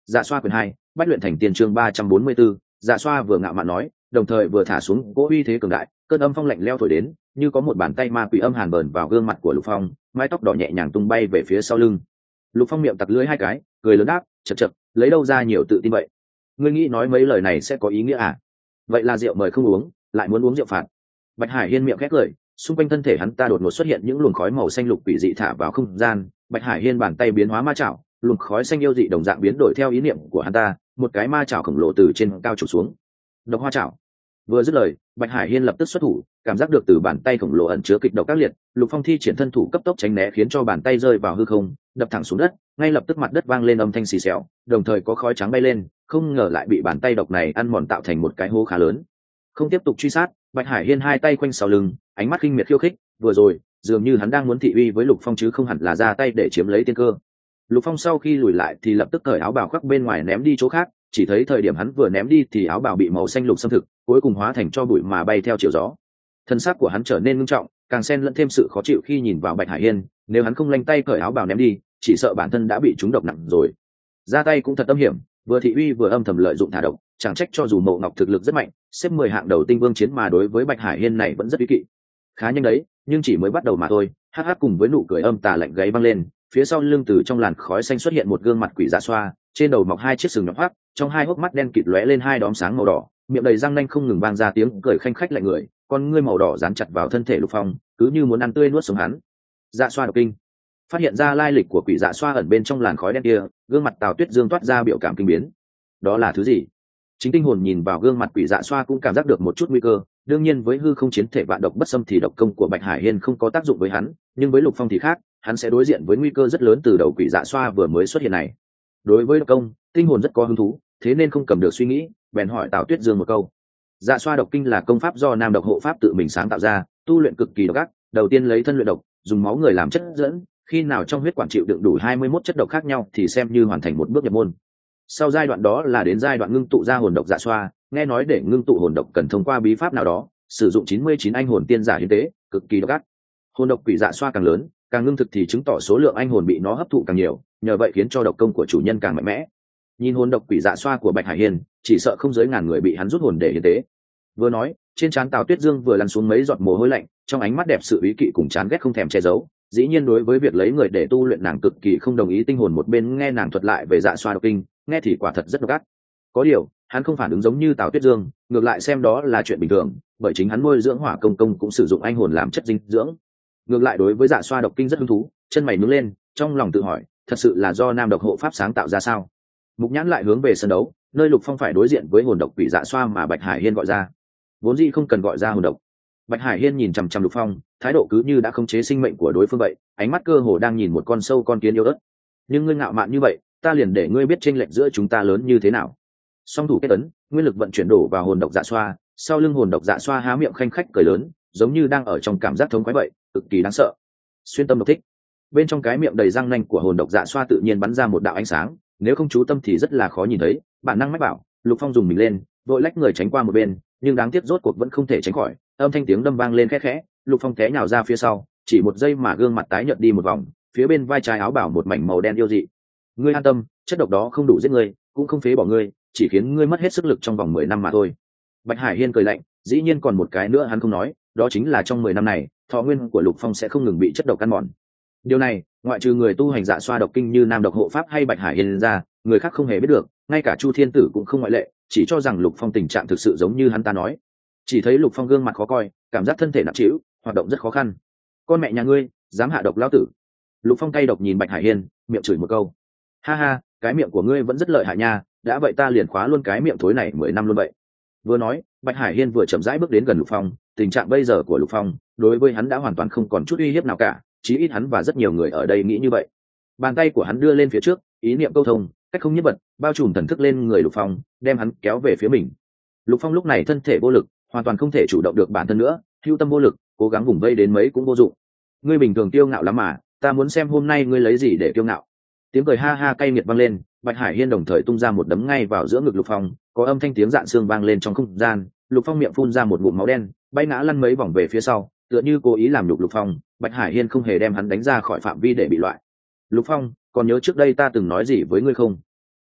Dạ xoa quyền 2, bách luyện thành tiên chương 344, dạ xoa vừa ngạo mạn nói, đồng thời vừa thả xuống cỗ uy thế cường đại, cơn âm phong lạnh leo thổi đến, như có một bàn tay ma quỷ âm hàn bờn vào gương mặt của Lục Phong, mái tóc đỏ nhẹ nhàng tung bay về phía sau lưng. Lục Phong miệng tặc lưỡi hai cái, cười lớn đáp, chậc chậc, lấy đâu ra nhiều tự tin vậy? Ngươi nghĩ nói mấy lời này sẽ có ý nghĩa à? Vậy là rượu mời không uống, lại muốn uống rượu phạt. Bạch Hải Hiên miệng khét cười, xung quanh thân thể hắn ta đột ngột xuất hiện những luồng khói màu xanh lục quỷ dị thả vào không gian. Bạch Hải Hiên bàn tay biến hóa ma chảo, luồng khói xanh yêu dị đồng dạng biến đổi theo ý niệm của hắn ta, một cái ma chảo khổng lồ từ trên cao chụp xuống. Độc hoa chảo. Vừa dứt lời, Bạch Hải Hiên lập tức xuất thủ, cảm giác được từ bàn tay khổng lồ ẩn chứa kịch độc các liệt, Lục Phong thi triển thân thủ cấp tốc tránh né khiến cho bàn tay rơi vào hư không, đập thẳng xuống đất, ngay lập tức mặt đất vang lên âm thanh xì xèo, đồng thời có khói trắng bay lên, không ngờ lại bị bàn tay độc này ăn mòn tạo thành một cái hố khá lớn. Không tiếp tục truy sát, Bạch Hải Hiên hai tay quanh sau lưng, ánh mắt khinh miệt khiêu khích, vừa rồi, dường như hắn đang muốn thị uy với Lục Phong chứ không hẳn là ra tay để chiếm lấy tiên cơ. Lục Phong sau khi lùi lại thì lập tức cởi áo bào khoác bên ngoài ném đi chỗ khác, chỉ thấy thời điểm hắn vừa ném đi thì áo bào bị màu xanh lục xâm thực, cuối cùng hóa thành tro bụi mà bay theo chiều gió. Thân xác của hắn trở nên nghiêm trọng, càng xen lẫn thêm sự khó chịu khi nhìn vào Bạch Hải Hiên, nếu hắn không lanh tay cởi áo bào ném đi, chỉ sợ bản thân đã bị trúng độc nặng rồi. Ra tay cũng thật âm hiểm, vừa thị uy vừa âm thầm lợi dụng thả độc, chẳng trách cho dù Mộ Ngọc thực lực rất mạnh, xếp 10 hạng đầu tinh vương chiến mà đối với Bạch Hải Hiên này vẫn rất ý kỵ. Khá nhanh đấy, nhưng chỉ mới bắt đầu mà thôi. Hắc hắc cùng với nụ cười âm tà lạnh gáy văng lên, phía sau lưng từ trong làn khói xanh xuất hiện một gương mặt quỷ dạ xoa, trên đầu mọc hai chiếc sừng nhọn hoắt, trong hai hốc mắt đen kịt lóe lên hai đốm sáng màu đỏ, miệng đầy răng nanh không ngừng vang ra tiếng cười khanh khách lạnh người, con ngươi màu đỏ dán chặt vào thân thể Lục Phong, cứ như muốn ăn tươi nuốt sống hắn. Dạ xoa độc kinh. Phát hiện ra lai lịch của quỷ dạ xoa ẩn bên trong làn khói đen kia, gương mặt Tào Tuyết Dương toát ra biểu cảm kinh biến. Đó là thứ gì? Chính tinh hồn nhìn vào gương mặt quỷ dạ xoa cũng cảm giác được một chút nguy cơ. Đương nhiên với hư không chiến thể vạn độc bất xâm thì độc công của Bạch Hải Hiên không có tác dụng với hắn, nhưng với Lục Phong thì khác, hắn sẽ đối diện với nguy cơ rất lớn từ đầu quỷ dạ xoa vừa mới xuất hiện này. Đối với độc công, tinh hồn rất có hứng thú, thế nên không cầm được suy nghĩ, bèn hỏi Tào Tuyết Dương một câu. Dạ xoa độc kinh là công pháp do Nam độc hộ pháp tự mình sáng tạo ra, tu luyện cực kỳ độc ác, đầu tiên lấy thân luyện độc, dùng máu người làm chất dẫn, khi nào trong huyết quản chịu đựng đủ 21 chất độc khác nhau thì xem như hoàn thành một bước nhập môn. Sau giai đoạn đó là đến giai đoạn ngưng tụ ra hồn độc dạ xoa, nghe nói để ngưng tụ hồn độc cần thông qua bí pháp nào đó, sử dụng 99 anh hồn tiên giả hiến tế, cực kỳ độc ác. Hồn độc quỷ dạ xoa càng lớn, càng ngưng thực thì chứng tỏ số lượng anh hồn bị nó hấp thụ càng nhiều, nhờ vậy khiến cho độc công của chủ nhân càng mạnh mẽ. Nhìn hồn độc quỷ dạ xoa của Bạch Hải Hiên, chỉ sợ không dưới ngàn người bị hắn rút hồn để hiến tế. Vừa nói, trên trán Tào Tuyết Dương vừa lăn xuống mấy giọt mồ hôi lạnh, trong ánh mắt đẹp sự ý kỵ cùng chán ghét không thèm che giấu. Dĩ nhiên đối với việc lấy người để tu luyện nàng cực kỳ không đồng ý. Tinh hồn một bên nghe nàng thuật lại về dạ xoa độc kinh, nghe thì quả thật rất độc ác. Có điều, hắn không phản ứng giống như Tào Tuyết Dương, ngược lại xem đó là chuyện bình thường, bởi chính hắn nuôi dưỡng hỏa công công cũng sử dụng anh hồn làm chất dinh dưỡng. Ngược lại đối với dạ xoa độc kinh rất hứng thú, chân mày nhướng lên, trong lòng tự hỏi, thật sự là do Nam độc hộ pháp sáng tạo ra sao? Mục nhãn lại hướng về sân đấu, nơi Lục Phong phải đối diện với hồn độc quỷ dạ xoa mà Bạch Hải Hiên gọi ra. Vốn dĩ không cần gọi ra hồn độc. Bạch Hải Hiên nhìn chằm chằm Lục Phong, thái độ cứ như đã khống chế sinh mệnh của đối phương vậy, ánh mắt cơ hồ đang nhìn một con sâu con kiến yêu ớt. Nhưng ngươi ngạo mạn như vậy, ta liền để ngươi biết chênh lệch giữa chúng ta lớn như thế nào. Song thủ kết ấn, nguyên lực vận chuyển đổ vào hồn độc dạ xoa, sau lưng hồn độc dạ xoa há miệng khanh khách cười lớn, giống như đang ở trong cảm giác thống khoái vậy, cực kỳ đáng sợ. Xuyên tâm độc thích. Bên trong cái miệng đầy răng nanh của hồn độc dạ xoa tự nhiên bắn ra một đạo ánh sáng, nếu không chú tâm thì rất là khó nhìn thấy. Bản năng mách bảo, Lục Phong dùng mình lên, vội lách người tránh qua một bên, nhưng đáng tiếc rốt cuộc vẫn không thể tránh khỏi, âm thanh tiếng đâm vang lên khẽ khẽ, Lục Phong té nhào ra phía sau, chỉ một giây mà gương mặt tái nhợt đi một vòng, phía bên vai trái áo bảo một mảnh màu đen yêu dị. Ngươi an tâm, chất độc đó không đủ giết ngươi, cũng không phế bỏ ngươi, chỉ khiến ngươi mất hết sức lực trong vòng 10 năm mà thôi. Bạch Hải Hiên cười lạnh, dĩ nhiên còn một cái nữa hắn không nói, đó chính là trong 10 năm này, thọ nguyên của Lục Phong sẽ không ngừng bị chất độc ăn mòn. Điều này, ngoại trừ người tu hành dạ xoa độc kinh như Nam độc hộ pháp hay Bạch Hải Hiên ra, người khác không hề biết được, ngay cả Chu Thiên Tử cũng không ngoại lệ, chỉ cho rằng Lục Phong tình trạng thực sự giống như hắn ta nói. Chỉ thấy Lục Phong gương mặt khó coi, cảm giác thân thể nặng trĩu, hoạt động rất khó khăn. Con mẹ nhà ngươi, dám hạ độc lão tử! Lục Phong cay độc nhìn Bạch Hải Hiên, miệng chửi một câu. Ha ha, cái miệng của ngươi vẫn rất lợi hại nha, đã vậy ta liền khóa luôn cái miệng thối này 10 năm luôn vậy. Vừa nói, Bạch Hải Hiên vừa chậm rãi bước đến gần Lục Phong, tình trạng bây giờ của Lục Phong, đối với hắn đã hoàn toàn không còn chút uy hiếp nào cả, chí ít hắn và rất nhiều người ở đây nghĩ như vậy. Bàn tay của hắn đưa lên phía trước, ý niệm câu thông, cách không nhất bật, bao trùm thần thức lên người Lục Phong, đem hắn kéo về phía mình. Lục Phong lúc này thân thể vô lực, hoàn toàn không thể chủ động được bản thân nữa, hưu tâm vô lực, cố gắng vùng vây đến mấy cũng vô dụng. Ngươi bình thường kiêu ngạo lắm mà, ta muốn xem hôm nay ngươi lấy gì để kiêu ngạo. Tiếng cười ha ha cay nghiệt vang lên, Bạch Hải Hiên đồng thời tung ra một đấm ngay vào giữa ngực Lục Phong, có âm thanh tiếng rạn xương vang lên trong không gian. Lục Phong miệng phun ra một ngụm máu đen, bay ngã lăn mấy vòng về phía sau, tựa như cố ý làm nhục Lục Phong. Bạch Hải Hiên không hề đem hắn đánh ra khỏi phạm vi để bị loại. Lục Phong, còn nhớ trước đây ta từng nói gì với ngươi không?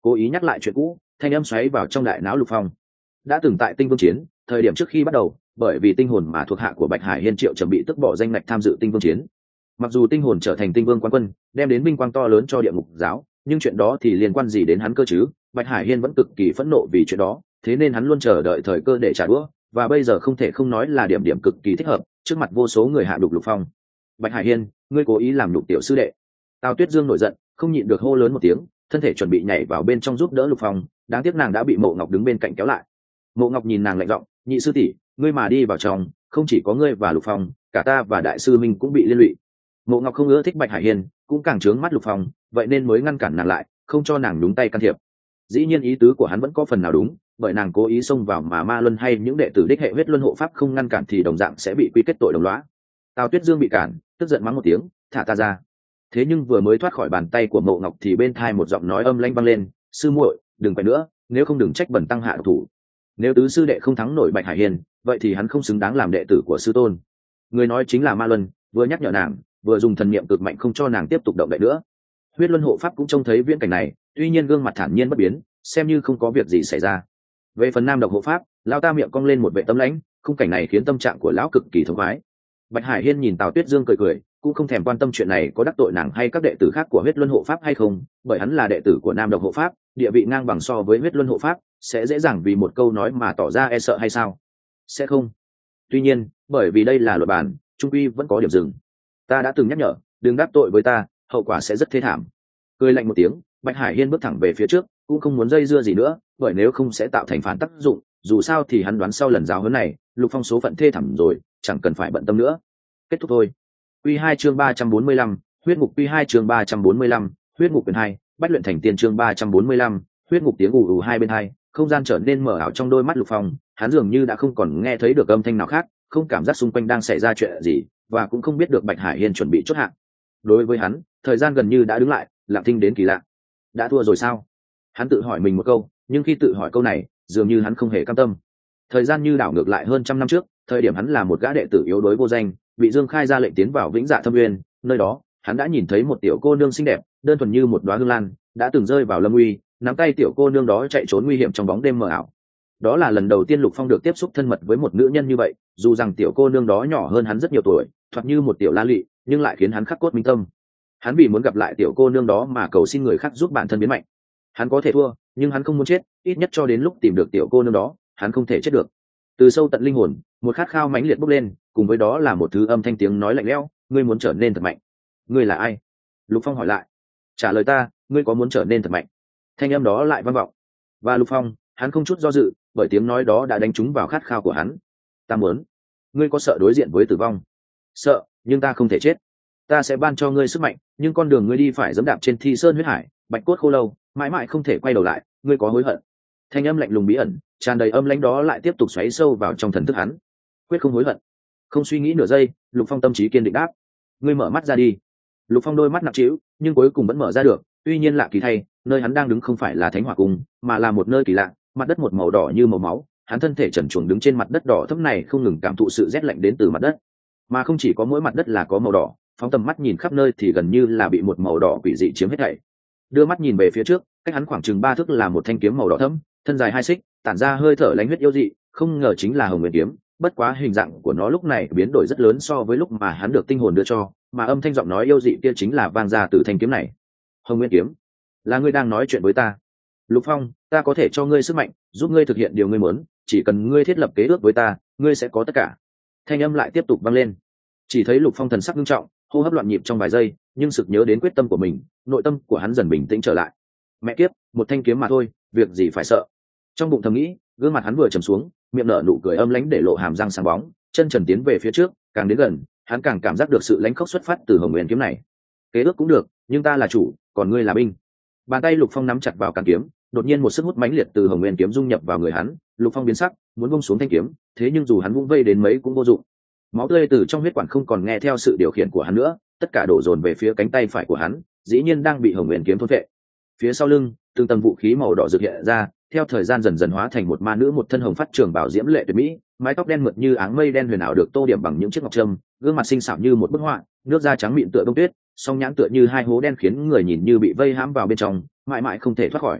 cố ý nhắc lại chuyện cũ, thanh âm xoáy vào trong đại não Lục Phong. Đã từng tại Tinh Vương chiến, thời điểm trước khi bắt đầu, bởi vì tinh hồn mà thuộc hạ của Bạch Hải Hiên Triệu Trầm bị tức bỏ danh ngạch tham dự Tinh Vương chiến. Mặc dù tinh hồn trở thành Tinh Vương quán quân, đem đến vinh quang to lớn cho địa ngục giáo, nhưng chuyện đó thì liên quan gì đến hắn cơ chứ? Bạch Hải Hiên vẫn cực kỳ phẫn nộ vì chuyện đó, thế nên hắn luôn chờ đợi thời cơ để trả đũa, và bây giờ không thể không nói là điểm điểm cực kỳ thích hợp, trước mặt vô số người hạ đục Lục Phong. Bạch Hải Hiên, ngươi cố ý làm đục tiểu sư đệ. Tào Tuyết Dương nổi giận, không nhịn được hô lớn một tiếng, thân thể chuẩn bị nhảy vào bên trong giúp đỡ Lục Phong, đáng tiếc nàng đã bị Mộ Ngọc đứng bên cạnh kéo lại. Mộ Ngọc nhìn nàng lạnh giọng, nhị sư tỷ, ngươi mà đi vào trong, không chỉ có ngươi và Lục Phong, cả ta và đại sư minh cũng bị liên lụy. Mộ Ngọc không ưa thích Bạch Hải Hiên, cũng càng trướng mắt Lục Phong, vậy nên mới ngăn cản nàng lại, không cho nàng nhúng tay can thiệp. Dĩ nhiên ý tứ của hắn vẫn có phần nào đúng, bởi nàng cố ý xông vào mà Ma Luân hay những đệ tử đích hệ huyết luân hộ pháp không ngăn cản thì đồng dạng sẽ bị quy kết tội đồng lõa. Tào Tuyết Dương bị cản, tức giận mắng một tiếng, thả ta ra. Thế nhưng vừa mới thoát khỏi bàn tay của Mộ Ngọc thì bên tai một giọng nói âm lãnh vang lên, sư muội, đừng quay nữa, nếu không đừng trách bẩn tăng hạ độc thủ. Nếu tứ sư đệ không thắng nổi Bạch Hải Hiên, vậy thì hắn không xứng đáng làm đệ tử của sư tôn. Người nói chính là Ma Luân, vừa nhắc nhở nàng, vừa dùng thần niệm cực mạnh không cho nàng tiếp tục động đậy nữa. Huyết luân hộ pháp cũng trông thấy viễn cảnh này, tuy nhiên gương mặt thản nhiên bất biến, xem như không có việc gì xảy ra. Về phần nam độc hộ pháp, lão ta miệng cong lên một vệ tâm lãnh, khung cảnh này khiến tâm trạng của lão cực kỳ thống khoái. Bạch Hải Hiên nhìn Tào Tuyết Dương cười cười, cũng không thèm quan tâm chuyện này có đắc tội nàng hay các đệ tử khác của huyết luân hộ pháp hay không, bởi hắn là đệ tử của nam độc hộ pháp, địa vị ngang bằng so với huyết luân hộ pháp, sẽ dễ dàng vì một câu nói mà tỏ ra e sợ hay sao? Sẽ không. Tuy nhiên, bởi vì đây là luật bản, trung quy vẫn có điểm dừng. Ta đã từng nhắc nhở, đừng đắc tội với ta, hậu quả sẽ rất thê thảm. Cười lạnh một tiếng, Bạch Hải Hiên bước thẳng về phía trước, cũng không muốn dây dưa gì nữa, bởi nếu không sẽ tạo thành phản tác dụng, dù sao thì hắn đoán sau lần giáo huấn này, Lục Phong số phận thê thảm rồi, chẳng cần phải bận tâm nữa. Kết thúc thôi. Quy 2 chương 345, huyết ngục. Quy 2 chương 345, huyết ngục quyển 2, bách luyện thành tiên chương 345, huyết ngục. Tiếng ù ù hai bên hai, không gian trở nên mờ ảo trong đôi mắt Lục Phong, hắn dường như đã không còn nghe thấy được âm thanh nào khác, không cảm giác xung quanh đang xảy ra chuyện gì, và cũng không biết được Bạch Hải Hiên chuẩn bị chốt hạ. Đối với hắn, thời gian gần như đã đứng lại, lặng thinh đến kỳ lạ. Đã thua rồi sao? Hắn tự hỏi mình một câu, nhưng khi tự hỏi câu này, dường như hắn không hề cam tâm. Thời gian như đảo ngược lại hơn trăm năm trước, thời điểm hắn là một gã đệ tử yếu đuối vô danh, bị Dương Khai ra lệnh tiến vào Vĩnh Dạ Thâm Nguyên, nơi đó, hắn đã nhìn thấy một tiểu cô nương xinh đẹp, đơn thuần như một đóa hương lan, đã từng rơi vào lâm nguy, nắm tay tiểu cô nương đó chạy trốn nguy hiểm trong bóng đêm mờ ảo. Đó là lần đầu tiên Lục Phong được tiếp xúc thân mật với một nữ nhân như vậy, dù rằng tiểu cô nương đó nhỏ hơn hắn rất nhiều tuổi, thoạt như một tiểu la lị, nhưng lại khiến hắn khắc cốt minh tâm. Hắn vì muốn gặp lại tiểu cô nương đó mà cầu xin người khác giúp bản thân biến mạnh. Hắn có thể thua, nhưng hắn không muốn chết, ít nhất cho đến lúc tìm được tiểu cô nương đó, hắn không thể chết được. Từ sâu tận linh hồn, một khát khao mãnh liệt bốc lên, cùng với đó là một thứ âm thanh tiếng nói lạnh lẽo, ngươi muốn trở nên thật mạnh. Ngươi là ai? Lục Phong hỏi lại. Trả lời ta, ngươi có muốn trở nên thật mạnh? Thanh âm đó lại vang vọng. Và Lục Phong, hắn không chút do dự, bởi tiếng nói đó đã đánh trúng vào khát khao của hắn. Ta muốn. Ngươi có sợ đối diện với tử vong? Sợ, nhưng ta không thể chết. Ta sẽ ban cho ngươi sức mạnh, nhưng con đường ngươi đi phải dẫm đạp trên thi sơn huyết hải, bạch cốt khô lâu, mãi mãi không thể quay đầu lại. Ngươi có hối hận? Thanh âm lạnh lùng bí ẩn, tràn đầy âm lãnh đó lại tiếp tục xoáy sâu vào trong thần thức hắn. Quyết không hối hận. Không suy nghĩ nửa giây, Lục Phong tâm trí kiên định đáp. Ngươi mở mắt ra đi. Lục Phong đôi mắt nặng trĩu, nhưng cuối cùng vẫn mở ra được. Tuy nhiên lạ kỳ thay, nơi hắn đang đứng không phải là Thánh Hỏa Cung, mà là một nơi kỳ lạ, mặt đất một màu đỏ như màu máu. Hắn thân thể trần truồng đứng trên mặt đất đỏ thẫm này, không ngừng cảm thụ sự rét lạnh đến từ mặt đất. Mà không chỉ có mỗi mặt đất là có màu đỏ, phóng tầm mắt nhìn khắp nơi thì gần như là bị một màu đỏ quỷ dị chiếm hết thảy. Đưa mắt nhìn về phía trước, cách hắn khoảng chừng 3 thước là một thanh kiếm màu đỏ thẫm, thân dài 2 xích, tản ra hơi thở lánh huyết yêu dị, không ngờ chính là Hồng Nguyên kiếm. Bất quá hình dạng của nó lúc này biến đổi rất lớn so với lúc mà hắn được tinh hồn đưa cho, mà âm thanh giọng nói yêu dị kia chính là vang ra từ thanh kiếm này. Hồng Nguyên kiếm, là ngươi đang nói chuyện với ta? Lục Phong, ta có thể cho ngươi sức mạnh, giúp ngươi thực hiện điều ngươi muốn, chỉ cần ngươi thiết lập kế ước với ta, ngươi sẽ có tất cả. Thanh âm lại tiếp tục vang lên. Chỉ thấy Lục Phong thần sắc nghiêm trọng, hô hấp loạn nhịp trong vài giây, nhưng sực nhớ đến quyết tâm của mình, nội tâm của hắn dần bình tĩnh trở lại. Mẹ kiếp, một thanh kiếm mà thôi, việc gì phải sợ? Trong bụng thầm nghĩ, gương mặt hắn vừa trầm xuống, miệng nở nụ cười âm lãnh để lộ hàm răng sáng bóng, chân trần tiến về phía trước, càng đến gần, hắn càng cảm giác được sự lãnh khốc xuất phát từ Hồng Nguyên kiếm này. Kế ước cũng được, nhưng ta là chủ, còn ngươi là binh. Bàn tay Lục Phong nắm chặt vào cán kiếm, đột nhiên một sức hút mãnh liệt từ Hồng Nguyên kiếm dung nhập vào người hắn, Lục Phong biến sắc, muốn buông xuống thanh kiếm, thế nhưng dù hắn vung vây đến mấy cũng vô dụng. Máu tươi từ trong huyết quản không còn nghe theo sự điều khiển của hắn nữa, tất cả đổ dồn về phía cánh tay phải của hắn, dĩ nhiên đang bị Hồng Nguyên kiếm thôn phệ. Phía sau lưng, từng tầng vũ khí màu đỏ rực hiện ra, theo thời gian dần dần hóa thành một ma nữ, một thân hồng phát trường bảo diễm lệ tuyệt mỹ, mái tóc đen mượt như áng mây đen huyền ảo được tô điểm bằng những chiếc ngọc trâm, gương mặt xinh xảo như một bức họa, nước da trắng mịn tựa bông tuyết, song nhãn tựa như hai hố đen khiến người nhìn như bị vây hãm vào bên trong, mãi mãi không thể thoát khỏi.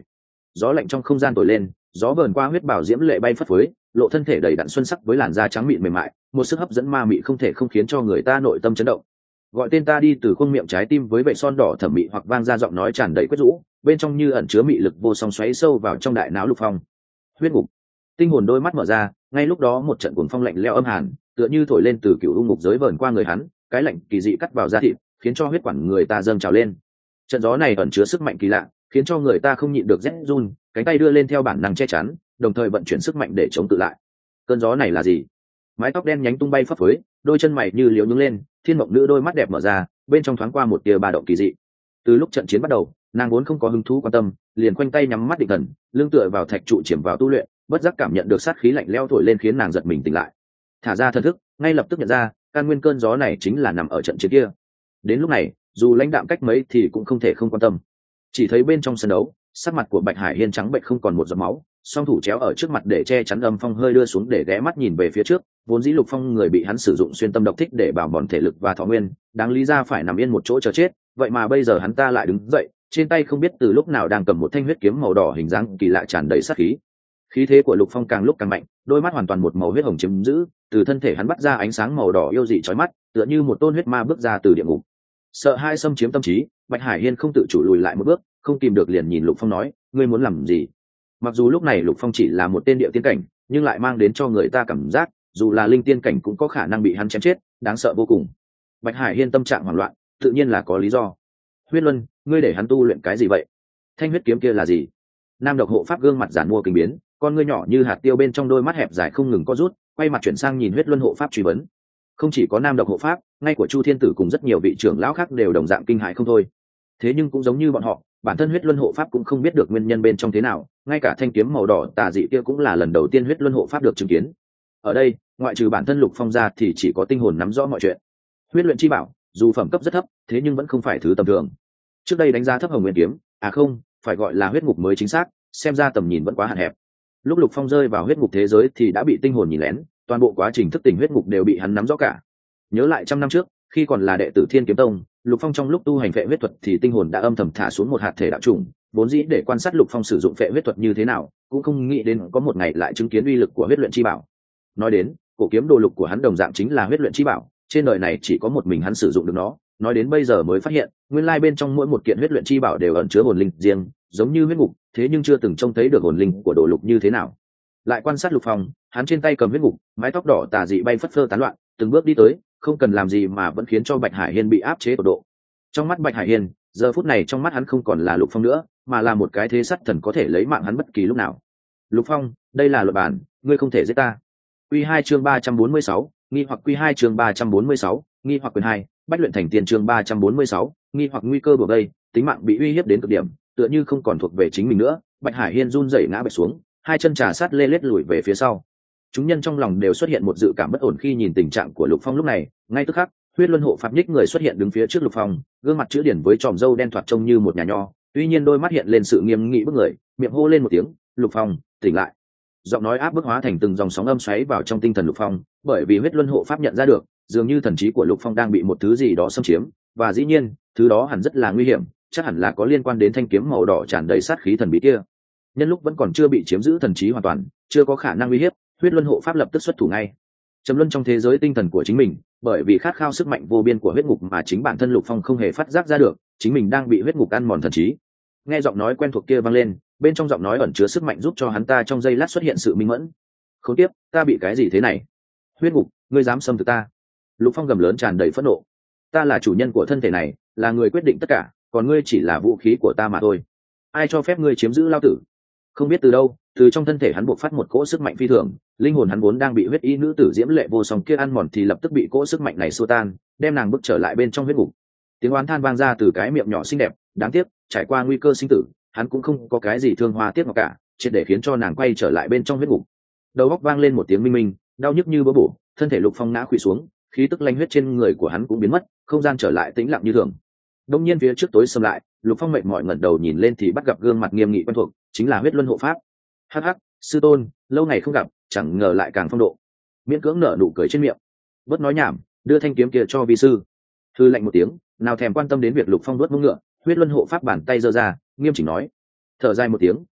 gió lạnh trong không gian thổi lên, gió vờn qua huyết bảo diễm lệ bay phất phới, lộ thân thể đầy đặn xuân sắc với làn da trắng mịn mềm mại, một sức hấp dẫn ma mị không thể không khiến cho người ta nội tâm chấn động. Gọi tên ta đi từ khuôn miệng trái tim với vệ son đỏ thẩm mị hoặc vang ra giọng nói tràn đầy quyết rũ, bên trong như ẩn chứa mị lực vô song xoáy sâu vào trong đại não Lục Phong. Huyết ngục. Tinh hồn đôi mắt mở ra, ngay lúc đó một trận cuồng phong lạnh lẽo âm hàn, tựa như thổi lên từ cựu u ngục giới vờn qua người hắn, cái lạnh kỳ dị cắt vào da thịt, khiến cho huyết quản người ta dâng trào lên. Trận gió này ẩn chứa sức mạnh kỳ lạ, khiến cho người ta không nhịn được rét run, cánh tay đưa lên theo bản năng che chắn, đồng thời vận chuyển sức mạnh để chống tự lại. Cơn gió này là gì? Mái tóc đen nhánh tung bay phấp phới, đôi chân mày như liếu nhướng lên, thiên mộng nữ đôi mắt đẹp mở ra, bên trong thoáng qua một tia ba động kỳ dị. Từ lúc trận chiến bắt đầu, nàng vốn không có hứng thú quan tâm, liền khoanh tay nhắm mắt định thần, lưng tựa vào thạch trụ chiếm vào tu luyện, bất giác cảm nhận được sát khí lạnh lẽo thổi lên khiến nàng giật mình tỉnh lại. Thả ra thần thức, ngay lập tức nhận ra, căn nguyên cơn gió này chính là nằm ở trận chiến kia. Đến lúc này, dù lãnh đạm cách mấy thì cũng không thể không quan tâm. Chỉ thấy bên trong sân đấu, sắc mặt của Bạch Hải Hiên trắng bệch không còn một giọt máu, song thủ chéo ở trước mặt để che chắn âm phong hơi đưa xuống để ghé mắt nhìn về phía trước, vốn dĩ Lục Phong người bị hắn sử dụng xuyên tâm độc thích để bảo mòn thể lực và thọ nguyên, đáng lý ra phải nằm yên một chỗ chờ chết, vậy mà bây giờ hắn ta lại đứng dậy, trên tay không biết từ lúc nào đang cầm một thanh huyết kiếm màu đỏ hình dáng kỳ lạ tràn đầy sát khí. Khí thế của Lục Phong càng lúc càng mạnh, đôi mắt hoàn toàn một màu huyết hồng chiếm giữ, từ thân thể hắn bắt ra ánh sáng màu đỏ yêu dị chói mắt, tựa như một tôn huyết ma bước ra từ địa ngục. Sợ hai xâm chiếm tâm trí, Bạch Hải Hiên không tự chủ lùi lại một bước, không kìm được liền nhìn Lục Phong nói, ngươi muốn làm gì? Mặc dù lúc này Lục Phong chỉ là một tên địa tiên cảnh, nhưng lại mang đến cho người ta cảm giác, dù là linh tiên cảnh cũng có khả năng bị hắn chém chết, đáng sợ vô cùng. Bạch Hải Hiên tâm trạng hoảng loạn, tự nhiên là có lý do. Huyết Luân, ngươi để hắn tu luyện cái gì vậy? Thanh huyết kiếm kia là gì? Nam độc hộ pháp gương mặt giản mua kinh biến, con ngươi nhỏ như hạt tiêu bên trong đôi mắt hẹp dài không ngừng co rút, quay mặt chuyển sang nhìn Huyết Luân hộ pháp truy vấn. Không chỉ có Nam độc hộ pháp, ngay của Chu Thiên Tử cùng rất nhiều vị trưởng lão khác đều đồng dạng kinh hãi không thôi. Thế nhưng cũng giống như bọn họ, bản thân Huyết Luân hộ pháp cũng không biết được nguyên nhân bên trong thế nào, ngay cả thanh kiếm màu đỏ tà dị kia cũng là lần đầu tiên Huyết Luân hộ pháp được chứng kiến. Ở đây, ngoại trừ bản thân Lục Phong ra thì chỉ có tinh hồn nắm rõ mọi chuyện. Huyết luyện chi bảo, dù phẩm cấp rất thấp, thế nhưng vẫn không phải thứ tầm thường. Trước đây đánh giá thấp Hồng Nguyên kiếm, không, phải gọi là huyết ngục mới chính xác, xem ra tầm nhìn vẫn quá hạn hẹp. Lúc Lục Phong rơi vào huyết ngục thế giới thì đã bị tinh hồn nhìn lén, toàn bộ quá trình thức tỉnh huyết ngục đều bị hắn nắm rõ cả. Nhớ lại trăm năm trước, khi còn là đệ tử Thiên Kiếm Tông, Lục Phong trong lúc tu hành phệ huyết thuật thì tinh hồn đã âm thầm thả xuống một hạt thể đạo trùng, vốn dĩ để quan sát Lục Phong sử dụng phệ huyết thuật như thế nào, cũng không nghĩ đến có một ngày lại chứng kiến uy lực của huyết luyện chi bảo. Nói đến, cổ kiếm đồ lục của hắn đồng dạng chính là huyết luyện chi bảo, trên đời này chỉ có một mình hắn sử dụng được nó. Nói đến bây giờ mới phát hiện, nguyên lai bên trong mỗi một kiện huyết luyện chi bảo đều ẩn chứa hồn linh riêng, giống như huyết ngục, thế nhưng chưa từng trông thấy được hồn linh của đồ lục như thế nào. Lại quan sát Lục Phong, hắn trên tay cầm huyết ngục, mái tóc đỏ tà dị bay phất phơ tán loạn, từng bước đi tới, không cần làm gì mà vẫn khiến cho Bạch Hải Hiên bị áp chế tột độ. Trong mắt Bạch Hải Hiên, giờ phút này trong mắt hắn không còn là Lục Phong nữa, mà là một cái thế sắt thần có thể lấy mạng hắn bất kỳ lúc nào. Lục Phong, đây là luật bản, ngươi không thể giết ta. Quy 2 chương 346, nghi hoặc Quy 2 chương 346, nghi hoặc quyền 2, Bách luyện thành tiên chương 346, nghi hoặc nguy cơ buộc đây, tính mạng bị uy hiếp đến cực điểm, tựa như không còn thuộc về chính mình nữa. Bạch Hải Hiên run rẩy ngã bệt xuống, hai chân trà sát lê lết lùi về phía sau. Chúng nhân trong lòng đều xuất hiện một dự cảm bất ổn khi nhìn tình trạng của Lục Phong lúc này, ngay tức khắc, Huyết Luân hộ pháp nhích người xuất hiện đứng phía trước Lục Phong, gương mặt chữ điển với tròm râu đen thoạt trông như một nhà nho, tuy nhiên đôi mắt hiện lên sự nghiêm nghị bức người, miệng hô lên một tiếng, "Lục Phong, tỉnh lại!" Giọng nói áp bức hóa thành từng dòng sóng âm xoáy vào trong tinh thần Lục Phong, bởi vì Huyết Luân hộ pháp nhận ra được, dường như thần trí của Lục Phong đang bị một thứ gì đó xâm chiếm, và dĩ nhiên, thứ đó hẳn rất là nguy hiểm, chắc hẳn là có liên quan đến thanh kiếm màu đỏ tràn đầy sát khí thần bí kia. Nhân lúc vẫn còn chưa bị chiếm giữ thần trí hoàn toàn, chưa có khả năng uy hiếp, Huyết Luân hộ pháp lập tức xuất thủ ngay. Trầm luân trong thế giới tinh thần của chính mình, bởi vì khát khao sức mạnh vô biên của huyết ngục mà chính bản thân Lục Phong không hề phát giác ra được, chính mình đang bị huyết ngục ăn mòn thần trí. Nghe giọng nói quen thuộc kia vang lên, bên trong giọng nói ẩn chứa sức mạnh giúp cho hắn ta trong giây lát xuất hiện sự minh mẫn. Không tiếp, ta bị cái gì thế này? Huyết ngục, ngươi dám xâm thực ta? Lục Phong gầm lớn tràn đầy phẫn nộ. Ta là chủ nhân của thân thể này, là người quyết định tất cả, còn ngươi chỉ là vũ khí của ta mà thôi. Ai cho phép ngươi chiếm giữ lao tử? Không biết từ đâu, từ trong thân thể hắn buộc phát một cỗ sức mạnh phi thường, linh hồn hắn vốn đang bị huyết y nữ tử diễm lệ vô song kia ăn mòn thì lập tức bị cỗ sức mạnh này xua tan, đem nàng bước trở lại bên trong huyết ngục. Tiếng oán than vang ra từ cái miệng nhỏ xinh đẹp, đáng tiếc, trải qua nguy cơ sinh tử, hắn cũng không có cái gì thương hoa tiếc ngọc cả, chỉ để khiến cho nàng quay trở lại bên trong huyết ngục. Đầu óc vang lên một tiếng minh minh, đau nhức như bỡ bổ, thân thể Lục Phong ngã khuỵu xuống, khí tức lanh huyết trên người của hắn cũng biến mất, không gian trở lại tĩnh lặng như thường. Đông nhiên phía trước tối sầm lại, Lục Phong mệt mỏi ngẩng đầu nhìn lên thì bắt gặp gương mặt nghiêm nghị quen thuộc, chính là Huyết Luân hộ pháp. Hắc hắc, sư tôn, lâu ngày không gặp, chẳng ngờ lại càng phong độ. Miễn cưỡng nở nụ cười trên miệng. Bớt nói nhảm, đưa thanh kiếm kia cho vi sư. Hư lạnh một tiếng, nào thèm quan tâm đến việc Lục Phong đuốt mông ngựa, Huyết Luân hộ pháp bàn tay giơ ra, nghiêm chỉnh nói. Thở dài một tiếng,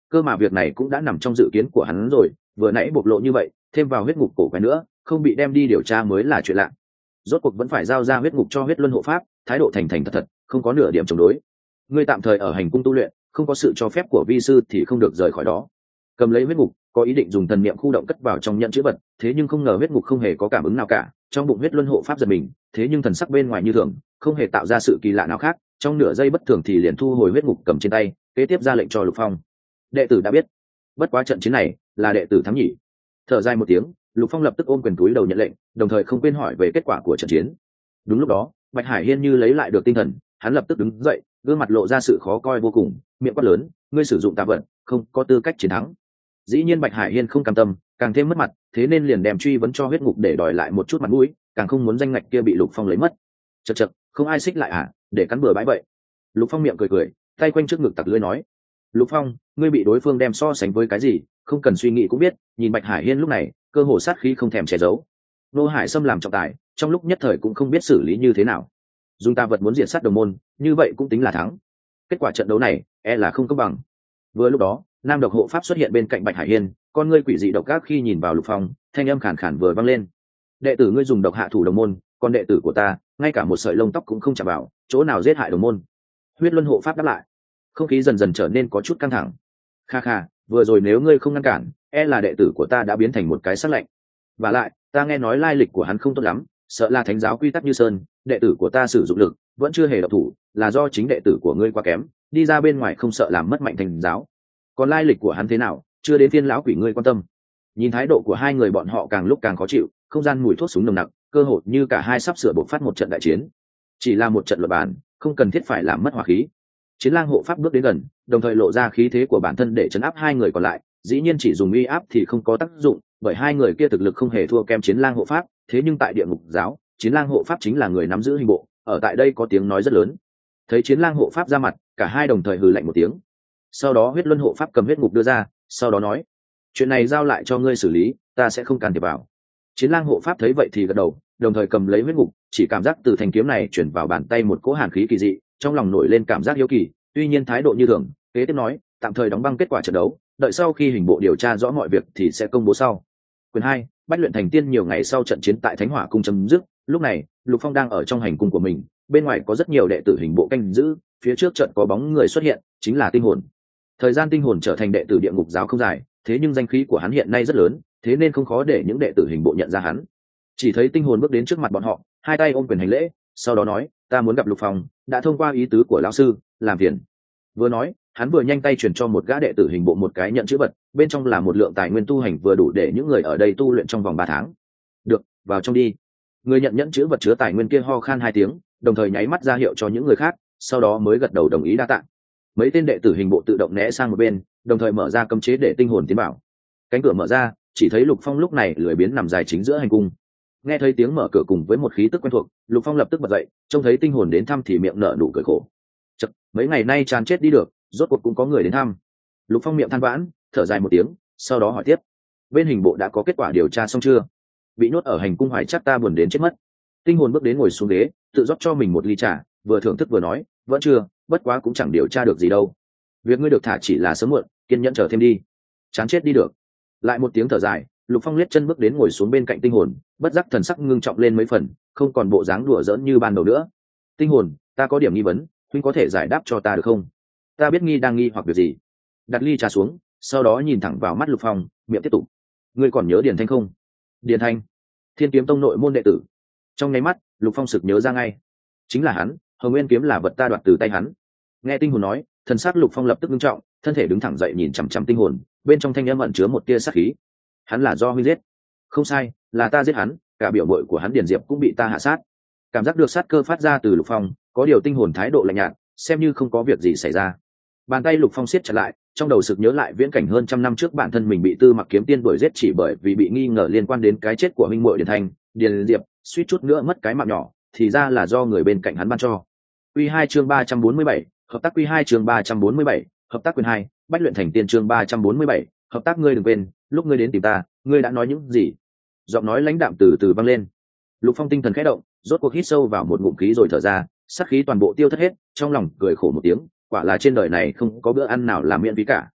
cơ mà việc này cũng đã nằm trong dự kiến của hắn rồi, vừa nãy bộc lộ như vậy thêm vào huyết ngục cổ quái nữa, không bị đem đi điều tra mới là chuyện lạ. Rốt cuộc vẫn phải giao ra huyết ngục cho huyết luân hộ pháp, thái độ thành thành thật thật, không có nửa điểm chống đối. Ngươi tạm thời ở hành cung tu luyện, không có sự cho phép của vi sư thì không được rời khỏi đó. Cầm lấy huyết ngục, có ý định dùng thần niệm khu động cất vào trong nhận chữ vật, thế nhưng không ngờ huyết ngục không hề có cảm ứng nào cả. Trong bụng huyết luân hộ pháp giật mình, thế nhưng thần sắc bên ngoài như thường, không hề tạo ra sự kỳ lạ nào khác. Trong nửa giây bất thường thì liền thu hồi huyết ngục cầm trên tay, kế tiếp ra lệnh cho Lục Phong. Đệ tử đã biết, bất quá trận chiến này là đệ tử thắng nhỉ. Thở dài một tiếng, Lục Phong lập tức ôm quyền túi đầu nhận lệnh, đồng thời không quên hỏi về kết quả của trận chiến. Đúng lúc đó, Bạch Hải Hiên như lấy lại được tinh thần, hắn lập tức đứng dậy, gương mặt lộ ra sự khó coi vô cùng, miệng quát lớn: ngươi sử dụng tà vật, không có tư cách chiến thắng. Dĩ nhiên Bạch Hải Hiên không cam tâm, càng thêm mất mặt, thế nên liền đem truy vấn cho huyết ngục để đòi lại một chút mặt mũi, càng không muốn danh ngạch kia bị Lục Phong lấy mất. Chậc chậc, không ai xích lại à, để cắn bừa bãi vậy. Lục Phong miệng cười cười, tay quanh trước ngực tặc lưỡi nói: Lục Phong, ngươi bị đối phương đem so sánh với cái gì, không cần suy nghĩ cũng biết. Nhìn Bạch Hải Hiên lúc này, cơ hồ sát khí không thèm che giấu. Nô Hải Sâm làm trọng tài, trong lúc nhất thời cũng không biết xử lý như thế nào. Dùng tà vật muốn diệt sát đồng môn, như vậy cũng tính là thắng. Kết quả trận đấu này e là không công bằng. Vừa lúc đó, nam độc hộ pháp xuất hiện bên cạnh Bạch Hải Hiên, con ngươi quỷ dị độc ác khi nhìn vào Lục Phong, thanh âm khàn khàn vừa vang lên: đệ tử ngươi dùng độc hạ thủ đồng môn, còn đệ tử của ta ngay cả một sợi lông tóc cũng không chạm vào, chỗ nào giết hại đồng môn? Huyết Luân hộ pháp đáp lại. Không khí dần dần trở nên có chút căng thẳng. Kha kha, vừa rồi nếu ngươi không ngăn cản, e là đệ tử của ta đã biến thành một cái sắt lạnh. Và lại, ta nghe nói lai lịch của hắn không tốt lắm, sợ là thánh giáo quy tắc như sơn, đệ tử của ta sử dụng lực vẫn chưa hề độc thủ, là do chính đệ tử của ngươi quá kém, đi ra bên ngoài không sợ làm mất mạnh thánh giáo. Còn lai lịch của hắn thế nào, chưa đến phiên lão quỷ ngươi quan tâm. Nhìn thái độ của hai người bọn họ càng lúc càng khó chịu, không gian mùi thuốc súng nồng nặc, cơ hội như cả hai sắp sửa bộc phát một trận đại chiến. Chỉ là một trận luật bản, không cần thiết phải làm mất hỏa khí. Chiến lang hộ pháp bước đến gần, đồng thời lộ ra khí thế của bản thân để chấn áp hai người còn lại. Dĩ nhiên chỉ dùng uy áp thì không có tác dụng, bởi hai người kia thực lực không hề thua kém chiến lang hộ pháp. Thế nhưng tại địa ngục giáo, chiến lang hộ pháp chính là người nắm giữ hình bộ, ở tại đây có tiếng nói rất lớn. Thấy chiến lang hộ pháp ra mặt, cả hai đồng thời hừ lạnh một tiếng. Sau đó huyết luân hộ pháp cầm huyết ngục đưa ra, sau đó nói: chuyện này giao lại cho ngươi xử lý, ta sẽ không can thiệp vào. Chiến lang hộ pháp thấy vậy thì gật đầu, đồng thời cầm lấy huyết ngục, chỉ cảm giác từ thanh kiếm này chuyển vào bàn tay một cỗ hàn khí kỳ dị, trong lòng nổi lên cảm giác hiếu kỳ. Tuy nhiên thái độ như thường, kế tiếp nói: tạm thời đóng băng kết quả trận đấu, đợi sau khi hình bộ điều tra rõ mọi việc thì sẽ công bố sau. Quyền 2, Bách luyện thành tiên. Nhiều ngày sau trận chiến tại Thánh Hỏa cung chấm dứt, lúc này Lục Phong đang ở trong hành cung của mình, bên ngoài có rất nhiều đệ tử hình bộ canh giữ, phía trước trận có bóng người xuất hiện, chính là Tinh Hồn. Thời gian Tinh Hồn trở thành đệ tử địa ngục giáo không dài, thế nhưng danh khí của hắn hiện nay rất lớn, thế nên không khó để những đệ tử hình bộ nhận ra hắn. Chỉ thấy Tinh Hồn bước đến trước mặt bọn họ, hai tay ôm quyền hành lễ, sau đó nói: ta muốn gặp Lục Phong, đã thông qua ý tứ của lão sư, làm phiền. Vừa nói, hắn vừa nhanh tay truyền cho một gã đệ tử hình bộ một cái nhận chữ vật, bên trong là một lượng tài nguyên tu hành vừa đủ để những người ở đây tu luyện trong vòng 3 tháng. Được, vào trong đi. Người nhận nhẫn chữ vật chứa tài nguyên kia ho khan 2 tiếng, đồng thời nháy mắt ra hiệu cho những người khác, sau đó mới gật đầu đồng ý đa tạ. Mấy tên đệ tử hình bộ tự động né sang một bên, đồng thời mở ra cấm chế để Tinh Hồn tiến vào. Cánh cửa mở ra, chỉ thấy Lục Phong lúc này lười biếng nằm dài chính giữa hành cung. Nghe thấy tiếng mở cửa cùng với một khí tức quen thuộc, Lục Phong lập tức bật dậy, trông thấy Tinh Hồn đến thăm thì miệng nở nụ cười khổ. Chậc, mấy ngày nay chán chết đi được, rốt cuộc cũng có người đến thăm. Lục Phong miệng than vãn, thở dài một tiếng, sau đó hỏi tiếp: bên hình bộ đã có kết quả điều tra xong chưa? Bị nhốt ở hành cung hoài chắc ta buồn đến chết mất. Tinh Hồn bước đến ngồi xuống ghế, tự rót cho mình một ly trà, vừa thưởng thức vừa nói: vẫn chưa, bất quá cũng chẳng điều tra được gì đâu. Việc ngươi được thả chỉ là sớm muộn, kiên nhẫn chờ thêm đi. Chán chết đi được. Lại một tiếng thở dài, Lục Phong liếc chân bước đến ngồi xuống bên cạnh Tinh Hồn, bất giác thần sắc ngưng trọng lên mấy phần, không còn bộ dáng đùa giỡn như ban đầu nữa. Tinh Hồn, ta có điểm nghi vấn, huynh có thể giải đáp cho ta được không? Ta biết nghi đang nghi hoặc việc gì. Đặt ly trà xuống, sau đó nhìn thẳng vào mắt Lục Phong, miệng tiếp tục: ngươi còn nhớ Điền Thanh không? Điền Thanh, Thiên Kiếm Tông nội môn đệ tử. Trong nháy mắt, Lục Phong sực nhớ ra ngay, chính là hắn. Hồng Nguyên kiếm là vật ta đoạt từ tay hắn. Nghe Tinh Hồn nói, thần sắc Lục Phong lập tức nghiêm trọng, thân thể đứng thẳng dậy nhìn chằm chằm Tinh Hồn, bên trong thanh âm ẩn chứa một tia sát khí. Hắn là do huynh giết? Không sai, là ta giết hắn, cả biểu muội của hắn Điền Diệp cũng bị ta hạ sát. Cảm giác được sát cơ phát ra từ Lục Phong, có điều Tinh Hồn thái độ lạnh nhạt, xem như không có việc gì xảy ra. Bàn tay Lục Phong siết chặt lại, trong đầu sực nhớ lại viễn cảnh hơn 100 năm trước bản thân mình bị Tư Mặc kiếm tiên đuổi giết chỉ bởi vì bị nghi ngờ liên quan đến cái chết của huynh muội Điền Thanh, Điền Diệp, suýt chút nữa mất cái mạng nhỏ, thì ra là do người bên cạnh hắn ban cho. Quy 2 chương 347, hợp tác. Quy 2 chương 347, hợp tác. Quyền 2, Bách luyện thành tiên. Chương 347, hợp tác. Ngươi đừng quên, lúc ngươi đến tìm ta, ngươi đã nói những gì? Giọng nói lãnh đạm từ từ vang lên. Lục Phong tinh thần khẽ động, rốt cuộc hít sâu vào một ngụm khí rồi thở ra, sát khí toàn bộ tiêu thất hết, trong lòng cười khổ một tiếng, quả là trên đời này không có bữa ăn nào là miễn phí cả.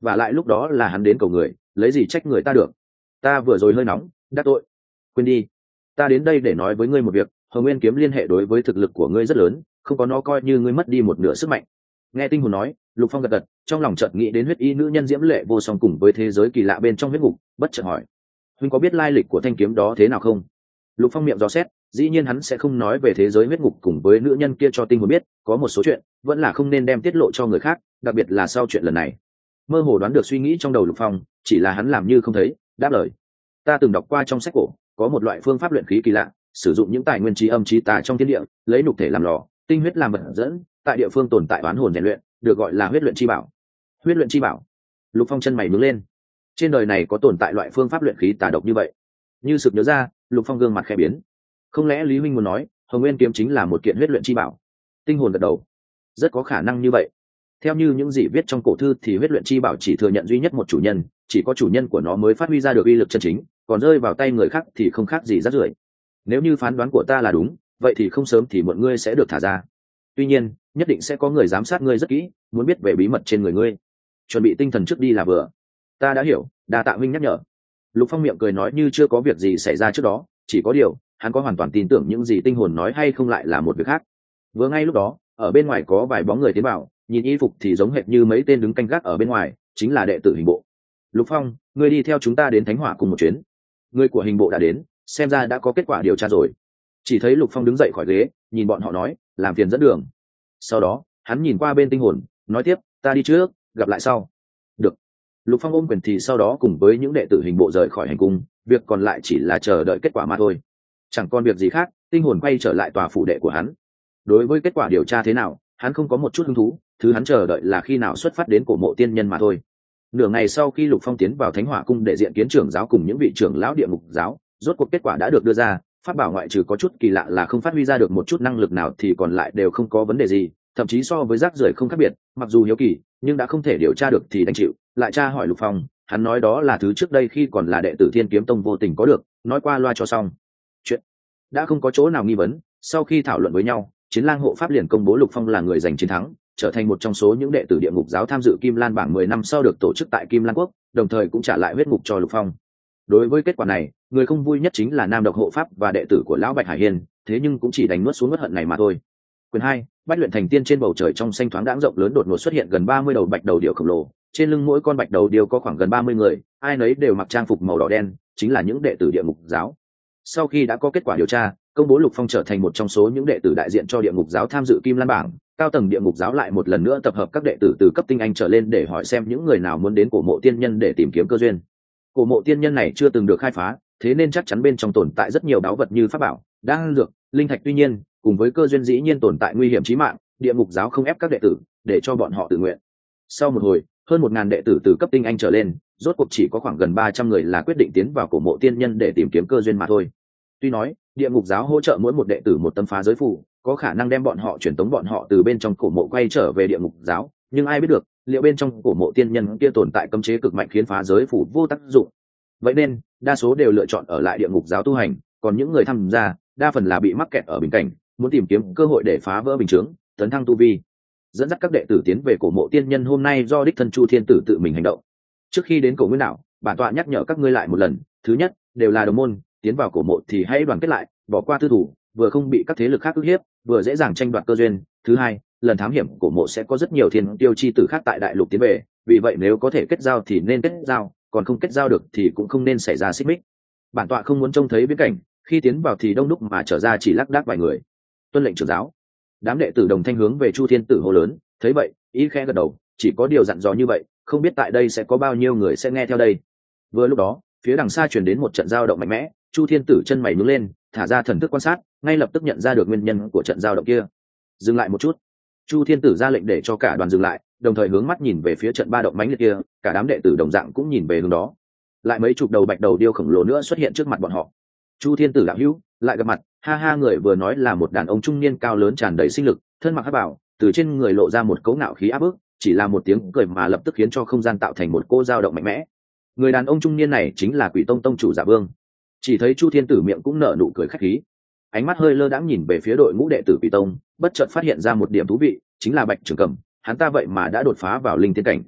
và lại lúc đó là hắn đến cầu người, lấy gì trách người ta được. Ta vừa rồi hơi nóng, đắc tội. Quên đi, ta đến đây để nói với ngươi một việc. Hồng Nguyên kiếm liên hệ đối với thực lực của ngươi rất lớn, không có nó coi như ngươi mất đi một nửa sức mạnh. Nghe Tinh Hồn nói, Lục Phong gật gật, trong lòng chợt nghĩ đến huyết y nữ nhân diễm lệ vô song cùng với thế giới kỳ lạ bên trong huyết ngục, bất chợt hỏi: huynh có biết lai lịch của thanh kiếm đó thế nào không? Lục Phong miệng dò xét, dĩ nhiên hắn sẽ không nói về thế giới huyết ngục cùng với nữ nhân kia cho Tinh Hồn biết, có một số chuyện vẫn là không nên đem tiết lộ cho người khác, đặc biệt là sau chuyện lần này. Mơ hồ đoán được suy nghĩ trong đầu Lục Phong, chỉ là hắn làm như không thấy, đáp lời: ta từng đọc qua trong sách cổ, có một loại phương pháp luyện khí kỳ lạ, sử dụng những tài nguyên trí âm trí tà trong thiên địa, lấy nhục thể làm lò, tinh huyết làm vật dẫn, tại địa phương tồn tại oán hồn rèn luyện, được gọi là huyết luyện chi bảo. Huyết luyện chi bảo? Lục Phong chân mày nhướng lên. Trên đời này có tồn tại loại phương pháp luyện khí tà độc như vậy? Như sực nhớ ra, Lục Phong gương mặt khẽ biến. Không lẽ Lý huynh muốn nói, Hồng Nguyên kiếm chính là một kiện huyết luyện chi bảo? Tinh Hồn gật đầu. Rất có khả năng như vậy. Theo như những gì viết trong cổ thư thì huyết luyện chi bảo chỉ thừa nhận duy nhất một chủ nhân, chỉ có chủ nhân của nó mới phát huy ra được uy lực chân chính, còn rơi vào tay người khác thì không khác gì rác rưởi. Nếu như phán đoán của ta là đúng, vậy thì không sớm thì muộn ngươi sẽ được thả ra. Tuy nhiên, nhất định sẽ có người giám sát ngươi rất kỹ, muốn biết về bí mật trên người ngươi. Chuẩn bị tinh thần trước đi là vừa. Ta đã hiểu, đa tạ huynh nhắc nhở. Lục Phong miệng cười nói như chưa có việc gì xảy ra trước đó, chỉ có điều, hắn có hoàn toàn tin tưởng những gì Tinh Hồn nói hay không lại là một việc khác. Vừa ngay lúc đó, ở bên ngoài có vài bóng người tiến vào, nhìn y phục thì giống hệt như mấy tên đứng canh gác ở bên ngoài, chính là đệ tử hình bộ. Lục Phong, ngươi đi theo chúng ta đến Thánh Hỏa cùng một chuyến. Người của hình bộ đã đến, xem ra đã có kết quả điều tra rồi. Chỉ thấy Lục Phong đứng dậy khỏi ghế, nhìn bọn họ nói, làm phiền dẫn đường. Sau đó, hắn nhìn qua bên Tinh Hồn, nói tiếp, ta đi trước, gặp lại sau. Được. Lục Phong ôm quyền thì sau đó cùng với những đệ tử hình bộ rời khỏi hành cung, việc còn lại chỉ là chờ đợi kết quả mà thôi. Chẳng còn việc gì khác, Tinh Hồn quay trở lại tòa phủ đệ của hắn. Đối với kết quả điều tra thế nào, hắn không có một chút hứng thú, thứ hắn chờ đợi là khi nào xuất phát đến cổ mộ tiên nhân mà thôi. Nửa ngày sau khi Lục Phong tiến vào Thánh Hỏa cung để diện kiến trưởng giáo cùng những vị trưởng lão địa ngục giáo, rốt cuộc kết quả đã được đưa ra. Pháp bảo ngoại trừ có chút kỳ lạ là không phát huy ra được một chút năng lực nào thì còn lại đều không có vấn đề gì, thậm chí so với rác rưởi không khác biệt. Mặc dù hiếu kỳ, nhưng đã không thể điều tra được thì đành chịu. Lại tra hỏi Lục Phong, hắn nói đó là thứ trước đây khi còn là đệ tử Thiên Kiếm Tông vô tình có được, nói qua loa cho xong. Chuyện đã không có chỗ nào nghi vấn. Sau khi thảo luận với nhau, Chiến Lang hộ pháp liền công bố Lục Phong là người giành chiến thắng, trở thành một trong số những đệ tử địa ngục giáo tham dự Kim Lan bảng 10 năm sau được tổ chức tại Kim Lan quốc, đồng thời cũng trả lại huyết ngục cho Lục Phong. Đối với kết quả này, người không vui nhất chính là Nam Độc hộ pháp và đệ tử của lão Bạch Hải Hiên, thế nhưng cũng chỉ đánh nuốt xuống uất hận này mà thôi. Quyền 2, Bách luyện thành tiên. Trên bầu trời trong xanh thoáng đãng rộng lớn đột ngột xuất hiện gần 30 đầu bạch đầu điểu khổng lồ, trên lưng mỗi con bạch đầu điểu có khoảng gần 30 người, ai nấy đều mặc trang phục màu đỏ đen, chính là những đệ tử địa ngục giáo. Sau khi đã có kết quả điều tra, công bố Lục Phong trở thành một trong số những đệ tử đại diện cho địa ngục giáo tham dự Kim Lan bảng, cao tầng địa ngục giáo lại một lần nữa tập hợp các đệ tử từ cấp tinh anh trở lên để hỏi xem những người nào muốn đến cổ mộ tiên nhân để tìm kiếm cơ duyên. Cổ mộ tiên nhân này chưa từng được khai phá, thế nên chắc chắn bên trong tồn tại rất nhiều báu vật như pháp bảo, đan dược, linh thạch. Tuy nhiên, cùng với cơ duyên dĩ nhiên tồn tại nguy hiểm chí mạng, địa ngục giáo không ép các đệ tử, để cho bọn họ tự nguyện. Sau một hồi, hơn 1000 đệ tử từ cấp tinh anh trở lên, rốt cuộc chỉ có khoảng gần 300 người là quyết định tiến vào cổ mộ tiên nhân để tìm kiếm cơ duyên mà thôi. Tuy nói, địa ngục giáo hỗ trợ mỗi một đệ tử một tấm phá giới phù, có khả năng đem bọn họ truyền tống bọn họ từ bên trong cổ mộ quay trở về địa ngục giáo, nhưng ai biết được, liệu bên trong cổ mộ tiên nhân kia tồn tại cấm chế cực mạnh khiến phá giới phù vô tác dụng. Vậy nên, đa số đều lựa chọn ở lại địa ngục giáo tu hành, còn những người tham gia, đa phần là bị mắc kẹt ở bình cảnh, muốn tìm kiếm cơ hội để phá vỡ bình chướng, tấn thăng tu vi. Dẫn dắt các đệ tử tiến về cổ mộ tiên nhân hôm nay do đích thân Chu Thiên Tử tự mình hành động. Trước khi đến cổ nguyên đảo, bản tọa nhắc nhở các ngươi lại một lần, thứ nhất, đều là đồng môn, tiến vào cổ mộ thì hãy đoàn kết lại, bỏ qua tư thủ, vừa không bị các thế lực khác ức hiếp, vừa dễ dàng tranh đoạt cơ duyên. Thứ hai, lần thám hiểm cổ mộ sẽ có rất nhiều thiên tiêu chi tử khác tại đại lục tiến về, vì vậy nếu có thể kết giao thì nên kết giao, còn không kết giao được thì cũng không nên xảy ra xích mích. Bản tọa không muốn trông thấy viễn cảnh, khi tiến vào thì đông đúc mà trở ra chỉ lác đác vài người. Tuân lệnh trưởng giáo. Đám đệ tử đồng thanh hướng về Chu Thiên Tử hô lớn, thấy vậy, ý khẽ gật đầu, chỉ có điều dặn dò như vậy, không biết tại đây sẽ có bao nhiêu người sẽ nghe theo đây. Vừa lúc đó, phía đằng xa truyền đến một trận dao động mạnh mẽ, Chu Thiên Tử chân mày nhướng lên, thả ra thần thức quan sát, ngay lập tức nhận ra được nguyên nhân của trận dao động kia. Dừng lại một chút. Chu Thiên Tử ra lệnh để cho cả đoàn dừng lại, đồng thời hướng mắt nhìn về phía trận ba động mãnh liệt kia, cả đám đệ tử đồng dạng cũng nhìn về hướng đó. Lại mấy chục đầu bạch đầu điêu khổng lồ nữa xuất hiện trước mặt bọn họ. Chu Thiên Tử đạo hữu, lại gặp mặt. Ha ha, người vừa nói là một đàn ông trung niên cao lớn tràn đầy sinh lực, thân mặc hắc bào, từ trên người lộ ra một cấu ngạo khí áp bức, chỉ là một tiếng cười mà lập tức khiến cho không gian tạo thành một cô dao động mạnh mẽ. Người đàn ông trung niên này chính là Quỷ Tông tông chủ Dạ Vương. Chỉ thấy Chu Thiên Tử miệng cũng nở nụ cười khách khí, ánh mắt hơi lơ đãng nhìn về phía đội ngũ đệ tử Quỷ Tông, bất chợt phát hiện ra một điểm thú vị, chính là Bạch Trường Cẩm, hắn ta vậy mà đã đột phá vào linh tiên cảnh.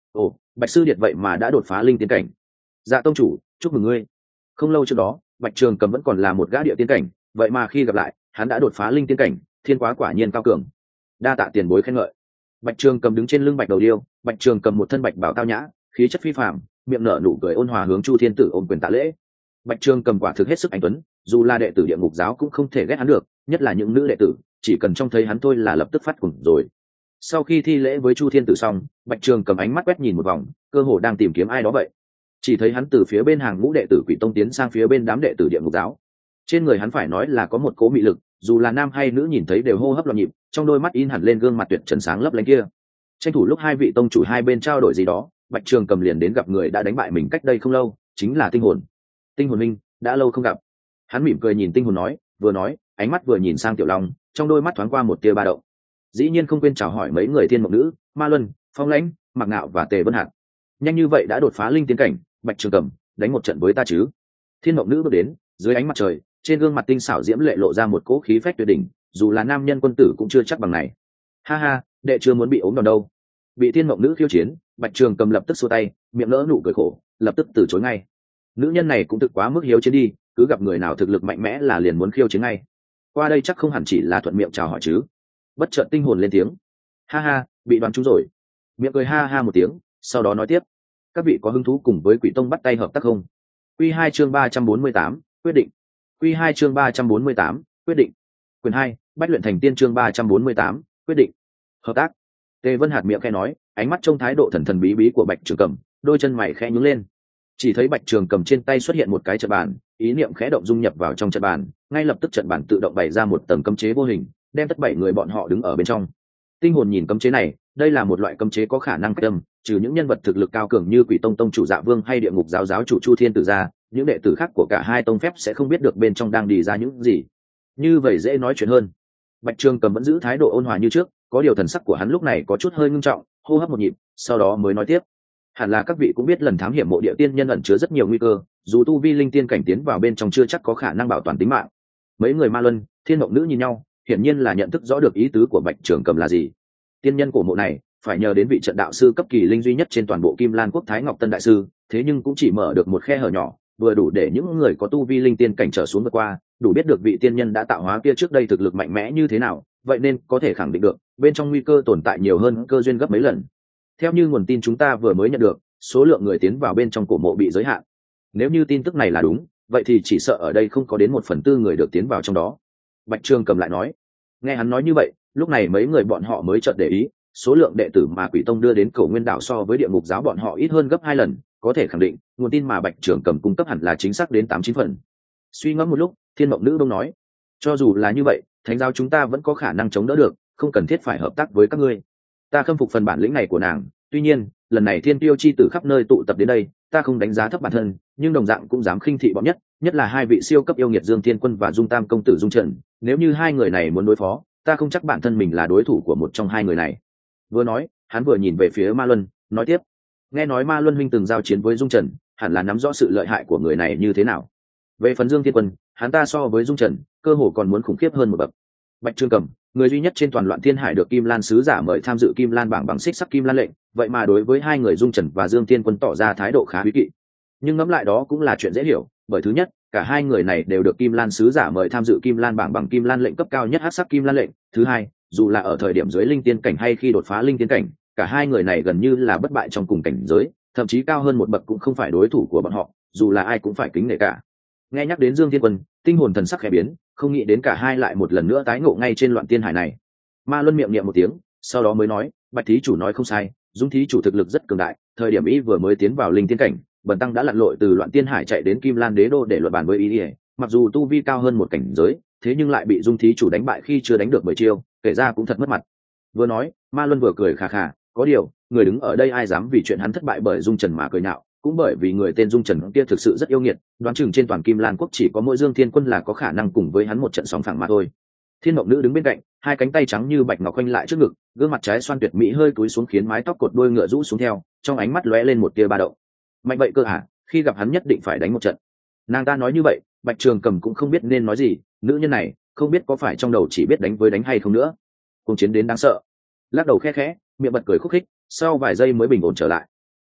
Ồ, Bạch sư điệt vậy mà đã đột phá linh tiên cảnh. Dạ tông chủ, chúc mừng ngươi. Không lâu trước đó, Bạch Trường Cầm vẫn còn là một gã địa tiên cảnh, vậy mà khi gặp lại, hắn đã đột phá linh tiên cảnh, thiên quá quả nhiên cao cường. Đa tạ tiền bối khen ngợi. Bạch Trường Cầm đứng trên lưng bạch đầu điêu, Bạch Trường Cầm một thân bạch bảo tao nhã, khí chất phi phàm, miệng nở nụ cười ôn hòa hướng Chu Thiên Tử ôm quyền tạ lễ. Bạch Trường Cầm quả thực hết sức anh tuấn, dù là đệ tử địa ngục giáo cũng không thể ghét hắn được, nhất là những nữ đệ tử, chỉ cần trông thấy hắn thôi là lập tức phát cuồng rồi. Sau khi thi lễ với Chu Thiên Tử xong, Bạch Trường Cầm ánh mắt quét nhìn một vòng, cơ hồ đang tìm kiếm ai đó vậy. Chỉ thấy hắn từ phía bên hàng ngũ đệ tử Quỷ Tông tiến sang phía bên đám đệ tử địa ngục giáo. Trên người hắn phải nói là có một cố mị lực, dù là nam hay nữ nhìn thấy đều hô hấp loạn nhịp, trong đôi mắt in hẳn lên gương mặt tuyệt trần sáng lấp lánh kia. Tranh thủ lúc hai vị tông chủ hai bên trao đổi gì đó, Bạch Trường Cầm liền đến gặp người đã đánh bại mình cách đây không lâu, chính là Tinh Hồn. Tinh Hồn minh, đã lâu không gặp. Hắn mỉm cười nhìn Tinh Hồn nói, ánh mắt vừa nhìn sang Tiểu Long, trong đôi mắt thoáng qua một tia ba động. Dĩ nhiên không quên chào hỏi mấy người Thiên Mộng Nữ, Ma Luân, Phong Lãnh, Mạc Ngạo và Tề Vân Hạc. Nhanh như vậy đã đột phá linh tiến cảnh, Bạch Trường Cầm, đánh một trận với ta chứ? Thiên Mộng Nữ bước đến, dưới ánh mặt trời, trên gương mặt tinh xảo diễm lệ lộ ra một cỗ khí phách tuyệt đỉnh, dù là nam nhân quân tử cũng chưa chắc bằng này. Ha ha, đệ chưa muốn bị ốm đòn đâu. Bị Thiên Mộng Nữ khiêu chiến, Bạch Trường Cầm lập tức xua tay, miệng nở nụ cười khổ, lập tức từ chối ngay. Nữ nhân này cũng thực quá mức hiếu chiến đi, cứ gặp người nào thực lực mạnh mẽ là liền muốn khiêu chiến ngay. Qua đây chắc không hẳn chỉ là thuận miệng chào hỏi chứ. Bất chợt Tinh Hồn lên tiếng. Ha ha, bị đoán trúng rồi. Miệng cười ha ha một tiếng, sau đó nói tiếp. Các vị có hứng thú cùng với Quỷ Tông bắt tay hợp tác không? Quy 2 chương 348, quyết định. Quy 2 chương 348, quyết định. Quyền 2, Bách luyện thành tiên chương 348, quyết định. Hợp tác. Tề Vân Hạt miệng khẽ nói, ánh mắt trông thái độ thần thần bí bí của Bạch Trường Cầm, đôi chân mày khẽ nhướng lên. Chỉ thấy Bạch Trường Cầm trên tay xuất hiện một cái trận bàn, ý niệm khẽ động dung nhập vào trong trận bàn, ngay lập tức trận bàn tự động bày ra một tầng cấm chế vô hình, đem tất 7 người bọn họ đứng ở bên trong. Tinh Hồn nhìn cấm chế này, đây là một loại cấm chế có khả năng cách âm, trừ những nhân vật thực lực cao cường như Quỷ Tông tông chủ Dạ Vương hay Địa Ngục giáo giáo chủ Chu Thiên Tử ra, những đệ tử khác của cả hai tông phép sẽ không biết được bên trong đang đi ra những gì. Như vậy dễ nói chuyện hơn. Bạch Trường Cầm vẫn giữ thái độ ôn hòa như trước, có điều thần sắc của hắn lúc này có chút hơi ngưng trọng, hô hấp một nhịp, sau đó mới nói tiếp. Hẳn là các vị cũng biết lần thám hiểm mộ địa tiên nhân ẩn chứa rất nhiều nguy cơ, dù tu vi linh tiên cảnh tiến vào bên trong chưa chắc có khả năng bảo toàn tính mạng. Mấy người Ma Luân, Thiên Mộng Nữ nhìn nhau, hiển nhiên là nhận thức rõ được ý tứ của Bạch Trường Cầm là gì. Tiên nhân cổ mộ này phải nhờ đến vị trận đạo sư cấp kỳ linh duy nhất trên toàn bộ Kim Lan quốc Thái Ngọc Tân đại sư, thế nhưng cũng chỉ mở được một khe hở nhỏ, vừa đủ để những người có tu vi linh tiên cảnh trở xuống vượt qua, đủ biết được vị tiên nhân đã tạo hóa kia trước đây thực lực mạnh mẽ như thế nào, vậy nên có thể khẳng định được bên trong nguy cơ tồn tại nhiều hơn cơ duyên gấp mấy lần. Theo như nguồn tin chúng ta vừa mới nhận được, số lượng người tiến vào bên trong cổ mộ bị giới hạn. Nếu như tin tức này là đúng, vậy thì chỉ sợ ở đây không có đến 1/4 người được tiến vào trong đó. Bạch Trường Cầm lại nói. Nghe hắn nói như vậy, lúc này mấy người bọn họ mới chợt để ý, số lượng đệ tử mà Quỷ Tông đưa đến Cổ Nguyên Đảo so với Địa Ngục giáo bọn họ ít hơn gấp 2 lần, có thể khẳng định nguồn tin mà Bạch Trường Cầm cung cấp hẳn là chính xác đến 8-9 phần. Suy ngẫm một lúc, Thiên Mộng Nữ đông nói, cho dù là như vậy, thánh giáo chúng ta vẫn có khả năng chống đỡ được, không cần thiết phải hợp tác với các ngươi. Ta khâm phục phần bản lĩnh này của nàng, tuy nhiên lần này Thiên Tiêu chi tử khắp nơi tụ tập đến đây, ta không đánh giá thấp bản thân, nhưng đồng dạng cũng dám khinh thị bọn nhất là hai vị siêu cấp yêu nghiệt Dương Thiên Quân và Dung Tam công tử Dung Trần, nếu như hai người này muốn đối phó, ta không chắc bản thân mình là đối thủ của một trong hai người này. Vừa nói, hắn vừa nhìn về phía Ma Luân, nói tiếp, nghe nói Ma Luân huynh từng giao chiến với Dung Trần, hẳn là nắm rõ sự lợi hại của người này như thế nào. Về phần Dương Thiên Quân, hắn ta so với Dung Trần, cơ hồ còn muốn khủng khiếp hơn một bậc. Bạch Trường Cầm, người duy nhất trên toàn loạn thiên hải được Kim Lan sứ giả mời tham dự Kim Lan bảng bằng xích sắc Kim Lan lệnh, vậy mà đối với hai người Dung Trần và Dương Thiên Quân tỏ ra thái độ khá quý kỵ. Nhưng ngẫm lại đó cũng là chuyện dễ hiểu, bởi thứ nhất, cả hai người này đều được Kim Lan sứ giả mời tham dự Kim Lan bảng bằng Kim Lan lệnh cấp cao nhất hắc sắc Kim Lan lệnh. Thứ hai, dù là ở thời điểm dưới linh tiên cảnh hay khi đột phá linh tiên cảnh, cả hai người này gần như là bất bại trong cùng cảnh giới, thậm chí cao hơn một bậc cũng không phải đối thủ của bọn họ, dù là ai cũng phải kính nể cả. Nghe nhắc đến Dương Thiên Quân, tinh hồn thần sắc khẽ biến, không nghĩ đến cả hai lại một lần nữa tái ngộ ngay trên loạn tiên hải này. Ma Luân miệng niệm một tiếng, sau đó mới nói, Bạch thí chủ nói không sai, Dung thí chủ thực lực rất cường đại, thời điểm y vừa mới tiến vào linh tiên cảnh, bần tăng đã lặn lội từ loạn tiên hải chạy đến Kim Lan đế đô để luận bàn với y, mặc dù tu vi cao hơn một cảnh giới, thế nhưng lại bị Dung thí chủ đánh bại khi chưa đánh được 10 chiêu, kể ra cũng thật mất mặt. Vừa nói, Ma Luân vừa cười khà khà, có điều, người đứng ở đây ai dám vì chuyện hắn thất bại bởi Dung Trần mà cười nhạo, cũng bởi vì người tên Dung Trần kia thực sự rất yêu nghiệt, đoán chừng trên toàn Kim Lan quốc chỉ có mỗi Dương Thiên Quân là có khả năng cùng với hắn một trận song phẳng mà thôi. Thiên Mộng Nữ đứng bên cạnh, hai cánh tay trắng như bạch ngọc khoanh lại trước ngực, gương mặt trái xoan tuyệt mỹ hơi cúi xuống khiến mái tóc cột đuôi ngựa rũ xuống theo, trong ánh mắt lóe lên một tia ba động. Mạnh vậy cơ hả? Khi gặp hắn nhất định phải đánh một trận. Nàng ta nói như vậy, Bạch Trường Cầm cũng không biết nên nói gì, nữ nhân này không biết có phải trong đầu chỉ biết đánh với đánh hay không nữa. Cùng chiến đến đáng sợ. Lắc đầu khẽ khẽ, miệng bật cười khúc khích, sau vài giây mới bình ổn trở lại.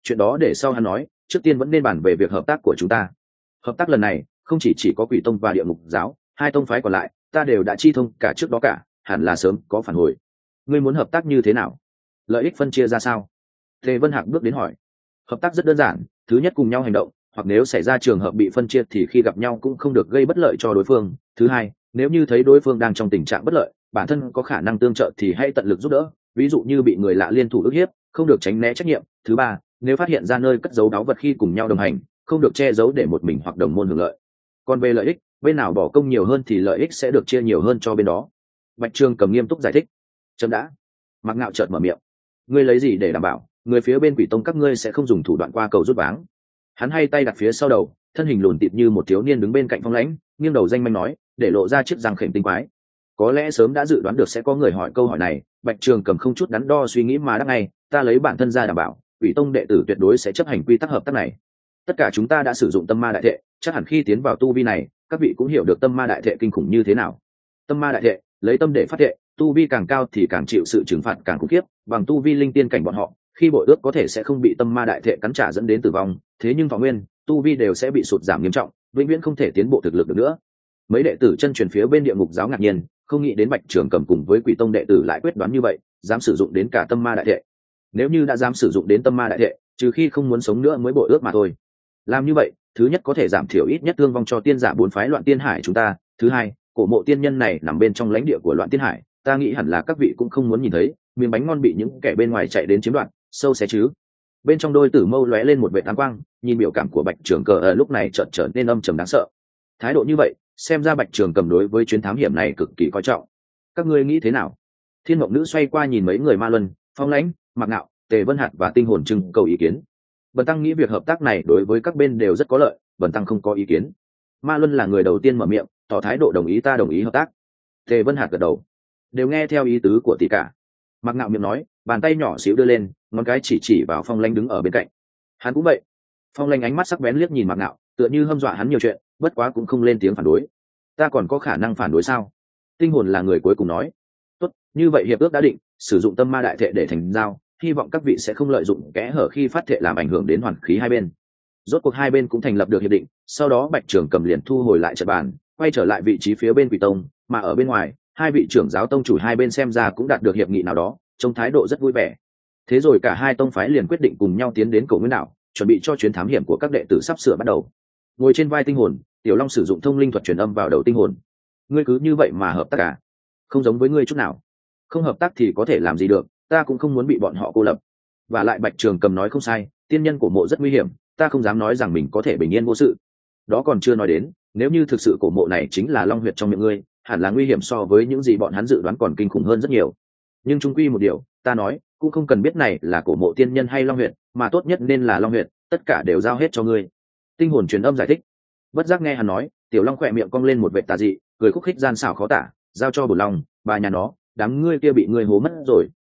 chuyện đó để sau hắn nói, trước tiên vẫn nên bàn về việc hợp tác của chúng ta. Hợp tác lần này không chỉ có Quỷ Tông và Địa Ngục Giáo, hai tông phái còn lại ta đều đã chi thông cả trước đó cả, hẳn là sớm có phản hồi. Ngươi muốn hợp tác như thế nào? Lợi ích phân chia ra sao? Tề Vân Hạc bước đến hỏi. Hợp tác rất đơn giản, thứ nhất cùng nhau hành động, hoặc nếu xảy ra trường hợp bị phân chia thì khi gặp nhau cũng không được gây bất lợi cho đối phương. Thứ hai, nếu như thấy đối phương đang trong tình trạng bất lợi, bản thân có khả năng tương trợ thì hãy tận lực giúp đỡ, ví dụ như bị người lạ liên thủ ức hiếp, không được tránh né trách nhiệm. Thứ ba, nếu phát hiện ra nơi cất giấu báu vật khi cùng nhau đồng hành, không được che giấu để một mình hoặc đồng môn hưởng lợi. Còn về lợi ích, bên nào bỏ công nhiều hơn thì lợi ích sẽ được chia nhiều hơn cho bên đó. Bạch Trường Cầm nghiêm túc giải thích. Chấm đã. Mạc Ngạo chợt mở miệng. Ngươi lấy gì để đảm bảo người phía bên Quỷ Tông các ngươi sẽ không dùng thủ đoạn qua cầu rút váng? Hắn hay tay đặt phía sau đầu, thân hình lùn tịt như một thiếu niên đứng bên cạnh Phong Lãnh, nghiêng đầu danh manh nói, để lộ ra chiếc răng khểnh tinh quái. Có lẽ sớm đã dự đoán được sẽ có người hỏi câu hỏi này, Bạch Trường Cầm không chút đắn đo suy nghĩ mà đáp ngay, ta lấy bản thân ra đảm bảo, Quỷ Tông đệ tử tuyệt đối sẽ chấp hành quy tắc hợp tác này. Tất cả chúng ta đã sử dụng tâm ma đại thệ, chắc hẳn khi tiến vào tu vi này, các vị cũng hiểu được tâm ma đại thệ kinh khủng như thế nào. Tâm ma đại thệ, lấy tâm để phát thệ, tu vi càng cao thì càng chịu sự trừng phạt càng khủng khiếp, bằng tu vi linh tiên cảnh bọn họ, khi bội ước có thể sẽ không bị tâm ma đại thệ cắn trả dẫn đến tử vong, thế nhưng thọ nguyên, tu vi đều sẽ bị sụt giảm nghiêm trọng, vĩnh viễn không thể tiến bộ thực lực được nữa. Mấy đệ tử chân truyền phía bên Địa Ngục Giáo ngạc nhiên, không nghĩ đến Bạch Trường Cầm cùng với Quỷ Tông đệ tử lại quyết đoán như vậy, dám sử dụng đến cả tâm ma đại thệ. Nếu như đã dám sử dụng đến tâm ma đại thệ, trừ khi không muốn sống nữa mới bội ước mà thôi. Làm như vậy, thứ nhất có thể giảm thiểu ít nhất thương vong cho tiên giả bốn phái Loạn Tiên Hải chúng ta, thứ hai, cổ mộ tiên nhân này nằm bên trong lãnh địa của Loạn Tiên Hải, ta nghĩ hẳn là các vị cũng không muốn nhìn thấy miếng bánh ngon bị những kẻ bên ngoài chạy đến chiếm đoạt, sâu xé chứ. Bên trong đôi tử mâu lóe lên một vệ tán quang, nhìn biểu cảm của Bạch Trường Cờ ở lúc này chợt trở nên âm trầm đáng sợ. Thái độ như vậy, xem ra Bạch Trường Cầm đối với chuyến thám hiểm này cực kỳ coi trọng. Các ngươi nghĩ thế nào? Thiên Mộng Nữ xoay qua nhìn mấy người Ma Luân, Phong Lãnh, Mạc Ngạo, Tề Vân Hạt và Tinh Hồn trưng cầu ý kiến. Bần tăng nghĩ việc hợp tác này đối với các bên đều rất có lợi, bần tăng không có ý kiến. Ma Luân là người đầu tiên mở miệng, tỏ thái độ đồng ý, ta đồng ý hợp tác. Tề Vân Hạt gật đầu, đều nghe theo ý tứ của tỷ cả. Mạc Ngạo miệng nói, bàn tay nhỏ xíu đưa lên, ngón cái chỉ vào Phong Lãnh đứng ở bên cạnh. Hắn cũng vậy. Phong Lãnh ánh mắt sắc bén liếc nhìn Mạc Ngạo, tựa như hâm dọa hắn nhiều chuyện, bất quá cũng không lên tiếng phản đối. Ta còn có khả năng phản đối sao? Tinh Hồn là người cuối cùng nói. Tốt, như vậy hiệp ước đã định, sử dụng tâm ma đại thệ để thành giao, hy vọng các vị sẽ không lợi dụng kẽ hở khi phát thệ làm ảnh hưởng đến hoàn khí hai bên. Rốt cuộc hai bên cũng thành lập được hiệp định, sau đó Bạch Trường Cầm liền thu hồi lại trận bàn, quay trở lại vị trí phía bên Quỷ Tông, mà ở bên ngoài, hai vị trưởng giáo tông chủ hai bên xem ra cũng đạt được hiệp nghị nào đó, trông thái độ rất vui vẻ. Thế rồi cả hai tông phái liền quyết định cùng nhau tiến đến Cổ Nguyên Đảo, chuẩn bị cho chuyến thám hiểm của các đệ tử sắp sửa bắt đầu. Ngồi trên vai Tinh Hồn, Tiểu Long sử dụng thông linh thuật truyền âm vào đầu Tinh Hồn. Ngươi cứ như vậy mà hợp tác à? Không giống với ngươi chút nào. Không hợp tác thì có thể làm gì được, ta cũng không muốn bị bọn họ cô lập. Và lại Bạch Trường Cầm nói không sai, tiên nhân của mộ rất nguy hiểm, ta không dám nói rằng mình có thể bình yên vô sự. Đó còn chưa nói đến, nếu như thực sự cổ mộ này chính là long huyệt trong miệng ngươi, hẳn là nguy hiểm so với những gì bọn hắn dự đoán còn kinh khủng hơn rất nhiều. Nhưng chung quy một điều, ta nói, cũng không cần biết này là cổ mộ tiên nhân hay long huyệt, mà tốt nhất nên là long huyệt, tất cả đều giao hết cho ngươi. Tinh Hồn truyền âm giải thích. Bất giác nghe hắn nói, Tiểu Long khỏe miệng cong lên một vệt tà dị, cười khúc khích gian xảo khó tả, giao cho bổn long, bà nhà nó, đám ngươi kia bị ngươi hố mất rồi.